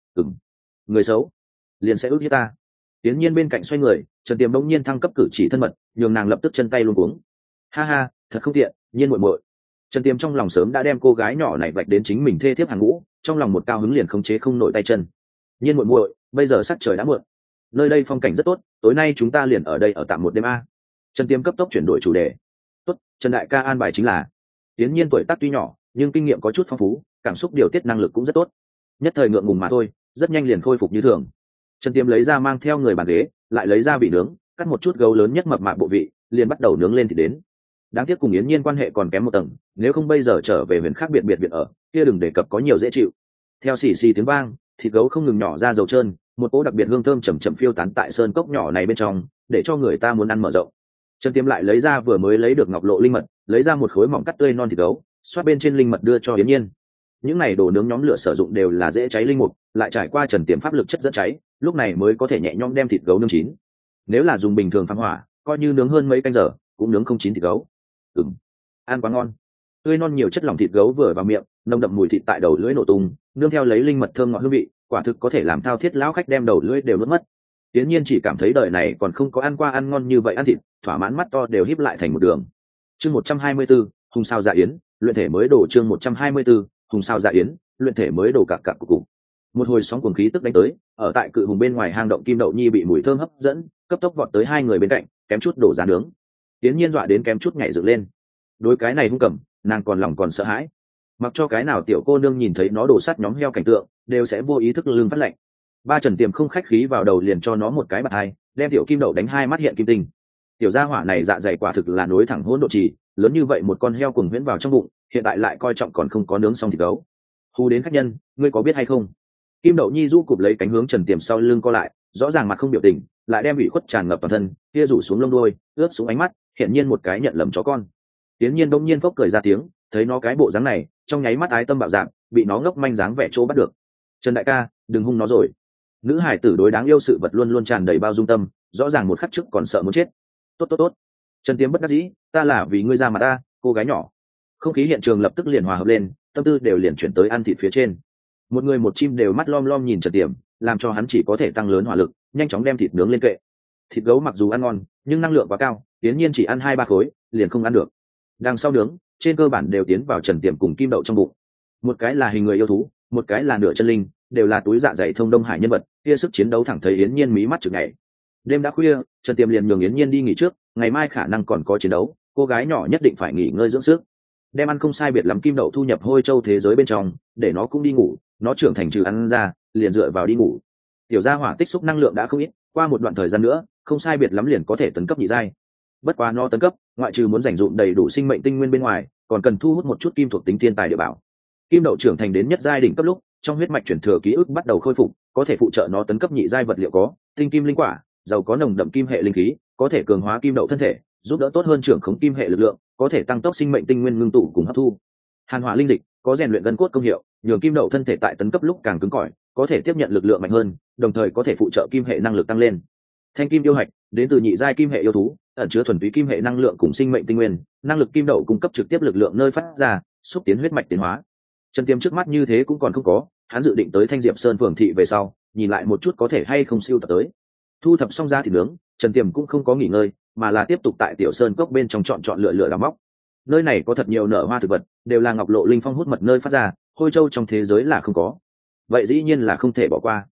Người xấu liền sẽ ước hiếp ta. Yến Nhiên bên cạnh xoay người, Trần Tiềm đống nhiên thăng cấp cử chỉ thân mật, nhường nàng lập tức chân tay luống cuống. Ha ha, thật không tiện, Nhiên muội muội. Trần Tiềm trong lòng sớm đã đem cô gái nhỏ này vạch đến chính mình thê thiếp hàng ngũ, trong lòng một cao hứng liền khống chế không nổi tay chân. Nhiên muội muội, bây giờ sắc trời đã muộn, nơi đây phong cảnh rất tốt, tối nay chúng ta liền ở đây ở tạm một đêm a. Trần Tiềm cấp tốc chuyển đổi chủ đề. Tốt, Trần đại ca an bài chính là. Yến Nhiên tuổi tác tuy nhỏ, nhưng kinh nghiệm có chút phong phú, cảm xúc điều tiết năng lực cũng rất tốt. Nhất thời ngượng ngùng mà thôi, rất nhanh liền khôi phục như thường. Trần Tiềm lấy ra mang theo người bàn ghế, lại lấy ra vị nướng, cắt một chút gấu lớn nhất mập mạp bộ vị, liền bắt đầu nướng lên thì đến. Đáng tiếc cùng Yến Nhiên quan hệ còn kém một tầng, nếu không bây giờ trở về huyền khác biệt biệt ở, kia đừng đề cập có nhiều dễ chịu. Theo xì xì tiếng vang, thịt gấu không ngừng nhỏ ra dầu trơn, một cỗ đặc biệt hương thơm chậm chậm phiêu tán tại sơn cốc nhỏ này bên trong, để cho người ta muốn ăn mở rộng. Trần Tiềm lại lấy ra vừa mới lấy được ngọc lộ linh mật, lấy ra một khối mỏng cắt tươi non thịt gấu, xoát bên trên linh mật đưa cho Yến Nhiên. Những này đồ nướng nhóm lửa sử dụng đều là dễ cháy linh mục, lại trải qua Trần Tiềm pháp lực chất dẫn cháy, lúc này mới có thể nhẹ nhõm đem thịt gấu nướng chín. Nếu là dùng bình thường phang hỏa, coi như nướng hơn mấy canh giờ, cũng nướng không chín thịt gấu. Ăn quá ngon. Tươi non nhiều chất lỏng thịt gấu vừa vào miệng, nồng đậm mùi thịt tại đầu lưỡi nổ tung, nương theo lấy linh mật thơm ngọt hương vị, quả thực có thể làm thao thiết lão khách đem đầu lưỡi đều nuốt mất. Tiến nhiên chỉ cảm thấy đời này còn không có ăn qua ăn ngon như vậy ăn thịt, thỏa mãn mắt to đều híp lại thành một đường. Chương 124, hùng sao dạ yến, luyện thể mới đổ chương 124, hùng sao dạ yến, luyện thể mới đổ cặc cặc cục. Một hồi sóng cuồng khí tức đánh tới, ở tại cự hùng bên ngoài hang động Kim Đậu Nhi bị mùi thơm hấp dẫn, cấp tốc vọt tới hai người bên cạnh, kém chút đổ ra nướng. Tiến nhiên dọa đến kém chút nhảy dựng lên. Đối cái này hung cầm, nàng còn lòng còn sợ hãi. Mặc cho cái nào tiểu cô nương nhìn thấy nó đổ sát nhóm heo cảnh tượng, đều sẽ vô ý thức lưng phát lạnh. Ba Trần Tiềm không khách khí vào đầu liền cho nó một cái bạt hai, đem tiểu kim đậu đánh hai mắt hiện kim tinh. Tiểu gia hỏa này dạ dày quả thực là nối thẳng hỗn độ trì, lớn như vậy một con heo cuồng huyễn vào trong bụng, hiện tại lại coi trọng còn không có nướng xong thịt gấu. Hù đến khách nhân, ngươi có biết hay không? Kim Đậu Nhi du cụp lấy cánh hướng Trần Tiềm sau lưng co lại, rõ ràng mặt không biểu tình, lại đem ủy khuất tràn ngập toàn thân, kia rủ xuống lông đuôi, ướt xuống ánh mắt, hiện nhiên một cái nhận lầm chó con. Tiến nhiên đông nhiên phốc cười ra tiếng, thấy nó cái bộ dáng này, trong nháy mắt ái tâm bạo dạn, bị nó ngốc manh dáng vẻ chỗ bắt được. Trần đại ca, đừng hung nó rồi. Nữ hải tử đối đáng yêu sự vật luôn luôn tràn đầy bao dung tâm, rõ ràng một khắc trước còn sợ muốn chết. Tốt. Trần Tiềm bất đắc dĩ, ta là vì ngươi ra mà ta, cô gái nhỏ. Không khí hiện trường lập tức liền hòa hợp lên, tâm tư đều liền chuyển tới ăn thịt phía trên. Một người một chim đều mắt lom lom nhìn Trần Tiềm, làm cho hắn chỉ có thể tăng lớn hỏa lực, nhanh chóng đem thịt nướng lên kệ. Thịt gấu mặc dù ăn ngon, nhưng năng lượng quá cao, Tiến nhiên chỉ ăn 2-3 khối, liền không ăn được. Đằng sau nướng, trên cơ bản đều tiến vào Trần Tiềm cùng Kim Đậu trong bụng. Một cái là hình người yêu thú, một cái là nửa chân linh, đều là túi dạ dày thông đông hải nhân vật, kia sức chiến đấu thẳng thấy Yến Nhiên mí mắt chực ngày. Đêm đã khuya, Trần Tiềm liền nhường Yến Nhiên đi nghỉ trước, ngày mai khả năng còn có chiến đấu, cô gái nhỏ nhất định phải nghỉ ngơi dưỡng sức. Đem ăn không sai biệt lắm Kim Đậu thu nhập hôi châu thế giới bên trong, để nó cũng đi ngủ, nó trưởng thành trừ ăn ra, liền dựa vào đi ngủ. Tiểu gia hỏa tích xúc năng lượng đã không ít, qua một đoạn thời gian nữa, không sai biệt lắm liền có thể tấn cấp nhị giai. Bất quá nó tấn cấp, ngoại trừ muốn dành dụm đầy đủ sinh mệnh tinh nguyên bên ngoài, còn cần thu hút một chút kim thuộc tính thiên tài địa bảo. Kim Đậu trưởng thành đến nhất giai đỉnh cấp lúc, trong huyết mạch chuyển thừa ký ức bắt đầu khôi phục, có thể phụ trợ nó tấn cấp nhị giai vật liệu có tinh kim linh quả, giàu có nồng đậm kim hệ linh khí, có thể cường hóa Kim Đậu thân thể, giúp đỡ tốt hơn trưởng khống kim hệ lực lượng, có thể tăng tốc sinh mệnh tinh nguyên ngưng tụ cùng hấp thu. Hàn hỏa linh dịch có rèn luyện gân cốt công hiệu, nhường Kim Đậu thân thể tại tấn cấp lúc càng cứng cỏi, có thể tiếp nhận lực lượng mạnh hơn, đồng thời có thể phụ trợ kim hệ năng lực tăng lên. Thanh kim yêu hạch đến từ nhị giai kim hệ yêu thú, ẩn chứa thuần túy kim hệ năng lượng cùng sinh mệnh tinh nguyên, năng lực Kim Đậu cung cấp trực tiếp lực lượng nơi phát ra, xúc tiến huyết mạch tiến hóa. Trần Tiềm trước mắt như thế cũng còn không có, hắn dự định tới Thanh Diệp Sơn phường thị về sau, nhìn lại một chút có thể hay không siêu tập tới. Thu thập xong ra thịt nướng, Trần Tiềm cũng không có nghỉ ngơi, mà là tiếp tục tại Tiểu Sơn cốc bên trong chọn lựa đào móc. Nơi này có thật nhiều nở hoa thực vật, đều là ngọc lộ linh phong hút mật nơi phát ra, hôi châu trong thế giới là không có. Vậy dĩ nhiên là không thể bỏ qua.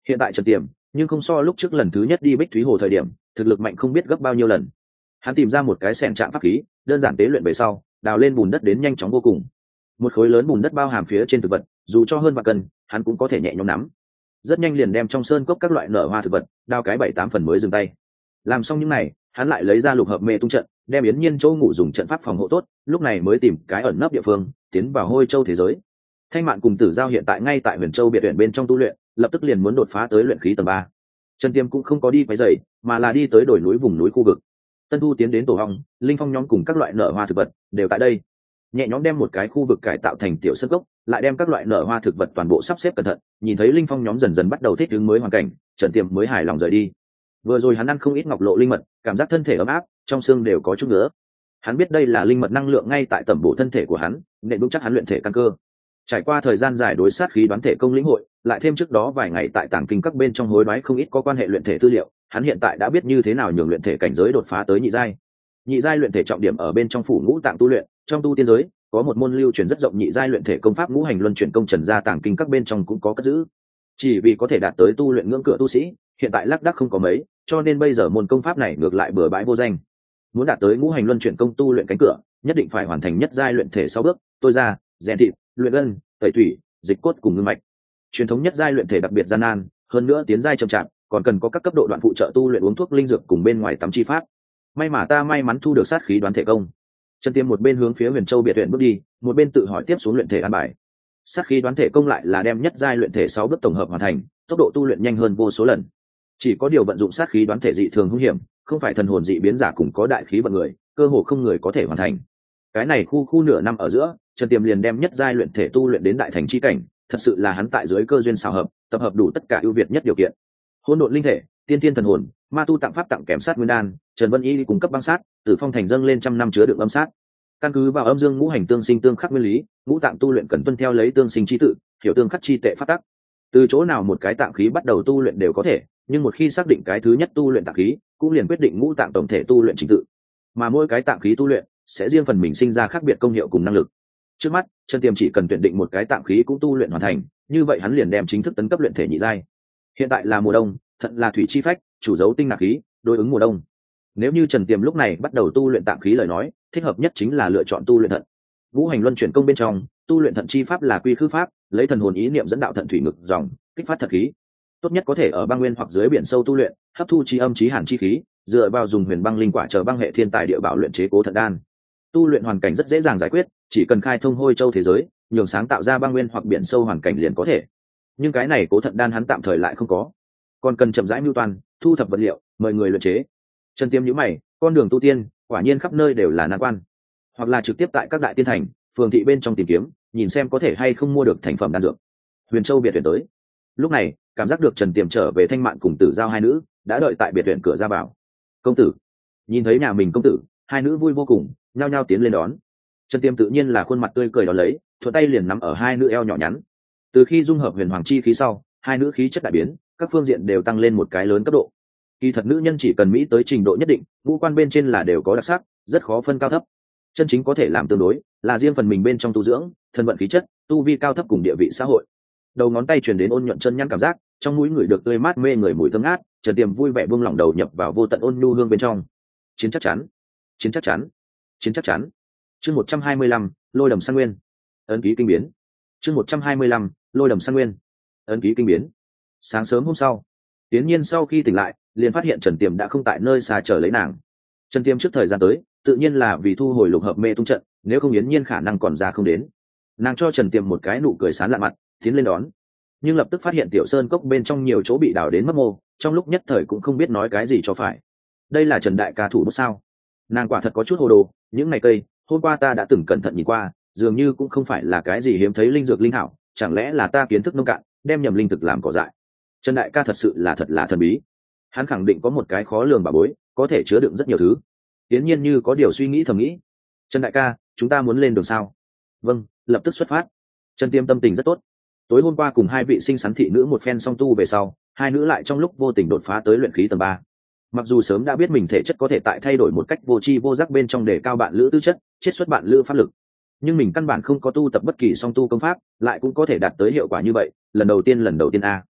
Hiện tại Trần Tiềm nhưng không so lúc trước lần thứ nhất đi Bích Thúy Hồ thời điểm thực lực mạnh không biết gấp bao nhiêu lần. Hắn tìm ra một cái xẻng trạng pháp khí, đơn giản tế luyện về sau đào lên bùn đất đến nhanh chóng vô cùng. Một khối lớn bùn đất bao hàm phía trên thực vật, dù cho hơn vạn cân hắn cũng có thể nhẹ nhõm nắm. Rất nhanh liền đem trong sơn cốc các loại nở hoa thực vật đào cái 7-8 phần mới dừng tay. Làm xong những này, hắn lại lấy ra lục hợp mê tung trận, đem Yến Nhiên Châu ngủ dùng trận pháp phòng hộ tốt, lúc này mới tìm cái ẩn nấp địa phương tiến vào Hôi Châu thế giới. Thanh Mạn cùng Tử Giao hiện tại ngay tại Huyền Châu biệt viện bên trong tu luyện, lập tức liền muốn đột phá tới luyện khí tầng 3. Trần Tiêm cũng không có đi quấy rầy, mà là đi tới đồi núi vùng núi khu vực. Tân Thu tiến đến tổ hong, linh phong nhóm cùng các loại nở hoa thực vật đều tại đây. Nhẹ nhõm đem một cái khu vực cải tạo thành tiểu sân cốc, lại đem các loại nở hoa thực vật toàn bộ sắp xếp cẩn thận, nhìn thấy linh phong nhóm dần dần bắt đầu thích ứng mới hoàn cảnh, Trần Tiêm mới hài lòng rời đi. Vừa rồi hắn ăn không ít ngọc lộ linh mật, cảm giác thân thể ấm áp, trong xương đều có chút nữa. Hắn biết đây là linh mật năng lượng ngay tại tẩm bổ thân thể của hắn, nên vững chắc hắn luyện thể căn cơ. Trải qua thời gian dài đối sát khí đoán thể công lĩnh hội, lại thêm trước đó vài ngày tại tàng kinh các bên trong hối đoái không ít có quan hệ luyện thể tư liệu, hắn hiện tại đã biết như thế nào nhường luyện thể cảnh giới đột phá tới nhị giai. Nhị giai luyện thể trọng điểm ở bên trong phủ ngũ tạng tu luyện, trong tu tiên giới có một môn lưu truyền rất rộng nhị giai luyện thể công pháp ngũ hành luân chuyển công, Trần gia tàng kinh các bên trong cũng có cất giữ. Chỉ vì có thể đạt tới tu luyện ngưỡng cửa tu sĩ, hiện tại lác đác không có mấy, cho nên bây giờ môn công pháp này ngược lại bừa bãi vô danh. Muốn đạt tới ngũ hành luân chuyển công tu luyện cánh cửa, nhất định phải hoàn thành nhất giai luyện thể 6 bước, tôi ra, rèn thịt, luyện gân, tẩy thủy, dịch cốt cùng ngưng mạch. Truyền thống nhất giai luyện thể đặc biệt gian nan, hơn nữa tiến giai chậm chạp, còn cần có các cấp độ đoạn phụ trợ tu luyện uống thuốc linh dược cùng bên ngoài tắm chi pháp. May mà ta may mắn thu được sát khí đoán thể công. Trần Tiêm một bên hướng phía Huyền Châu biệt viện bước đi, một bên tự hỏi tiếp xuống luyện thể an bài. Sát khí đoán thể công lại là đem nhất giai luyện thể 6 bước tổng hợp hoàn thành, tốc độ tu luyện nhanh hơn vô số lần. Chỉ có điều vận dụng sát khí đoán thể dị thường hung hiểm, không phải thần hồn dị biến giả cùng có đại khí vận người, cơ hồ không người có thể hoàn thành. Cái này khu nửa năm ở giữa, Trần Tiềm liền đem nhất giai luyện thể tu luyện đến đại thành chi cảnh, thật sự là hắn tại dưới cơ duyên xảo hợp, tập hợp đủ tất cả ưu việt nhất điều kiện. Hỗn độn linh thể, tiên tiên thần hồn, ma tu tặng pháp tặng kèm sát nguyên đan, Trần Vân Y cung cấp băng sát, Tử Phong thành dâng lên trăm năm chứa đựng âm sát. Căn cứ vào âm dương ngũ hành tương sinh tương khắc nguyên lý, ngũ tạng tu luyện cần tuân theo lấy tương sinh chi tự, hiểu tương khắc chi tệ pháp tắc. Từ chỗ nào một cái tạng khí bắt đầu tu luyện đều có thể, nhưng một khi xác định cái thứ nhất tu luyện tạng khí, cũng liền quyết định ngũ tạng tổng thể tu luyện trình tự. Mà mỗi cái tạng khí tu luyện sẽ riêng phần mình sinh ra khác biệt công hiệu cùng năng lực. Trước mắt, Trần Tiềm chỉ cần tuyển định một cái tạng khí cũng tu luyện hoàn thành, như vậy hắn liền đem chính thức tấn cấp luyện thể nhị giai. Hiện tại là mùa đông, thận là thủy chi phách, chủ dấu tinh nạp khí, đối ứng mùa đông. Nếu như Trần Tiềm lúc này bắt đầu tu luyện tạng khí lời nói, thích hợp nhất chính là lựa chọn tu luyện thận. Ngũ hành luân chuyển công bên trong, tu luyện thận chi pháp là quy khư pháp, lấy thần hồn ý niệm dẫn đạo thận thủy ngực dòng, kích phát thận khí. Tốt nhất có thể ở băng nguyên hoặc dưới biển sâu tu luyện, hấp thu chi âm chí hàn chi khí, dựa vào dùng huyền băng linh quả chờ băng hệ thiên tài địa bảo luyện chế cố thận đan. Tu luyện hoàn cảnh rất dễ dàng giải quyết, chỉ cần khai thông Hôi Châu thế giới, nhường sáng tạo ra băng nguyên hoặc biển sâu hoàn cảnh liền có thể. Nhưng cái này cố thận đan hắn tạm thời lại không có, còn cần chậm rãi mưu toan, thu thập vật liệu, mời người luyện chế. Trần Tiêm nhíu mày, con đường tu tiên, quả nhiên khắp nơi đều là nan quan. Hoặc là trực tiếp tại các đại tiên thành, phường thị bên trong tìm kiếm, nhìn xem có thể hay không mua được thành phẩm đan dược. Huyền Châu biệt viện tới. Lúc này, cảm giác được Trần Tiềm trở về Thanh Mạn cùng Tử Giao hai nữ đã đợi tại biệt viện cửa ra vào. Công tử. Nhìn thấy nhà mình công tử, hai nữ vui vô cùng, nhao nhao tiến lên đón. Trần Tiềm tự nhiên là khuôn mặt tươi cười đón lấy, thuận tay liền nắm ở hai nữ eo nhỏ nhắn. Từ khi dung hợp huyền hoàng chi khí sau, hai nữ khí chất đại biến, các phương diện đều tăng lên một cái lớn cấp độ. Kỳ thật nữ nhân chỉ cần mỹ tới trình độ nhất định, ngũ quan bên trên là đều có đặc sắc, rất khó phân cao thấp. Chân chính có thể làm tương đối là riêng phần mình bên trong tu dưỡng, thân vận khí chất, tu vi cao thấp cùng địa vị xã hội. Đầu ngón tay truyền đến ôn nhuận chân nhăn cảm giác, trong mũi người được tươi mát mê người mùi thơm ngát, Trần Tiềm vui vẻ buông lỏng đầu nhập vào vô tận ôn nhu hương bên trong. Chiến chắc chắn, chiến chắc chắn, chiến chắc chắn. Chương 125, Lôi Đầm San Nguyên. Ấn ký kinh biến. Chương 125, Lôi Đầm San Nguyên. Ấn ký kinh biến. Sáng sớm hôm sau, Tiến Nhiên sau khi tỉnh lại, liền phát hiện Trần Tiềm đã không tại nơi xa chờ lấy nàng. Trần Tiềm trước thời gian tới, tự nhiên là vì thu hồi lục hợp mê tung trận, nếu không Yến Nhiên khả năng còn ra không đến. Nàng cho Trần Tiềm một cái nụ cười sán lạ mặt, tiến lên đón. Nhưng lập tức phát hiện tiểu sơn cốc bên trong nhiều chỗ bị đào đến mất mô, trong lúc nhất thời cũng không biết nói cái gì cho phải. Đây là Trần đại ca thủ bút sao? Nàng quả thật có chút hồ đồ, những ngày cây, hôm qua ta đã từng cẩn thận nhìn qua, dường như cũng không phải là cái gì hiếm thấy linh dược linh hảo, chẳng lẽ là ta kiến thức nông cạn, đem nhầm linh thực làm cỏ dại. Trần đại ca thật sự là thật là thần bí. Hắn khẳng định có một cái khó lường bảo bối, có thể chứa đựng rất nhiều thứ. Tiến Nhiên như có điều suy nghĩ thầm nghĩ. Trần đại ca, chúng ta muốn lên đường sao? Vâng, lập tức xuất phát. Trần Tiêm tâm tình rất tốt. Tối hôm qua cùng hai vị sinh sắn thị nữ một phen song tu về sau, hai nữ lại trong lúc vô tình đột phá tới luyện khí tầng 3. Mặc dù sớm đã biết mình thể chất có thể tại thay đổi một cách vô tri vô giác bên trong để cao bạn lữ tư chất, chiết xuất bạn lữ pháp lực, nhưng mình căn bản không có tu tập bất kỳ song tu công pháp, lại cũng có thể đạt tới hiệu quả như vậy, lần đầu tiên a.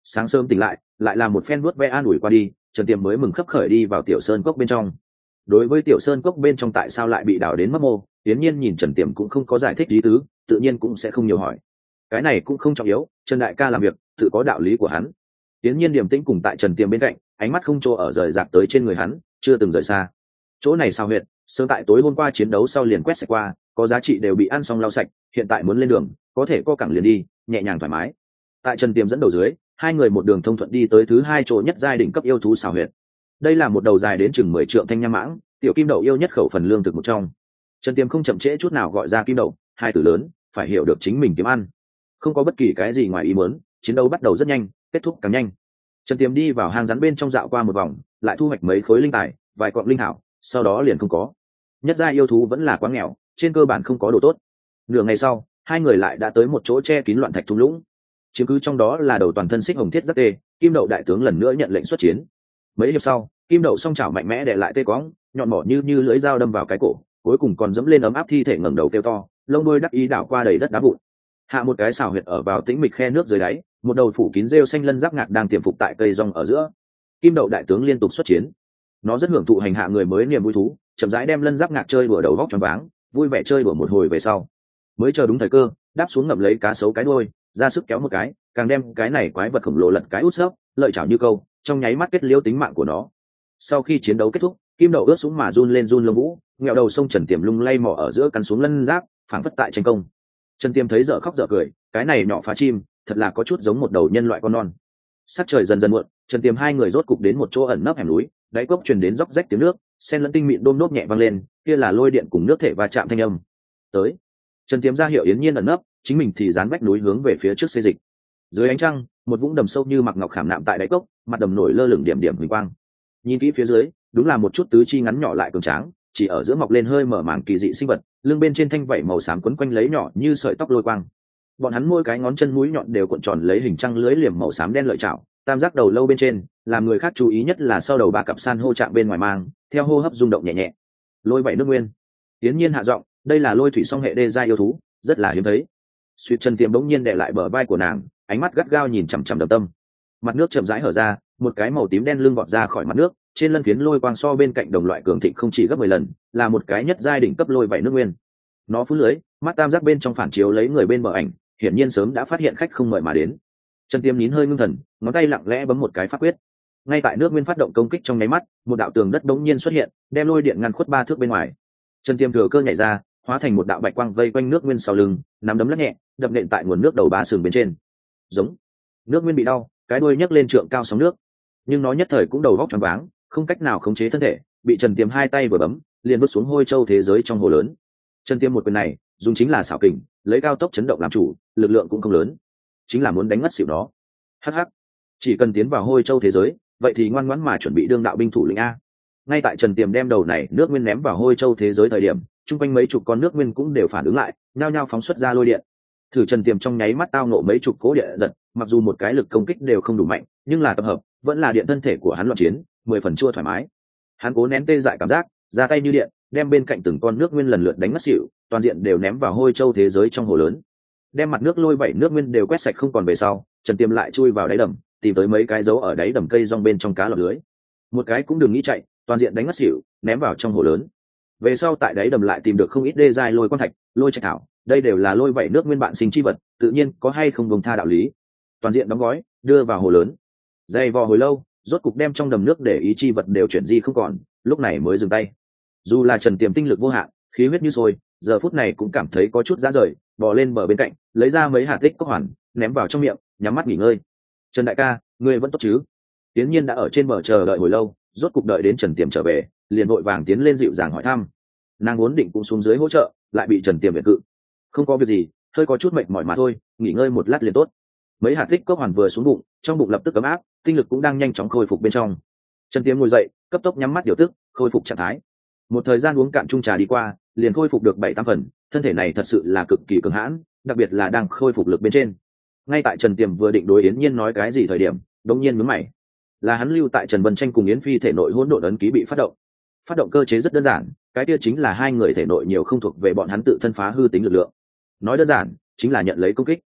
Sáng sớm tỉnh lại là một phen vuốt ve an ủi qua đi, Trần Tiềm mới mừng khấp khởi đi vào tiểu sơn cốc bên trong. Đối với tiểu sơn cốc bên trong tại sao lại bị đào đến mấp mô, Yến Nhiên nhìn Trần Tiềm cũng không có giải thích lý tứ, tự nhiên cũng sẽ không nhiều hỏi. Cái này cũng không trọng yếu, Trần đại ca làm việc tự có đạo lý của hắn. Yến Nhiên điềm tĩnh cùng tại Trần Tiềm bên cạnh, ánh mắt không chỗ ở rời rạc tới trên người hắn, chưa từng rời xa. Chỗ này sao huyệt, sớm tại tối hôm qua chiến đấu sau liền quét sạch qua, có giá trị đều bị ăn xong lau sạch, hiện tại muốn lên đường, có thể co cẳng liền đi, nhẹ nhàng thoải mái. Tại Trần Tiềm dẫn đầu dưới, hai người một đường thông thuận đi tới thứ hai chỗ nhất giai đỉnh cấp yêu thú xào huyệt. Đây là một đầu dài đến chừng 10 trượng thanh nham mãng, tiểu kim đậu yêu nhất khẩu phần lương thực một trong. Trần Tiềm không chậm trễ chút nào gọi ra kim đậu, hai từ lớn, phải hiểu được chính mình kiếm ăn. Không có bất kỳ cái gì ngoài ý muốn, chiến đấu bắt đầu rất nhanh, kết thúc càng nhanh. Trần Tiềm đi vào hang rắn bên trong dạo qua một vòng, lại thu hoạch mấy khối linh tài, vài cọng linh thảo, sau đó liền không có. Nhất giai yêu thú vẫn là quá nghèo, trên cơ bản không có đồ tốt. Nửa ngày sau, hai người lại đã tới một chỗ che kín loạn thạch thung lũng. Chiếm cứ trong đó là đầu toàn thân xích hồng thiết giáp tê, kim đậu đại tướng lần nữa nhận lệnh xuất chiến. Mấy hiệp sau, kim đậu song chảo mạnh mẽ đè lại tê cóng, nhọn mỏ như lưỡi dao đâm vào cái cổ, cuối cùng còn dẫm lên ấm áp thi thể ngẩng đầu kêu to, lông đuôi đắc ý đảo qua đầy đất đá vụn. Hạ một cái xào huyệt ở vào tĩnh mịch khe nước dưới đáy, một đầu phủ kín rêu xanh lân giáp ngạc đang tiềm phục tại cây rong ở giữa. Kim đậu đại tướng liên tục xuất chiến, nó rất hưởng thụ hành hạ người mới niềm vui thú, chậm rãi đem lân giáp ngạc chơi đùa đầu vóc choáng váng, vui vẻ chơi đùa một hồi về sau, mới chờ đúng thời cơ, đáp xuống ngậm lấy cá sấu cái đuôi, ra sức kéo một cái, càng đem cái này quái vật khổng lồ lật cái út xấp, lợi chảo như câu, trong nháy mắt kết liễu tính mạng của nó. Sau khi chiến đấu kết thúc, kim đậu ướt sũng mà run lên run lông vũ, ngẹo đầu sông Trần Tiềm lung lay mò ở giữa cắn xuống lân giáp, phảng phất tại tranh công. Trần Tiềm thấy dở khóc dở cười, cái này nhỏ phá chim, thật là có chút giống một đầu nhân loại con non. Sắc trời dần dần muộn, Trần Tiềm hai người rốt cục đến một chỗ ẩn nấp hẻm núi, đáy cốc truyền đến róc rách tiếng nước, sen lẫn tinh mịn đôm nốt nhẹ vang lên, kia là lôi điện cùng nước thể va chạm thanh âm. Tới. Trần Tiềm ra hiệu Yến Nhiên ẩn nấp, chính mình thì dán vách núi hướng về phía trước xê dịch. Dưới ánh trăng, một vũng đầm sâu như mặc ngọc khảm nạm tại đáy cốc, mặt đầm nổi lơ lửng điểm điểm huỳnh quang. Nhìn kỹ phía dưới, đúng là một chút tứ chi ngắn nhỏ lại cường tráng, chỉ ở giữa mọc lên hơi mở mảng kỳ dị sinh vật, lưng bên trên thanh vảy màu xám quấn quanh lấy nhỏ như sợi tóc lôi quang. Bọn hắn môi cái ngón chân mũi nhọn đều cuộn tròn lấy hình trăng lưới liềm màu xám đen lợi chảo, tam giác đầu lâu bên trên, làm người khác chú ý nhất là sau đầu ba cặp san hô chạm bên ngoài mang, theo hô hấp rung động nhẹ nhẹ. Lôi vảy nước nguyên. Tiến nhiên hạ giọng, đây là lôi thủy song hệ đê giai yêu thú, rất là hiếm thấy. Suýt Trần Tiềm bỗng nhiên đè lại bờ vai của nàng, ánh mắt gắt gao nhìn chằm chằm Đầm Tâm. Mặt nước chậm rãi hở ra, một cái màu tím đen lưng vọt ra khỏi mặt nước, trên lân phiến lôi quang so bên cạnh đồng loại cường thịnh không chỉ gấp 10 lần, là một cái nhất giai đỉnh cấp lôi vảy nước nguyên. Nó phun lưới, mắt tam giác bên trong phản chiếu lấy người bên bờ ảnh, hiển nhiên sớm đã phát hiện khách không mời mà đến. Trần Tiềm nín hơi ngưng thần, ngón tay lặng lẽ bấm một cái pháp quyết. Ngay tại nước nguyên phát động công kích trong nháy mắt, một đạo tường đất đống nhiên xuất hiện, đem lôi điện ngăn khuất 3 thước bên ngoài. Trần Tiềm thừa cơ nhảy ra, hóa thành một đạo bạch quang vây quanh nước nguyên sau lưng, nắm đấm lắc nhẹ, đập nện tại nguồn nước đầu ba sừng bên trên. Giống. Nước nguyên bị đau, cái đuôi nhấc lên trượng cao sóng nước, nhưng nó nhất thời cũng đầu vóc choáng váng, không cách nào khống chế thân thể, bị Trần Tiềm hai tay vừa bấm, liền vứt xuống hôi châu thế giới trong hồ lớn. Trần Tiềm một quyền này, dùng chính là xảo kình, lấy cao tốc chấn động làm chủ, lực lượng cũng không lớn, chính là muốn đánh ngất xỉu nó. Hắc hắc, chỉ cần tiến vào hôi châu thế giới, vậy thì ngoan ngoãn mà chuẩn bị đương đạo binh thủ lĩnh a. Ngay tại Trần Tiềm đem đầu này nước nguyên ném vào hôi châu thế giới thời điểm, chung quanh mấy chục con nước nguyên cũng đều phản ứng lại, nhao nhao phóng xuất ra lôi điện. Thử Trần Tiềm trong nháy mắt tao nộ mấy chục cố điện giật, mặc dù một cái lực công kích đều không đủ mạnh, nhưng là tập hợp, vẫn là điện thân thể của hắn loạn chiến, 10 phần chua thoải mái. Hắn cố nén tê dại cảm giác, ra tay như điện, đem bên cạnh từng con nước nguyên lần lượt đánh ngất xỉu, toàn diện đều ném vào hôi châu thế giới trong hồ lớn. Đem mặt nước lôi vẩy nước nguyên đều quét sạch không còn về sau, Trần Tiềm lại chui vào đáy đầm, tìm tới mấy cái dấu ở đáy đầm cây rong bên trong cá lọt lưới. Một cái cũng đừng nghĩ chạy, toàn diện đánh ngất xỉu, ném vào trong hồ lớn. Về sau tại đáy đầm lại tìm được không ít đê giai lôi quan thạch, lôi trạch thảo, đây đều là lôi vẩy nước nguyên bạn sinh chi vật, tự nhiên có hay không buông tha đạo lý. Toàn diện đóng gói, đưa vào hồ lớn. Dày vò hồi lâu, rốt cục đem trong đầm nước để ý chi vật đều chuyển di không còn, lúc này mới dừng tay. Dù là Trần Tiềm tinh lực vô hạn, khí huyết như sôi, giờ phút này cũng cảm thấy có chút rã rời, bò lên bờ bên cạnh, lấy ra mấy hạt tích cốc hoàn, ném vào trong miệng, nhắm mắt nghỉ ngơi. Trần đại ca, ngươi vẫn tốt chứ? Tiến nhiên đã ở trên bờ chờ đợi hồi lâu, rốt cục đợi đến Trần Tiềm trở về, liền vội vàng tiến lên dịu dàng hỏi thăm. Nàng vốn định cũng xuống dưới hỗ trợ, lại bị Trần Tiềm biệt cự. Không có việc gì, hơi có chút mệt mỏi mà thôi, nghỉ ngơi một lát liền tốt. Mấy hạt tích cốc hoàn vừa xuống bụng, trong bụng lập tức ấm áp, tinh lực cũng đang nhanh chóng khôi phục bên trong. Trần Tiềm ngồi dậy, cấp tốc nhắm mắt điều tức, khôi phục trạng thái. Một thời gian uống cạn chung trà đi qua, liền khôi phục được 7-8 phần, thân thể này thật sự là cực kỳ cường hãn, đặc biệt là đang khôi phục lực bên trên. Ngay tại Trần Tiềm vừa định đối Yến Nhiên nói cái gì thời điểm, đột nhiên nhướng mày. Là hắn lưu tại Trần Vân Tranh cùng Yến Phi thể nội hỗn độn ấn ký bị phát động. Phát động cơ chế rất đơn giản, cái kia chính là hai người thể nội nhiều không thuộc về bọn hắn tự thân phá hư tính lực lượng. Nói đơn giản, chính là nhận lấy công kích.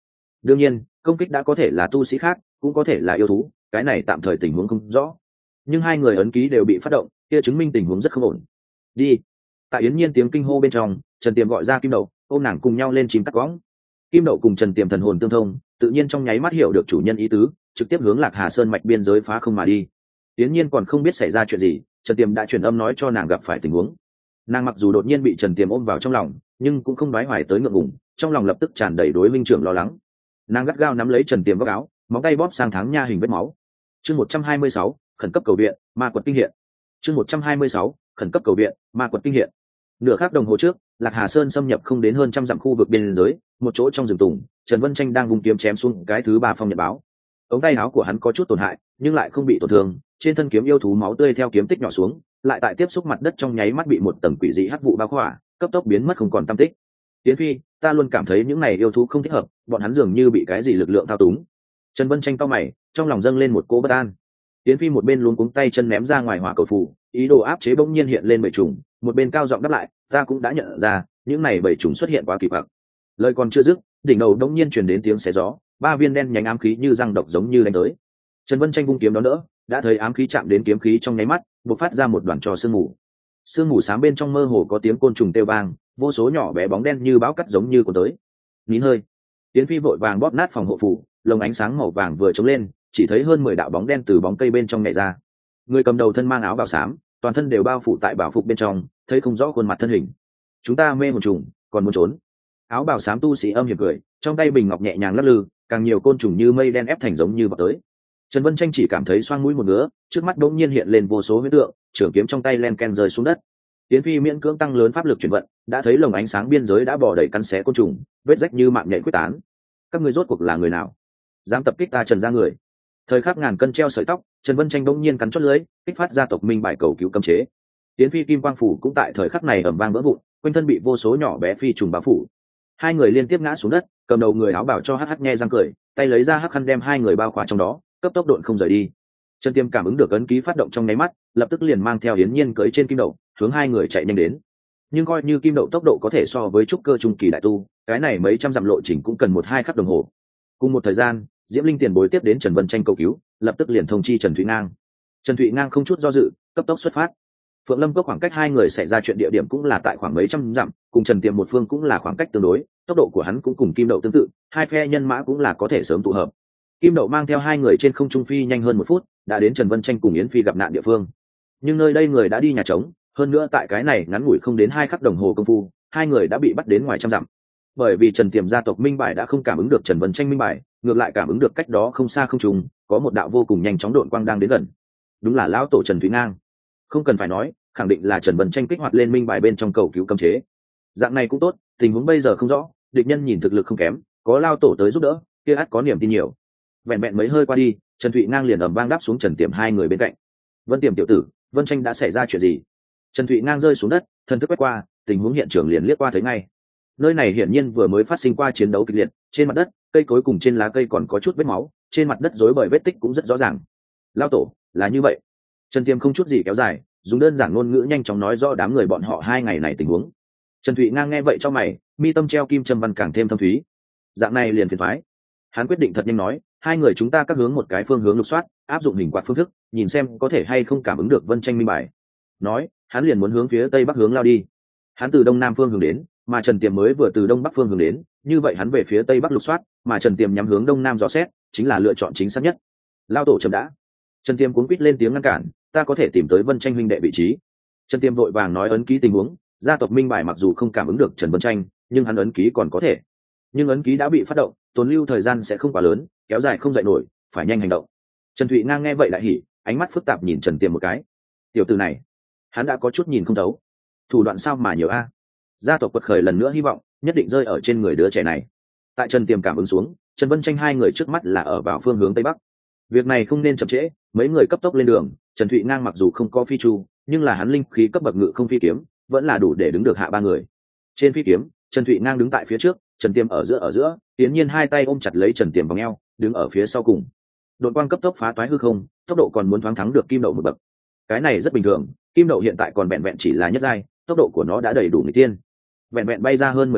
đương nhiên công kích đã có thể là tu sĩ khác, cũng có thể là yêu thú, cái này tạm thời tình huống không rõ, nhưng hai người ấn ký đều bị phát động, kia chứng minh tình huống rất không ổn. Đi. Tại Yến Nhiên tiếng kinh hô bên trong, Trần Tiềm gọi ra Kim Đậu, ôm nàng cùng nhau lên chim cắt võng. Kim Đậu cùng Trần Tiềm thần hồn tương thông, tự nhiên trong nháy mắt hiểu được chủ nhân ý tứ, trực tiếp hướng Lạc Hà Sơn mạch biên giới phá không mà đi. Yến Nhiên còn không biết xảy ra chuyện gì, Trần Tiềm đã truyền âm nói cho nàng gặp phải tình huống. Nàng mặc dù đột nhiên bị Trần Tiềm ôm vào trong lòng, nhưng cũng không đoái hoài tới ngượng ngùng, trong lòng lập tức tràn đầy đối minh trưởng lo lắng. Nàng gắt gao nắm lấy Trần Tiềm góc áo, móng tay bóp sang tháng nha hình vết máu. Chương 126, khẩn cấp cầu viện, ma quật kinh hiện. Chương 126, khẩn cấp cầu viện, ma quật kinh hiện. Nửa khắc đồng hồ trước, Lạc Hà Sơn xâm nhập không đến hơn trăm dặm khu vực biên giới, một chỗ trong rừng tùng, Trần Vân Tranh đang vung kiếm chém xuống cái thứ ba phong nhật báo. Ống tay áo của hắn có chút tổn hại, nhưng lại không bị tổn thương, trên thân kiếm yêu thú máu tươi theo kiếm tích nhỏ xuống, lại tại tiếp xúc mặt đất trong nháy mắt bị một tầng quỷ dị hắc vụ bao khỏa, cấp tốc biến mất không còn tăm tích. Tiến Phi, ta luôn cảm thấy những này yêu thú không thích hợp, bọn hắn dường như bị cái gì lực lượng thao túng. Trần Vân Tranh cau mày, trong lòng dâng lên một cỗ bất an. Tiến Phi một bên luống cuống tay chân ném ra ngoài hỏa cầu phù, ý đồ áp chế bỗng nhiên hiện lên bầy trùng, một bên cao giọng đáp lại, ta cũng đã nhận ra, những này bầy trùng xuất hiện quá kỳ quặc. Lời còn chưa dứt, đỉnh đầu đống nhiên truyền đến tiếng xé gió, ba viên đen nhánh ám khí như răng độc giống như đánh tới. Trần Vân Tranh vung kiếm đón đỡ, đã thấy ám khí chạm đến kiếm khí trong nháy mắt, bộc phát ra một đoàn trò sương mù. Sương mù xám bên trong mơ hồ có tiếng côn trùng kêu vang, vô số nhỏ bé bóng đen như bão cắt giống như cuốn tới. Nín hơi. Tiến Phi vội vàng bóp nát phòng hộ phủ, lồng ánh sáng màu vàng vừa chống lên, chỉ thấy hơn 10 đạo bóng đen từ bóng cây bên trong nhảy ra. Người cầm đầu thân mang áo bào xám, toàn thân đều bao phủ tại bảo phục bên trong, thấy không rõ khuôn mặt thân hình. Chúng ta mê một trùng, còn muốn trốn. Áo bào xám tu sĩ âm hiểm cười, trong tay bình ngọc nhẹ nhàng lắc lư, càng nhiều côn trùng như mây đen ép thành giống như vào tới. Trần Vân Tranh chỉ cảm thấy xoang mũi một ngứa, trước mắt đột nhiên hiện lên vô số huyễn tượng, trường kiếm trong tay len ken rơi xuống đất. Tiến Phi miễn cưỡng tăng lớn pháp lực chuyển vận, đã thấy lồng ánh sáng biên giới đã bò đầy cắn xé côn trùng, vết rách như mạng nhện quyết tán. Các ngươi rốt cuộc là người nào? Dám tập kích ta Trần gia người? Thời khắc ngàn cân treo sợi tóc, Trần Vân Tranh bỗng nhiên cắn chốt lưỡi, kích phát gia tộc minh bài cầu cứu cấm chế. Tiến Phi kim quang phủ cũng tại thời khắc này ầm vang vỡ vụn, quanh thân bị vô số nhỏ bé phi trùng bao phủ. Hai người liên tiếp ngã xuống đất, cầm đầu người áo bảo cho hắc hắc nhe răng cười, tay lấy ra hắc khăn đem hai người bao khỏa trong đó, cấp tốc độn không rời đi. Trần Tiêm cảm ứng được ấn ký phát động trong nháy mắt, lập tức liền mang theo Yến Nhiên cưỡi trên kim đậu, hướng hai người chạy nhanh đến. Nhưng coi như kim đậu tốc độ có thể so với trúc cơ trung kỳ đại tu, cái này mấy trăm dặm lộ trình cũng cần 1-2 khắc đồng hồ. Cùng một thời gian, Diễm Linh tiền bối tiếp đến Trần Vân Tranh cầu cứu, lập tức liền thông chi Trần Thụy Ngang. Trần Thụy Ngang không chút do dự, cấp tốc xuất phát. Phượng Lâm Cốc khoảng cách hai người xảy ra chuyện địa điểm cũng là tại khoảng mấy trăm dặm, cùng Trần Tiềm một phương cũng là khoảng cách tương đối, tốc độ của hắn cũng cùng Kim Đậu tương tự, hai phe nhân mã cũng là có thể sớm tụ hợp. Kim Đậu mang theo hai người trên không trung phi nhanh hơn 1 phút, đã đến Trần Vân Tranh cùng Yến Phi gặp nạn địa phương. Nhưng nơi đây người đã đi nhà trống, hơn nữa tại cái này ngắn ngủi không đến 2 khắc đồng hồ công phu, hai người đã bị bắt đến ngoài trăm dặm. Bởi vì Trần Tiềm gia tộc minh bài đã không cảm ứng được Trần Vân Tranh minh bài, ngược lại cảm ứng được cách đó không xa không trùng, có một đạo vô cùng nhanh chóng độn quang đang đến gần. Đúng là lão tổ Trần Thúy Ngang. Không cần phải nói, khẳng định là Trần Vân Tranh kích hoạt lên minh bài bên trong cầu cứu cấm chế. Dạng này cũng tốt, tình huống bây giờ không rõ, địch nhân nhìn thực lực không kém, có lao tổ tới giúp đỡ, kia ắt có niềm tin nhiều. Vẹn vẹn mấy hơi qua đi, Trần Thụy Ngang liền ầm vang đáp xuống Trần Tiềm hai người bên cạnh. Vân Tiềm tiểu tử, Vân Tranh đã xảy ra chuyện gì? Trần Thụy Ngang rơi xuống đất, thần thức quét qua, tình huống hiện trường liền liếc qua thấy ngay. Nơi này hiển nhiên vừa mới phát sinh qua chiến đấu kịch liệt, trên mặt đất, cây cối cùng trên lá cây còn có chút vết máu, trên mặt đất rối bời vết tích cũng rất rõ ràng. Lao tổ, là như vậy. Trần Tiềm không chút gì kéo dài, dùng đơn giản ngôn ngữ nhanh chóng nói rõ đám người bọn họ 2 ngày này tình huống. Trần Thụy Ngang nghe vậy cho mày, mi tâm treo kim châm văn càng thêm thâm thúy. Dạng này liền phiền toái. Hắn quyết định thật nhanh nói, 2 người chúng ta các hướng một cái phương hướng lục soát, áp dụng hình quạt phương thức, nhìn xem có thể hay không cảm ứng được Vân Tranh minh bài. Nói, hắn liền muốn hướng phía tây bắc hướng lao đi. Hắn từ đông nam phương hướng đến, mà Trần Tiềm mới vừa từ đông bắc phương hướng đến, như vậy hắn về phía tây bắc lục soát, mà Trần Tiềm nhắm hướng đông nam dò xét, chính là lựa chọn chính xác nhất. Lao tổ chậm đã. Trần Tiềm cuống quýt lên tiếng ngăn cản, ta có thể tìm tới Vân Tranh huynh đệ vị trí. Trần Tiềm vội vàng nói ấn ký tình huống, gia tộc minh bài mặc dù không cảm ứng được Trần Vân Tranh, nhưng hắn ấn ký còn có thể. Nhưng ấn ký đã bị phát động, tồn lưu thời gian sẽ không quá lớn, kéo dài không dậy nổi, phải nhanh hành động. Trần Thụy Ngang nghe vậy lại hỉ, ánh mắt phức tạp nhìn Trần Tiềm một cái. Tiểu tử này, hắn đã có chút nhìn không thấu. Thủ đoạn sao mà nhiều a? Gia tộc quật khởi lần nữa hy vọng nhất định rơi ở trên người đứa trẻ này. Tại Trần Tiềm cảm ứng xuống, Trần Vân Tranh 2 người trước mắt là ở vào phương hướng tây bắc. Việc này không nên chậm trễ, mấy người cấp tốc lên đường. Trần Thụy Ngang mặc dù không có phi chu, nhưng là hắn linh khí cấp bậc ngự không phi kiếm, vẫn là đủ để đứng được hạ 3 người. Trên phi kiếm, Trần Thụy Ngang đứng tại phía trước, Trần Tiềm ở giữa, Tiến Nhiên 2 tay ôm chặt lấy Trần Tiềm vòng eo, đứng ở phía sau cùng. Đột quang cấp tốc phá toái hư không, tốc độ còn muốn thoáng thắng được Kim Đậu một bậc. Cái này rất bình thường, Kim Đậu hiện tại còn vẹn vẹn chỉ là nhất giai, tốc độ của nó đã đầy đủ người tiên. Vẹn vẹn bay ra hơn 10 dặm,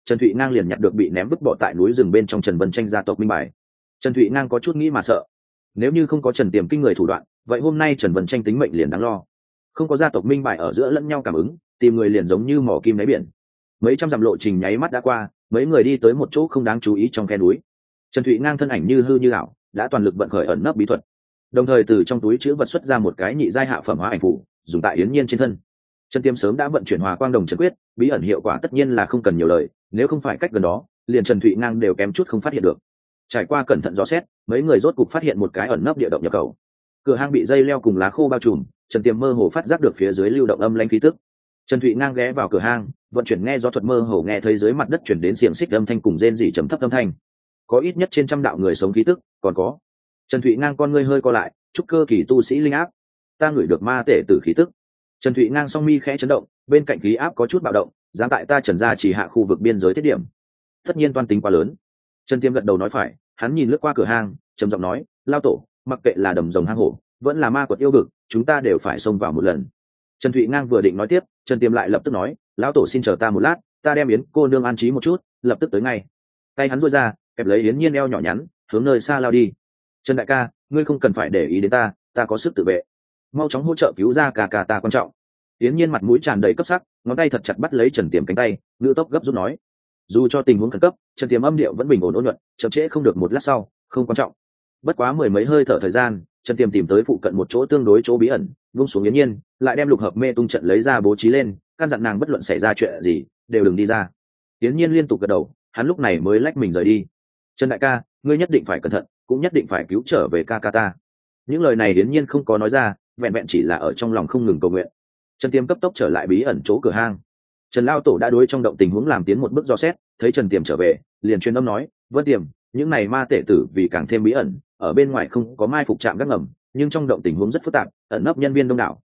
Trần Thụy Ngang liền nhặt được bị ném vứt bỏ tại núi rừng bên trong Trần Vân Tranh gia tộc minh bài. Trần Thụy Ngang có chút nghĩ mà sợ, nếu như không có Trần Tiềm kinh người thủ đoạn, vậy hôm nay Trần Vân Tranh tính mệnh liền đáng lo. Không có gia tộc minh bài ở giữa lẫn nhau cảm ứng, tìm người liền giống như mò kim đáy biển. Mấy trăm dặm lộ trình nháy mắt đã qua, mấy người đi tới một chỗ không đáng chú ý trong khe núi. Trần Thụy Ngang thân ảnh như hư như ảo, đã toàn lực vận khởi ẩn nấp bí thuật, đồng thời từ trong túi chứa vật xuất ra một cái nhị giai hạ phẩm hóa ảnh phủ, dùng tại Yến Nhiên trên thân. Trần Tiêm sớm đã vận chuyển Hòa Quang Đồng Trần Quyết, bí ẩn hiệu quả tất nhiên là không cần nhiều lời, nếu không phải cách gần đó, liền Trần Thụy Ngang đều kém chút không phát hiện được. Trải qua cẩn thận dò xét, mấy người rốt cục phát hiện một cái ẩn nấp địa động nhập khẩu. Cửa hang bị dây leo cùng lá khô bao trùm, Trần Tiêm mơ hồ phát giác được phía dưới lưu động âm lãnh khí tức. Trần Thụy Ngang ghé vào cửa hang, vận chuyển nghe gió thuật mơ hồ nghe thấy dưới mặt đất chuyển đến xiềng xích âm thanh cùng rên rỉ trầm thấp âm thanh. Có ít nhất trên trăm đạo người sống khí tức, còn có. Trần Thụy Ngang con ngươi hơi co lại, trúc cơ kỳ tu sĩ linh áp, ta ngửi được ma tể tử khí tức. Trần Thụy Ngang song mi khẽ chấn động, bên cạnh khí áp có chút bạo động, dám tại ta Trần gia chỉ hạ khu vực biên giới tiết điểm. Tất nhiên toan tính quá lớn. Trần Tiêm gật đầu nói phải, hắn nhìn lướt qua cửa hang, trầm giọng nói, lao tổ, mặc kệ là đầm rồng hang hổ, vẫn là ma quật yêu vực, chúng ta đều phải xông vào một lần. Trần Thụy Ngang vừa định nói tiếp, Trần Tiêm lại lập tức nói, lão tổ xin chờ ta một lát, ta đem Yến cô nương an trí một chút, lập tức tới ngay. Tay hắn duỗi ra, kẹp lấy Yến Nhiên eo nhỏ nhắn, hướng nơi xa lao đi. Trần đại ca, ngươi không cần phải để ý đến ta, ta có sức tự vệ, mau chóng hỗ trợ cứu ra cả ta quan trọng. Yến Nhiên mặt mũi tràn đầy cấp sắc, ngón tay thật chặt bắt lấy Trần Tiềm cánh tay, ngữ tốc gấp rút nói. Dù cho tình huống khẩn cấp, Trần Tiềm âm điệu vẫn bình ổn ôn nhuận, chậm trễ không được một lát sau, không quan trọng. Bất quá mười mấy hơi thở thời gian, Trần Tiềm tìm tới phụ cận một chỗ tương đối chỗ bí ẩn, buông xuống Yến Nhiên, lại đem lục hợp mê tung trận lấy ra bố trí lên, căn dặn nàng bất luận xảy ra chuyện gì, đều đừng đi ra. Yến Nhiên liên tục gật đầu, hắn lúc này mới lách mình rời đi. Trần đại ca, ngươi nhất định phải cẩn thận, cũng nhất định phải cứu trở về ca ta. Những lời này Yến Nhiên không có nói ra, vẹn vẹn chỉ là ở trong lòng không ngừng cầu nguyện. Trần Tiềm cấp tốc trở lại bí ẩn chỗ cửa hang. Trần lao tổ đã đối trong động tình huống làm tiến một bước dò xét, thấy Trần Tiềm trở về, liền truyền âm nói, Vân Tiềm, những này ma tể tử vì càng thêm bí ẩn, ở bên ngoài không có mai phục trạm gác ngầm, nhưng trong động tình huống rất phức tạp, ẩn nấp nhân viên đông đảo,